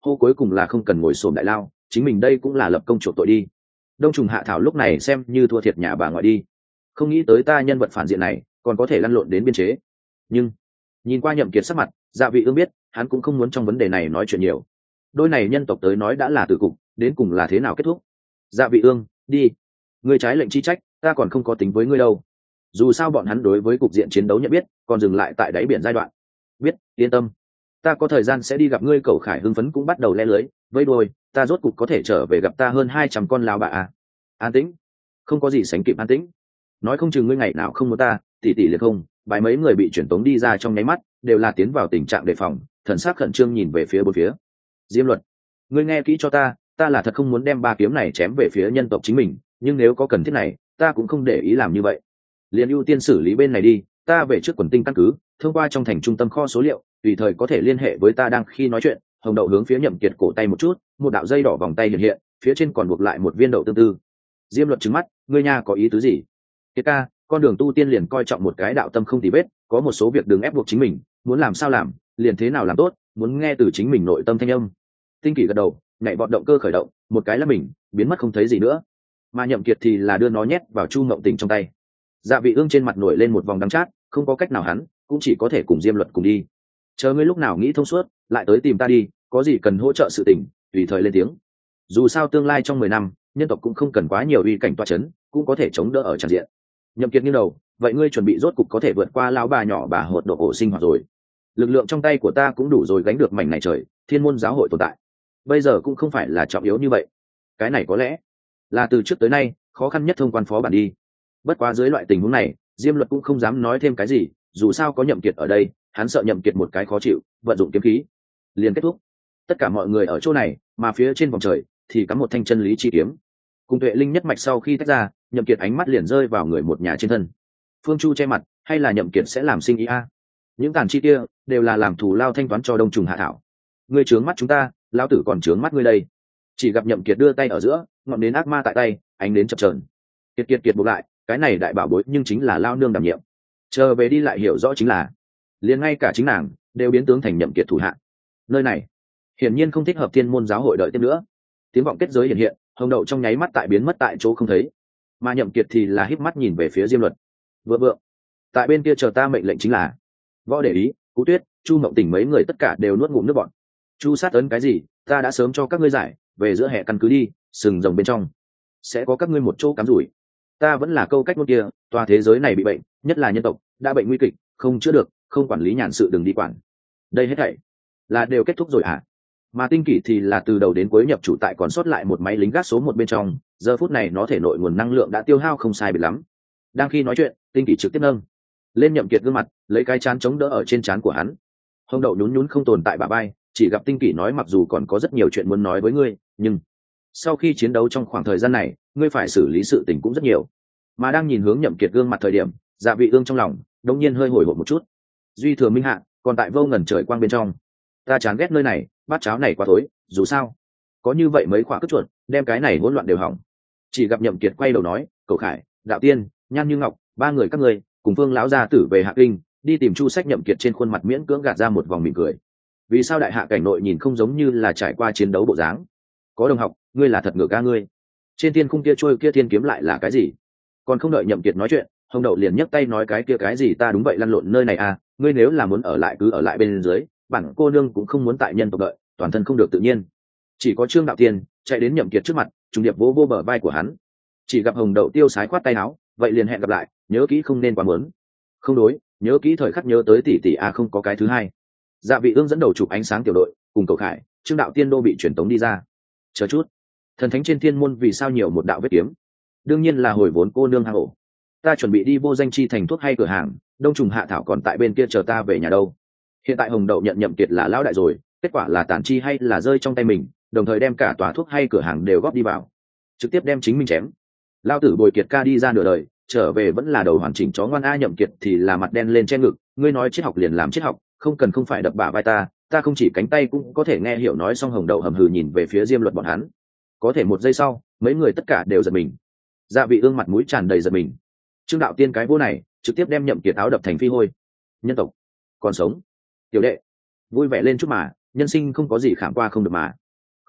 hô cuối cùng là không cần ngồi xổm đại lao, chính mình đây cũng là lập công chuộc tội đi. Đông Trùng Hạ Thảo lúc này xem như thua thiệt nhà bà ngoại đi, không nghĩ tới ta nhân vật phản diện này còn có thể lăn lộn đến biên chế. Nhưng nhìn qua Nhậm Kiệt sắc mặt, Dạ Vị Ương biết hắn cũng không muốn trong vấn đề này nói chuyện nhiều. Đôi này nhân tộc tới nói đã là tử cục, đến cùng là thế nào kết thúc. Dạ Vị Ương, đi, ngươi trái lệnh chi trách, ta còn không có tính với ngươi đâu. Dù sao bọn hắn đối với cục diện chiến đấu nhận biết còn dừng lại tại đáy biển giai đoạn. Biết, yên tâm, ta có thời gian sẽ đi gặp ngươi. Cẩu Khải hưng phấn cũng bắt đầu le lưới vây đuôi, ta rốt cục có thể trở về gặp ta hơn hai trăm con lao bà à. An tĩnh, không có gì sánh kịp an tĩnh. Nói không chừng ngươi ngày nào không muốn ta, tỷ tỷ liệt không. Bài mấy người bị chuyển tống đi ra trong nháy mắt đều là tiến vào tình trạng đề phòng, thần sắc khẩn trương nhìn về phía bốn phía. Diêm Luật, ngươi nghe kỹ cho ta, ta là thật không muốn đem ba kiếm này chém về phía nhân tộc chính mình, nhưng nếu có cần thiết này ta cũng không để ý làm như vậy. Liền ưu tiên xử lý bên này đi, ta về trước quần tinh căn cứ, thông qua trong thành trung tâm kho số liệu tùy thời có thể liên hệ với ta. Đang khi nói chuyện, Hồng Đậu hướng phía Nhậm Kiệt cổ tay một chút, một đạo dây đỏ vòng tay hiện hiện, phía trên còn buộc lại một viên đậu tương tư. Diêm Luật trừng mắt, ngươi nha có ý tứ gì? Kiệt ca, con đường tu tiên liền coi trọng một cái đạo tâm không tì vết, có một số việc đừng ép buộc chính mình, muốn làm sao làm liền thế nào làm tốt, muốn nghe từ chính mình nội tâm thanh âm. Tinh Kỷ gật đầu, nhảy vọt động cơ khởi động, một cái là mình biến mất không thấy gì nữa. Mà Nhậm Kiệt thì là đưa nó nhét vào Chu Mộng Tình trong tay. Dạ Vị Ương trên mặt nổi lên một vòng đắng chát, không có cách nào hắn cũng chỉ có thể cùng Diêm Luật cùng đi. Chờ ngươi lúc nào nghĩ thông suốt lại tới tìm ta đi, có gì cần hỗ trợ sự tình tùy thời lên tiếng. Dù sao tương lai trong mười năm nhân tộc cũng không cần quá nhiều uy cảnh toa chấn, cũng có thể chống đỡ ở tràn diện. Nhậm Kiệt nghiêng đầu, vậy ngươi chuẩn bị rốt cục có thể vượt qua lão bà nhỏ bà hột độ ổ sinh hoạt rồi. Lực lượng trong tay của ta cũng đủ rồi gánh được mảnh này trời, Thiên môn giáo hội tồn tại bây giờ cũng không phải là trọng yếu như vậy. Cái này có lẽ là từ trước tới nay khó khăn nhất thông quan phó bản đi. Bất quá dưới loại tình huống này Diêm Luật cũng không dám nói thêm cái gì, dù sao có Nhậm Kiệt ở đây, hắn sợ Nhậm Kiệt một cái khó chịu vận dụng kiếm khí liền kết thúc tất cả mọi người ở chỗ này, mà phía trên vòng trời thì cắm một thanh chân lý chi kiếm. Cùng Tuệ Linh nhất mạch sau khi tách ra, Nhậm Kiệt ánh mắt liền rơi vào người một nhà trên thân. Phương Chu che mặt, hay là Nhậm Kiệt sẽ làm sinh ý a? Những tàn chi kia đều là làm thù lao thanh toán cho Đông Trùng Hạ Thảo. Ngươi trướng mắt chúng ta, lão tử còn trướng mắt ngươi đây. Chỉ gặp Nhậm Kiệt đưa tay ở giữa, ngọn nến ác ma tại tay, ánh nến chập chờn. Kiệt kiệt kiệt buộc lại, cái này đại bảo bối nhưng chính là lao nương đảm nhiệm. Chờ về đi lại hiểu rõ chính là, liền ngay cả chính nàng đều biến tướng thành Nhậm Kiệt thủ hạ. Nơi này hiển nhiên không thích hợp Thiên môn giáo hội đợi tiếp nữa. Tiếng vọng kết giới hiện hiện, Hồng Đậu trong nháy mắt tại biến mất tại chỗ không thấy, mà Nhậm Kiệt thì là híp mắt nhìn về phía Diêm Luật. Vừa vượng, tại bên kia chờ ta mệnh lệnh chính là. Võ Để Ý, Cú Tuyết, Chu Mộng Tình mấy người tất cả đều nuốt ngụm nước bọt. Chu sát ấn cái gì, ta đã sớm cho các ngươi giải, về giữa hệ căn cứ đi, sừng rồng bên trong sẽ có các ngươi một chỗ cắm rủi. Ta vẫn là câu cách ngôn kia, tòa thế giới này bị bệnh, nhất là nhân tộc đã bệnh nguy kịch, không chữa được, không quản lý nhàn sự đừng đi quản. Đây hết thảy là đều kết thúc rồi à? Mà Tinh Kỷ thì là từ đầu đến cuối nhập chủ tại còn sót lại một máy lính gác số một bên trong, giờ phút này nó thể nội nguồn năng lượng đã tiêu hao không sai biệt lắm. Đang khi nói chuyện, Tinh Kỷ trực tiếp nâng lên Nhậm Kiệt gương mặt, lấy cái chán chống đỡ ở trên trán của hắn. Hồng Đậu nhún nhún không tồn tại bả vai, chỉ gặp Tinh Kỷ nói mặc dù còn có rất nhiều chuyện muốn nói với ngươi, nhưng sau khi chiến đấu trong khoảng thời gian này, ngươi phải xử lý sự tình cũng rất nhiều. Mà đang nhìn hướng Nhậm Kiệt gương mặt thời điểm, Dạ Vị Ương trong lòng đột nhiên hơi hồi hộp một chút. Duy Thừa Minh Hạ còn tại vô ngần trời quang bên trong. Ta chán ghét nơi này, bát cháo này quá tối, dù sao có như vậy mấy khỏa cất chuột đem cái này hỗn loạn đều hỏng. Chỉ gặp Nhậm Kiệt quay đầu nói, Cẩu Khải, Đạo Tiên, Nhan Như Ngọc, ba người các ngươi cùng Phương lão gia tử về Hạ Kinh, đi tìm Chu Sách. Nhậm Kiệt trên khuôn mặt miễn cưỡng gạt ra một vòng mỉm cười. Vì sao đại hạ cảnh nội nhìn không giống như là trải qua chiến đấu bộ dáng? Có đồng học, ngươi là thật ngược ca ngươi. Trên thiên khung kia trôi kia thiên kiếm lại là cái gì? Còn không đợi Nhậm Kiệt nói chuyện, Hồng Đậu liền nhấc tay nói cái kia cái gì ta đúng vậy lăn lộn nơi này à, ngươi nếu là muốn ở lại cứ ở lại bên dưới, bản cô nương cũng không muốn tại nhân tộc đợi, toàn thân không được tự nhiên. Chỉ có Trương Đạo Tiên chạy đến Nhậm Kiệt trước mặt, trùng điệp vỗ vỗ bờ vai của hắn. Chỉ gặp Hồng Đậu tiêu sái khoát tay áo, vậy liền hẹn gặp lại, nhớ kỹ không nên quá muốn. Không đối, nhớ kỹ thời khắc nhớ tới tỷ tỷ a, không có cái thứ hai. Dạ Vị Ương dẫn đầu chụp ánh sáng tiểu đội, cùng Cẩu Khải, Trương Đạo Tiên đô bị truyền tống đi ra. Chờ chút, thần thánh trên thiên môn vì sao nhiều một đạo vết kiếm? Đương nhiên là hồi vốn cô nương hang ổ. Ta chuẩn bị đi vô danh chi thành thuốc hay cửa hàng, Đông Trùng Hạ Thảo còn tại bên kia chờ ta về nhà đâu. Hiện tại Hồng Đậu nhận Nhậm Kiệt là lão đại rồi, kết quả là tàn chi hay là rơi trong tay mình, đồng thời đem cả tòa thuốc hay cửa hàng đều góp đi vào, trực tiếp đem chính mình chém. Lao tử bồi Kiệt ca đi ra nửa đời, trở về vẫn là đầu hoàn chỉnh chó ngoan a. Nhậm Kiệt thì là mặt đen lên che ngực, ngươi nói triết học liền làm triết học, không cần không phải đập bả vai ta, ta không chỉ cánh tay cũng có thể nghe hiểu. Nói xong Hồng Đậu hầm hừ nhìn về phía Diêm Luật bọn hắn. Có thể một giây sau, mấy người tất cả đều giật mình. Dạ Vị Ương mặt mũi tràn đầy giật mình. Trương Đạo Tiên cái vô này trực tiếp đem Nhậm Kiệt áo đập thành phi hôi. Nhân tộc còn sống, tiểu đệ vui vẻ lên chút mà, nhân sinh không có gì khảm qua không được mà.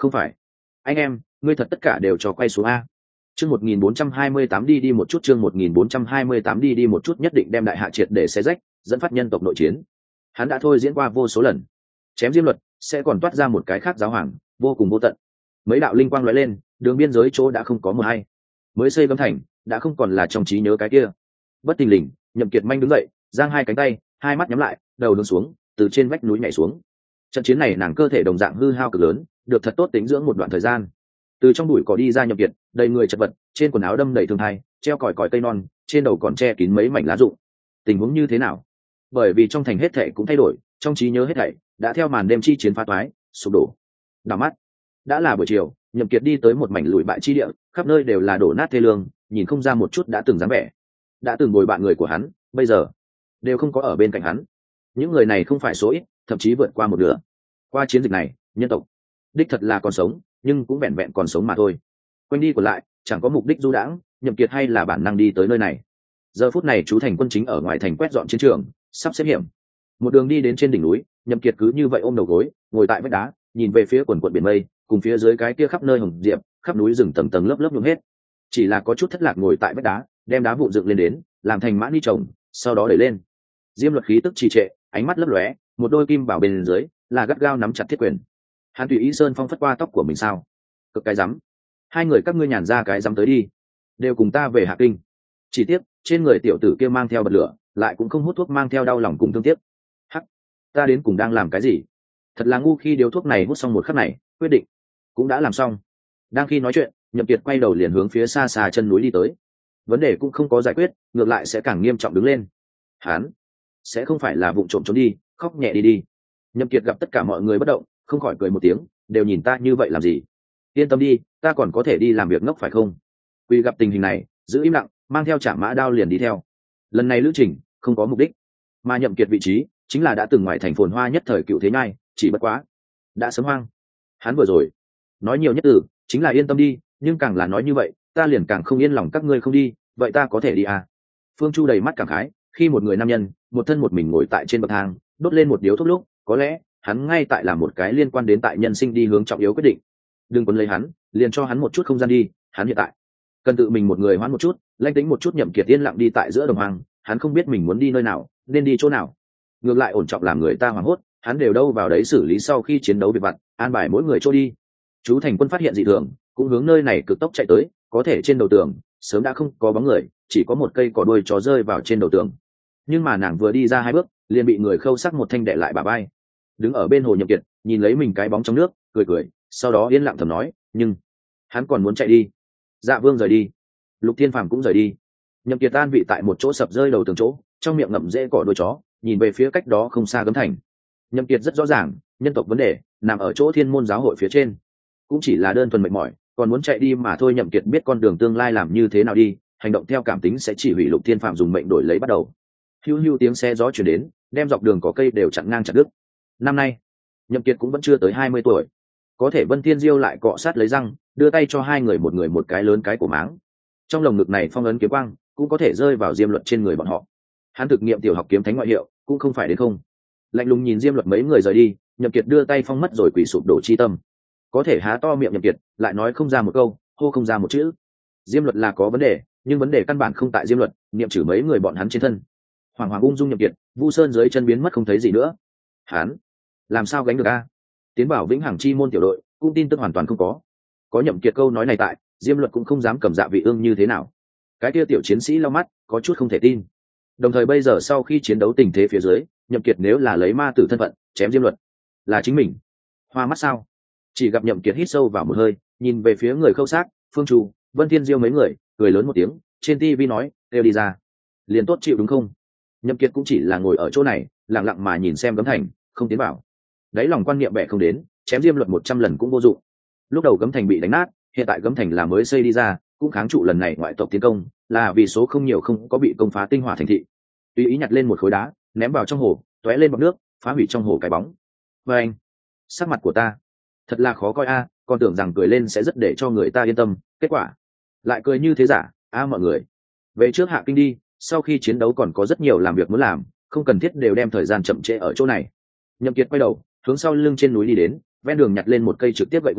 không phải. Anh em, ngươi thật tất cả đều cho quay xuống a. Chương một nghìn bốn trăm hai mươi tám đi đi một chút, chương một nghìn bốn trăm hai mươi tám đi đi một chút, nhất định đem đại hạ triệt để xé rách, dẫn phát nhân tộc nội chiến. Hắn đã thôi diễn qua vô số lần. Chém diêm luật sẽ còn toát ra một cái khác giáo hoàng, vô cùng vô tận. Mấy đạo linh quang lóe lên, đường biên giới chỗ đã không có một hay. Mới xây cấm thành, đã không còn là trong trí nhớ cái kia. Bất thình lình, Nhậm Kiệt manh đứng dậy, giang hai cánh tay, hai mắt nhắm lại, đầu hướng xuống, từ trên vách núi nhảy xuống. Trận chiến này nàng cơ thể đồng dạng hư hao cực lớn, được thật tốt tĩnh dưỡng một đoạn thời gian. Từ trong bụi cỏ đi ra Nhậm Kiệt, đầy người chật vật, trên quần áo đâm đầy thương hai, treo còi còi cây non, trên đầu còn che kín mấy mảnh lá rụng. Tình huống như thế nào? Bởi vì trong thành hết thảy cũng thay đổi, trong trí nhớ hết thảy đã theo màn đêm chi chiến phá toái, sụp đổ. Đảo mắt, đã là buổi chiều, Nhậm Kiệt đi tới một mảnh lùi bại chi địa, khắp nơi đều là đổ nát thê lương, nhìn không ra một chút đã từng dáng vẻ. Đã từng bồi bạn người của hắn, bây giờ đều không có ở bên cạnh hắn. Những người này không phải số ít, thậm chí vượt qua một nửa. Qua chiến dịch này, nhân tộc đích thật là còn sống, nhưng cũng vẹn vẹn còn sống mà thôi. Quanh đi còn lại, chẳng có mục đích du đãng, Nhậm Kiệt hay là bản năng đi tới nơi này. Giờ phút này chú thành quân chính ở ngoài thành quét dọn chiến trường, sắp xếp hiểm. Một đường đi đến trên đỉnh núi, Nhậm Kiệt cứ như vậy ôm đầu gối, ngồi tại vách đá, nhìn về phía quần quần biển mây, cùng phía dưới cái kia khắp nơi hồng diệp, khắp núi rừng tầng tầng lớp lớp nhuộm hết. Chỉ là có chút thất lạc ngồi tại vách đá, đem đá vụn dựng lên đến, làm thành mã ni trồng, sau đó đẩy lên. Diêm Luật khí tức trì trệ, ánh mắt lấp lóe, một đôi kim bảo bên dưới là gắt gao nắm chặt thiết quyền. Hắn tùy ý sơn phong phất qua tóc của mình sao? Cực cái rắm. Hai người các ngươi nhàn ra cái rắm tới đi, đều cùng ta về Hạ Kinh. Chỉ tiếc trên người tiểu tử kia mang theo bật lửa, lại cũng không hút thuốc, mang theo đau lòng cùng thương tiếc. Hắc, ta đến cùng đang làm cái gì? Thật là ngu, khi điếu thuốc này hút xong một khắc này, quyết định cũng đã làm xong. Đang khi nói chuyện, Nhậm Kiệt quay đầu liền hướng phía xa xa chân núi đi tới. Vấn đề cũng không có giải quyết, ngược lại sẽ càng nghiêm trọng đứng lên. Hắn sẽ không phải là vụng trộm trốn đi, khóc nhẹ đi đi. Nhậm Kiệt gặp tất cả mọi người bất động, không khỏi cười một tiếng, đều nhìn ta như vậy làm gì? Yên tâm đi, ta còn có thể đi làm việc ngốc phải không? Quỳ gặp tình hình này, giữ im lặng, mang theo trả mã đao liền đi theo. Lần này lữ trình không có mục đích, mà Nhậm Kiệt vị trí chính là đã từng ngoài thành phồn hoa nhất thời Cựu Thế Nhai, chỉ bất quá đã sớm hoang. Hắn vừa rồi nói nhiều nhất từ chính là yên tâm đi, nhưng càng là nói như vậy, ta liền càng không yên lòng các ngươi không đi, vậy ta có thể đi à? Phương Chu đầy mắt cảm khái, khi một người nam nhân một thân một mình ngồi tại trên bậc thang, đốt lên một điếu thuốc lúc, có lẽ hắn ngay tại làm một cái liên quan đến tại nhân sinh đi hướng trọng yếu quyết định. Đừng quấn lấy hắn, liền cho hắn một chút không gian đi, hắn hiện tại cần tự mình một người hoãn một chút, lãnh tĩnh một chút. Nhậm Kiệt yên lặng đi tại giữa đồng hoang, hắn không biết mình muốn đi nơi nào, nên đi chỗ nào. Ngược lại ổn trọng làm người ta hoảng hốt, hắn đều đâu vào đấy xử lý sau khi chiến đấu việc vặt, an bài mỗi người chỗ đi. Chú thành quân phát hiện dị thường, cũng hướng nơi này cực tốc chạy tới, có thể trên đầu tường sớm đã không có bóng người, chỉ có một cây cỏ đuôi chó rơi vào trên đầu tường. Nhưng mà nàng vừa đi ra hai bước, liền bị người khâu sắc một thanh đè lại bả vai. Đứng ở bên hồ Nhậm Kiệt nhìn lấy mình cái bóng trong nước, cười cười, sau đó yên lặng thầm nói, nhưng hắn còn muốn chạy đi. Dạ Vương rời đi, Lục Thiên Phàm cũng rời đi. Nhậm Kiệt an vị tại một chỗ sập rơi đầu tường chỗ, trong miệng ngậm rễ cỏ đuôi chó, nhìn về phía cách đó không xa cấm thành. Nhậm Kiệt rất rõ ràng, nhân tộc vấn đề nằm ở chỗ Thiên Môn giáo hội phía trên, cũng chỉ là đơn thuần mệt mỏi, còn muốn chạy đi mà thôi. Nhậm Kiệt biết con đường tương lai làm như thế nào đi, hành động theo cảm tính sẽ chỉ hủy. Lục Thiên Phàm dùng mệnh đổi lấy bắt đầu. Hưu hưu tiếng xe gió truyền đến, đem dọc đường có cây đều chặn ngang chặt đứt. Năm nay Nhậm Kiệt cũng vẫn chưa tới hai mươi tuổi, có thể Vân Thiên Diêu lại cọ sát lấy răng, đưa tay cho hai người, một người một cái lớn cái cổ máng. Trong lồng ngực này phong ấn kiếm quang cũng có thể rơi vào Diêm Luật trên người bọn họ. Hắn thực nghiệm tiểu học kiếm thánh ngoại hiệu, cũng không phải đến không. Lạnh lùng nhìn Diêm Luật mấy người rời đi, Nhậm Kiệt đưa tay phong mất rồi quỷ sụp đổ chi tâm. Có thể há to miệng Nhậm Kiệt lại nói không ra một câu, hô không ra một chữ. Diêm Luật là có vấn đề, nhưng vấn đề căn bản không tại Diêm Luật, niệm trừ mấy người bọn hắn trên thân. Hoàng Hoàng ung dung Nhậm Kiệt, Vu Sơn dưới chân biến mất không thấy gì nữa. Hắn làm sao gánh được a? Tiến bảo Vĩnh Hằng chi môn tiểu đội, cũng tin tức hoàn toàn không có. Có Nhậm Kiệt câu nói này tại, Diêm Luật cũng không dám cầm Dạ Vị Ương như thế nào. Cái kia tiểu chiến sĩ lau mắt, có chút không thể tin. Đồng thời bây giờ sau khi chiến đấu tình thế phía dưới, Nhậm Kiệt nếu là lấy ma tử thân phận chém Diêm Luật, là chính mình hoa mắt sao? Chỉ gặp Nhậm Kiệt hít sâu vào một hơi, nhìn về phía người khâu xác, Phương Chu, Vân Thiên Diêu mấy người, cười lớn một tiếng, trên tivi nói, "Đều đi ra, liền tốt chịu đúng không?" Nhậm Kiệt cũng chỉ là ngồi ở chỗ này, lặng lặng mà nhìn xem cấm thành, không tiến vào. Đấy lòng quan niệm bẻ không đến, chém Diêm Luật một trăm lần cũng vô dụng. Lúc đầu cấm thành bị đánh nát, hiện tại cấm thành là mới xây đi ra, cũng kháng trụ lần này ngoại tộc tiến công, là vì số không nhiều không có bị công phá tinh hỏa thành thị. Tùy ý nhặt lên một khối đá, ném vào trong hồ, tóe lên bọt nước, phá hủy trong hồ cái bóng. Và anh, sắc mặt của ta thật là khó coi a, còn tưởng rằng cười lên sẽ rất để cho người ta yên tâm, kết quả lại cười như thế giả. A mọi người, về trước Hạ Kinh đi, sau khi chiến đấu còn có rất nhiều làm việc muốn làm, không cần thiết đều đem thời gian chậm trễ ở chỗ này. Nhậm Kiệt quay đầu, hướng sau lưng trên núi đi đến, ven đường nhặt lên một cây trực tiếp gậy gỗ,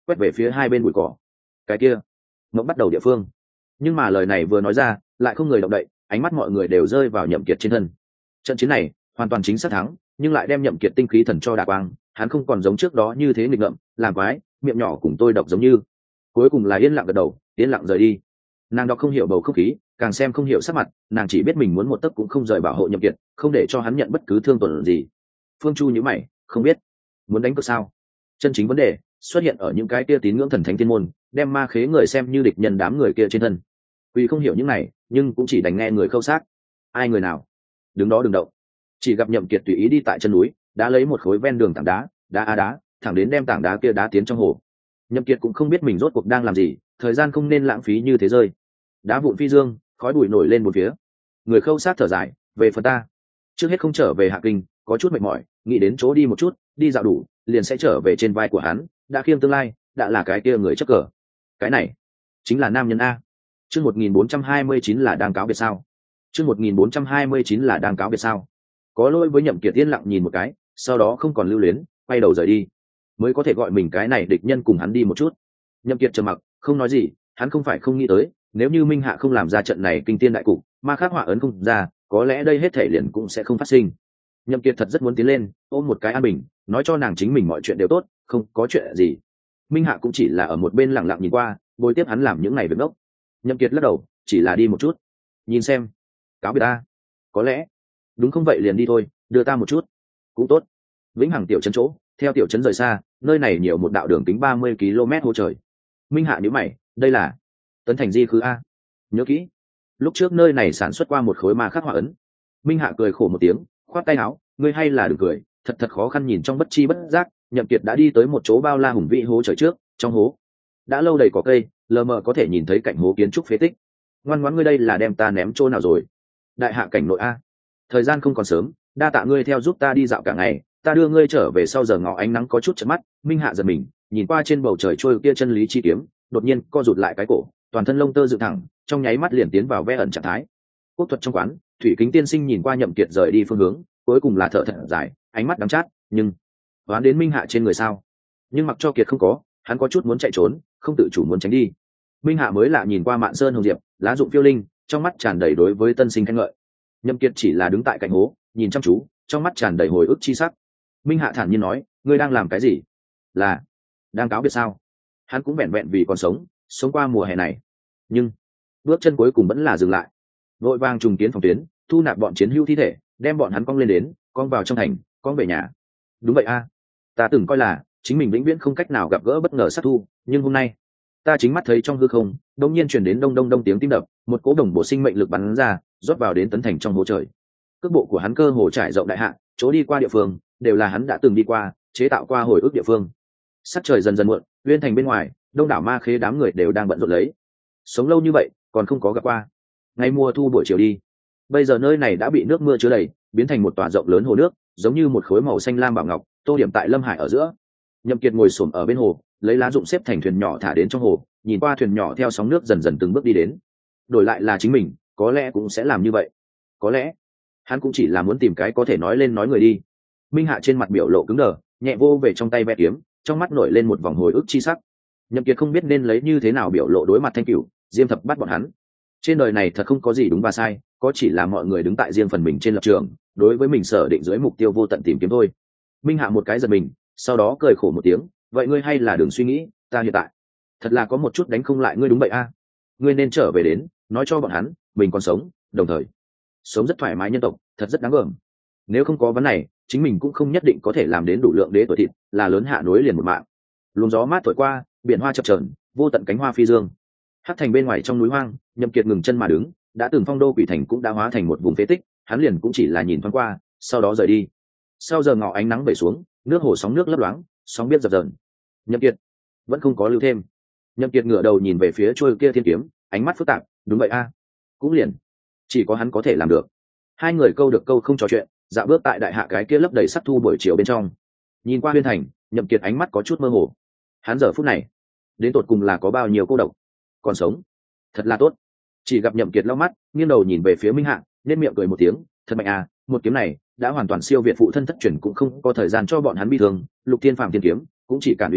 quét về phía hai bên bụi cỏ. Cái kia ngỗng bắt đầu địa phương. Nhưng mà lời này vừa nói ra lại không người động đậy, ánh mắt mọi người đều rơi vào Nhậm Kiệt trên thân. Trận chiến này hoàn toàn chính xác thắng, nhưng lại đem Nhậm Kiệt tinh khí thần cho đả quang, hắn không còn giống trước đó như thế nghịch ngợm làm quái, miệng nhỏ cùng tôi độc giống như. Cuối cùng là yên lặng gật đầu, yên lặng rời đi. Nàng đọc không hiểu bầu không khí, càng xem không hiểu sắc mặt, nàng chỉ biết mình muốn một tấc cũng không rời bảo hộ Nhậm Kiệt, không để cho hắn nhận bất cứ thương tổn gì. Phương Chu nhíu mày, không biết muốn đánh cược sao? Chân chính vấn đề xuất hiện ở những cái kia tín ngưỡng thần thánh tiên môn, đem ma khế người xem như địch nhân đám người kia trên thân. Vì không hiểu những này, nhưng cũng chỉ đành nghe người khâu xác. Ai người nào? Đứng đó đừng động. Chỉ gặp Nhậm Kiệt tùy ý đi tại chân núi, đã lấy một khối ven đường tảng đá, đá a đá, thẳng đến đem tảng đá kia đá tiến trong hồ. Nhậm Kiệt cũng không biết mình rốt cuộc đang làm gì, thời gian không nên lãng phí như thế rơi. Đá vụn phi dương, khói bụi nổi lên một phía. Người khâu sát thở dài, về phần ta, trước hết không trở về Hạ Kinh, có chút mệt mỏi, nghĩ đến chỗ đi một chút, đi dạo đủ, liền sẽ trở về trên vai của hắn, đã khiêng tương lai, đã là cái kia người chấp cờ. Cái này chính là nam nhân a. Chương một nghìn bốn trăm hai mươi chín là đang cáo biệt sao? Chương một nghìn bốn trăm hai mươi chín là đang cáo biệt sao? Có lỗi với Nhậm Kiệt yên lặng nhìn một cái, sau đó không còn lưu luyến, quay đầu rời đi. Mới có thể gọi mình cái này địch nhân cùng hắn đi một chút. Nhậm Kiệt trầm mặc, không nói gì, hắn không phải không nghĩ tới, nếu như Minh Hạ không làm ra trận này kinh tiên đại cục, ma khắc họa ấn không ra, có lẽ đây hết thể liền cũng sẽ không phát sinh. Nhậm Kiệt thật rất muốn tiến lên, ôm một cái an bình, nói cho nàng chính mình mọi chuyện đều tốt, không có chuyện gì. Minh Hạ cũng chỉ là ở một bên lặng lặng nhìn qua, bồi tiếp hắn làm những ngày việc ngốc. Nhậm Kiệt lắc đầu, chỉ là đi một chút, nhìn xem, cáo biệt ta. Có lẽ, đúng không vậy liền đi thôi, đưa ta một chút, cũng tốt. Vĩnh Hằng tiểu trấn chỗ, theo tiểu trấn rời xa, nơi này nhiều một đạo đường kính ba mươi ki lô mét hô trời. Minh Hạ nhíu mày, đây là Tấn Thành di khứ a. Nhớ kỹ, lúc trước nơi này sản xuất qua một khối ma khắc họa ấn. Minh Hạ cười khổ một tiếng, khoát tay áo, ngươi hay là đừng cười, thật thật khó khăn. Nhìn trong bất chi bất giác, Nhậm Kiệt đã đi tới một chỗ bao la hùng vĩ hố trời trước, trong hố đã lâu đầy cỏ cây, lờ mờ có thể nhìn thấy cạnh hố kiến trúc phế tích. Ngoan ngoãn, ngươi đây là đem ta ném chỗ nào rồi? Đại hạ cảnh nội a. Thời gian không còn sớm, đa tạ ngươi theo giúp ta đi dạo cả ngày, ta đưa ngươi trở về sau giờ ngọ ánh nắng có chút chớp mắt. Minh Hạ giật mình, nhìn qua trên bầu trời trôi kia chân lý chi kiếm, đột nhiên co rụt lại cái cổ, toàn thân lông tơ dựng thẳng, trong nháy mắt liền tiến vào ve ẩn trạng thái. Quốc thuật trong quán, Thủy Kính tiên sinh nhìn qua Nhậm Kiệt rời đi phương hướng, cuối cùng là thở thật dài, ánh mắt đắng chát, nhưng đoán đến Minh Hạ trên người sao? Nhưng mặc cho Kiệt không có, hắn có chút muốn chạy trốn, không tự chủ muốn tránh đi. Minh Hạ mới lạ nhìn qua Mạn Sơn Hồng Diệp, lá dụng phiêu linh, trong mắt tràn đầy đối với tân sinh khen ngợi. Nhậm Kiệt chỉ là đứng tại cạnh hố, nhìn chăm chú, trong mắt tràn đầy hồi ức chi sắc. Minh Hạ thản nhiên nói, ngươi đang làm cái gì? Là đang cáo biệt sao? Hắn cũng vẹn vẹn vì còn sống, sống qua mùa hè này. Nhưng bước chân cuối cùng vẫn là dừng lại. Vội vàng trùng kiến phòng tuyến, thu nạp bọn chiến hữu thi thể, đem bọn hắn cong lên đến, cong vào trong thành, cong về nhà. Đúng vậy a, ta từng coi là chính mình vĩnh viễn không cách nào gặp gỡ bất ngờ sát thu, nhưng hôm nay ta chính mắt thấy trong hư không đông nhiên truyền đến đông đông đông tiếng tim đập, một cỗ đồng bộ sinh mệnh lực bắn ra, rót vào đến Tấn Thành trong hố trời. Cước bộ của hắn cơ hồ trải rộng đại hạ, chỗ đi qua địa phương đều là hắn đã từng đi qua, chế tạo qua hồi ức địa phương. Sắc trời dần dần muộn, Uyên Thành bên ngoài, đông đảo ma khế đám người đều đang bận rộn lấy. Sống lâu như vậy, còn không có gặp qua. Ngày mùa thu buổi chiều đi, bây giờ nơi này đã bị nước mưa chứa đầy, biến thành một tòa rộng lớn hồ nước, giống như một khối màu xanh lam bảo ngọc, tô điểm tại Lâm Hải ở giữa. Nhậm Kiệt ngồi xổm ở bên hồ, lấy lá dụng xếp thành thuyền nhỏ thả đến trong hồ, nhìn qua thuyền nhỏ theo sóng nước dần dần từng bước đi đến. Đổi lại là chính mình, có lẽ cũng sẽ làm như vậy. Có lẽ hắn cũng chỉ là muốn tìm cái có thể nói lên nói người đi. Minh Hạ trên mặt biểu lộ cứng đờ, nhẹ vô về trong tay ve kiếm, trong mắt nổi lên một vòng hồi ức chi sắc. Nhậm Kiệt không biết nên lấy như thế nào biểu lộ đối mặt Thanh Cửu, Diêm Thập bắt bọn hắn. Trên đời này thật không có gì đúng và sai, có chỉ là mọi người đứng tại riêng phần mình trên lập trường, đối với mình sở định dưới mục tiêu vô tận tìm kiếm thôi. Minh Hạ một cái giật mình, sau đó cười khổ một tiếng, vậy ngươi hay là đừng suy nghĩ, ta hiện tại thật là có một chút đánh không lại ngươi. Đúng vậy a, ngươi nên trở về đến, nói cho bọn hắn mình còn sống, đồng thời sống rất thoải mái, nhân tộc thật rất đáng gờm. Nếu không có vấn này, chính mình cũng không nhất định có thể làm đến đủ lượng đế tuổi thịt, là lớn hạ nối liền một mạng. Luồng gió mát thổi qua, biển hoa chập chờn, vô tận cánh hoa phi dương. Hắc Thành bên ngoài trong núi hoang, Nhậm Kiệt ngừng chân mà đứng, đã từng phong đô quỷ thành cũng đã hóa thành một vùng phế tích, hắn liền cũng chỉ là nhìn thoáng qua, sau đó rời đi. Sau giờ ngọ ánh nắng về xuống, nước hồ sóng nước lấp loáng, sóng biết dập dờn. Nhậm Kiệt vẫn không có lưu thêm. Nhậm Kiệt ngửa đầu nhìn về phía trôi kia thiên kiếm, ánh mắt phức tạp, đúng vậy a, cũng liền chỉ có hắn có thể làm được. Hai người câu được câu không trò chuyện, dạo bước tại đại hạ cái kia lấp đầy sắc thu buổi chiều bên trong. Nhìn qua Uyên Thành, Nhậm Kiệt ánh mắt có chút mơ hồ. Hắn giờ phút này đến tột cùng là có bao nhiêu cô độc, còn sống thật là tốt. Chỉ gặp Nhậm Kiệt lau mắt, nghiêng đầu nhìn về phía Minh Hạ, nên miệng cười một tiếng, thật mạnh à, một kiếm này đã hoàn toàn siêu việt phụ thân thất truyền, cũng không có thời gian cho bọn hắn bi thương. Lục Thiên Phàm thiên kiếm cũng chỉ cản ý cảnh,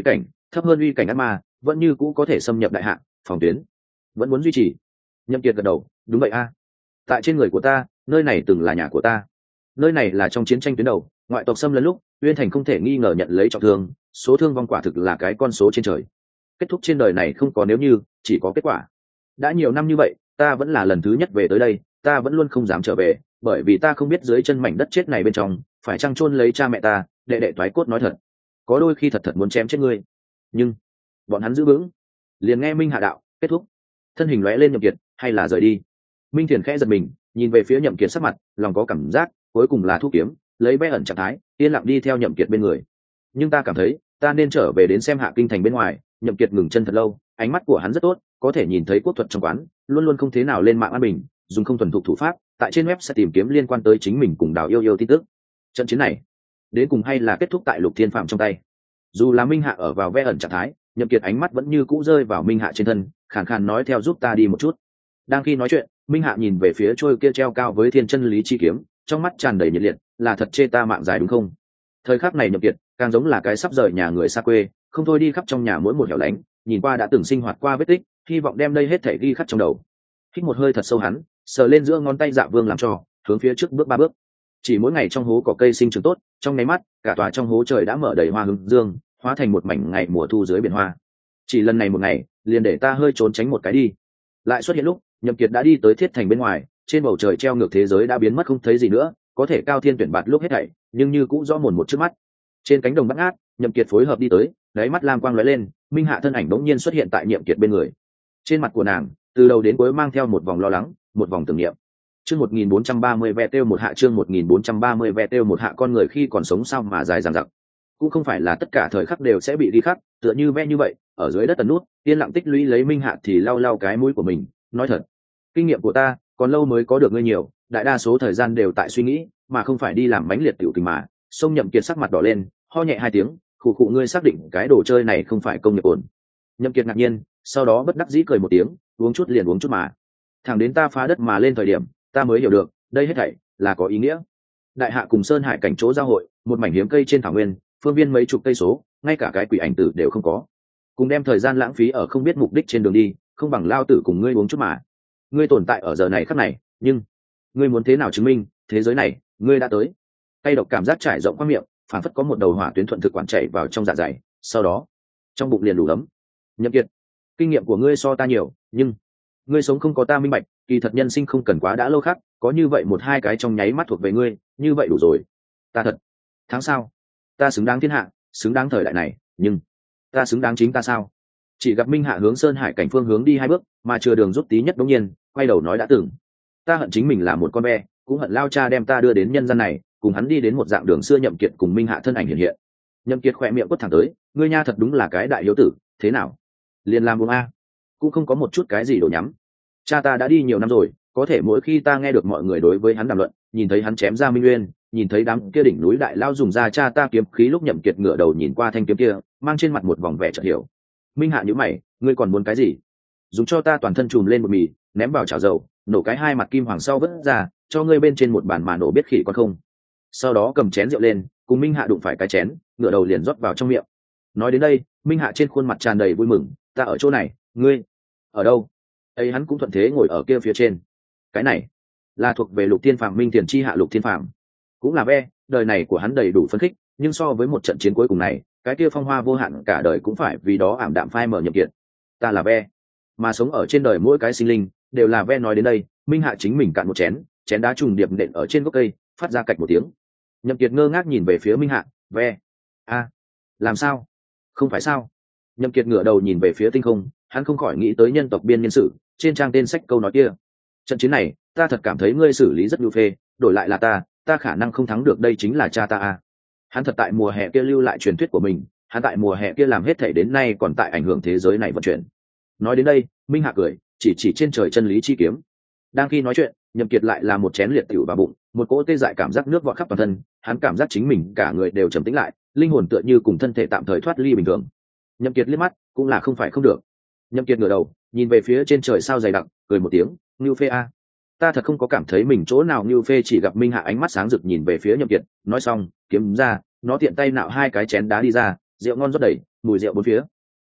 thấp hơn uy cảnh ác ma vẫn như cũ có thể xâm nhập đại hạ phòng tuyến vẫn muốn duy trì. Nhậm Kiệt gật đầu, đúng vậy a, tại trên người của ta, nơi này từng là nhà của ta, nơi này là trong chiến tranh tuyến đầu, ngoại tộc xâm lấn lúc Uyên Thành không thể nghi ngờ nhận lấy trọng thương, số thương vong quả thực là cái con số trên trời. Kết thúc trên đời này không có nếu như, chỉ có kết quả. Đã nhiều năm như vậy, ta vẫn là lần thứ nhất về tới đây, ta vẫn luôn không dám trở về, bởi vì ta không biết dưới chân mảnh đất chết này bên trong phải chăng chôn lấy cha mẹ ta. Đệ đệ toái cốt nói thật, có đôi khi thật thật muốn chém chết ngươi, nhưng bọn hắn giữ vững. Liền nghe Minh Hạ đạo kết thúc, thân hình lóe lên Nhậm Kiệt, hay là rời đi. Minh Thiền khẽ giật mình, nhìn về phía Nhậm Kiệt sắc mặt, lòng có cảm giác, cuối cùng là thu kiếm, lấy bé ẩn trạng thái, yên lặng đi theo Nhậm Kiệt bên người. Nhưng ta cảm thấy, ta nên trở về đến xem Hạ Kinh thành bên ngoài. Nhậm Kiệt ngừng chân thật lâu, ánh mắt của hắn rất tốt, có thể nhìn thấy quốc thuật trong quán, luôn luôn không thế nào lên mạng an bình, dùng không thuần thục thủ pháp, tại trên web sẽ tìm kiếm liên quan tới chính mình cùng Đào Yêu Yêu tin tức. Trận chiến này, đến cùng hay là kết thúc tại Lục Thiên Phạm trong tay. Dù là Minh Hạ ở vào ve ẩn trạng thái, Nhậm Kiệt ánh mắt vẫn như cũ rơi vào Minh Hạ trên thân, khàn khàn nói theo giúp ta đi một chút. Đang khi nói chuyện, Minh Hạ nhìn về phía trôi kia treo cao với thiên chân lý chi kiếm, trong mắt tràn đầy nhiệt liệt, là thật chê ta mạng dài đúng không? Thời khắc này Nhậm Kiệt càng giống là cái sắp rời nhà người xa quê, không thôi đi khắp trong nhà mỗi một hẻo lánh, nhìn qua đã từng sinh hoạt qua vết tích, hy vọng đem đây hết thảy ghi khắc trong đầu. Hít một hơi thật sâu hắn, sờ lên giữa ngón tay Dạ Vương làm cho, hướng phía trước bước ba bước. Chỉ mỗi ngày trong hố cỏ cây sinh trưởng tốt, trong nháy mắt, cả tòa trong hố trời đã mở đầy hoa hương dương, hóa thành một mảnh ngày mùa thu dưới biển hoa. Chỉ lần này một ngày, liền để ta hơi trốn tránh một cái đi. Lại xuất hiện lúc, Nhậm Kiệt đã đi tới Thiết Thành bên ngoài, trên bầu trời treo ngược thế giới đã biến mất không thấy gì nữa, có thể cao thiên tuyển bạt lúc hết thảy, nhưng như cũng rõ mồn một trước mắt. Trên cánh đồng bát ngát, Nhậm Kiệt phối hợp đi tới, đáy mắt lam quang lóe lên, Minh Hạ thân ảnh bỗng nhiên xuất hiện tại Nhậm Kiệt bên người. Trên mặt của nàng, từ đầu đến cuối mang theo một vòng lo lắng, một vòng tưởng niệm. Chương một nghìn bốn trăm ba mươi ve tiêu một hạ, chương một nghìn bốn trăm ba mươi ve tiêu một hạ. Con người khi còn sống sao mà dài dằng dặc, cũng không phải là tất cả thời khắc đều sẽ bị đi khắc, tựa như ve như vậy, ở dưới đất tần nút, yên lặng tích lũy lấy. Minh Hạ thì lau lau cái mũi của mình, nói thật, kinh nghiệm của ta còn lâu mới có được ngươi nhiều, đại đa số thời gian đều tại suy nghĩ, mà không phải đi làm mãnh liệt tiểu tình mà. Sông Nhậm Kiệt sắc mặt đỏ lên, ho nhẹ hai tiếng, khụ khụ, ngươi xác định cái đồ chơi này không phải công nghiệp ổn? Nhậm Kiệt ngạc nhiên, sau đó bất đắc dĩ cười một tiếng, uống chút liền uống chút mà. Thẳng đến ta phá đất mà lên thời điểm, ta mới hiểu được, đây hết thảy là có ý nghĩa. Đại hạ cùng Sơn Hải cảnh chỗ giao hội, một mảnh hiếm cây trên thảo nguyên, phương viên mấy chục cây số, ngay cả cái quỷ ảnh tử đều không có. Cùng đem thời gian lãng phí ở không biết mục đích trên đường đi, không bằng lao tử cùng ngươi uống chút mà. Ngươi tồn tại ở giờ này khắc này, nhưng ngươi muốn thế nào chứng minh thế giới này ngươi đã tới? Tay độc cảm giác trải rộng qua miệng, phản phất có một đầu hỏa tuyến thuận thực quản chảy vào trong dạ dày, sau đó trong bụng liền đủ lắm. Nhậm Kiệt, kinh nghiệm của ngươi so ta nhiều, nhưng ngươi sống không có ta minh bạch, kỳ thật nhân sinh không cần quá đã lâu khác, có như vậy một hai cái trong nháy mắt thuộc về ngươi, như vậy đủ rồi. Ta thật tháng sao? Ta xứng đáng thiên hạ, xứng đáng thời đại này, nhưng ta xứng đáng chính ta sao? Chỉ gặp Minh Hạ hướng Sơn Hải cảnh phương hướng đi hai bước, mà chưa đường rút tí nhất đống nhiên quay đầu nói đã từng, ta hận chính mình là một con be, cũng hận lao cha đem ta đưa đến nhân gian này, cùng hắn đi đến một dạng đường xưa. Nhậm Kiệt cùng Minh Hạ thân ảnh hiện hiện. Nhậm Kiệt khỏe miệng quất thẳng tới, ngươi nha thật đúng là cái đại hiếu tử, thế nào liền làm uống a, cũng không có một chút cái gì đổ nhắm. Cha ta đã đi nhiều năm rồi, có thể mỗi khi ta nghe được mọi người đối với hắn đàm luận, nhìn thấy hắn chém ra Minh Nguyên, nhìn thấy đám kia đỉnh núi đại lao dùng ra cha ta kiếm khí lúc, Nhậm Kiệt ngửa đầu nhìn qua thanh kiếm kia, mang trên mặt một vòng vẻ chợt hiểu. Minh Hạ nhíu mày, ngươi còn muốn cái gì? Dùng cho ta toàn thân trùm lên một mì, ném vào chảo dầu, nổ cái hai mặt kim hoàng sau vứt ra, cho ngươi bên trên một bàn mà nổ biết khỉ con không. Sau đó cầm chén rượu lên, cùng Minh Hạ đụng phải cái chén, ngửa đầu liền rót vào trong miệng. Nói đến đây, Minh Hạ trên khuôn mặt tràn đầy vui mừng, ta ở chỗ này, ngươi ở đâu? Ấy hắn cũng thuận thế ngồi ở kia phía trên. Cái này là thuộc về Lục Thiên Phàm, Minh Tiền chi hạ Lục Thiên Phàm, cũng là ve, đời này của hắn đầy đủ phấn khích, nhưng so với một trận chiến cuối cùng này, cái kia phong hoa vô hạn cả đời cũng phải vì đó ảm đạm phai mờ. Nhậm Kiệt, ta là ve, mà sống ở trên đời mỗi cái sinh linh đều là ve. Nói đến đây, Minh Hạ chính mình cạn một chén, chén đá trùng điệp nện ở trên gốc cây, phát ra cạch một tiếng. Nhậm Kiệt ngơ ngác nhìn về phía Minh Hạ, ve, a, làm sao? Không phải sao? Nhậm Kiệt ngửa đầu nhìn về phía tinh không, hắn không khỏi nghĩ tới nhân tộc biên niên sử trên trang tên sách câu nói kia. Trận chiến này, ta thật cảm thấy ngươi xử lý rất nhu phê, đổi lại là ta, ta khả năng không thắng được. Đây chính là cha ta a. Hắn thật tại mùa hè kia lưu lại truyền thuyết của mình, hắn tại mùa hè kia làm hết thảy đến nay còn tại ảnh hưởng thế giới này vận chuyển. Nói đến đây, Minh Hạ cười, chỉ chỉ trên trời chân lý chi kiếm. Đang khi nói chuyện, Nhậm Kiệt lại là một chén liệt tiểu vào bụng, một cỗ tê dại cảm giác nước vọt khắp toàn thân, hắn cảm giác chính mình cả người đều trầm tĩnh lại, linh hồn tựa như cùng thân thể tạm thời thoát ly bình thường. Nhậm Kiệt liếc mắt, cũng là không phải không được. Nhậm Kiệt ngửa đầu, nhìn về phía trên trời sao dày đặc, cười một tiếng, Nưu Phê a, ta thật không có cảm thấy mình chỗ nào Nưu Phê. Chỉ gặp Minh Hạ ánh mắt sáng rực nhìn về phía Nhậm Kiệt, nói xong, kiếm ra, nó tiện tay nạo hai cái chén đá đi ra, rượu ngon rót đầy, mùi rượu bốn phía,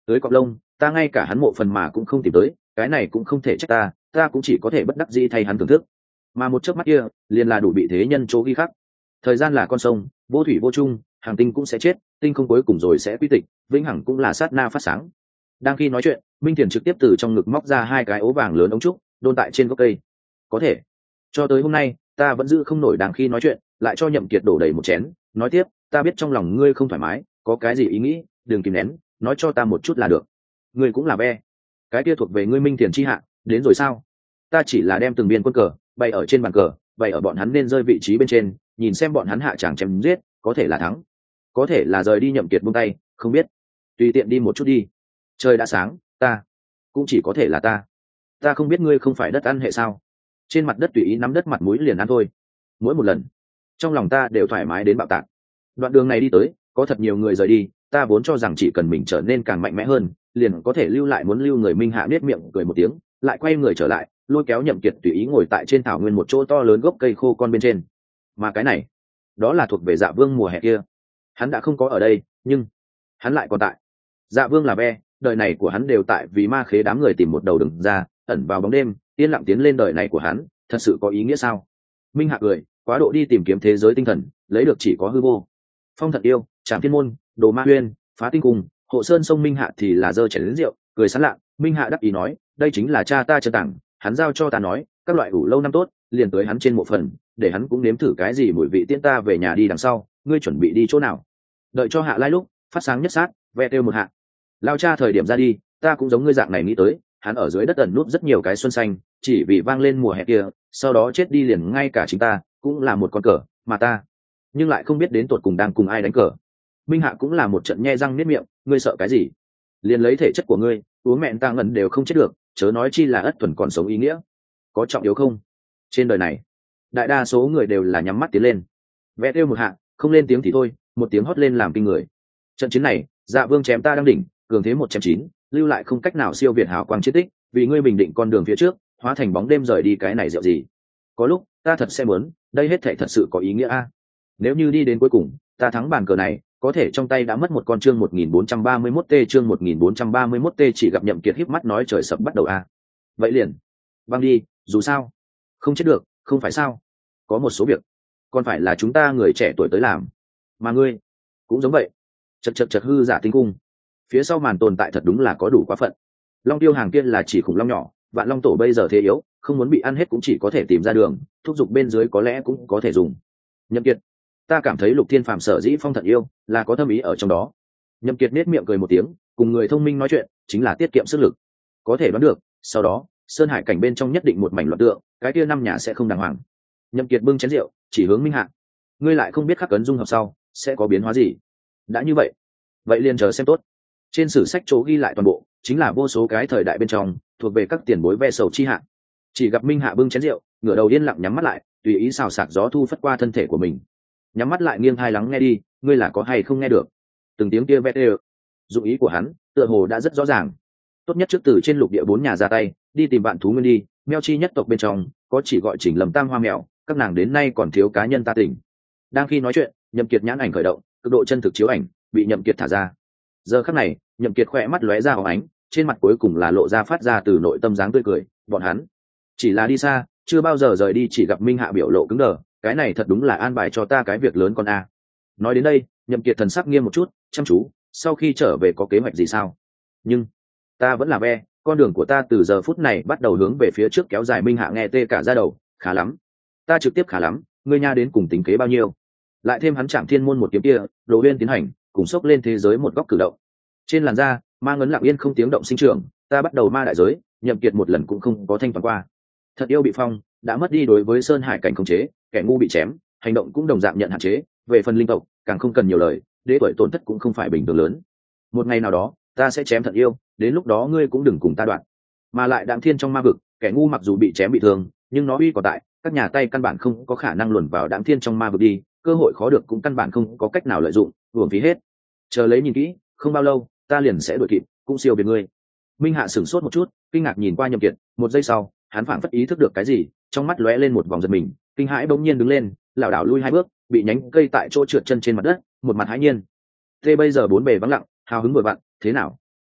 Tới cọp lông, ta ngay cả hắn mộ phần mà cũng không tìm tới, cái này cũng không thể trách ta, ta cũng chỉ có thể bất đắc dĩ thay hắn thưởng thức. Mà một chớp mắt kia, liền là đủ bị thế nhân chỗ ghi khắc. Thời gian là con sông, vô thủy vô chung, hàng tinh cũng sẽ chết, tinh không cuối cùng rồi sẽ quy tịch, vĩnh hằng cũng là sát na phát sáng. Đang khi nói chuyện, Minh Thiền trực tiếp từ trong ngực móc ra hai cái ố vàng lớn ống trúc, đôn tại trên gốc cây. Có thể, cho tới hôm nay, ta vẫn giữ không nổi. Đang khi nói chuyện, lại cho Nhậm Kiệt đổ đầy một chén, nói tiếp, ta biết trong lòng ngươi không thoải mái, có cái gì ý nghĩ, đừng kìm nén, nói cho ta một chút là được. Ngươi cũng là ve, cái kia thuộc về ngươi Minh Thiền chi hạ, đến rồi sao? Ta chỉ là đem từng viên quân cờ bày ở trên bàn cờ, bày ở bọn hắn nên rơi vị trí bên trên, nhìn xem bọn hắn hạ tràng chém giết, có thể là thắng, có thể là rời đi. Nhậm Kiệt buông tay, không biết, tùy tiện đi một chút đi. Trời đã sáng, ta cũng chỉ có thể là ta. Ta không biết ngươi không phải đất ăn hệ sao? Trên mặt đất tùy ý nắm đất mặt mũi liền ăn thôi. Mỗi một lần, trong lòng ta đều thoải mái đến bạo tạc. Đoạn đường này đi tới, có thật nhiều người rời đi, ta vốn cho rằng chỉ cần mình trở nên càng mạnh mẽ hơn, liền có thể lưu lại muốn lưu người. Minh Hạ biết miệng cười một tiếng, lại quay người trở lại, lôi kéo Nhậm Kiệt tùy ý ngồi tại trên thảo nguyên một chỗ to lớn gốc cây khô con bên trên. Mà cái này, đó là thuộc về Dạ Vương mùa hè kia. Hắn đã không có ở đây, nhưng hắn lại còn tại. Dạ Vương là ve, đời này của hắn đều tại vì ma khế đám người tìm một đầu đường ra, ẩn vào bóng đêm, yên lặng tiến lên. Đời này của hắn thật sự có ý nghĩa sao? Minh Hạ cười, quá độ đi tìm kiếm thế giới tinh thần, lấy được chỉ có hư vô. Phong Thận Yêu, Trảm Thiên Môn, Đồ Ma Huyên, Phá Tinh Cung, Hộ Sơn Sông. Minh Hạ thì là giơ chén lớn rượu, cười sảng lạ. Minh Hạ đắc ý nói, đây chính là cha ta chân tặng, hắn giao cho ta nói, các loại ủ lâu năm tốt, liền tới hắn trên mộ phần, để hắn cũng nếm thử cái gì mùi vị. Tiễn ta về nhà đi. Đằng sau, ngươi chuẩn bị đi chỗ nào? Đợi cho hạ lai lúc, phát sáng nhất sát, ve kêu một hạ. Lao cha thời điểm ra đi, ta cũng giống ngươi dạng này nghĩ tới, hắn ở dưới đất ẩn núp rất nhiều cái xuân xanh, chỉ vì vang lên mùa hè kia, sau đó chết đi liền. Ngay cả chính ta cũng là một con cờ, mà ta nhưng lại không biết đến tột cùng đang cùng ai đánh cờ. Minh Hạ cũng là một trận nhe răng niết miệng, ngươi sợ cái gì? Liền lấy thể chất của ngươi, uống mẹn ta ngẩn đều không chết được, chớ nói chi là ất thuần còn sống. Ý nghĩa có trọng yếu không? Trên đời này, đại đa số người đều là nhắm mắt tiến lên. Vẽ kêu một hạ, không lên tiếng thì thôi, một tiếng hót lên làm kinh người. Trận chiến này, Dạ Vương chém ta đang đỉnh, cường thế một chém chín, lưu lại không cách nào siêu việt hào quang chiến tích, vì ngươi bình định con đường phía trước, hóa thành bóng đêm rời đi. Cái này rượu gì? Có lúc ta thật sẽ muốn, đây hết thảy thật sự có ý nghĩa a. Nếu như đi đến cuối cùng, ta thắng bàn cờ này, có thể trong tay đã mất một con. Chương một nghìn bốn trăm ba mươi mốt t chương một nghìn bốn trăm ba mươi mốt t chỉ gặp Nhậm Kiệt híp mắt nói, trời sập bắt đầu a. Vậy liền băng đi, dù sao không chết được, không phải sao? Có một số việc còn phải là chúng ta người trẻ tuổi tới làm, mà ngươi cũng giống vậy. Chật chật chật, hư giả tinh cung phía sau màn tồn tại thật đúng là có đủ quá phận. Long tiêu hàng kia là chỉ khủng long nhỏ, vạn long tổ bây giờ thế yếu, không muốn bị ăn hết cũng chỉ có thể tìm ra đường, thúc giục bên dưới có lẽ cũng có thể dùng. Nhậm Kiệt, ta cảm thấy Lục Thiên Phàm sở dĩ Phong Thận Yêu là có thâm ý ở trong đó. Nhậm Kiệt nét miệng cười một tiếng, cùng người thông minh nói chuyện chính là tiết kiệm sức lực. Có thể đoán được, sau đó sơn hải cảnh bên trong nhất định một mảnh loạn tượng, cái kia năm nhà sẽ không đàng hoàng. Nhậm Kiệt bưng chén rượu, chỉ hướng Minh Hạ, ngươi lại không biết khắc ấn dung hợp sau sẽ có biến hóa gì. Đã như vậy, vậy liền chờ xem tốt. Trên sử sách chỗ ghi lại toàn bộ chính là vô số cái thời đại bên trong thuộc về các tiền bối ve sầu chi hạ. Chỉ gặp Minh Hạ bưng chén rượu, ngửa đầu yên lặng nhắm mắt lại, tùy ý xào xạc gió thu phất qua thân thể của mình. Nhắm mắt lại, nghiêng tai lắng nghe đi, ngươi là có hay không nghe được từng tiếng kia ve tê. Dụng ý của hắn tựa hồ đã rất rõ ràng. Tốt nhất trước từ trên lục địa bốn nhà ra tay, đi tìm bạn thú nguyên đi. Mèo chi nhất tộc bên trong có chỉ gọi Chỉnh Lầm Tam Hoa mèo, các nàng đến nay còn thiếu cá nhân ta tỉnh. Đang khi nói chuyện, Nhậm Kiệt nhãn ảnh khởi động, cực độ chân thực chiếu ảnh bị Nhậm Kiệt thả ra. Giờ khắc này, Nhậm Kiệt khỏe mắt lóe ra óng ánh, trên mặt cuối cùng là lộ ra phát ra từ nội tâm dáng tươi cười. Bọn hắn chỉ là đi xa, chưa bao giờ rời đi. Chỉ gặp Minh Hạ biểu lộ cứng đờ, cái này thật đúng là an bài cho ta cái việc lớn con a. Nói đến đây, Nhậm Kiệt thần sắc nghiêm một chút, chăm chú, sau khi trở về có kế hoạch gì sao? Nhưng ta vẫn là ve, con đường của ta từ giờ phút này bắt đầu hướng về phía trước kéo dài. Minh Hạ nghe tê cả da đầu, khá lắm, ta trực tiếp khá lắm, ngươi nha đến cùng tính kế bao nhiêu? Lại thêm hắn Trảm Thiên Môn một kiếm kia, Đồ Uyên tiến hành, cùng sốc lên thế giới một góc cử động. Trên làn da, ma ngấn lặng yên không tiếng động sinh trưởng, ta bắt đầu ma đại giới, Nhậm Kiệt một lần cũng không có thanh toán qua. Thật yêu bị phong, đã mất đi đối với sơn hải cảnh khống chế, kẻ ngu bị chém, hành động cũng đồng dạng nhận hạn chế. Về phần linh tộc, càng không cần nhiều lời, đế tuổi tổn thất cũng không phải bình thường lớn. Một ngày nào đó, ta sẽ chém Thận Yêu, đến lúc đó ngươi cũng đừng cùng ta đoạn. Mà lại Đạm Thiên trong ma vực, kẻ ngu mặc dù bị chém bị thương, nhưng nó uy còn tại, các nhà tay căn bản không có khả năng luồn vào Đạm Thiên trong ma vực đi, cơ hội khó được cũng căn bản không có cách nào lợi dụng, uổng phí hết. Chờ lấy nhìn kỹ, không bao lâu, ta liền sẽ đuổi kịp, cũng siêu biệt ngươi. Minh Hạ sửng sốt một chút, kinh ngạc nhìn qua Nhậm Kiệt, một giây sau, hắn phảng phất ý thức được cái gì, trong mắt lóe lên một vòng giật mình, kinh hãi bỗng nhiên đứng lên, lảo đảo lui hai bước, bị nhánh cây tại chỗ trượt chân trên mặt đất, một mặt hãi nhiên. Thế bây giờ bốn bề vắng lặng, hào hứng bội bạn, thế nào?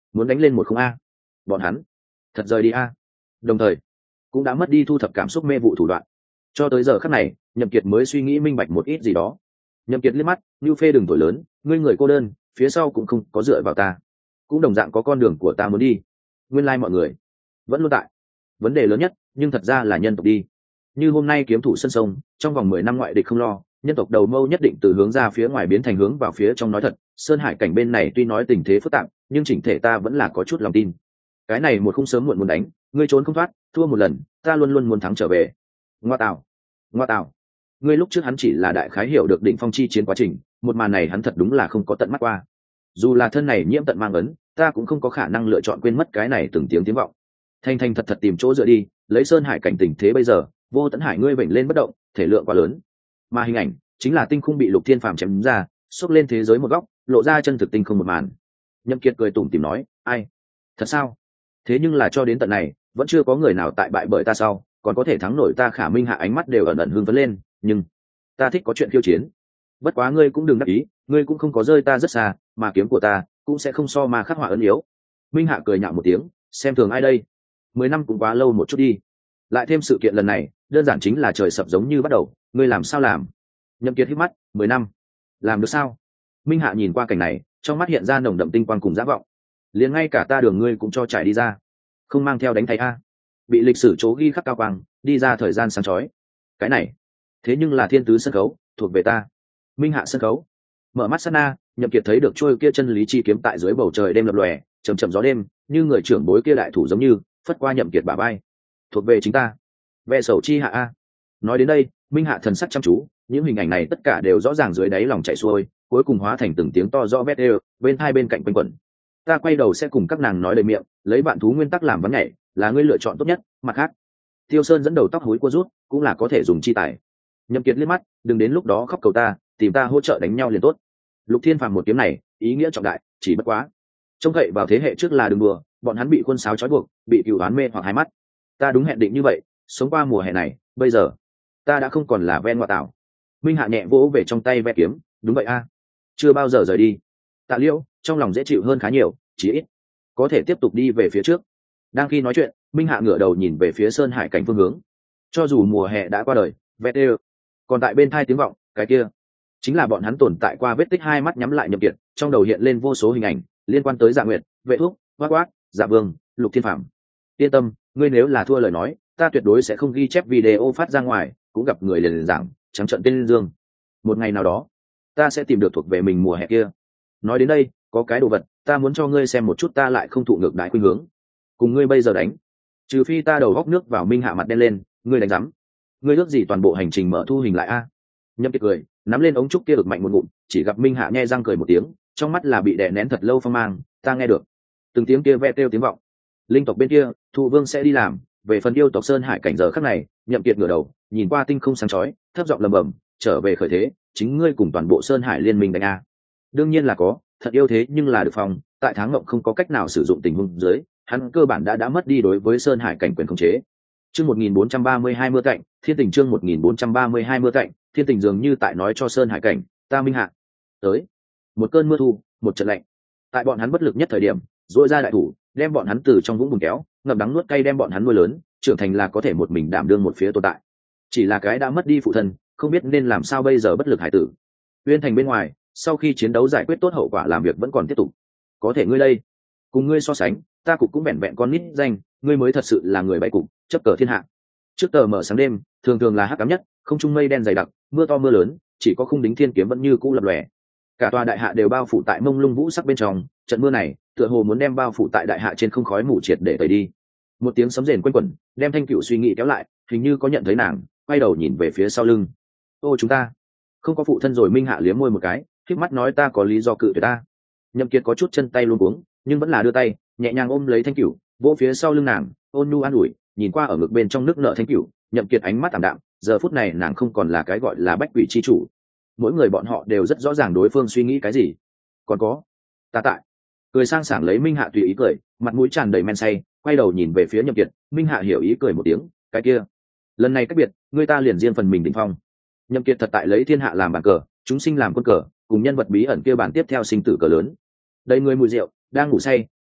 muốn đánh lên một không a. Bọn hắn thật rời đi a. Đồng thời cũng đã mất đi thu thập cảm xúc mê vụ thủ đoạn. Cho tới giờ khắc này, Nhậm Kiệt mới suy nghĩ minh bạch một ít gì đó. Nhậm Kiệt liếc mắt, Nưu Phê đừng tuổi lớn, ngươi người cô đơn, phía sau cũng không có dựa vào ta, cũng đồng dạng có con đường của ta muốn đi. Nguyên lai like mọi người vẫn luôn tại. Vấn đề lớn nhất, nhưng thật ra là nhân tộc đi. Như hôm nay kiếm thủ sân sông, trong vòng mười năm ngoại địch không lo, nhân tộc đầu mâu nhất định từ hướng ra phía ngoài biến thành hướng vào phía trong. Nói thật, Sơn Hải cảnh bên này tuy nói tình thế phức tạp, nhưng chỉnh thể ta vẫn là có chút lòng tin. Cái này một khung sớm muộn muốn đánh, ngươi trốn không thoát, thua một lần, ta luôn luôn muốn thắng trở về. Ngoa tạo, ngoa tạo. Ngươi lúc trước hắn chỉ là đại khái hiểu được định phong chi chiến quá trình, một màn này hắn thật đúng là không có tận mắt qua. Dù là thân này nhiễm tận mang ấn, ta cũng không có khả năng lựa chọn quên mất cái này từng tiếng tiếng vọng. Thanh thanh thật thật tìm chỗ dựa đi, lấy Sơn Hải cảnh tình thế bây giờ, Vô Tấn Hải ngươi vểnh lên bất động, thể lượng quá lớn. Mà hình ảnh chính là tinh khung bị Lục Thiên Phàm chém ra, xốc lên thế giới một góc, lộ ra chân thực tinh không một màn. Nhậm Kiệt cười tủm tỉm nói, ai? Thật sao? Thế nhưng là cho đến tận này, vẫn chưa có người nào tại bại bởi ta sau, còn có thể thắng nổi ta. Khả Minh Hạ ánh mắt đều ẩn ẩn hưng phấn lên, nhưng ta thích có chuyện khiêu chiến. Bất quá ngươi cũng đừng đắc ý, ngươi cũng không có rơi ta rất xa, mà kiếm của ta cũng sẽ không so mà khắc họa ấn yếu. Minh Hạ cười nhạo một tiếng, xem thường ai đây? Mười năm cũng quá lâu một chút đi. Lại thêm sự kiện lần này, đơn giản chính là trời sập giống như bắt đầu, ngươi làm sao làm? Nhậm Kiệt hít mắt, mười năm, làm được sao? Minh Hạ nhìn qua cảnh này, trong mắt hiện ra nồng đậm tinh quang cùng dã vọng. Liền ngay cả ta đường ngươi cũng cho trải đi ra, không mang theo đánh thay a. Bị lịch sử chố ghi khắc cao quang, đi ra thời gian sáng chói. Cái này, thế nhưng là thiên tứ sân khấu, thuộc về ta. Minh Hạ sân khấu. Mở mắt sát na, Nhậm Kiệt thấy được trôi kia chân lý chi kiếm tại dưới bầu trời đêm lập lòe, chầm chậm gió đêm, như người trưởng bối kia đại thủ giống như phất qua Nhậm Kiệt bả vai. Thuộc về chính ta. Vẽ sầu chi hạ a. Nói đến đây, Minh Hạ thần sắc chăm chú, những hình ảnh này tất cả đều rõ ràng dưới đáy lòng chảy xuôi, cuối cùng hóa thành từng tiếng to rõ vét đều, bên hai bên cạnh quanh quẩn. Ta quay đầu sẽ cùng các nàng nói đầy miệng, lấy bạn thú nguyên tắc làm vấn nhảy, là ngươi lựa chọn tốt nhất. Mặt khác, Tiêu Sơn dẫn đầu tóc hối cua rút, cũng là có thể dùng chi tài. Nhậm Kiệt liếc mắt, đừng đến lúc đó khóc cầu ta, tìm ta hỗ trợ đánh nhau liền tốt. Lục Thiên Phàm một kiếm này, ý nghĩa trọng đại, chỉ bất quá trông cậy vào thế hệ trước là đừng đùa, bọn hắn bị khuôn sáo trói buộc, bị cừu oán mê hoặc hai mắt. Ta đúng hẹn định như vậy, sống qua mùa hè này, bây giờ ta đã không còn là ven ngoại tảo. Minh Hạ nhẹ vỗ về trong tay ve kiếm, đúng vậy a, chưa bao giờ rời đi. Tạ Liễu trong lòng dễ chịu hơn khá nhiều, chỉ ít có thể tiếp tục đi về phía trước. Đang khi nói chuyện, Minh Hạ ngửa đầu nhìn về phía Sơn Hải cảnh phương hướng. Cho dù mùa hè đã qua đời, vét đều còn tại bên thai tiếng vọng, cái kia chính là bọn hắn tồn tại qua vết tích. Hai mắt nhắm lại Nhậm Kiệt, trong đầu hiện lên vô số hình ảnh liên quan tới Dạ Nguyệt, Vệ Thúc, Hoắc Hoắc, Dạ Vương, Lục Thiên Phàm. Yên tâm, ngươi nếu là thua lời nói, ta tuyệt đối sẽ không ghi chép video phát ra ngoài, cũng gặp người liền giảng trắng trận tên dương. Một ngày nào đó, ta sẽ tìm được thuộc về mình mùa hè kia. Nói đến đây, có cái đồ vật ta muốn cho ngươi xem một chút, ta lại không thụ ngược đại khuynh hướng. Cùng ngươi bây giờ đánh, trừ phi ta đầu góc nước vào. Minh Hạ mặt đen lên, ngươi đánh rắm? Ngươi ước gì toàn bộ hành trình mở thu hình lại a? Nhậm Kiệt cười, nắm lên ống trúc kia ực mạnh một ngụm, chỉ gặp Minh Hạ nhe răng cười một tiếng, trong mắt là bị đè nén thật lâu phong mang. Ta nghe được từng tiếng kia ve kêu tiếng vọng. Linh tộc bên kia, Thụ Vương sẽ đi làm, về phần yêu tộc Sơn Hải cảnh giờ khắc này, Nhậm Kiệt ngửa đầu, nhìn qua tinh không sáng chói, thấp giọng lẩm bẩm, trở về khởi thế, chính ngươi cùng toàn bộ Sơn Hải liên minh đánh a. Đương nhiên là có, thật yêu thế nhưng là được phòng, tại Tháng Ngộng không có cách nào sử dụng tình huống dưới, hắn cơ bản đã đã mất đi đối với Sơn Hải cảnh quyền khống chế. Chương một nghìn bốn trăm ba mươi hai mưa cạnh, Thiên Tình chương một nghìn bốn trăm ba mươi hai mưa cạnh, Thiên Tình dường như tại nói cho Sơn Hải cảnh, ta Minh Hạ tới. Một cơn mưa thu, một trận lạnh. Tại bọn hắn bất lực nhất thời điểm, duỗi ra đại thủ, đem bọn hắn từ trong vũng bùn kéo, ngậm đắng nuốt cay đem bọn hắn nuôi lớn, trưởng thành là có thể một mình đảm đương một phía tồn tại. Chỉ là cái đã mất đi phụ thân, không biết nên làm sao bây giờ bất lực hải tử. Uyên Thành bên ngoài, sau khi chiến đấu giải quyết tốt hậu quả làm việc vẫn còn tiếp tục. Có thể ngươi đây, cùng ngươi so sánh, ta cục cũng vẹn vẹn con nít danh, ngươi mới thật sự là người bày cục, chấp cờ thiên hạ. Trước tờ mở sáng đêm, thường thường là hắc ám nhất, không trung mây đen dày đặc, mưa to mưa lớn, chỉ có khung đính thiên kiếm vẫn như cũ lập lòe. Cả tòa đại hạ đều bao phủ tại mông lung vũ sắc bên trong, trận mưa này tựa hồ muốn đem bao phủ tại đại hạ trên không khói mù triệt để tẩy đi. Một tiếng sấm rền quanh quẩn, đem Thanh Cửu suy nghĩ kéo lại, hình như có nhận thấy nàng, quay đầu nhìn về phía sau lưng. Ô chúng ta không có phụ thân rồi. Minh Hạ liếm môi một cái, khép mắt nói, ta có lý do cự tuyệt ta. Nhậm Kiệt có chút chân tay luống cuống, nhưng vẫn là đưa tay nhẹ nhàng ôm lấy Thanh Cửu, vỗ phía sau lưng nàng, ôn nhu an ủi, nhìn qua ở ngực bên trong nước nợ Thanh Cửu. Nhậm Kiệt ánh mắt tạm đạm, giờ phút này nàng không còn là cái gọi là bách quỷ chi chủ, mỗi người bọn họ đều rất rõ ràng đối phương suy nghĩ cái gì. Còn có ta tại. Cười sang sảng lấy Minh Hạ tùy ý cười, mặt mũi tràn đầy men say, quay đầu nhìn về phía Nhậm Kiệt. Minh Hạ hiểu ý cười một tiếng, cái kia lần này cách biệt, người ta liền riêng phần mình đỉnh phong. Nhậm Kiệt thật tại lấy thiên hạ làm bàn cờ, chúng sinh làm quân cờ, cùng nhân vật bí ẩn kia bàn tiếp theo sinh tử cờ lớn. Đầy người mùi rượu, đang ngủ say,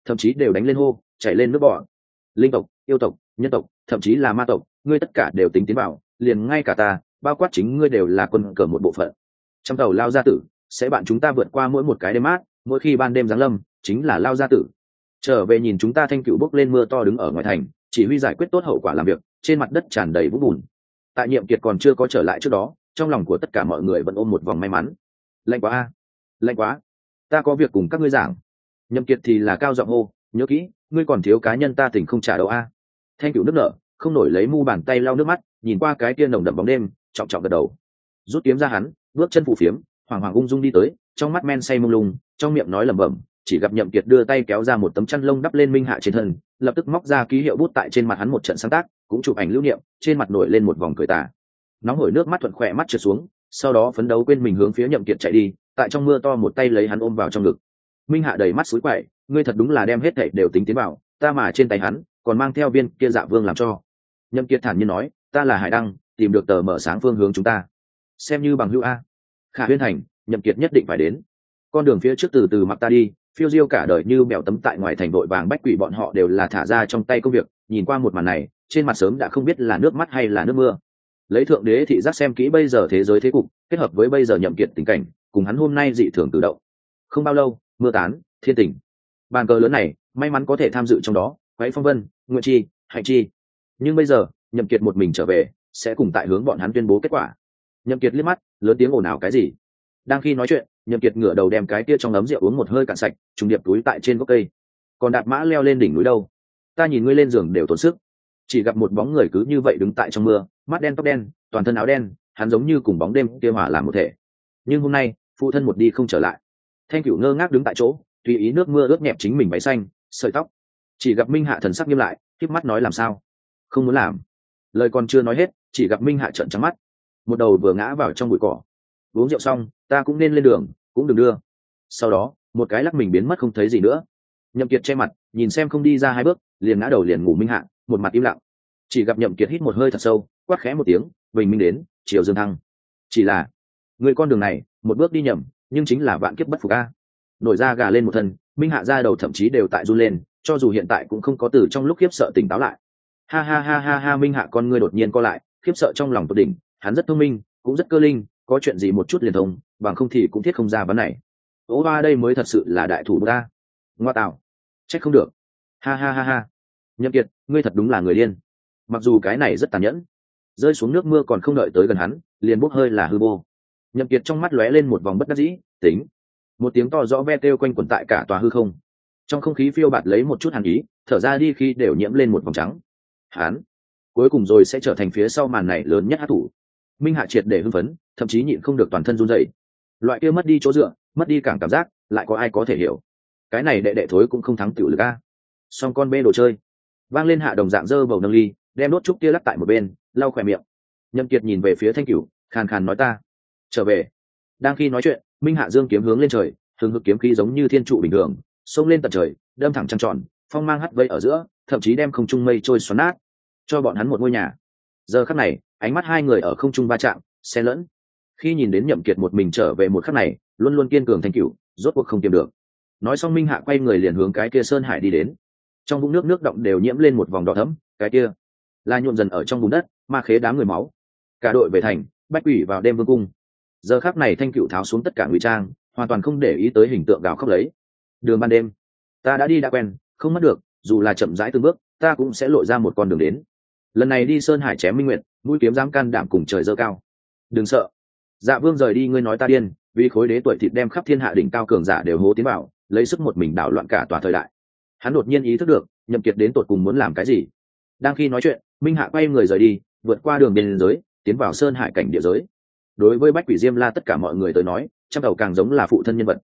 thậm chí đều đánh lên hô chảy lên nước bọt. Linh tộc, yêu tộc, nhân tộc, thậm chí là ma tộc, ngươi tất cả đều tính tiến vào, liền ngay cả ta, bao quát chính ngươi đều là quân cờ một bộ phận. Trong tàu lao gia tử sẽ bạn chúng ta vượt qua mỗi một cái đêm mát, mỗi khi ban đêm giáng lâm chính là lao gia tử trở về nhìn chúng ta thanh cựu bốc lên mưa to đứng ở ngoài thành chỉ huy giải quyết tốt hậu quả làm việc, trên mặt đất tràn đầy vũng bùn. Tại Nhiệm Kiệt còn chưa có trở lại trước đó, trong lòng của tất cả mọi người vẫn ôm một vòng may mắn. Lạnh quá a, lạnh quá, ta có việc cùng các ngươi giảng. Nhậm Kiệt thì là cao giọng hô, nhớ kỹ, ngươi còn thiếu cá nhân ta tỉnh không trả đâu a. Thanh cựu nước nở, không nổi lấy mu bàn tay lau nước mắt, nhìn qua cái kia nồng đậm bóng đêm, trọng trọng gật đầu, rút kiếm ra hắn, bước chân phù phiếm, hoàng hoàng ung dung đi tới, trong mắt men say mông lung, trong miệng nói lẩm bẩm, chỉ gặp Nhậm Kiệt đưa tay kéo ra một tấm chăn lông đắp lên Minh Hạ trên thân, lập tức móc ra ký hiệu bút tại trên mặt hắn một trận sáng tác, cũng chụp ảnh lưu niệm, trên mặt nổi lên một vòng cười tà. Nóng hổi nước mắt thuận khỏe mắt trượt xuống, sau đó phấn đấu quên mình hướng phía Nhậm Kiệt chạy đi, tại trong mưa to một tay lấy hắn ôm vào trong ngực. Minh Hạ đầy mắt sủi quậy, ngươi thật đúng là đem hết thảy đều tính tiến vào, ta mà trên tay hắn còn mang theo viên kia Dạ Vương làm cho. Nhậm Kiệt thản nhiên nói, ta là Hải Đăng, tìm được tờ mở sáng phương hướng chúng ta, xem như bằng hữu a. Khả Huyên Thành, Nhậm Kiệt nhất định phải đến. Con đường phía trước từ từ mặc ta đi, phiêu diêu cả đời như bèo tấm tại ngoài thành đội vàng bách quỷ bọn họ đều là thả ra trong tay công việc, nhìn qua một màn này, trên mặt sớm đã không biết là nước mắt hay là nước mưa. Lấy thượng đế thị giác xem kỹ bây giờ thế giới thế cục, kết hợp với bây giờ Nhậm Kiệt tình cảnh, cùng hắn hôm nay dị thường tự động. Không bao lâu, mưa tán, thiên tỉnh. Bàn cờ lớn này, may mắn có thể tham dự trong đó, Quái Phong Vân, Nguyệt Chi, Hạnh Chi. Nhưng bây giờ, Nhậm Kiệt một mình trở về, sẽ cùng tại hướng bọn hắn tuyên bố kết quả. Nhậm Kiệt liếc mắt, lớn tiếng ồn ào cái gì? Đang khi nói chuyện, Nhậm Kiệt ngửa đầu đem cái kia trong ấm rượu uống một hơi cạn sạch, trùng điệp túi tại trên gốc cây. Còn đạp mã leo lên đỉnh núi đâu? Ta nhìn ngươi lên giường đều tốn sức. Chỉ gặp một bóng người cứ như vậy đứng tại trong mưa, mắt đen tóc đen, toàn thân áo đen, hắn giống như cùng bóng đêm kia hòa làm một thể. Nhưng hôm nay, phụ thân một đi không trở lại. Thanh Cửu ngơ ngác đứng tại chỗ, tùy ý nước mưa ướt nhẹp chính mình váy xanh, sợi tóc. Chỉ gặp Minh Hạ thần sắc nghiêm lại, khép mắt nói làm sao? Không muốn làm. Lời còn chưa nói hết, chỉ gặp Minh Hạ trợn trắng mắt, một đầu vừa ngã vào trong bụi cỏ. Uống rượu xong, ta cũng nên lên đường, cũng đừng đưa. Sau đó, một cái lắc mình biến mất không thấy gì nữa. Nhậm Kiệt che mặt, nhìn xem không đi ra hai bước, liền ngã đầu liền ngủ Minh Hạ, một mặt im lặng. Chỉ gặp Nhậm Kiệt hít một hơi thật sâu, quát khẽ một tiếng, bình minh đến, chiều dương thăng. Chỉ là, người con đường này, một bước đi nhầm, nhưng chính là vạn kiếp bất phục a. Nổi da gà lên một thân, Minh Hạ ra đầu thậm chí đều tại run lên, cho dù hiện tại cũng không có từ trong lúc khiếp sợ tỉnh táo lại. Ha ha ha ha ha, Minh Hạ con ngươi đột nhiên co lại, khiếp sợ trong lòng tột đỉnh, hắn rất thông minh, cũng rất cơ linh, có chuyện gì một chút liền thông, bằng không thì cũng thiết không ra vấn này. Ố ba đây mới thật sự là đại thủ ta. Ngoa tạo, trách không được. Ha ha ha ha. Nhậm Kiệt, ngươi thật đúng là người điên. Mặc dù cái này rất tàn nhẫn, rơi xuống nước mưa còn không đợi tới gần hắn, liền bốc hơi là hư vô. Nhậm Kiệt trong mắt lóe lên một vòng bất đắc dĩ, tính. Một tiếng to rõ ve kêu quanh quẩn tại cả tòa hư không. Trong không khí phiêu bạt lấy một chút hàn ý, thở ra đi khi đều nhiễm lên một vòng trắng. Hắn, cuối cùng rồi sẽ trở thành phía sau màn này lớn nhất hắc thủ. Minh Hạ triệt để hưng phấn, thậm chí nhịn không được toàn thân run rẩy. Loại kia mất đi chỗ dựa, mất đi cảm cảm giác, lại có ai có thể hiểu? Cái này đệ đệ thối cũng không thắng tiểu lực a. Song con bê đồ chơi. Vang lên Hạ đồng dạng dơ bầu nâng ly, đem đốt trúc kia lắc tại một bên, lau khỏe miệng. Nhậm Kiệt nhìn về phía Thanh Cửu, khàn khàn nói ta trở về. Đang khi nói chuyện, Minh Hạ dương kiếm hướng lên trời, thường hực kiếm khí giống như thiên trụ bình thường, xông lên tận trời, đâm thẳng trăng tròn, phong mang hắt vây ở giữa, thậm chí đem không trung mây trôi xoắn nát, cho bọn hắn một ngôi nhà. Giờ khắc này, ánh mắt hai người ở không trung va chạm, xen lẫn. Khi nhìn đến Nhậm Kiệt một mình trở về một khắc này, luôn luôn kiên cường Thanh Cửu, rốt cuộc không kiềm được. Nói xong Minh Hạ quay người liền hướng cái kia sơn hải đi đến. Trong vũng nước nước động đều nhiễm lên một vòng đỏ thẫm, cái kia là nhuộm dần ở trong bùn đất, ma khế đám người máu. Cả đội về thành, bách quỷ vào đêm vương cung. Giờ khắc này Thanh Cửu tháo xuống tất cả ngụy trang, hoàn toàn không để ý tới hình tượng gào khóc lấy. Đường ban đêm, ta đã đi đã quen, không mất được, dù là chậm rãi từng bước, ta cũng sẽ lộ ra một con đường đến. Lần này đi sơn hải chém minh nguyệt, mũi kiếm dám can đảm cùng trời dơ cao. Đừng sợ. Dạ Vương rời đi ngươi nói ta điên, vì khối đế tuổi thịt đem khắp thiên hạ đỉnh cao cường giả đều hố tiến vào, lấy sức một mình đảo loạn cả tòa thời đại. Hắn đột nhiên ý thức được, Nhậm Kiệt đến tột cùng muốn làm cái gì. Đang khi nói chuyện, Minh Hạ quay người rời đi, vượt qua đường biên giới, tiến vào sơn hải cảnh địa giới. Đối với bách quỷ diêm la tất cả mọi người tới nói, trăm đầu càng giống là phụ thân nhân vật.